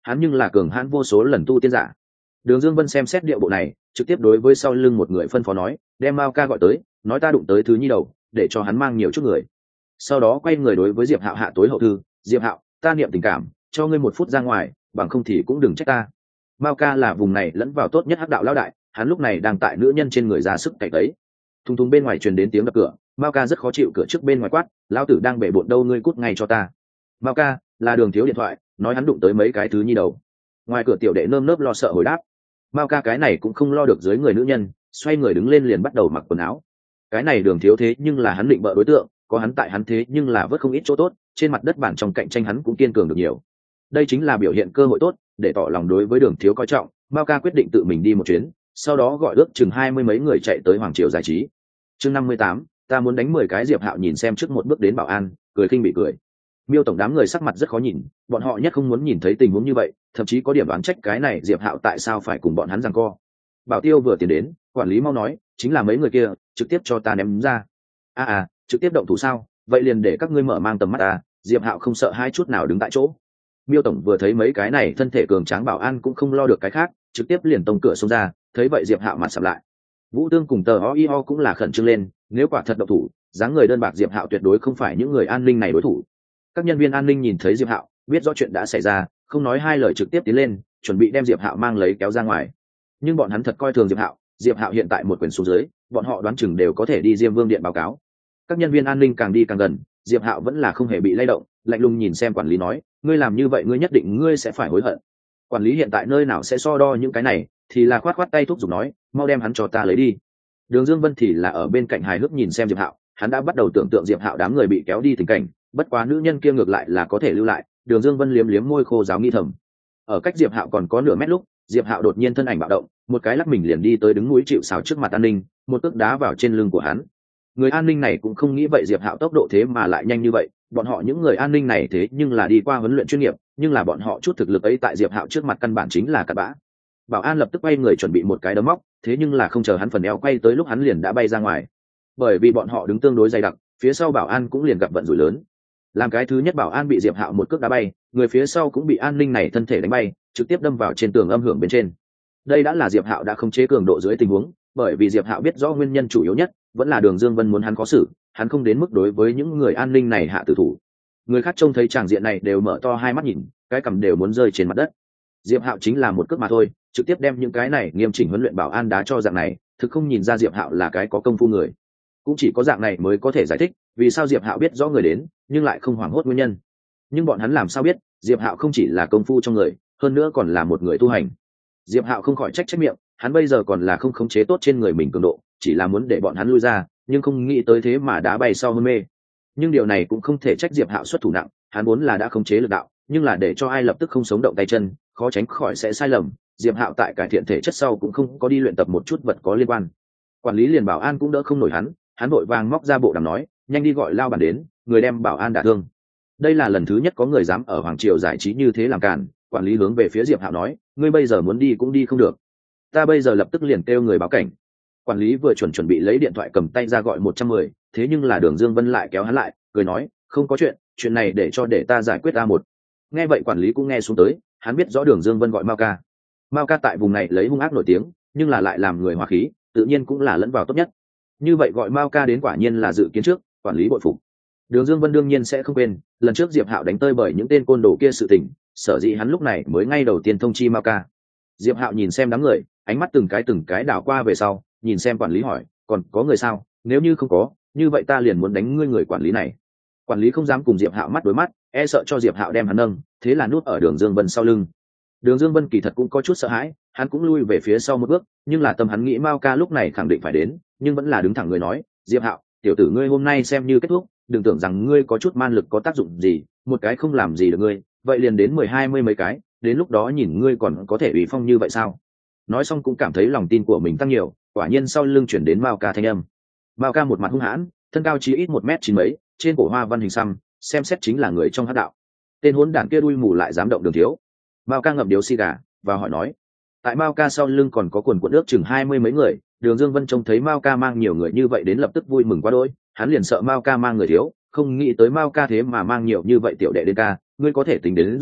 hắn nhưng là cường hãn vô số lần tu tiên giả. Đường Dương Vân xem xét điệu bộ này, trực tiếp đối với sau lưng một người phân phó nói, đem Mao Ca gọi tới, nói ta đụng tới thứ nhi đầu, để cho hắn mang nhiều chút người. Sau đó quay người đối với Diệp Hạo hạ tối hậu thư, Diệp Hạo, ta niệm tình cảm, cho ngươi một phút ra ngoài, bằng không thì cũng đừng trách ta. Mao Ca là vùng này lẫn vào tốt nhất hắc đạo lão đại, hắn lúc này đang tại nữ nhân trên người ra sức cày tấy. Thùng thùng bên ngoài truyền đến tiếng đập cửa, Mao Ca rất khó chịu, cửa trước bên ngoài quát, lão tử đang bể bộn đâu, ngươi cút ngay cho ta. Mao Ca, là Đường Thiếu điện thoại, nói hắn đụng tới mấy cái thứ nhi đầu. Ngoài cửa tiểu đệ nơm nớp lo sợ hồi đáp. Mao Ca cái này cũng không lo được dưới người nữ nhân, xoay người đứng lên liền bắt đầu mặc quần áo. Cái này Đường Thiếu thế nhưng là hắn định bợ đối tượng, có hắn tại hắn thế nhưng là vớt không ít chỗ tốt, trên mặt đất bản trong cạnh tranh hắn cũng kiên cường được nhiều. Đây chính là biểu hiện cơ hội tốt, để tỏ lòng đối với Đường Thiếu coi trọng. Mao Ca quyết định tự mình đi một chuyến, sau đó gọi ước chừng hai mươi mấy người chạy tới Hoàng Triều giải trí. Chương năm mươi tám, ta muốn đánh mười cái. Diệp Hạo nhìn xem trước một bước đến bảo an, cười khinh bị cười. Miêu tổng đám người sắc mặt rất khó nhìn, bọn họ nhất không muốn nhìn thấy tình huống như vậy, thậm chí có điểm đoán trách cái này Diệp Hạo tại sao phải cùng bọn hắn giằng co. Bảo Tiêu vừa tiến đến, quản lý mau nói, chính là mấy người kia, trực tiếp cho ta ném ra. A à, trực tiếp động thủ sao? Vậy liền để các ngươi mở mang tầm mắt à? Diệp Hạo không sợ hai chút nào đứng tại chỗ. Miêu tổng vừa thấy mấy cái này thân thể cường tráng bảo an cũng không lo được cái khác, trực tiếp liền tông cửa xông ra, thấy vậy Diệp Hạo mặt sầm lại. Vũ Tương cùng tờ o i o cũng là khẩn trương lên, nếu quả thật động thủ, dáng người đơn bạc Diệp Hạo tuyệt đối không phải những người an ninh này đối thủ. Các nhân viên an ninh nhìn thấy Diệp Hạo, biết rõ chuyện đã xảy ra, không nói hai lời trực tiếp tiến lên, chuẩn bị đem Diệp Hạo mang lấy kéo ra ngoài. Nhưng bọn hắn thật coi thường Diệp Hạo, Diệp Hạo hiện tại một quyền xuống dưới, bọn họ đoán chừng đều có thể đi Diêm Vương điện báo cáo. Các nhân viên an ninh càng đi càng gần, Diệp Hạo vẫn là không hề bị lay động, lạnh lùng nhìn xem quản lý nói, ngươi làm như vậy ngươi nhất định ngươi sẽ phải hối hận. Quản lý hiện tại nơi nào sẽ so đo những cái này, thì là khoát khoát tay thúc giục nói, mau đem hắn cho ta lấy đi. Đường Dương Vân thì là ở bên cạnh hài hước nhìn xem Diệp Hạo, hắn đã bắt đầu tưởng tượng Diệp Hạo đám người bị kéo đi tình cảnh, bất quá nữ nhân kia ngược lại là có thể lưu lại. Đường Dương Vân liếm liếm môi khô giáo nghi thầm. Ở cách Diệp Hạo còn có nửa mét lúc, Diệp Hạo đột nhiên thân ảnh bạo động, một cái lắc mình liền đi tới đứng núi chịu sào trước mặt an ninh, một cước đá vào trên lưng của hắn. Người an ninh này cũng không nghĩ vậy Diệp Hạo tốc độ thế mà lại nhanh như vậy, bọn họ những người an ninh này thế nhưng là đi qua huấn luyện chuyên nghiệp, nhưng là bọn họ chút thực lực ấy tại Diệp Hạo trước mặt căn bản chính là cặn bã. Bảo an lập tức quay người chuẩn bị một cái đấm móc, thế nhưng là không chờ hắn phần eo quay tới lúc hắn liền đã bay ra ngoài. Bởi vì bọn họ đứng tương đối dày đặc, phía sau bảo an cũng liền gặp vận rủi lớn. Làm cái thứ nhất bảo an bị Diệp Hạo một cước đá bay, người phía sau cũng bị an ninh này thân thể đánh bay, trực tiếp đâm vào trên tường âm hưởng bên trên. Đây đã là Diệp Hạo đã không chế cường độ dưới tình huống, bởi vì Diệp Hạo biết rõ nguyên nhân chủ yếu nhất vẫn là Đường Dương Vân muốn hắn có xử, hắn không đến mức đối với những người an ninh này hạ tử thủ. Người khác trông thấy tràng diện này đều mở to hai mắt nhìn, cái cằm đều muốn rơi trên mặt đất. Diệp Hạo chính là một cước mà thôi, trực tiếp đem những cái này nghiêm chỉnh huấn luyện bảo an đá cho dạng này, thực không nhìn ra Diệp Hạo là cái có công phu người. Cũng chỉ có dạng này mới có thể giải thích vì sao Diệp Hạo biết rõ người đến, nhưng lại không hoảng hốt nguyên nhân. Nhưng bọn hắn làm sao biết, Diệp Hạo không chỉ là công phu trong người, hơn nữa còn là một người tu hành. Diệp Hạo không khỏi trách trách miệng, hắn bây giờ còn là không khống chế tốt trên người mình cường độ, chỉ là muốn để bọn hắn lui ra, nhưng không nghĩ tới thế mà đá bay sau hôn mê. Nhưng điều này cũng không thể trách Diệp Hạo xuất thủ nặng, hắn vốn là đã khống chế lực đạo, nhưng là để cho ai lập tức không sống động tay chân, khó tránh khỏi sẽ sai lầm. Diệp Hạo tại cải thiện thể chất sau cũng không có đi luyện tập một chút vật có liên quan. Quản lý liền bảo an cũng đỡ không nổi hắn, hắn vội vàng móc ra bộ đàm nói, nhanh đi gọi lao bản đến, người đem bảo an đả thương. Đây là lần thứ nhất có người dám ở Hoàng Triều giải trí như thế làm cản. Quản lý hướng về phía Diệp Hạo nói, ngươi bây giờ muốn đi cũng đi không được, ta bây giờ lập tức liền kêu người báo cảnh. Quản lý vừa chuẩn chuẩn bị lấy điện thoại cầm tay ra gọi một trăm mười, thế nhưng là Đường Dương Vân lại kéo hắn lại, cười nói, không có chuyện, chuyện này để cho để ta giải quyết. A một nghe vậy quản lý cũng nghe xuống tới, hắn biết rõ Đường Dương Vân gọi Mao Ca. Mao Ca tại vùng này lấy hung ác nổi tiếng, nhưng là lại làm người hòa khí, tự nhiên cũng là lẫn vào tốt nhất. Như vậy gọi Mao Ca đến quả nhiên là dự kiến trước, quản lý bội phục. Đường Dương Vân đương nhiên sẽ không quên lần trước Diệp Hạo đánh tơi bởi những tên côn đồ kia sự tình, sở dĩ hắn lúc này mới ngay đầu tiên thông chi Mao Ca. Diệp Hạo nhìn xem đám người, ánh mắt từng cái từng cái đảo qua về sau, nhìn xem quản lý hỏi, còn có người sao? Nếu như không có, như vậy ta liền muốn đánh ngươi người quản lý này. Quản lý không dám cùng Diệp Hạo mắt đối mắt, e sợ cho Diệp Hạo đem hắn nâng, thế là núp ở Đường Dương Vân sau lưng. Đường Dương Vân kỳ thật cũng có chút sợ hãi, hắn cũng lui về phía sau một bước, nhưng là tâm hắn nghĩ Mao Ca lúc này khẳng định phải đến, nhưng vẫn là đứng thẳng người nói, Diệp Hạo, tiểu tử ngươi hôm nay xem như kết thúc, đừng tưởng rằng ngươi có chút man lực có tác dụng gì, một cái không làm gì được ngươi, vậy liền đến mười hai mươi mấy cái, đến lúc đó nhìn ngươi còn có thể ủy phong như vậy sao? Nói xong cũng cảm thấy lòng tin của mình tăng nhiều, quả nhiên sau lưng chuyển đến Mao Ca thanh âm. Mao Ca một mặt hung hãn, thân cao chí ít một mét chín mấy, trên cổ hoa văn hình xăm, xem xét chính là người trong hắc đạo. Tên hỗn đản kia đuôi mù lại dám động Đường Thiếu. Mao Ca ngậm điếu xì gà và hỏi nói, tại Mao Ca sau lưng còn có quần quần ước chừng hai mươi mấy người. Đường Dương Vân trông thấy Mao Ca mang nhiều người như vậy đến lập tức vui mừng quá đỗi, hắn liền sợ Mao Ca mang người thiếu, không nghĩ tới Mao Ca thế mà mang nhiều như vậy tiểu đệ đến ca, ngươi có thể tính đến, đến rồi,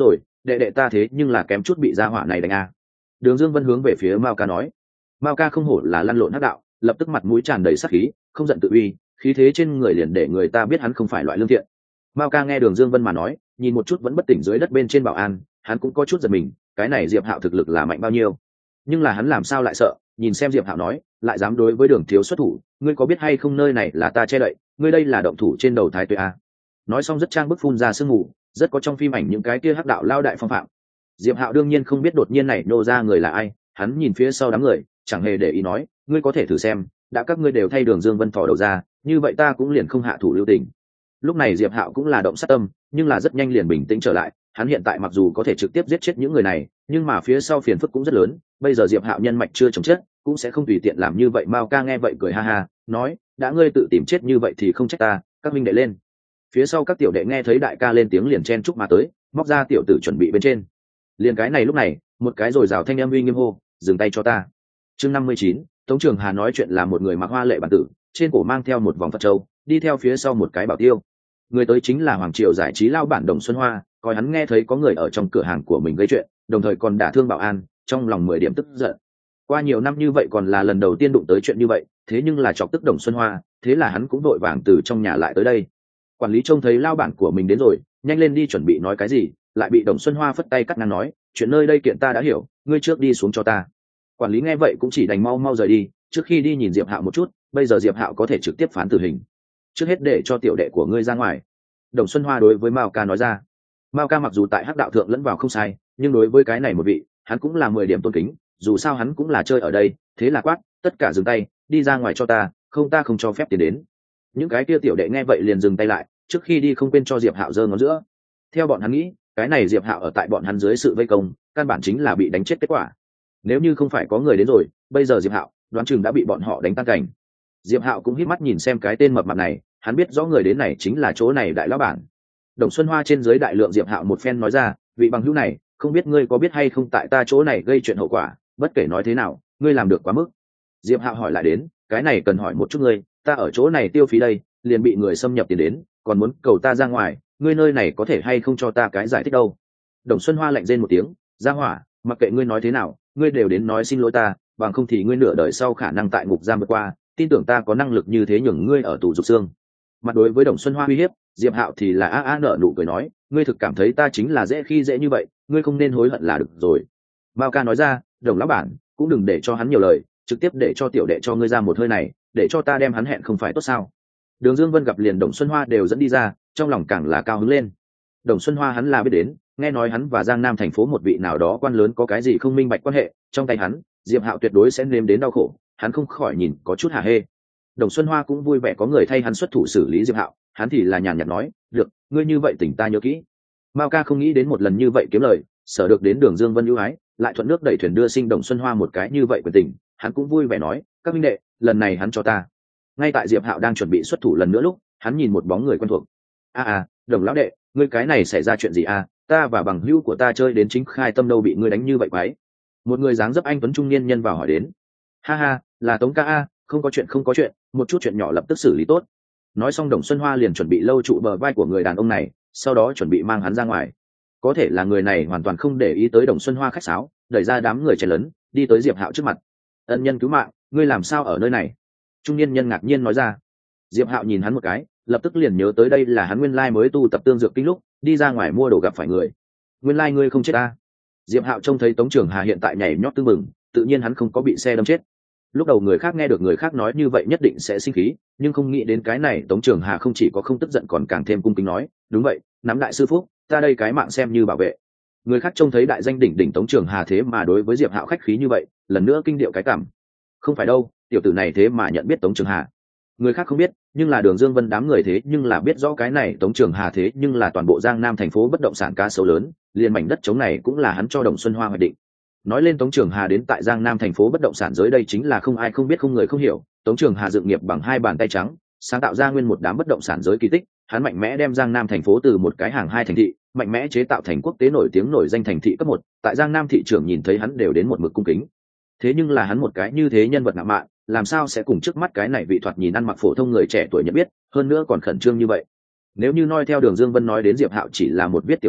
đệ đệ ta thế nhưng là kém chút bị gia hỏa này đánh a. Đường Dương Vân hướng về phía Mao Ca nói. Mao Ca không hổ là lăn lộn hắc đạo, lập tức mặt mũi tràn đầy sát khí, không giận tự uy, khí thế trên người liền để người ta biết hắn không phải loại lương thiện. Mao Ca nghe Đường Dương Vân mà nói, nhìn một chút vẫn bất tỉnh dưới đất bên trên bảo an, hắn cũng có chút giật mình, cái này Diệp Hạo thực lực là mạnh bao nhiêu? Nhưng là hắn làm sao lại sợ, nhìn xem Diệp Hạo nói, lại dám đối với Đường thiếu xuất thủ, ngươi có biết hay không nơi này là ta che đậy, ngươi đây là động thủ trên đầu thái tuế a. Nói xong rất trang bức phun ra sương mù, rất có trong phim ảnh những cái kia hắc đạo lao đại phong phạm. Diệp Hạo đương nhiên không biết đột nhiên này nô ra người là ai, hắn nhìn phía sau đám người, chẳng hề để ý nói, ngươi có thể thử xem, đã các ngươi đều thay Đường Dương Vân thò đầu ra, như vậy ta cũng liền không hạ thủ lưu tình. Lúc này Diệp Hạo cũng là động sát tâm, nhưng là rất nhanh liền bình tĩnh trở lại, hắn hiện tại mặc dù có thể trực tiếp giết chết những người này, nhưng mà phía sau phiền phức cũng rất lớn, bây giờ Diệp Hạo nhân mạch chưa chồng chết, cũng sẽ không tùy tiện làm như vậy. Mao Ca nghe vậy cười ha ha, nói, đã ngươi tự tìm chết như vậy thì không trách ta, các minh đệ lên. Phía sau các tiểu đệ nghe thấy đại ca lên tiếng liền chen chúc mà tới, móc ra tiểu tử chuẩn bị bên trên. Liền cái này lúc này, một cái rồi rào thanh âm uy nghiêm hô, dừng tay cho ta. Chương năm mươi chín, Tống Trường Hà nói chuyện là một người mặc hoa lệ bản tử, trên cổ mang theo một vòng Phật châu, đi theo phía sau một cái bảo tiêu. Người tới chính là Hoàng Triều giải trí lao bản Đồng Xuân Hoa, coi hắn nghe thấy có người ở trong cửa hàng của mình gây chuyện, đồng thời còn đả thương bảo an, trong lòng mười điểm tức giận. Qua nhiều năm như vậy còn là lần đầu tiên đụng tới chuyện như vậy, thế nhưng là chọc tức Đồng Xuân Hoa, thế là hắn cũng vội vàng từ trong nhà lại tới đây. Quản lý trông thấy lao bản của mình đến rồi, nhanh lên đi chuẩn bị nói cái gì, lại bị Đồng Xuân Hoa phất tay cắt ngang nói, chuyện nơi đây kiện ta đã hiểu, ngươi trước đi xuống cho ta. Quản lý nghe vậy cũng chỉ đành mau mau rời đi, trước khi đi nhìn Diệp Hạo một chút, bây giờ Diệp Hạo có thể trực tiếp phán tử hình. Trước hết để cho tiểu đệ của ngươi ra ngoài. Đồng Xuân Hoa đối với Mao Ca nói ra. Mao Ca mặc dù tại hắc đạo thượng lẫn vào không sai, nhưng đối với cái này một vị, hắn cũng là mười điểm tôn kính, dù sao hắn cũng là chơi ở đây, thế là quát, tất cả dừng tay, đi ra ngoài cho ta, không ta không cho phép tiến đến. Những cái kia tiểu đệ nghe vậy liền dừng tay lại, trước khi đi không quên cho Diệp Hạo giơ ngón giữa. Theo bọn hắn nghĩ, cái này Diệp Hạo ở tại bọn hắn dưới sự vây công, căn bản chính là bị đánh chết kết quả. Nếu như không phải có người đến rồi, bây giờ Diệp Hạo đoán chừng đã bị bọn họ đánh tan cảnh. Diệp Hạo cũng híp mắt nhìn xem cái tên mập mạp này, hắn biết rõ người đến này chính là chỗ này đại lão bản. Đồng Xuân Hoa trên dưới đại lượng Diệp Hạo một phen nói ra, vị bằng hữu này, không biết ngươi có biết hay không tại ta chỗ này gây chuyện hậu quả, bất kể nói thế nào, ngươi làm được quá mức. Diệp Hạo hỏi lại đến, cái này cần hỏi một chút ngươi, ta ở chỗ này tiêu phí đây, liền bị người xâm nhập tiền đến, còn muốn cầu ta ra ngoài, ngươi nơi này có thể hay không cho ta cái giải thích đâu. Đồng Xuân Hoa lạnh rên một tiếng, ra hỏa, mặc kệ ngươi nói thế nào, ngươi đều đến nói xin lỗi ta, bằng không thì ngươi nửa đời sau khả năng tại ngục giam vượt qua, tin tưởng ta có năng lực như thế nhường ngươi ở tù dục xương. Mặt đối với Đồng Xuân Hoa uy hiếp, Diệp Hạo thì là a a nở nụ cười nói, ngươi thực cảm thấy ta chính là dễ khi dễ như vậy, ngươi không nên hối hận là được rồi. Mao Ca nói ra, Đồng lão bản, cũng đừng để cho hắn nhiều lời, trực tiếp để cho tiểu đệ cho ngươi ra một hơi này, để cho ta đem hắn hẹn không phải tốt sao? Đường Dương Vân gặp liền Đồng Xuân Hoa đều dẫn đi ra, trong lòng càng là cao hứng lên. Đồng Xuân Hoa hắn là biết đến, nghe nói hắn và Giang Nam thành phố một vị nào đó quan lớn có cái gì không minh bạch quan hệ, trong tay hắn, Diệp Hạo tuyệt đối sẽ nếm đến đau khổ, hắn không khỏi nhìn có chút hả hê. Đồng Xuân Hoa cũng vui vẻ có người thay hắn xuất thủ xử lý Diệp Hạo, hắn thì là nhàn nhạt nói, được, ngươi như vậy tỉnh ta nhớ kỹ. Mao Ca không nghĩ đến một lần như vậy kiếm lời, sở được đến Đường Dương Vân ưu ái, lại thuận nước đẩy thuyền đưa sinh Đồng Xuân Hoa một cái như vậy quyền tình, hắn cũng vui vẻ nói, các minh đệ, lần này hắn cho ta. Ngay tại Diệp Hạo đang chuẩn bị xuất thủ lần nữa lúc, hắn nhìn một bóng người quen thuộc. A a, Đồng lão đệ, ngươi cái này xảy ra chuyện gì a? Ta và bằng hữu của ta chơi đến chính khai tâm đâu bị ngươi đánh như vậy quái. Một người dáng dấp anh tuấn trung niên nhân vào hỏi đến. Ha ha, là Tống ca a, không có chuyện không có chuyện, một chút chuyện nhỏ lập tức xử lý tốt. Nói xong Đồng Xuân Hoa liền chuẩn bị lâu trụ bờ vai của người đàn ông này, sau đó chuẩn bị mang hắn ra ngoài. Có thể là người này hoàn toàn không để ý tới Đồng Xuân Hoa khách sáo, đẩy ra đám người chèn lớn, đi tới Diệp Hạo trước mặt. Ân nhân cứu mạng, ngươi làm sao ở nơi này? Trung niên nhân ngạc nhiên nói ra. Diệp Hạo nhìn hắn một cái, lập tức liền nhớ tới đây là hắn nguyên lai mới tu tập tương dược kinh lúc đi ra ngoài mua đồ gặp phải người. Nguyên lai ngươi không chết ta. Diệp Hạo trông thấy Tống Trường Hà hiện tại nhảy nhót tưng bừng, tự nhiên hắn không có bị xe đâm chết. Lúc đầu người khác nghe được người khác nói như vậy nhất định sẽ sinh khí, nhưng không nghĩ đến cái này Tống Trường Hà không chỉ có không tức giận còn càng thêm cung kính nói, đúng vậy, nắm đại sư phúc, ta đây cái mạng xem như bảo vệ. Người khác trông thấy đại danh đỉnh đỉnh Tống Trường Hà thế mà đối với Diệp Hạo khách khí như vậy, lần nữa kinh điệu cái cảm. Không phải đâu, tiểu tử này thế mà nhận biết Tống Trường Hà. Người khác không biết, nhưng là Đường Dương Vân đám người thế nhưng là biết rõ cái này Tống Trường Hà thế nhưng là toàn bộ Giang Nam thành phố bất động sản cá sấu lớn, liền mảnh đất trống này cũng là hắn cho Đồng Xuân Hoa hoạch định. Nói lên Tống Trường Hà đến tại Giang Nam thành phố bất động sản giới đây chính là không ai không biết không người không hiểu, Tống Trường Hà dựng nghiệp bằng hai bàn tay trắng, sáng tạo ra nguyên một đám bất động sản giới kỳ tích, hắn mạnh mẽ đem Giang Nam thành phố từ một cái hàng hai thành thị, mạnh mẽ chế tạo thành quốc tế nổi tiếng nổi danh thành thị cấp một, tại Giang Nam thị trường nhìn thấy hắn đều đến một mực cung kính. Thế nhưng là hắn một cái như thế nhân vật ngạo mạn, làm sao sẽ cùng trước mắt cái này vị thoạt nhìn ăn mặc phổ thông người trẻ tuổi nhận biết, hơn nữa còn khẩn trương như vậy. Nếu như nói theo Đường Dương Vân nói đến Diệp Hạo chỉ là một viết tiểu thuyết,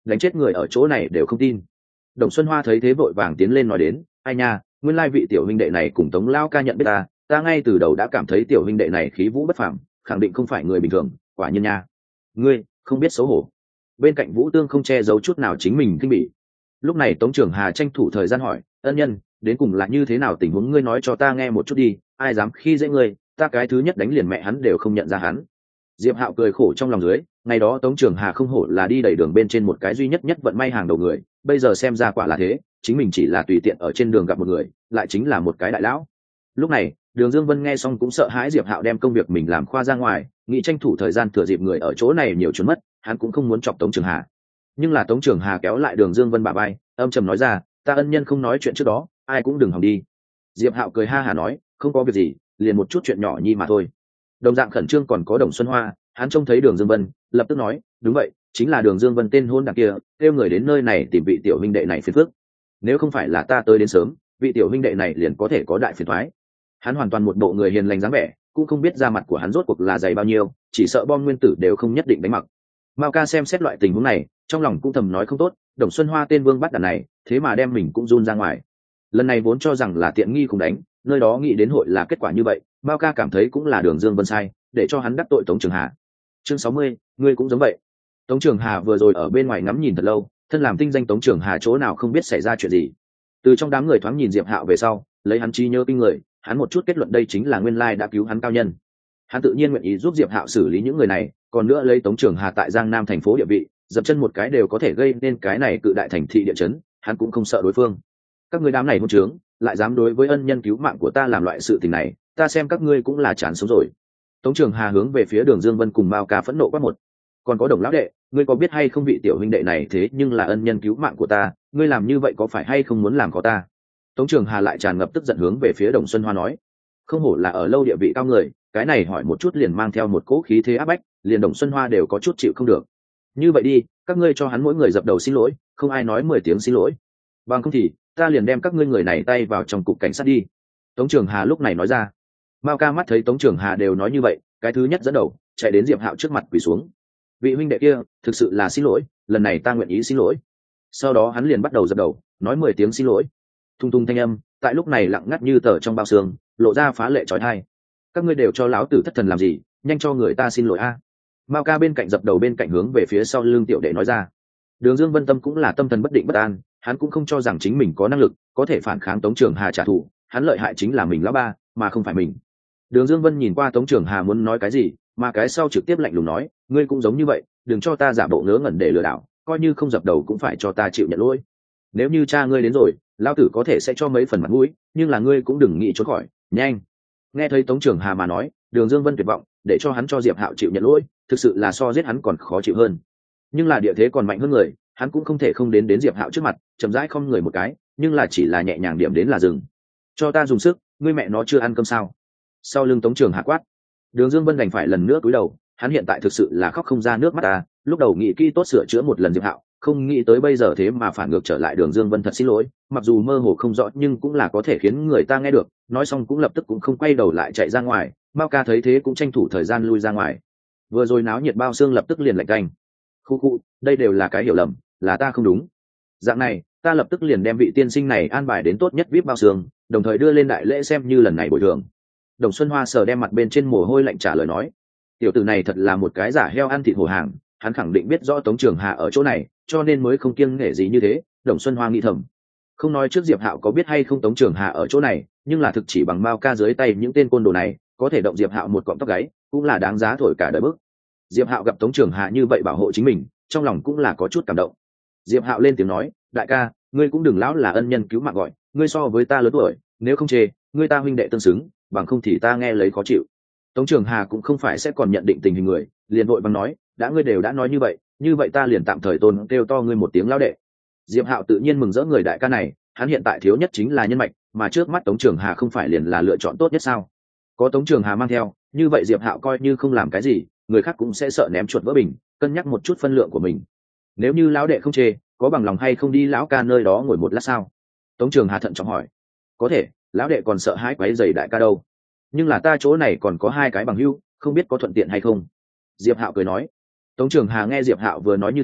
đánh chết người ở chỗ này đều không tin. Đồng Xuân Hoa thấy thế vội vàng tiến lên nói đến, ai nha, nguyên lai vị tiểu huynh đệ này cùng Tống Lao ca nhận biết ta, ta ngay từ đầu đã cảm thấy tiểu huynh đệ này khí vũ bất phàm, khẳng định không phải người bình thường, quả nhiên nha. Ngươi không biết xấu hổ. Bên cạnh Vũ Tương không che giấu chút nào chính mình kinh bỉ. Lúc này Tống Trường Hà tranh thủ thời gian hỏi, ân nhân, đến cùng là như thế nào tình huống, ngươi nói cho ta nghe một chút đi, ai dám khi dễ ngươi, ta cái thứ nhất đánh liền mẹ hắn đều không nhận ra hắn. Diệp Hạo cười khổ trong lòng dưới, ngày đó Tống Trường Hà không hổ là đi đầy đường bên trên một cái duy nhất nhất vận may hàng đầu người, bây giờ xem ra quả là thế, chính mình chỉ là tùy tiện ở trên đường gặp một người, lại chính là một cái đại lão. Lúc này, Đường Dương Vân nghe xong cũng sợ hãi Diệp Hạo đem công việc mình làm khoa ra ngoài, nghĩ tranh thủ thời gian thừa dịp người ở chỗ này nhiều trốn mất, hắn cũng không muốn chọc Tống Trường Hà. Nhưng là Tống Trường Hà kéo lại Đường Dương Vân bả vai, âm trầm nói ra, ta ân nhân không nói chuyện trước đó, ai cũng đừng hòng đi. Diệp Hạo cười ha hả nói, không có việc gì, liền một chút chuyện nhỏ nhi mà thôi. Đồng dạng khẩn trương còn có Đồng Xuân Hoa, hắn trông thấy Đường Dương Vân, lập tức nói, đúng vậy, chính là Đường Dương Vân tên hôn đảng kia, kêu người đến nơi này tìm vị tiểu huynh đệ này phiền phức. Nếu không phải là ta tới đến sớm, vị tiểu huynh đệ này liền có thể có đại phiền toái. Hắn hoàn toàn một bộ người hiền lành dáng vẻ, cũng không biết da mặt của hắn rốt cuộc là dày bao nhiêu, chỉ sợ bom nguyên tử đều không nhất định đánh mặc. Mao ca xem xét loại tình huống này, trong lòng cũng thầm nói không tốt, Đồng Xuân Hoa tên vương bắt đàn này, thế mà đem mình cũng run ra ngoài. Lần này vốn cho rằng là tiện nghi cùng đánh, nơi đó nghĩ đến hội là kết quả như vậy, Mao ca cảm thấy cũng là Đường Dương Vân sai, để cho hắn đắc tội Tống Trường Hà. Chương sáu mươi, ngươi cũng giống vậy. Tống Trường Hà vừa rồi ở bên ngoài ngắm nhìn thật lâu, thân làm tinh danh Tống Trường Hà chỗ nào không biết xảy ra chuyện gì. Từ trong đám người thoáng nhìn Diệp Hạo về sau, lấy hắn trí nhớ kinh người, hắn một chút kết luận đây chính là nguyên lai đã cứu hắn cao nhân. Hắn tự nhiên nguyện ý giúp Diệp Hạo xử lý những người này, còn nữa lấy Tống Trường Hà tại Giang Nam thành phố địa vị, dập chân một cái đều có thể gây nên cái này cự đại thành thị địa chấn, hắn cũng không sợ đối phương. Các ngươi đám này hôn trướng, lại dám đối với ân nhân cứu mạng của ta làm loại sự tình này, ta xem các ngươi cũng là chán sống rồi. Tống Trường Hà hướng về phía Đường Dương Vân cùng Mao ca phẫn nộ quát một. Còn có Đồng lão đệ, ngươi có biết hay không vị tiểu huynh đệ này thế nhưng là ân nhân cứu mạng của ta, ngươi làm như vậy có phải hay không muốn làm khó ta? Tống Trường Hà lại tràn ngập tức giận hướng về phía Đồng Xuân Hoa nói, không hổ là ở lâu địa vị cao người, cái này hỏi một chút liền mang theo một cỗ khí thế áp bách, liền Đồng Xuân Hoa đều có chút chịu không được. Như vậy đi, các ngươi cho hắn mỗi người dập đầu xin lỗi, không ai nói mười tiếng xin lỗi. Bằng không thì, ta liền đem các ngươi người này tay vào trong cục cảnh sát đi. Tống Trường Hà lúc này nói ra. Mao ca mắt thấy Tống Trường Hà đều nói như vậy, cái thứ nhất dẫn đầu chạy đến Diệp Hạo trước mặt quỳ xuống. Vị huynh đệ kia, thực sự là xin lỗi, lần này ta nguyện ý xin lỗi. Sau đó hắn liền bắt đầu dập đầu, nói mười tiếng xin lỗi. Thung thung thanh âm, tại lúc này lặng ngắt như tờ trong bao xương, lộ ra phá lệ chói tai. Các ngươi đều cho lão tử thất thần làm gì, nhanh cho người ta xin lỗi a. Mao ca bên cạnh dập đầu bên cạnh hướng về phía sau lưng tiểu đệ nói ra. Đường Dương Vân Tâm cũng là tâm thần bất định bất an, hắn cũng không cho rằng chính mình có năng lực có thể phản kháng Tống Trường Hà trả thù, hắn lợi hại chính là mình lão ba, mà không phải mình. Đường Dương Vân nhìn qua Tống Trường Hà muốn nói cái gì, mà cái sau trực tiếp lạnh lùng nói, ngươi cũng giống như vậy, đừng cho ta giả bộ ngớ ngẩn để lừa đảo, coi như không dập đầu cũng phải cho ta chịu nhận lỗi. Nếu như cha ngươi đến rồi, lão tử có thể sẽ cho mấy phần mặt mũi, nhưng là ngươi cũng đừng nghĩ trốn khỏi, nhanh. Nghe thấy Tống Trường Hà mà nói, Đường Dương Vân tuyệt vọng, để cho hắn cho Diệp Hạo chịu nhận lỗi, thực sự là so giết hắn còn khó chịu hơn. Nhưng là địa thế còn mạnh hơn người, hắn cũng không thể không đến đến Diệp Hạo trước mặt, chậm rãi không người một cái, nhưng là chỉ là nhẹ nhàng điểm đến là dừng. Cho ta dùng sức, ngươi mẹ nó chưa ăn cơm sao? Sau lưng Tống Trường Hà quát. Đường Dương Vân đành phải lần nữa cúi đầu, hắn hiện tại thực sự là khóc không ra nước mắt ta, lúc đầu nghĩ kỹ tốt sửa chữa một lần Diệp Hạo, không nghĩ tới bây giờ thế mà phản ngược trở lại. Đường Dương Vân thật xin lỗi, mặc dù mơ hồ không rõ nhưng cũng là có thể khiến người ta nghe được, nói xong cũng lập tức cũng không quay đầu lại chạy ra ngoài. Mao ca thấy thế cũng tranh thủ thời gian lui ra ngoài. Vừa rồi náo nhiệt bao xương lập tức liền lạnh canh. Khu khu, đây đều là cái hiểu lầm, là ta không đúng. Dạng này, ta lập tức liền đem vị tiên sinh này an bài đến tốt nhất vê i pê bao xương, đồng thời đưa lên đại lễ xem như lần này bồi thường. Đồng Xuân Hoa sờ đem mặt bên trên mồ hôi lạnh trả lời nói, tiểu tử này thật là một cái giả heo ăn thịt hổ hàng, hắn khẳng định biết rõ Tống Trường Hà ở chỗ này, cho nên mới không kiêng nể gì như thế. Đồng Xuân Hoa nghĩ thầm, không nói trước Diệp Hạo có biết hay không Tống Trường Hà ở chỗ này, nhưng là thực chỉ bằng Mao ca dưới tay những tên côn đồ này, có thể động Diệp Hạo một cọng tóc gáy, cũng là đáng giá thổi cả đời bức. Diệp Hạo gặp Tống Trường Hà như vậy bảo hộ chính mình, trong lòng cũng là có chút cảm động. Diệp Hạo lên tiếng nói, đại ca, ngươi cũng đừng lão là ân nhân cứu mạng gọi, ngươi so với ta lớn tuổi, nếu không chê, ngươi ta huynh đệ tương xứng, bằng không thì ta nghe lấy khó chịu. Tống Trường Hà cũng không phải sẽ còn nhận định tình hình người, liền vội vàng nói, đã ngươi đều đã nói như vậy, như vậy ta liền tạm thời tôn kêu to ngươi một tiếng lão đệ. Diệp Hạo tự nhiên mừng rỡ người đại ca này, hắn hiện tại thiếu nhất chính là nhân mạch, mà trước mắt Tống Trường Hà không phải liền là lựa chọn tốt nhất sao? Có Tống Trường Hà mang theo, như vậy Diệp Hạo coi như không làm cái gì, người khác cũng sẽ sợ ném chuột vỡ bình, cân nhắc một chút phân lượng của mình. Nếu như lão đệ không chê, có bằng lòng hay không đi lão ca nơi đó ngồi một lát sao? Tống Trường Hà thận trọng hỏi. Có thể, lão đệ còn sợ hãi quấy rầy đại ca đâu. Nhưng là ta chỗ này còn có hai cái bằng hữu, không biết có thuận tiện hay không? Diệp Hạo cười nói. Tống Trường Hà nghe Diệp Hạo vừa nói như thế,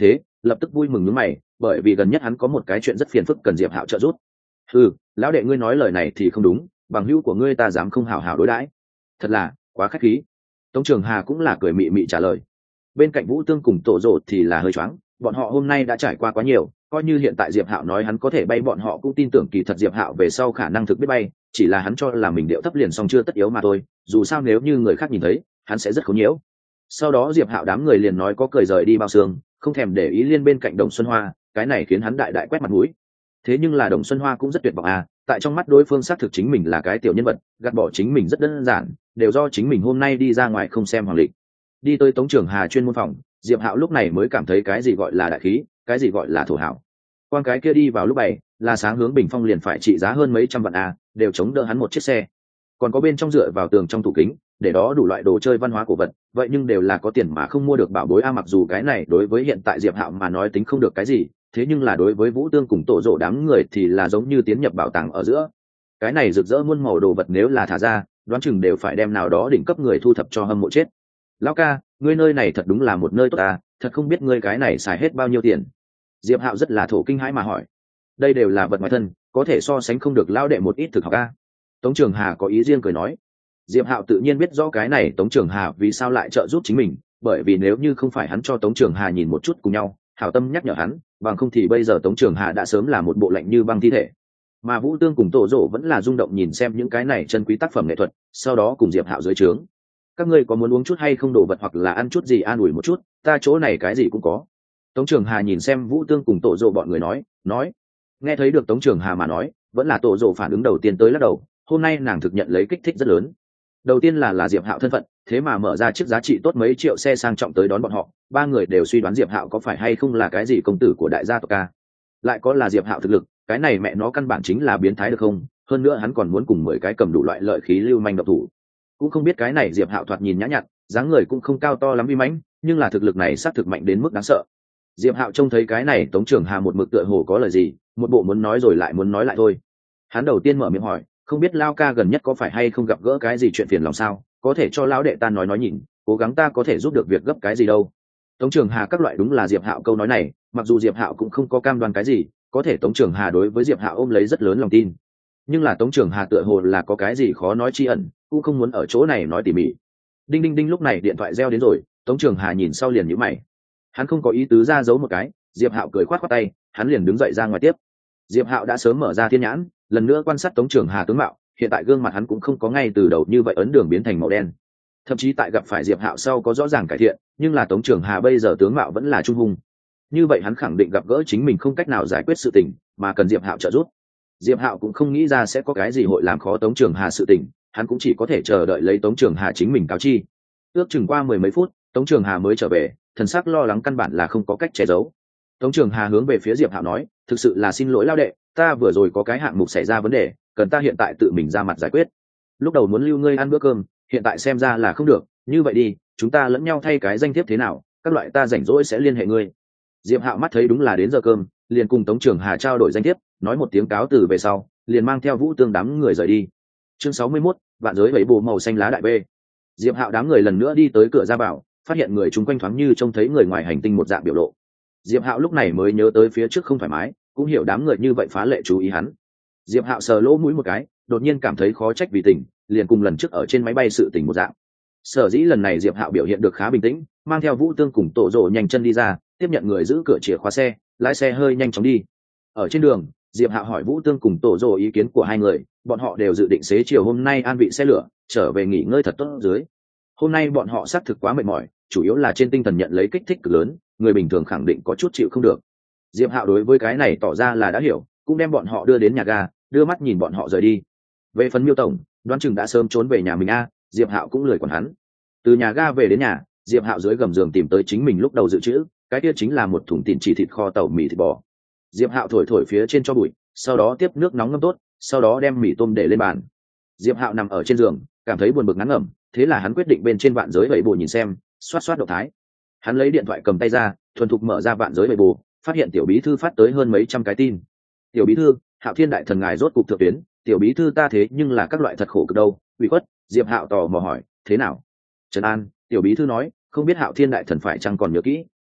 lập tức vui mừng nhướng mày, bởi vì gần nhất hắn có một cái chuyện rất phiền phức cần diệp hạo trợ giúp. Ừ, lão đệ ngươi nói lời này thì không đúng, bằng hữu của ngươi ta dám không hảo hảo đối đãi, thật là quá khách khí. Tống Trường Hà cũng là cười mị mị trả lời. Bên cạnh Vũ Tương cùng Tổ Dỗ thì là hơi choáng, bọn họ hôm nay đã trải qua quá nhiều, coi như hiện tại Diệp Hạo nói hắn có thể bay, bọn họ cũng tin tưởng kỳ thật Diệp Hạo về sau khả năng thực biết bay, chỉ là hắn cho là mình điệu thấp liền xong chưa tất yếu mà thôi, dù sao nếu như người khác nhìn thấy, hắn sẽ rất khó nhiễu. Sau đó Diệp Hạo đám người liền nói có cười rời đi bao xương, không thèm để ý liên bên cạnh Đồng Xuân Hoa, cái này khiến hắn đại đại quét mặt mũi. Thế nhưng là Đồng Xuân Hoa cũng rất tuyệt vọng à, tại trong mắt đối phương xác thực chính mình là cái tiểu nhân vật, gạt bỏ chính mình rất đơn giản, đều do chính mình hôm nay đi ra ngoài không xem hoàng lịch. Đi tới Tống Trường Hà chuyên môn phòng, Diệp Hạo lúc này mới cảm thấy cái gì gọi là đại khí, cái gì gọi là thổ hảo. Quan cái kia đi vào lúc bảy, là sáng hướng bình phong liền phải trị giá hơn mấy trăm vạn a, đều chống đỡ hắn một chiếc xe. Còn có bên trong dựa vào tường trong tủ kính, để đó đủ loại đồ chơi văn hóa cổ vật, vậy nhưng đều là có tiền mà không mua được bảo bối a, mặc dù cái này đối với hiện tại Diệp Hạo mà nói tính không được cái gì, thế nhưng là đối với Vũ Tương cùng Tổ Dỗ đám người thì là giống như tiến nhập bảo tàng ở giữa. Cái này rực rỡ muôn màu đồ vật nếu là thả ra, đoán chừng đều phải đem nào đó đỉnh cấp người thu thập cho hâm mộ chết. Lão ca, ngươi nơi này thật đúng là một nơi tốt à, thật không biết ngươi cái này xài hết bao nhiêu tiền. Diệp Hạo rất là thổ kinh hãi mà hỏi. Đây đều là vật ngoài thân, có thể so sánh không được lão đệ một ít thực học a. Tống Trường Hà có ý riêng cười nói. Diệp Hạo tự nhiên biết rõ cái này Tống Trường Hà vì sao lại trợ giúp chính mình, bởi vì nếu như không phải hắn cho Tống Trường Hà nhìn một chút cùng nhau, hảo tâm nhắc nhở hắn, bằng không thì bây giờ Tống Trường Hà đã sớm là một bộ lạnh như băng thi thể. Mà Vũ Tương cùng Tổ Dỗ vẫn là rung động nhìn xem những cái này chân quý tác phẩm nghệ thuật, sau đó cùng Diệp Hạo dưới trướng. Các ngươi có muốn uống chút hay không, đồ vật hoặc là ăn chút gì an ủi một chút, ta chỗ này cái gì cũng có. Tống Trường Hà nhìn xem Vũ Tương cùng Tổ Dỗ bọn người nói, nói. Nghe thấy được Tống Trường Hà mà nói, vẫn là Tổ Dỗ phản ứng đầu tiên tới lắc đầu, hôm nay nàng thực nhận lấy kích thích rất lớn. Đầu tiên là là Diệp Hạo thân phận, thế mà mở ra chiếc giá trị tốt mấy triệu xe sang trọng tới đón bọn họ, ba người đều suy đoán Diệp Hạo có phải hay không là cái gì công tử của đại gia tộc ca. Lại có là Diệp Hạo thực lực, cái này mẹ nó căn bản chính là biến thái được không, hơn nữa hắn còn muốn cùng mười cái cầm đủ loại lợi khí lưu manh độc thủ. Cũng không biết cái này Diệp Hạo thoạt nhìn nhã nhặn, dáng người cũng không cao to lắm uy mãnh, nhưng là thực lực này xác thực mạnh đến mức đáng sợ. Diệp Hạo trông thấy cái này Tống Trường Hà một mực tựa hồ có lời gì, một bộ muốn nói rồi lại muốn nói lại thôi. Hắn đầu tiên mở miệng hỏi, không biết Lao ca gần nhất có phải hay không gặp gỡ cái gì chuyện phiền lòng sao, có thể cho lão đệ ta nói nói nhìn, cố gắng ta có thể giúp được việc gấp cái gì đâu. Tống Trường Hà các loại đúng là Diệp Hạo câu nói này, mặc dù Diệp Hạo cũng không có cam đoan cái gì, có thể Tống Trường Hà đối với Diệp Hạo ôm lấy rất lớn lòng tin. Nhưng là Tống Trường Hà tựa hồ là có cái gì khó nói chi ẩn, cũng không muốn ở chỗ này nói tỉ mỉ. Đinh đinh đinh, lúc này điện thoại reo đến rồi, Tống Trường Hà nhìn sau liền nhíu mày. Hắn không có ý tứ ra giấu một cái, Diệp Hạo cười khoát khoát tay, hắn liền đứng dậy ra ngoài tiếp. Diệp Hạo đã sớm mở ra thiên nhãn, lần nữa quan sát Tống Trường Hà tướng mạo, hiện tại gương mặt hắn cũng không có ngay từ đầu như vậy ấn đường biến thành màu đen. Thậm chí tại gặp phải Diệp Hạo sau có rõ ràng cải thiện, nhưng là Tống Trường Hà bây giờ tướng mạo vẫn là trung hung. Như vậy hắn khẳng định gặp gỡ chính mình không cách nào giải quyết sự tình, mà cần Diệp Hạo trợ giúp. Diệp Hạo cũng không nghĩ ra sẽ có cái gì hội làm khó Tống Trường Hà sự tình, hắn cũng chỉ có thể chờ đợi lấy Tống Trường Hà chính mình cáo chi. Ước chừng qua mười mấy phút, Tống Trường Hà mới trở về, thần sắc lo lắng căn bản là không có cách che giấu. Tống Trường Hà hướng về phía Diệp Hạo nói, thực sự là xin lỗi lao đệ, ta vừa rồi có cái hạng mục xảy ra vấn đề, cần ta hiện tại tự mình ra mặt giải quyết. Lúc đầu muốn lưu ngươi ăn bữa cơm, hiện tại xem ra là không được, như vậy đi, chúng ta lẫn nhau thay cái danh thiếp thế nào, các loại ta rảnh rỗi sẽ liên hệ ngươi. Diệp Hạo mắt thấy đúng là đến giờ cơm, liền cùng Tống Trường Hà trao đổi danh thiếp, nói một tiếng cáo từ về sau, liền mang theo Vũ Tương đám người rời đi. Chương sáu mươi mốt, vạn giới bảy bồ màu xanh lá đại b. Diệp Hạo đám người lần nữa đi tới cửa ra vào, phát hiện người chung quanh thoáng như trông thấy người ngoài hành tinh một dạng biểu lộ. Diệp Hạo lúc này mới nhớ tới phía trước không thoải mái, cũng hiểu đám người như vậy phá lệ chú ý hắn. Diệp Hạo sờ lỗ mũi một cái, đột nhiên cảm thấy khó trách vì tình, liền cùng lần trước ở trên máy bay sự tình một dạng. Sở dĩ lần này Diệp Hạo biểu hiện được khá bình tĩnh, mang theo Vũ Tương cùng Tổ Dỗ nhanh chân đi ra, tiếp nhận người giữ cửa chìa khóa xe, lái xe hơi nhanh chóng đi. Ở trên đường, Diệp Hạo hỏi Vũ Tương cùng Tổ Dỗ ý kiến của hai người, bọn họ đều dự định xế chiều hôm nay an vị xe lửa, trở về nghỉ ngơi thật tốt dưới. Hôm nay bọn họ xác thực quá mệt mỏi, chủ yếu là trên tinh thần nhận lấy kích thích cực lớn, người bình thường khẳng định có chút chịu không được. Diệp Hạo đối với cái này tỏ ra là đã hiểu, cũng đem bọn họ đưa đến nhà ga, đưa mắt nhìn bọn họ rời đi. Về phần Miêu tổng, đoán chừng đã sớm trốn về nhà mình a, Diệp Hạo cũng lười quản hắn. Từ nhà ga về đến nhà, Diệp Hạo dưới gầm giường tìm tới chính mình lúc đầu dự trữ, cái kia chính là một thùng tỉn chỉ thịt kho tàu mì thịt bò. Diệp Hạo thổi thổi phía trên cho bụi, sau đó tiếp nước nóng ngâm tốt, sau đó đem mì tôm để lên bàn. Diệp Hạo nằm ở trên giường, cảm thấy buồn bực ngán ngẩm, thế là hắn quyết định bên trên vạn giới vậy bù nhìn xem, xoát xoát động thái. Hắn lấy điện thoại cầm tay ra, thuần thục mở ra vạn giới vậy bù, phát hiện tiểu bí thư phát tới hơn mấy trăm cái tin. Tiểu bí thư, Hạo Thiên đại thần ngài rốt cục thượng tuyến, tiểu bí thư ta thế nhưng là các loại thật khổ cực đâu, ủy khuất. Diệp Hạo tò mò hỏi, thế nào? Trần An, tiểu bí thư nói, không biết Hạo Thiên đại thần phải chăng còn nhớ kỹ,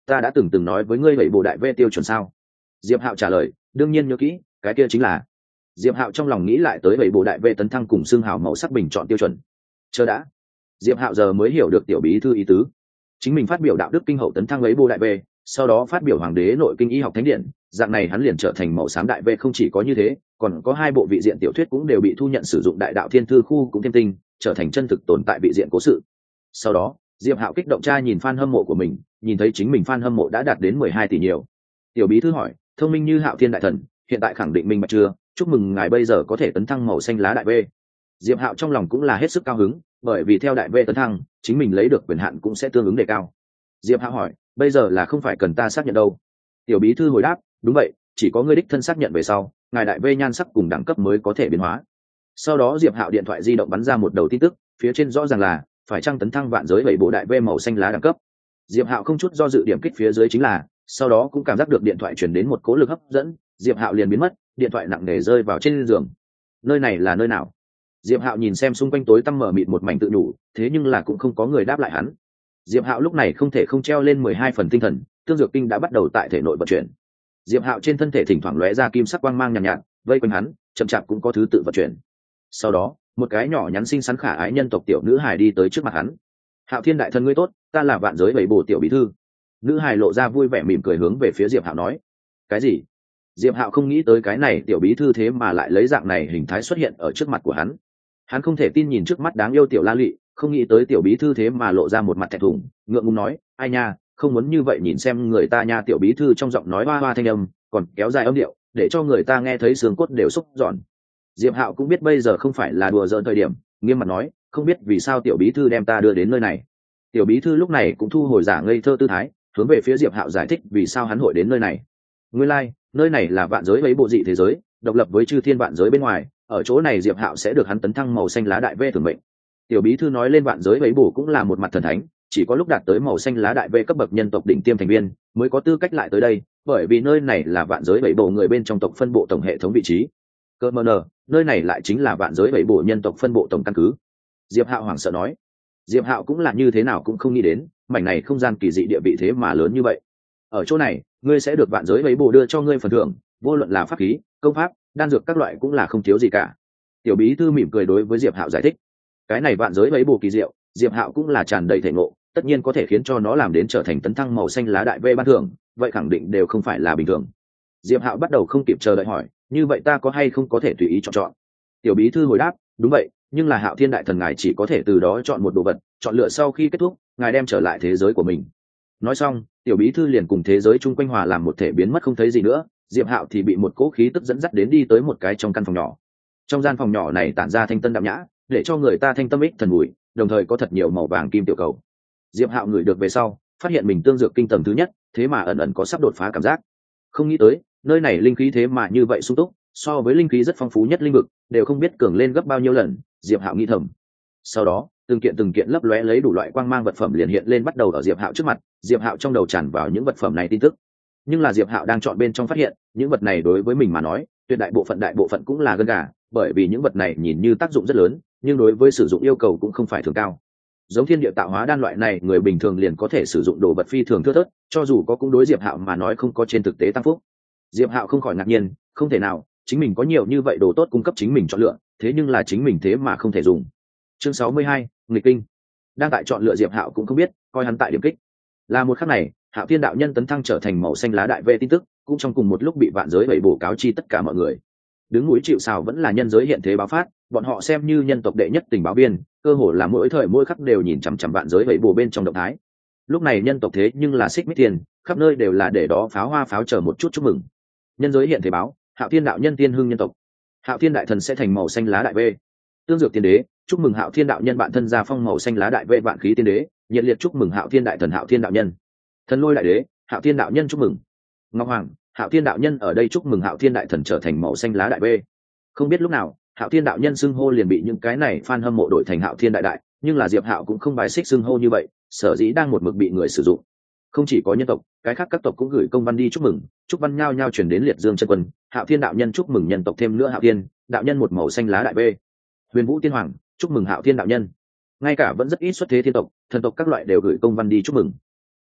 ta đã từng từng nói với ngươi vậy bộ đại vê tiêu chuẩn sao? Diệp Hạo trả lời, đương nhiên nhớ kỹ, cái kia chính là. Diệp Hạo trong lòng nghĩ lại tới vậy bộ đại vê tấn thăng cùng xương hào màu sắc bình chọn tiêu chuẩn. Chờ đã. Diệp Hạo giờ mới hiểu được tiểu bí thư ý tứ. Chính mình phát biểu đạo đức kinh hậu tấn thăng lấy bộ đại vê, sau đó phát biểu hoàng đế nội kinh y học thánh điện, dạng này hắn liền trở thành màu xám đại vê. Không chỉ có như thế, còn có hai bộ vị diện tiểu thuyết cũng đều bị thu nhận sử dụng đại đạo thiên thư khu cũng thêm tinh, trở thành chân thực tồn tại vị diện cố sự. Sau đó, Diệp Hạo kích động tra nhìn fan hâm mộ của mình, nhìn thấy chính mình fan hâm mộ đã đạt đến mười hai tỷ nhiều. Tiểu bí thư hỏi, thông minh như Hạo Thiên đại thần, hiện tại khẳng định minh bạch chưa? Chúc mừng ngài bây giờ có thể tấn thăng màu xanh lá đại vê. Diệp Hạo trong lòng cũng là hết sức cao hứng, bởi vì theo đại vê tấn thăng, chính mình lấy được quyền hạn cũng sẽ tương ứng đề cao. Diệp Hạo hỏi, bây giờ là không phải cần ta xác nhận đâu? Tiểu bí thư hồi đáp, đúng vậy, chỉ có ngươi đích thân xác nhận về sau, ngài đại vê nhan sắc cùng đẳng cấp mới có thể biến hóa. Sau đó Diệp Hạo điện thoại di động bắn ra một đầu tin tức, phía trên rõ ràng là phải chăng tấn thăng vạn giới bảy bộ đại vê màu xanh lá đẳng cấp. Diệp Hạo không chút do dự điểm kích phía dưới chính là, sau đó cũng cảm giác được điện thoại truyền đến một cỗ lực hấp dẫn, Diệp Hạo liền biến mất, điện thoại nặng nề rơi vào trên giường. Nơi này là nơi nào? Diệp Hạo nhìn xem xung quanh tối tăm mở mịt một mảnh tự nhủ, thế nhưng là cũng không có người đáp lại hắn. Diệp Hạo lúc này không thể không treo lên mười hai phần tinh thần, tương dược kinh đã bắt đầu tại thể nội vận chuyển. Diệp Hạo trên thân thể thỉnh thoảng lóe ra kim sắc quang mang nhàn nhạt, nhạt, vây quanh hắn, chậm chạp cũng có thứ tự vận chuyển. Sau đó, một cái nhỏ nhắn xinh xắn khả ái nhân tộc tiểu nữ hài đi tới trước mặt hắn. Hạo Thiên đại thần ngươi tốt, ta là vạn giới bảy bộ tiểu bí thư. Nữ hài lộ ra vui vẻ mỉm cười hướng về phía Diệp Hạo nói. Cái gì? Diệp Hạo không nghĩ tới cái này tiểu bí thư thế mà lại lấy dạng này hình thái xuất hiện ở trước mặt của hắn. Hắn không thể tin nhìn trước mắt đáng yêu tiểu La Lị, không nghĩ tới tiểu bí thư thế mà lộ ra một mặt thẹn thùng, ngượng ngùng nói, ai nha, không muốn như vậy nhìn xem người ta nha. Tiểu bí thư trong giọng nói hoa hoa thanh âm, còn kéo dài âm điệu, để cho người ta nghe thấy xương cốt đều xúc giòn. Diệp Hạo cũng biết bây giờ không phải là đùa giỡn thời điểm, nghiêm mặt nói, không biết vì sao tiểu bí thư đem ta đưa đến nơi này. Tiểu bí thư lúc này cũng thu hồi giả ngây thơ tư thái, hướng về phía Diệp Hạo giải thích vì sao hắn hội đến nơi này. Nguyên lai, like, nơi này là vạn giới mấy bộ dị thế giới, độc lập với chư thiên vạn giới bên ngoài, ở chỗ này Diệp Hạo sẽ được hắn tấn thăng màu xanh lá đại vê thường mệnh. Tiểu bí thư nói lên vạn giới mấy bộ cũng là một mặt thần thánh, chỉ có lúc đạt tới màu xanh lá đại vê cấp bậc nhân tộc đỉnh tiêm thành viên mới có tư cách lại tới đây, bởi vì nơi này là vạn giới bảy bộ người bên trong tộc phân bộ tổng hệ thống vị trí. Cơ mờ nờ, nơi này lại chính là vạn giới bảy bộ nhân tộc phân bộ tổng căn cứ. Diệp Hạo hoảng sợ nói. Diệp Hạo cũng là như thế nào cũng không nghĩ đến, mảnh này không gian kỳ dị địa vị thế mà lớn như vậy. Ở chỗ này, ngươi sẽ được vạn giới bảy bộ đưa cho ngươi phần thưởng, vô luận là pháp khí, công pháp, đan dược các loại cũng là không thiếu gì cả. Tiểu bí thư mỉm cười đối với Diệp Hạo giải thích. Cái này vạn giới bảy bộ kỳ diệu, Diệp Hạo cũng là tràn đầy thể ngộ, tất nhiên có thể khiến cho nó làm đến trở thành tấn thăng màu xanh lá đại vê ban thưởng, vậy khẳng định đều không phải là bình thường. Diệp Hạo bắt đầu không kịp chờ đợi hỏi, như vậy ta có hay không có thể tùy ý chọn chọn? Tiểu bí thư hồi đáp, đúng vậy, nhưng là Hạo Thiên đại thần ngài chỉ có thể từ đó chọn một đồ vật, chọn lựa sau khi kết thúc, ngài đem trở lại thế giới của mình. Nói xong, tiểu bí thư liền cùng thế giới chung quanh hòa làm một thể biến mất không thấy gì nữa. Diệp Hạo thì bị một cỗ khí tức dẫn dắt đến đi tới một cái trong căn phòng nhỏ. Trong gian phòng nhỏ này tản ra thanh tân đạm nhã, để cho người ta thanh tâm ích thần mùi, đồng thời có thật nhiều màu vàng kim tiểu cầu. Diệp Hạo ngửi được về sau, phát hiện mình tương dược kinh tầng thứ nhất, thế mà ẩn ẩn có sắp đột phá cảm giác. Không nghĩ tới, nơi này linh khí thế mà như vậy sung túc, so với linh khí rất phong phú nhất linh vực, đều không biết cường lên gấp bao nhiêu lần, Diệp Hạo nghĩ thầm. Sau đó, từng kiện từng kiện lấp lóe lấy đủ loại quang mang vật phẩm liền hiện lên bắt đầu ở Diệp Hạo trước mặt, Diệp Hạo trong đầu tràn vào những vật phẩm này tin tức. Nhưng là Diệp Hạo đang chọn bên trong phát hiện, những vật này đối với mình mà nói, tuyệt đại bộ phận đại bộ phận cũng là gân gà, bởi vì những vật này nhìn như tác dụng rất lớn, nhưng đối với sử dụng yêu cầu cũng không phải thường cao. Giống thiên địa tạo hóa đan loại này, người bình thường liền có thể sử dụng đồ vật phi thường thưa thớt, cho dù có cũng đối Diệp Hạo mà nói không có trên thực tế tăng phúc. Diệp Hạo không khỏi ngạc nhiên, không thể nào, chính mình có nhiều như vậy đồ tốt cung cấp chính mình chọn lựa, thế nhưng là chính mình thế mà không thể dùng. Chương sáu mươi hai, nghịch kinh. Đang tại chọn lựa Diệp Hạo cũng không biết, coi hắn tại điểm kích. Là một khắc này, Hạo Thiên đạo nhân tấn thăng trở thành màu xanh lá đại vệ tin tức, cũng trong cùng một lúc bị vạn giới bảy bổ cáo chi tất cả mọi người. Đứng núi chịu sào vẫn là nhân giới hiện thế báo phát, bọn họ xem như nhân tộc đệ nhất tình báo viên, cơ hồ là mỗi thời mỗi khắc đều nhìn chằm chằm vạn giới bảy bổ bên trong động thái. Lúc này nhân tộc thế nhưng là xích mít tiền, khắp nơi đều là để đó pháo hoa pháo chờ một chút chúc mừng. Nhân giới hiện thế báo, Hạo Thiên đạo nhân tiên hưng nhân tộc, Hạo Thiên đại thần sẽ thành màu xanh lá đại vệ. Tương dược tiên đế, chúc mừng Hạo Thiên đạo nhân bạn thân gia phong màu xanh lá đại vệ vạn khí tiên đế, nhiệt liệt chúc mừng Hạo Thiên đại thần Hạo Thiên đạo nhân. Thần lôi đại đế, Hạo Thiên đạo nhân chúc mừng. Ngọc Hoàng, Hạo Thiên đạo nhân ở đây chúc mừng Hạo Thiên đại thần trở thành màu xanh lá đại vệ. Không biết lúc nào, Hạo Thiên đạo nhân xưng hô liền bị những cái này fan hâm mộ đổi thành Hạo Thiên đại đại, nhưng là Diệp Hạo cũng không bài xích xưng hô như vậy, sở dĩ đang một mực bị người sử dụng. Không chỉ có nhân tộc, cái khác các tộc cũng gửi công văn đi chúc mừng, chúc văn nhao nhao chuyển đến liệt dương chân quân, Hạo Thiên đạo nhân chúc mừng nhân tộc thêm nữa Hạo Thiên đạo nhân một màu xanh lá đại vệ. Huyền Vũ Tiên Hoàng, chúc mừng Hạo Thiên đạo nhân. Ngay cả vẫn rất ít xuất thế thiên tộc, thần tộc các loại đều gửi công văn đi chúc mừng.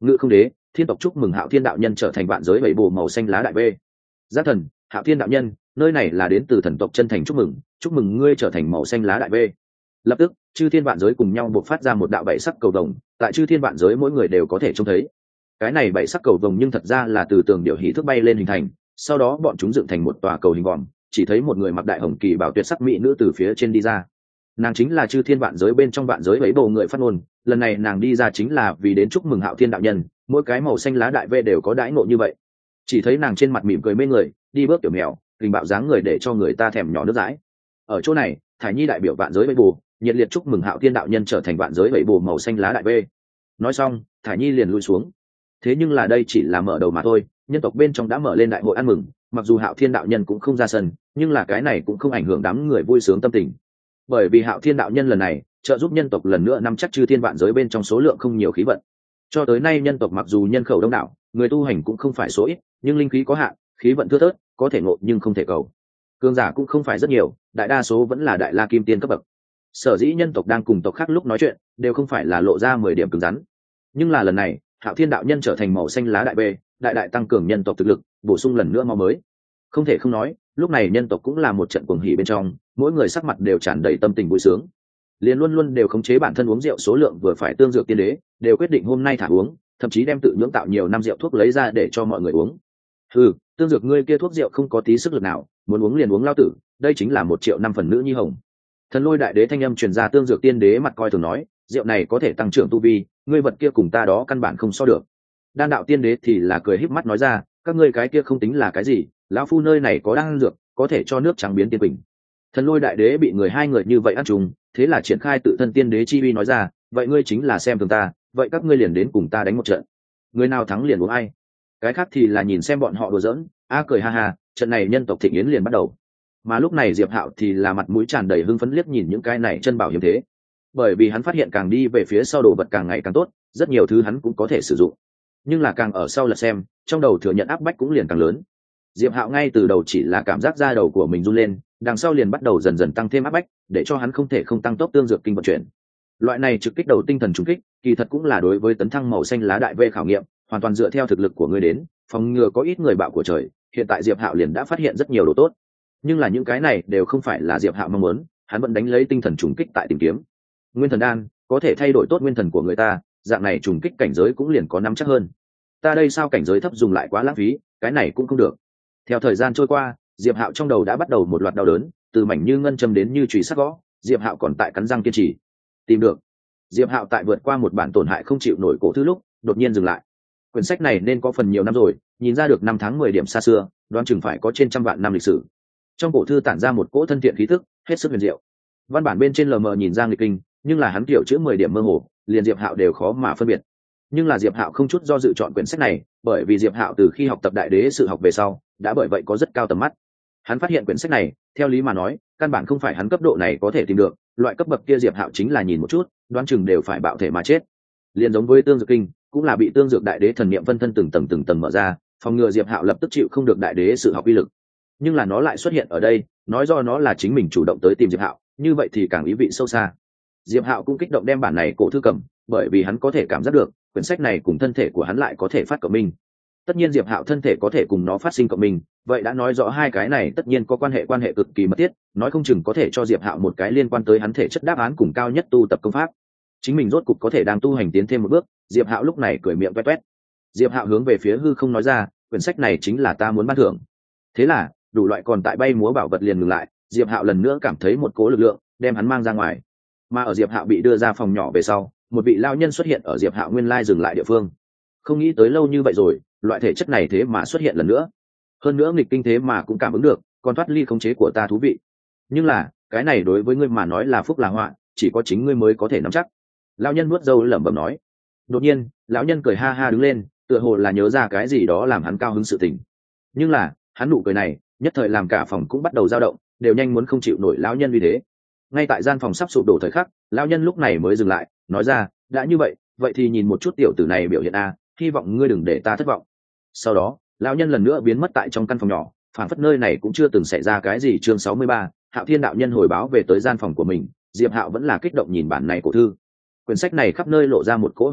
Ngự không đế, thiên tộc chúc mừng Hạo Thiên đạo nhân trở thành vạn giới bảy bồ màu xanh lá đại bê. Giác thần, Hạo Thiên đạo nhân, nơi này là đến từ thần tộc chân thành chúc mừng, chúc mừng ngươi trở thành màu xanh lá đại bê. Lập tức chư thiên vạn giới cùng nhau buộc phát ra một đạo bảy sắc cầu vồng, tại chư thiên vạn giới mỗi người đều có thể trông thấy. Cái này bảy sắc cầu vồng nhưng thật ra là từ tường điệu hỷ thức bay lên hình thành, sau đó bọn chúng dựng thành một tòa cầu hình vòm, chỉ thấy một người mặc đại hồng kỳ bảo tuyệt sắc mỹ nữ từ phía trên đi ra. Nàng chính là chư thiên vạn giới bên trong vạn giới bảy bộ người phát ngôn, lần này nàng đi ra chính là vì đến chúc mừng Hạo Thiên đạo nhân, mỗi cái màu xanh lá đại vê đều có đãi ngộ như vậy. Chỉ thấy nàng trên mặt mỉm cười mê người, đi bước tiểu mèo, hình bạo dáng người để cho người ta thèm nhỏ nước dãi. Ở chỗ này, Thải Nhi đại biểu vạn giới bảy bộ, nhiệt liệt chúc mừng Hạo Thiên đạo nhân trở thành vạn giới bảy bộ màu xanh lá đại vê. Nói xong, Thải Nhi liền lui xuống. Thế nhưng là đây chỉ là mở đầu mà thôi, nhân tộc bên trong đã mở lên đại hội ăn mừng, mặc dù Hạo Thiên đạo nhân cũng không ra sân, nhưng là cái này cũng không ảnh hưởng đám người vui sướng tâm tình. Bởi vì Hạo Thiên đạo nhân lần này trợ giúp nhân tộc lần nữa nắm chắc chư thiên vạn giới bên trong số lượng không nhiều khí vận. Cho tới nay nhân tộc mặc dù nhân khẩu đông đảo, người tu hành cũng không phải số ít, nhưng linh khí có hạn, khí vận thưa thớt, có thể ngộ nhưng không thể cầu. Cường giả cũng không phải rất nhiều, đại đa số vẫn là đại la kim tiên cấp bậc. Sở dĩ nhân tộc đang cùng tộc khác lúc nói chuyện, đều không phải là lộ ra mười điểm cứng rắn. Nhưng là lần này, Hạo Thiên đạo nhân trở thành màu xanh lá đại bê, đại đại tăng cường nhân tộc thực lực, bổ sung lần nữa máu mới. Không thể không nói, lúc này nhân tộc cũng là một trận cuồng hỉ bên trong, mỗi người sắc mặt đều tràn đầy tâm tình vui sướng. Liền luôn luôn đều khống chế bản thân uống rượu số lượng vừa phải tương dược tiên đế, đều quyết định hôm nay thả uống, thậm chí đem tự nhưỡng tạo nhiều năm rượu thuốc lấy ra để cho mọi người uống. Ừ, tương dược ngươi kia thuốc rượu không có tí sức lực nào, muốn uống liền uống lao tử, đây chính là một triệu năm phần nữ nhi hồng. Thần Lôi đại đế thanh âm truyền ra, tương dược tiên đế mặt coi thường nói, rượu này có thể tăng trưởng tu vi, ngươi vật kia cùng ta đó căn bản không so được. Đan đạo tiên đế thì là cười híp mắt nói ra, các ngươi cái kia không tính là cái gì, lão phu nơi này có đan dược, có thể cho nước trắng biến tiên bình. Thần Lôi đại đế bị người hai người như vậy ăn trùng, thế là triển khai tự thân tiên đế chi uy nói ra, vậy ngươi chính là xem thường ta, vậy các ngươi liền đến cùng ta đánh một trận, người nào thắng liền uống ai. Cái khác thì là nhìn xem bọn họ đùa giỡn, a cười ha ha, trận này nhân tộc thịnh yến liền bắt đầu. Mà lúc này Diệp Hạo thì là mặt mũi tràn đầy hưng phấn liếc nhìn những cái này chân bảo hiếm thế, bởi vì hắn phát hiện càng đi về phía sau đồ vật càng ngày càng tốt, rất nhiều thứ hắn cũng có thể sử dụng, nhưng là càng ở sau là xem, trong đầu thừa nhận áp bách cũng liền càng lớn. Diệp Hạo ngay từ đầu chỉ là cảm giác da đầu của mình run lên, đằng sau liền bắt đầu dần dần tăng thêm áp bách, để cho hắn không thể không tăng tốc tương dược kinh vận chuyển. Loại này trực kích đầu tinh thần trùng kích, kỳ thật cũng là đối với tấn thăng màu xanh lá đại vê khảo nghiệm, hoàn toàn dựa theo thực lực của ngươi đến, phòng ngừa có ít người bạo của trời. Hiện tại Diệp Hạo liền đã phát hiện rất nhiều đồ tốt, nhưng là những cái này đều không phải là Diệp Hạo mong muốn, hắn vẫn đánh lấy tinh thần trùng kích tại tìm kiếm. Nguyên thần đan có thể thay đổi tốt nguyên thần của người ta, dạng này trùng kích cảnh giới cũng liền có nắm chắc hơn. Ta đây sao cảnh giới thấp dùng lại quá lãng phí, cái này cũng không được. Theo thời gian trôi qua, Diệp Hạo trong đầu đã bắt đầu một loạt đau đớn, từ mảnh như ngân châm đến như chùy sắc gõ, Diệp Hạo còn tại cắn răng kiên trì. Tìm được. Diệp Hạo tại vượt qua một bản tổn hại không chịu nổi cổ thư lúc, đột nhiên dừng lại. Quyển sách này nên có phần nhiều năm rồi, nhìn ra được năm tháng mười điểm xa xưa, đoán chừng phải có trên trăm vạn năm lịch sử. Trong cổ thư tản ra một cỗ thân thiện khí tức, hết sức huyền diệu. Văn bản bên trên lờ mờ nhìn ra nghịch kinh, nhưng là hắn kiểu chữ mười điểm mơ hồ, liền Diệp Hạo đều khó mà phân biệt. Nhưng là Diệp Hạo không chút do dự chọn quyển sách này, bởi vì Diệp Hạo từ khi học tập đại đế sự học về sau, đã bởi vậy có rất cao tầm mắt. Hắn phát hiện quyển sách này, theo lý mà nói, căn bản không phải hắn cấp độ này có thể tìm được, loại cấp bậc kia Diệp Hạo chính là nhìn một chút, đoán chừng đều phải bạo thể mà chết. Liên giống với tương dược kinh, cũng là bị tương dược đại đế thần niệm phân thân từng tầng từng tầng mở ra, phòng ngừa Diệp Hạo lập tức chịu không được đại đế sự học uy lực. Nhưng là nó lại xuất hiện ở đây, nói do nó là chính mình chủ động tới tìm Diệp Hạo, như vậy thì càng ý vị sâu xa. Diệp Hạo cũng kích động đem bản này cổ thư cầm, bởi vì hắn có thể cảm giác được, quyển sách này cùng thân thể của hắn lại có thể phát cộng minh. Tất nhiên Diệp Hạo thân thể có thể cùng nó phát sinh cộng minh, vậy đã nói rõ hai cái này tất nhiên có quan hệ quan hệ cực kỳ mật thiết, nói không chừng có thể cho Diệp Hạo một cái liên quan tới hắn thể chất đáp án cùng cao nhất tu tập công pháp. Chính mình rốt cục có thể đang tu hành tiến thêm một bước, Diệp Hạo lúc này cười miệng toét toét. Diệp Hạo hướng về phía hư không nói ra, quyển sách này chính là ta muốn ban thưởng. Thế là, đủ loại còn tại bay múa bảo vật liền ngừng lại, Diệp Hạo lần nữa cảm thấy một cỗ lực lượng đem hắn mang ra ngoài. Mà ở Diệp Hạo bị đưa ra phòng nhỏ về sau, một vị lão nhân xuất hiện ở Diệp Hạo nguyên lai dừng lại địa phương. Không nghĩ tới lâu như vậy rồi, loại thể chất này thế mà xuất hiện lần nữa. Hơn nữa nghịch kinh thế mà cũng cảm ứng được, còn thoát ly khống chế của ta thú vị. Nhưng là, cái này đối với ngươi mà nói là phúc là họa, chỉ có chính ngươi mới có thể nắm chắc. Lão nhân nuốt râu lẩm bẩm nói. Đột nhiên, lão nhân cười ha ha đứng lên, tựa hồ là nhớ ra cái gì đó làm hắn cao hứng sự tình. Nhưng là, hắn nụ cười này, nhất thời làm cả phòng cũng bắt đầu dao động, đều nhanh muốn không chịu nổi lão nhân vì thế. Ngay tại gian phòng sắp sụp đổ thời khắc, lão nhân lúc này mới dừng lại, nói ra, đã như vậy, vậy thì nhìn một chút tiểu tử này biểu hiện a, hy vọng ngươi đừng để ta thất vọng. Sau đó, lão nhân lần nữa biến mất tại trong căn phòng nhỏ, phản phất nơi này cũng chưa từng xảy ra cái gì. Chương sáu mươi ba, Hạo Thiên đạo nhân hồi báo về tới gian phòng của mình, Diệp Hạo vẫn là kích động nhìn bản này cổ thư. Quyển sách này khắp nơi lộ ra một cỗ huyền ảo,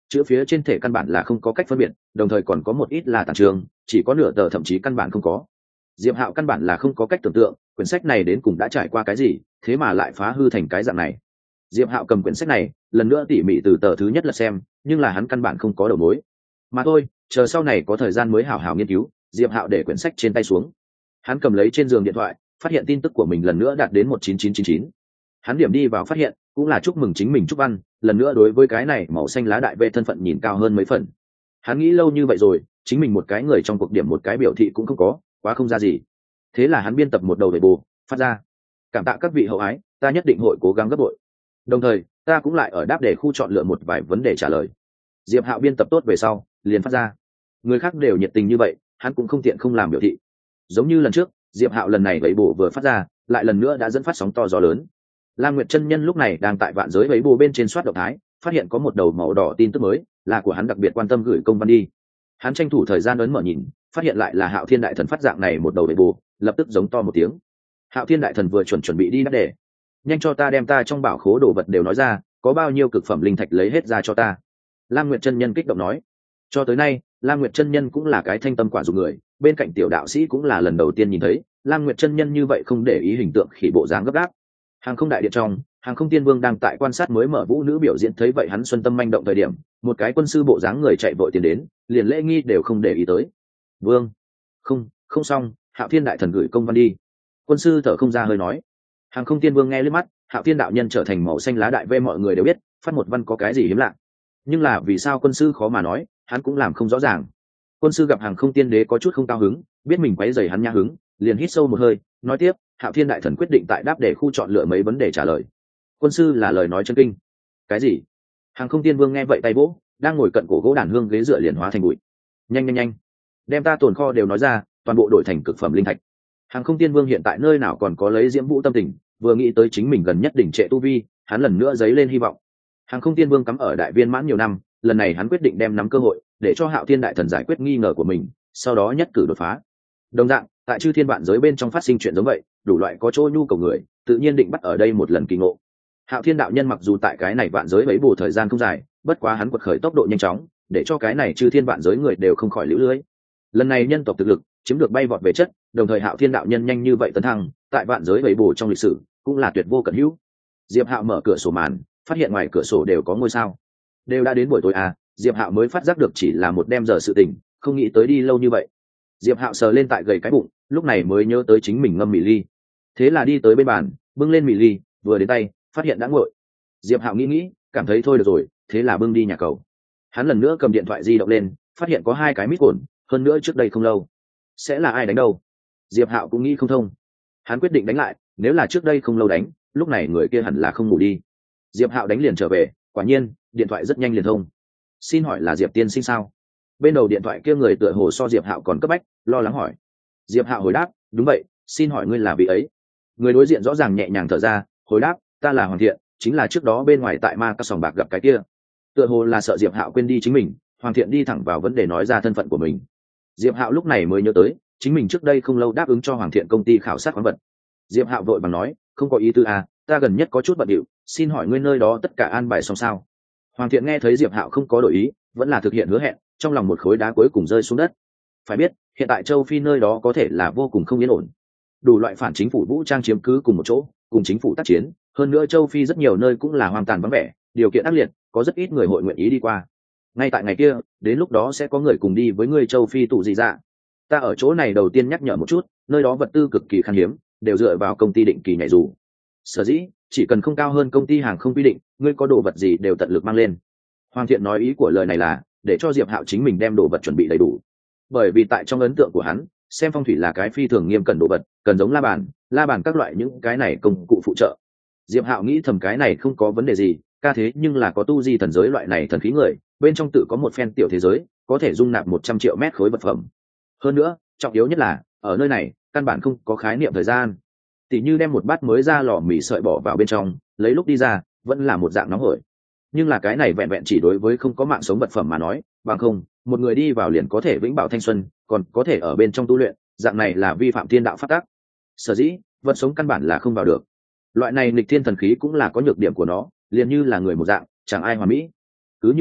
chữ phía trên thể căn bản là không có cách phân biệt, đồng thời còn có một ít là tàn trường, chỉ có nửa tờ thậm chí căn bản không có. Diệp Hạo căn bản là không có cách tưởng tượng quyển sách này đến cùng đã trải qua cái gì, thế mà lại phá hư thành cái dạng này. Diệp Hạo cầm quyển sách này lần nữa tỉ mỉ từ tờ thứ nhất là xem, nhưng là hắn căn bản không có đầu mối. Mà thôi, chờ sau này có thời gian mới hảo hảo nghiên cứu. Diệp Hạo để quyển sách trên tay xuống, hắn cầm lấy trên giường điện thoại, phát hiện tin tức của mình lần nữa đạt đến một chín chín chín chín. Hắn điểm đi vào phát hiện cũng là chúc mừng chính mình chúc văn, lần nữa đối với cái này màu xanh lá đại vệ thân phận nhìn cao hơn mấy phần. Hắn nghĩ lâu như vậy rồi, chính mình một cái người trong cuộc điểm một cái biểu thị cũng không có, quá không ra gì. Thế là hắn biên tập một đầu về bù phát ra: cảm tạ các vị hậu ái, ta nhất định hội cố gắng gấp bội. Đồng thời ta cũng lại ở đáp để khu chọn lựa một vài vấn đề trả lời. Diệp Hạo biên tập tốt về sau liền phát ra. Người khác đều nhiệt tình như vậy, hắn cũng không tiện không làm biểu thị. Giống như lần trước, Diệp Hạo lần này vẫy bổ vừa phát ra, lại lần nữa đã dẫn phát sóng to gió lớn. Lam Nguyệt chân nhân lúc này đang tại vạn giới vẫy bổ bên trên soát động thái, phát hiện có một đầu màu đỏ tin tức mới, là của hắn đặc biệt quan tâm gửi công văn đi. Hắn tranh thủ thời gian ấn mở nhìn, phát hiện lại là Hạo Thiên đại thần phát dạng này một đầu vẫy bổ, lập tức giống to một tiếng. Hạo Thiên đại thần vừa chuẩn chuẩn bị đi đáp đề. Nhanh cho ta đem ta trong bảo khố đồ vật đều nói ra, có bao nhiêu cực phẩm linh thạch lấy hết ra cho ta. Lam Nguyệt chân nhân kích động nói. Cho tới nay, Lam Nguyệt chân nhân cũng là cái thanh tâm quả dục người, bên cạnh tiểu đạo sĩ cũng là lần đầu tiên nhìn thấy Lam Nguyệt chân nhân như vậy không để ý hình tượng khỉ bộ dáng gấp gáp. Hàng không đại điện trong, hàng không tiên vương đang tại quan sát mới mở vũ nữ biểu diễn, thấy vậy hắn xuân tâm manh động thời điểm, một cái quân sư bộ dáng người chạy vội tiến đến, liền lễ nghi đều không để ý tới. Vương, không, không xong, Hạo Thiên đại thần gửi công văn đi. Quân sư thở không ra hơi nói. Hàng không tiên vương nghe liếc mắt, Hạo Thiên đạo nhân trở thành màu xanh lá đại vê mọi người đều biết, phát một văn có cái gì hiếm lạ. Nhưng là vì sao quân sư khó mà nói, hắn cũng làm không rõ ràng. Quân sư gặp hàng không tiên đế có chút không cao hứng, biết mình quấy rầy hắn nhã hứng, liền hít sâu một hơi, nói tiếp: Hạo Thiên đại thần quyết định tại đáp để khu chọn lựa mấy vấn đề trả lời. Quân sư là lời nói chân kinh. Cái gì? Hàng không tiên vương nghe vậy tay vỗ, đang ngồi cận cổ gỗ đàn hương ghế dựa liền hóa thành bụi. Nhanh nhanh nhanh, đem ta tồn kho đều nói ra, toàn bộ đổi thành cực phẩm linh thạch. Hàng không tiên vương hiện tại nơi nào còn có lấy diễm vũ tâm tình, vừa nghĩ tới chính mình gần nhất đỉnh trệ tu vi, hắn lần nữa dấy lên hy vọng. Hàng không tiên vương cắm ở đại viên mãn nhiều năm, lần này hắn quyết định đem nắm cơ hội để cho Hạo Thiên đại thần giải quyết nghi ngờ của mình, sau đó nhất cử đột phá. Đồng dạng, tại chư thiên vạn giới bên trong phát sinh chuyện giống vậy, đủ loại có chỗ nhu cầu người, tự nhiên định bắt ở đây một lần kỳ ngộ. Hạo Thiên đạo nhân mặc dù tại cái này vạn giới bấy bù thời gian không dài, bất quá hắn quật khởi tốc độ nhanh chóng, để cho cái này chư thiên vạn giới người đều không khỏi liễu lưới. Lần này nhân tộc thực lực chiếm được bay vọt về chất, đồng thời Hạo Thiên đạo nhân nhanh như vậy tấn thăng, tại vạn giới bấy bù trong lịch sử cũng là tuyệt vô cận hữu. Diệp Hạo mở cửa sổ màn, phát hiện ngoài cửa sổ đều có ngôi sao. Đều đã đến buổi tối à, Diệp Hạo mới phát giác được chỉ là một đêm giờ sự tình, không nghĩ tới đi lâu như vậy. Diệp Hạo sờ lên tại gầy cái bụng, lúc này mới nhớ tới chính mình ngâm mì ly. Thế là đi tới bên bàn, bưng lên mì ly, vừa đến tay, phát hiện đã nguội. Diệp Hạo nghĩ nghĩ, cảm thấy thôi được rồi, thế là bưng đi nhà cầu. Hắn lần nữa cầm điện thoại di động lên, phát hiện có hai cái mít cồn, hơn nữa trước đây không lâu. Sẽ là ai đánh đâu? Diệp Hạo cũng nghĩ không thông. Hắn quyết định đánh lại, nếu là trước đây không lâu đánh, lúc này người kia hẳn là không ngủ đi. Diệp Hạo đánh liền trở về, quả nhiên, điện thoại rất nhanh liền thông. Xin hỏi là Diệp tiên sinh sao? Bên đầu điện thoại kia người tựa hồ so Diệp Hạo còn cấp bách, lo lắng hỏi. Diệp Hạo hồi đáp, đúng vậy, xin hỏi ngươi là vị ấy? Người đối diện rõ ràng nhẹ nhàng thở ra, hồi đáp, ta là Hoàng Thiện, chính là trước đó bên ngoài tại ma các sòng bạc gặp cái kia. Tựa hồ là sợ Diệp Hạo quên đi chính mình, Hoàng Thiện đi thẳng vào vấn đề nói ra thân phận của mình. Diệp Hạo lúc này mới nhớ tới, chính mình trước đây không lâu đáp ứng cho Hoàng Thiện công ty khảo sát khoáng vật. Diệp Hạo vội vàng nói, không có ý tư à, ta gần nhất có chút bận rộn, xin hỏi ngươi nơi đó tất cả an bài xong sao? Hoàng Thiện nghe thấy Diệp Hạo không có đổi ý, vẫn là thực hiện hứa hẹn, trong lòng một khối đá cuối cùng rơi xuống đất. Phải biết, hiện tại châu Phi nơi đó có thể là vô cùng không yên ổn. Đủ loại phản chính phủ vũ trang chiếm cứ cùng một chỗ, cùng chính phủ tác chiến, hơn nữa châu Phi rất nhiều nơi cũng là hoang tàn vắng vẻ, điều kiện ác liệt, có rất ít người hội nguyện ý đi qua. Ngay tại ngày kia, đến lúc đó sẽ có người cùng đi với người châu Phi tụ gì dạ. Ta ở chỗ này đầu tiên nhắc nhở một chút, nơi đó vật tư cực kỳ khan hiếm, đều dựa vào công ty định kỳ nhảy dù. Sở dĩ, chỉ cần không cao hơn công ty hàng không quy định, ngươi có đồ vật gì đều tận lực mang lên. Hoàng Thiện nói ý của lời này là để cho Diệp Hạo chính mình đem đồ vật chuẩn bị đầy đủ, bởi vì tại trong ấn tượng của hắn, xem phong thủy là cái phi thường nghiêm cẩn đồ vật, cần giống la bàn, la bàn các loại những cái này công cụ phụ trợ. Diệp Hạo nghĩ thầm cái này không có vấn đề gì, ca thế nhưng là có tu di thần giới loại này thần khí người, bên trong tự có một phen tiểu thế giới, có thể dung nạp một trăm triệu mét khối vật phẩm. Hơn nữa, trọng yếu nhất là ở nơi này căn bản không có khái niệm thời gian. Tỷ như đem một bát mới ra lò mì sợi bỏ vào bên trong, lấy lúc đi ra vẫn là một dạng nóng hổi. Nhưng là cái này vẹn vẹn chỉ đối với không có mạng sống vật phẩm mà nói, bằng không một người đi vào liền có thể vĩnh bảo thanh xuân, còn có thể ở bên trong tu luyện, dạng này là vi phạm thiên đạo pháp tắc. Sở dĩ vật sống căn bản là không vào được. Loại này nghịch thiên thần khí cũng là có nhược điểm của nó, liền như là người một dạng, chẳng ai hoàn mỹ. Cứ như vậy,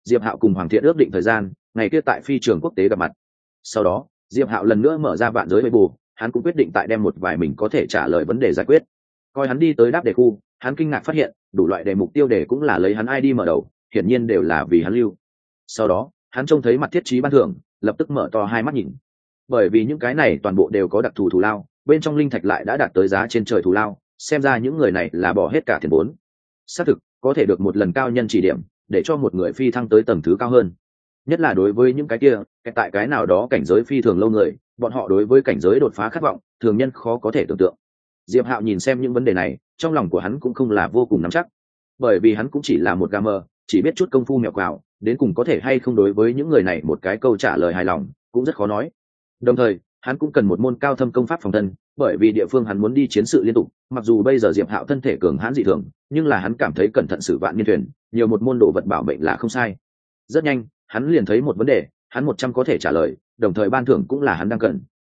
Diệp Hạo cùng Hoàng Thiện ước định thời gian, ngày kia tại phi trường quốc tế gặp mặt. Sau đó, Diệp Hạo lần nữa mở ra vạn giới bù, hắn cũng quyết định tại đem một vài mình có thể trả lời vấn đề giải quyết. Coi hắn đi tới đáp đề khu, hắn kinh ngạc phát hiện, đủ loại đề mục tiêu đề cũng là lấy hắn i đê mở đầu, hiển nhiên đều là vì hắn lưu. Sau đó, hắn trông thấy mặt thiết trí ban thưởng, lập tức mở to hai mắt nhìn. Bởi vì những cái này toàn bộ đều có đặc thù thù lao, bên trong linh thạch lại đã đạt tới giá trên trời thù lao, xem ra những người này là bỏ hết cả tiền vốn. Xác thực, có thể được một lần cao nhân chỉ điểm, để cho một người phi thăng tới tầng thứ cao hơn. Nhất là đối với những cái kia, cái tại cái nào đó cảnh giới phi thường lâu người, bọn họ đối với cảnh giới đột phá khát vọng, thường nhân khó có thể tưởng tượng. Diệp Hạo nhìn xem những vấn đề này, trong lòng của hắn cũng không là vô cùng nắm chắc, bởi vì hắn cũng chỉ là một gamer, chỉ biết chút công phu mèo quào, đến cùng có thể hay không đối với những người này một cái câu trả lời hài lòng, cũng rất khó nói. Đồng thời, hắn cũng cần một môn cao thâm công pháp phòng thân, bởi vì địa phương hắn muốn đi chiến sự liên tục, mặc dù bây giờ Diệp Hạo thân thể cường hãn dị thường, nhưng là hắn cảm thấy cẩn thận xử vạn niên thuyền, nhiều một môn đồ vật bảo mệnh là không sai. Rất nhanh, hắn liền thấy một vấn đề, hắn một trăm có thể trả lời, đồng thời ban thưởng cũng là hắn đang cần.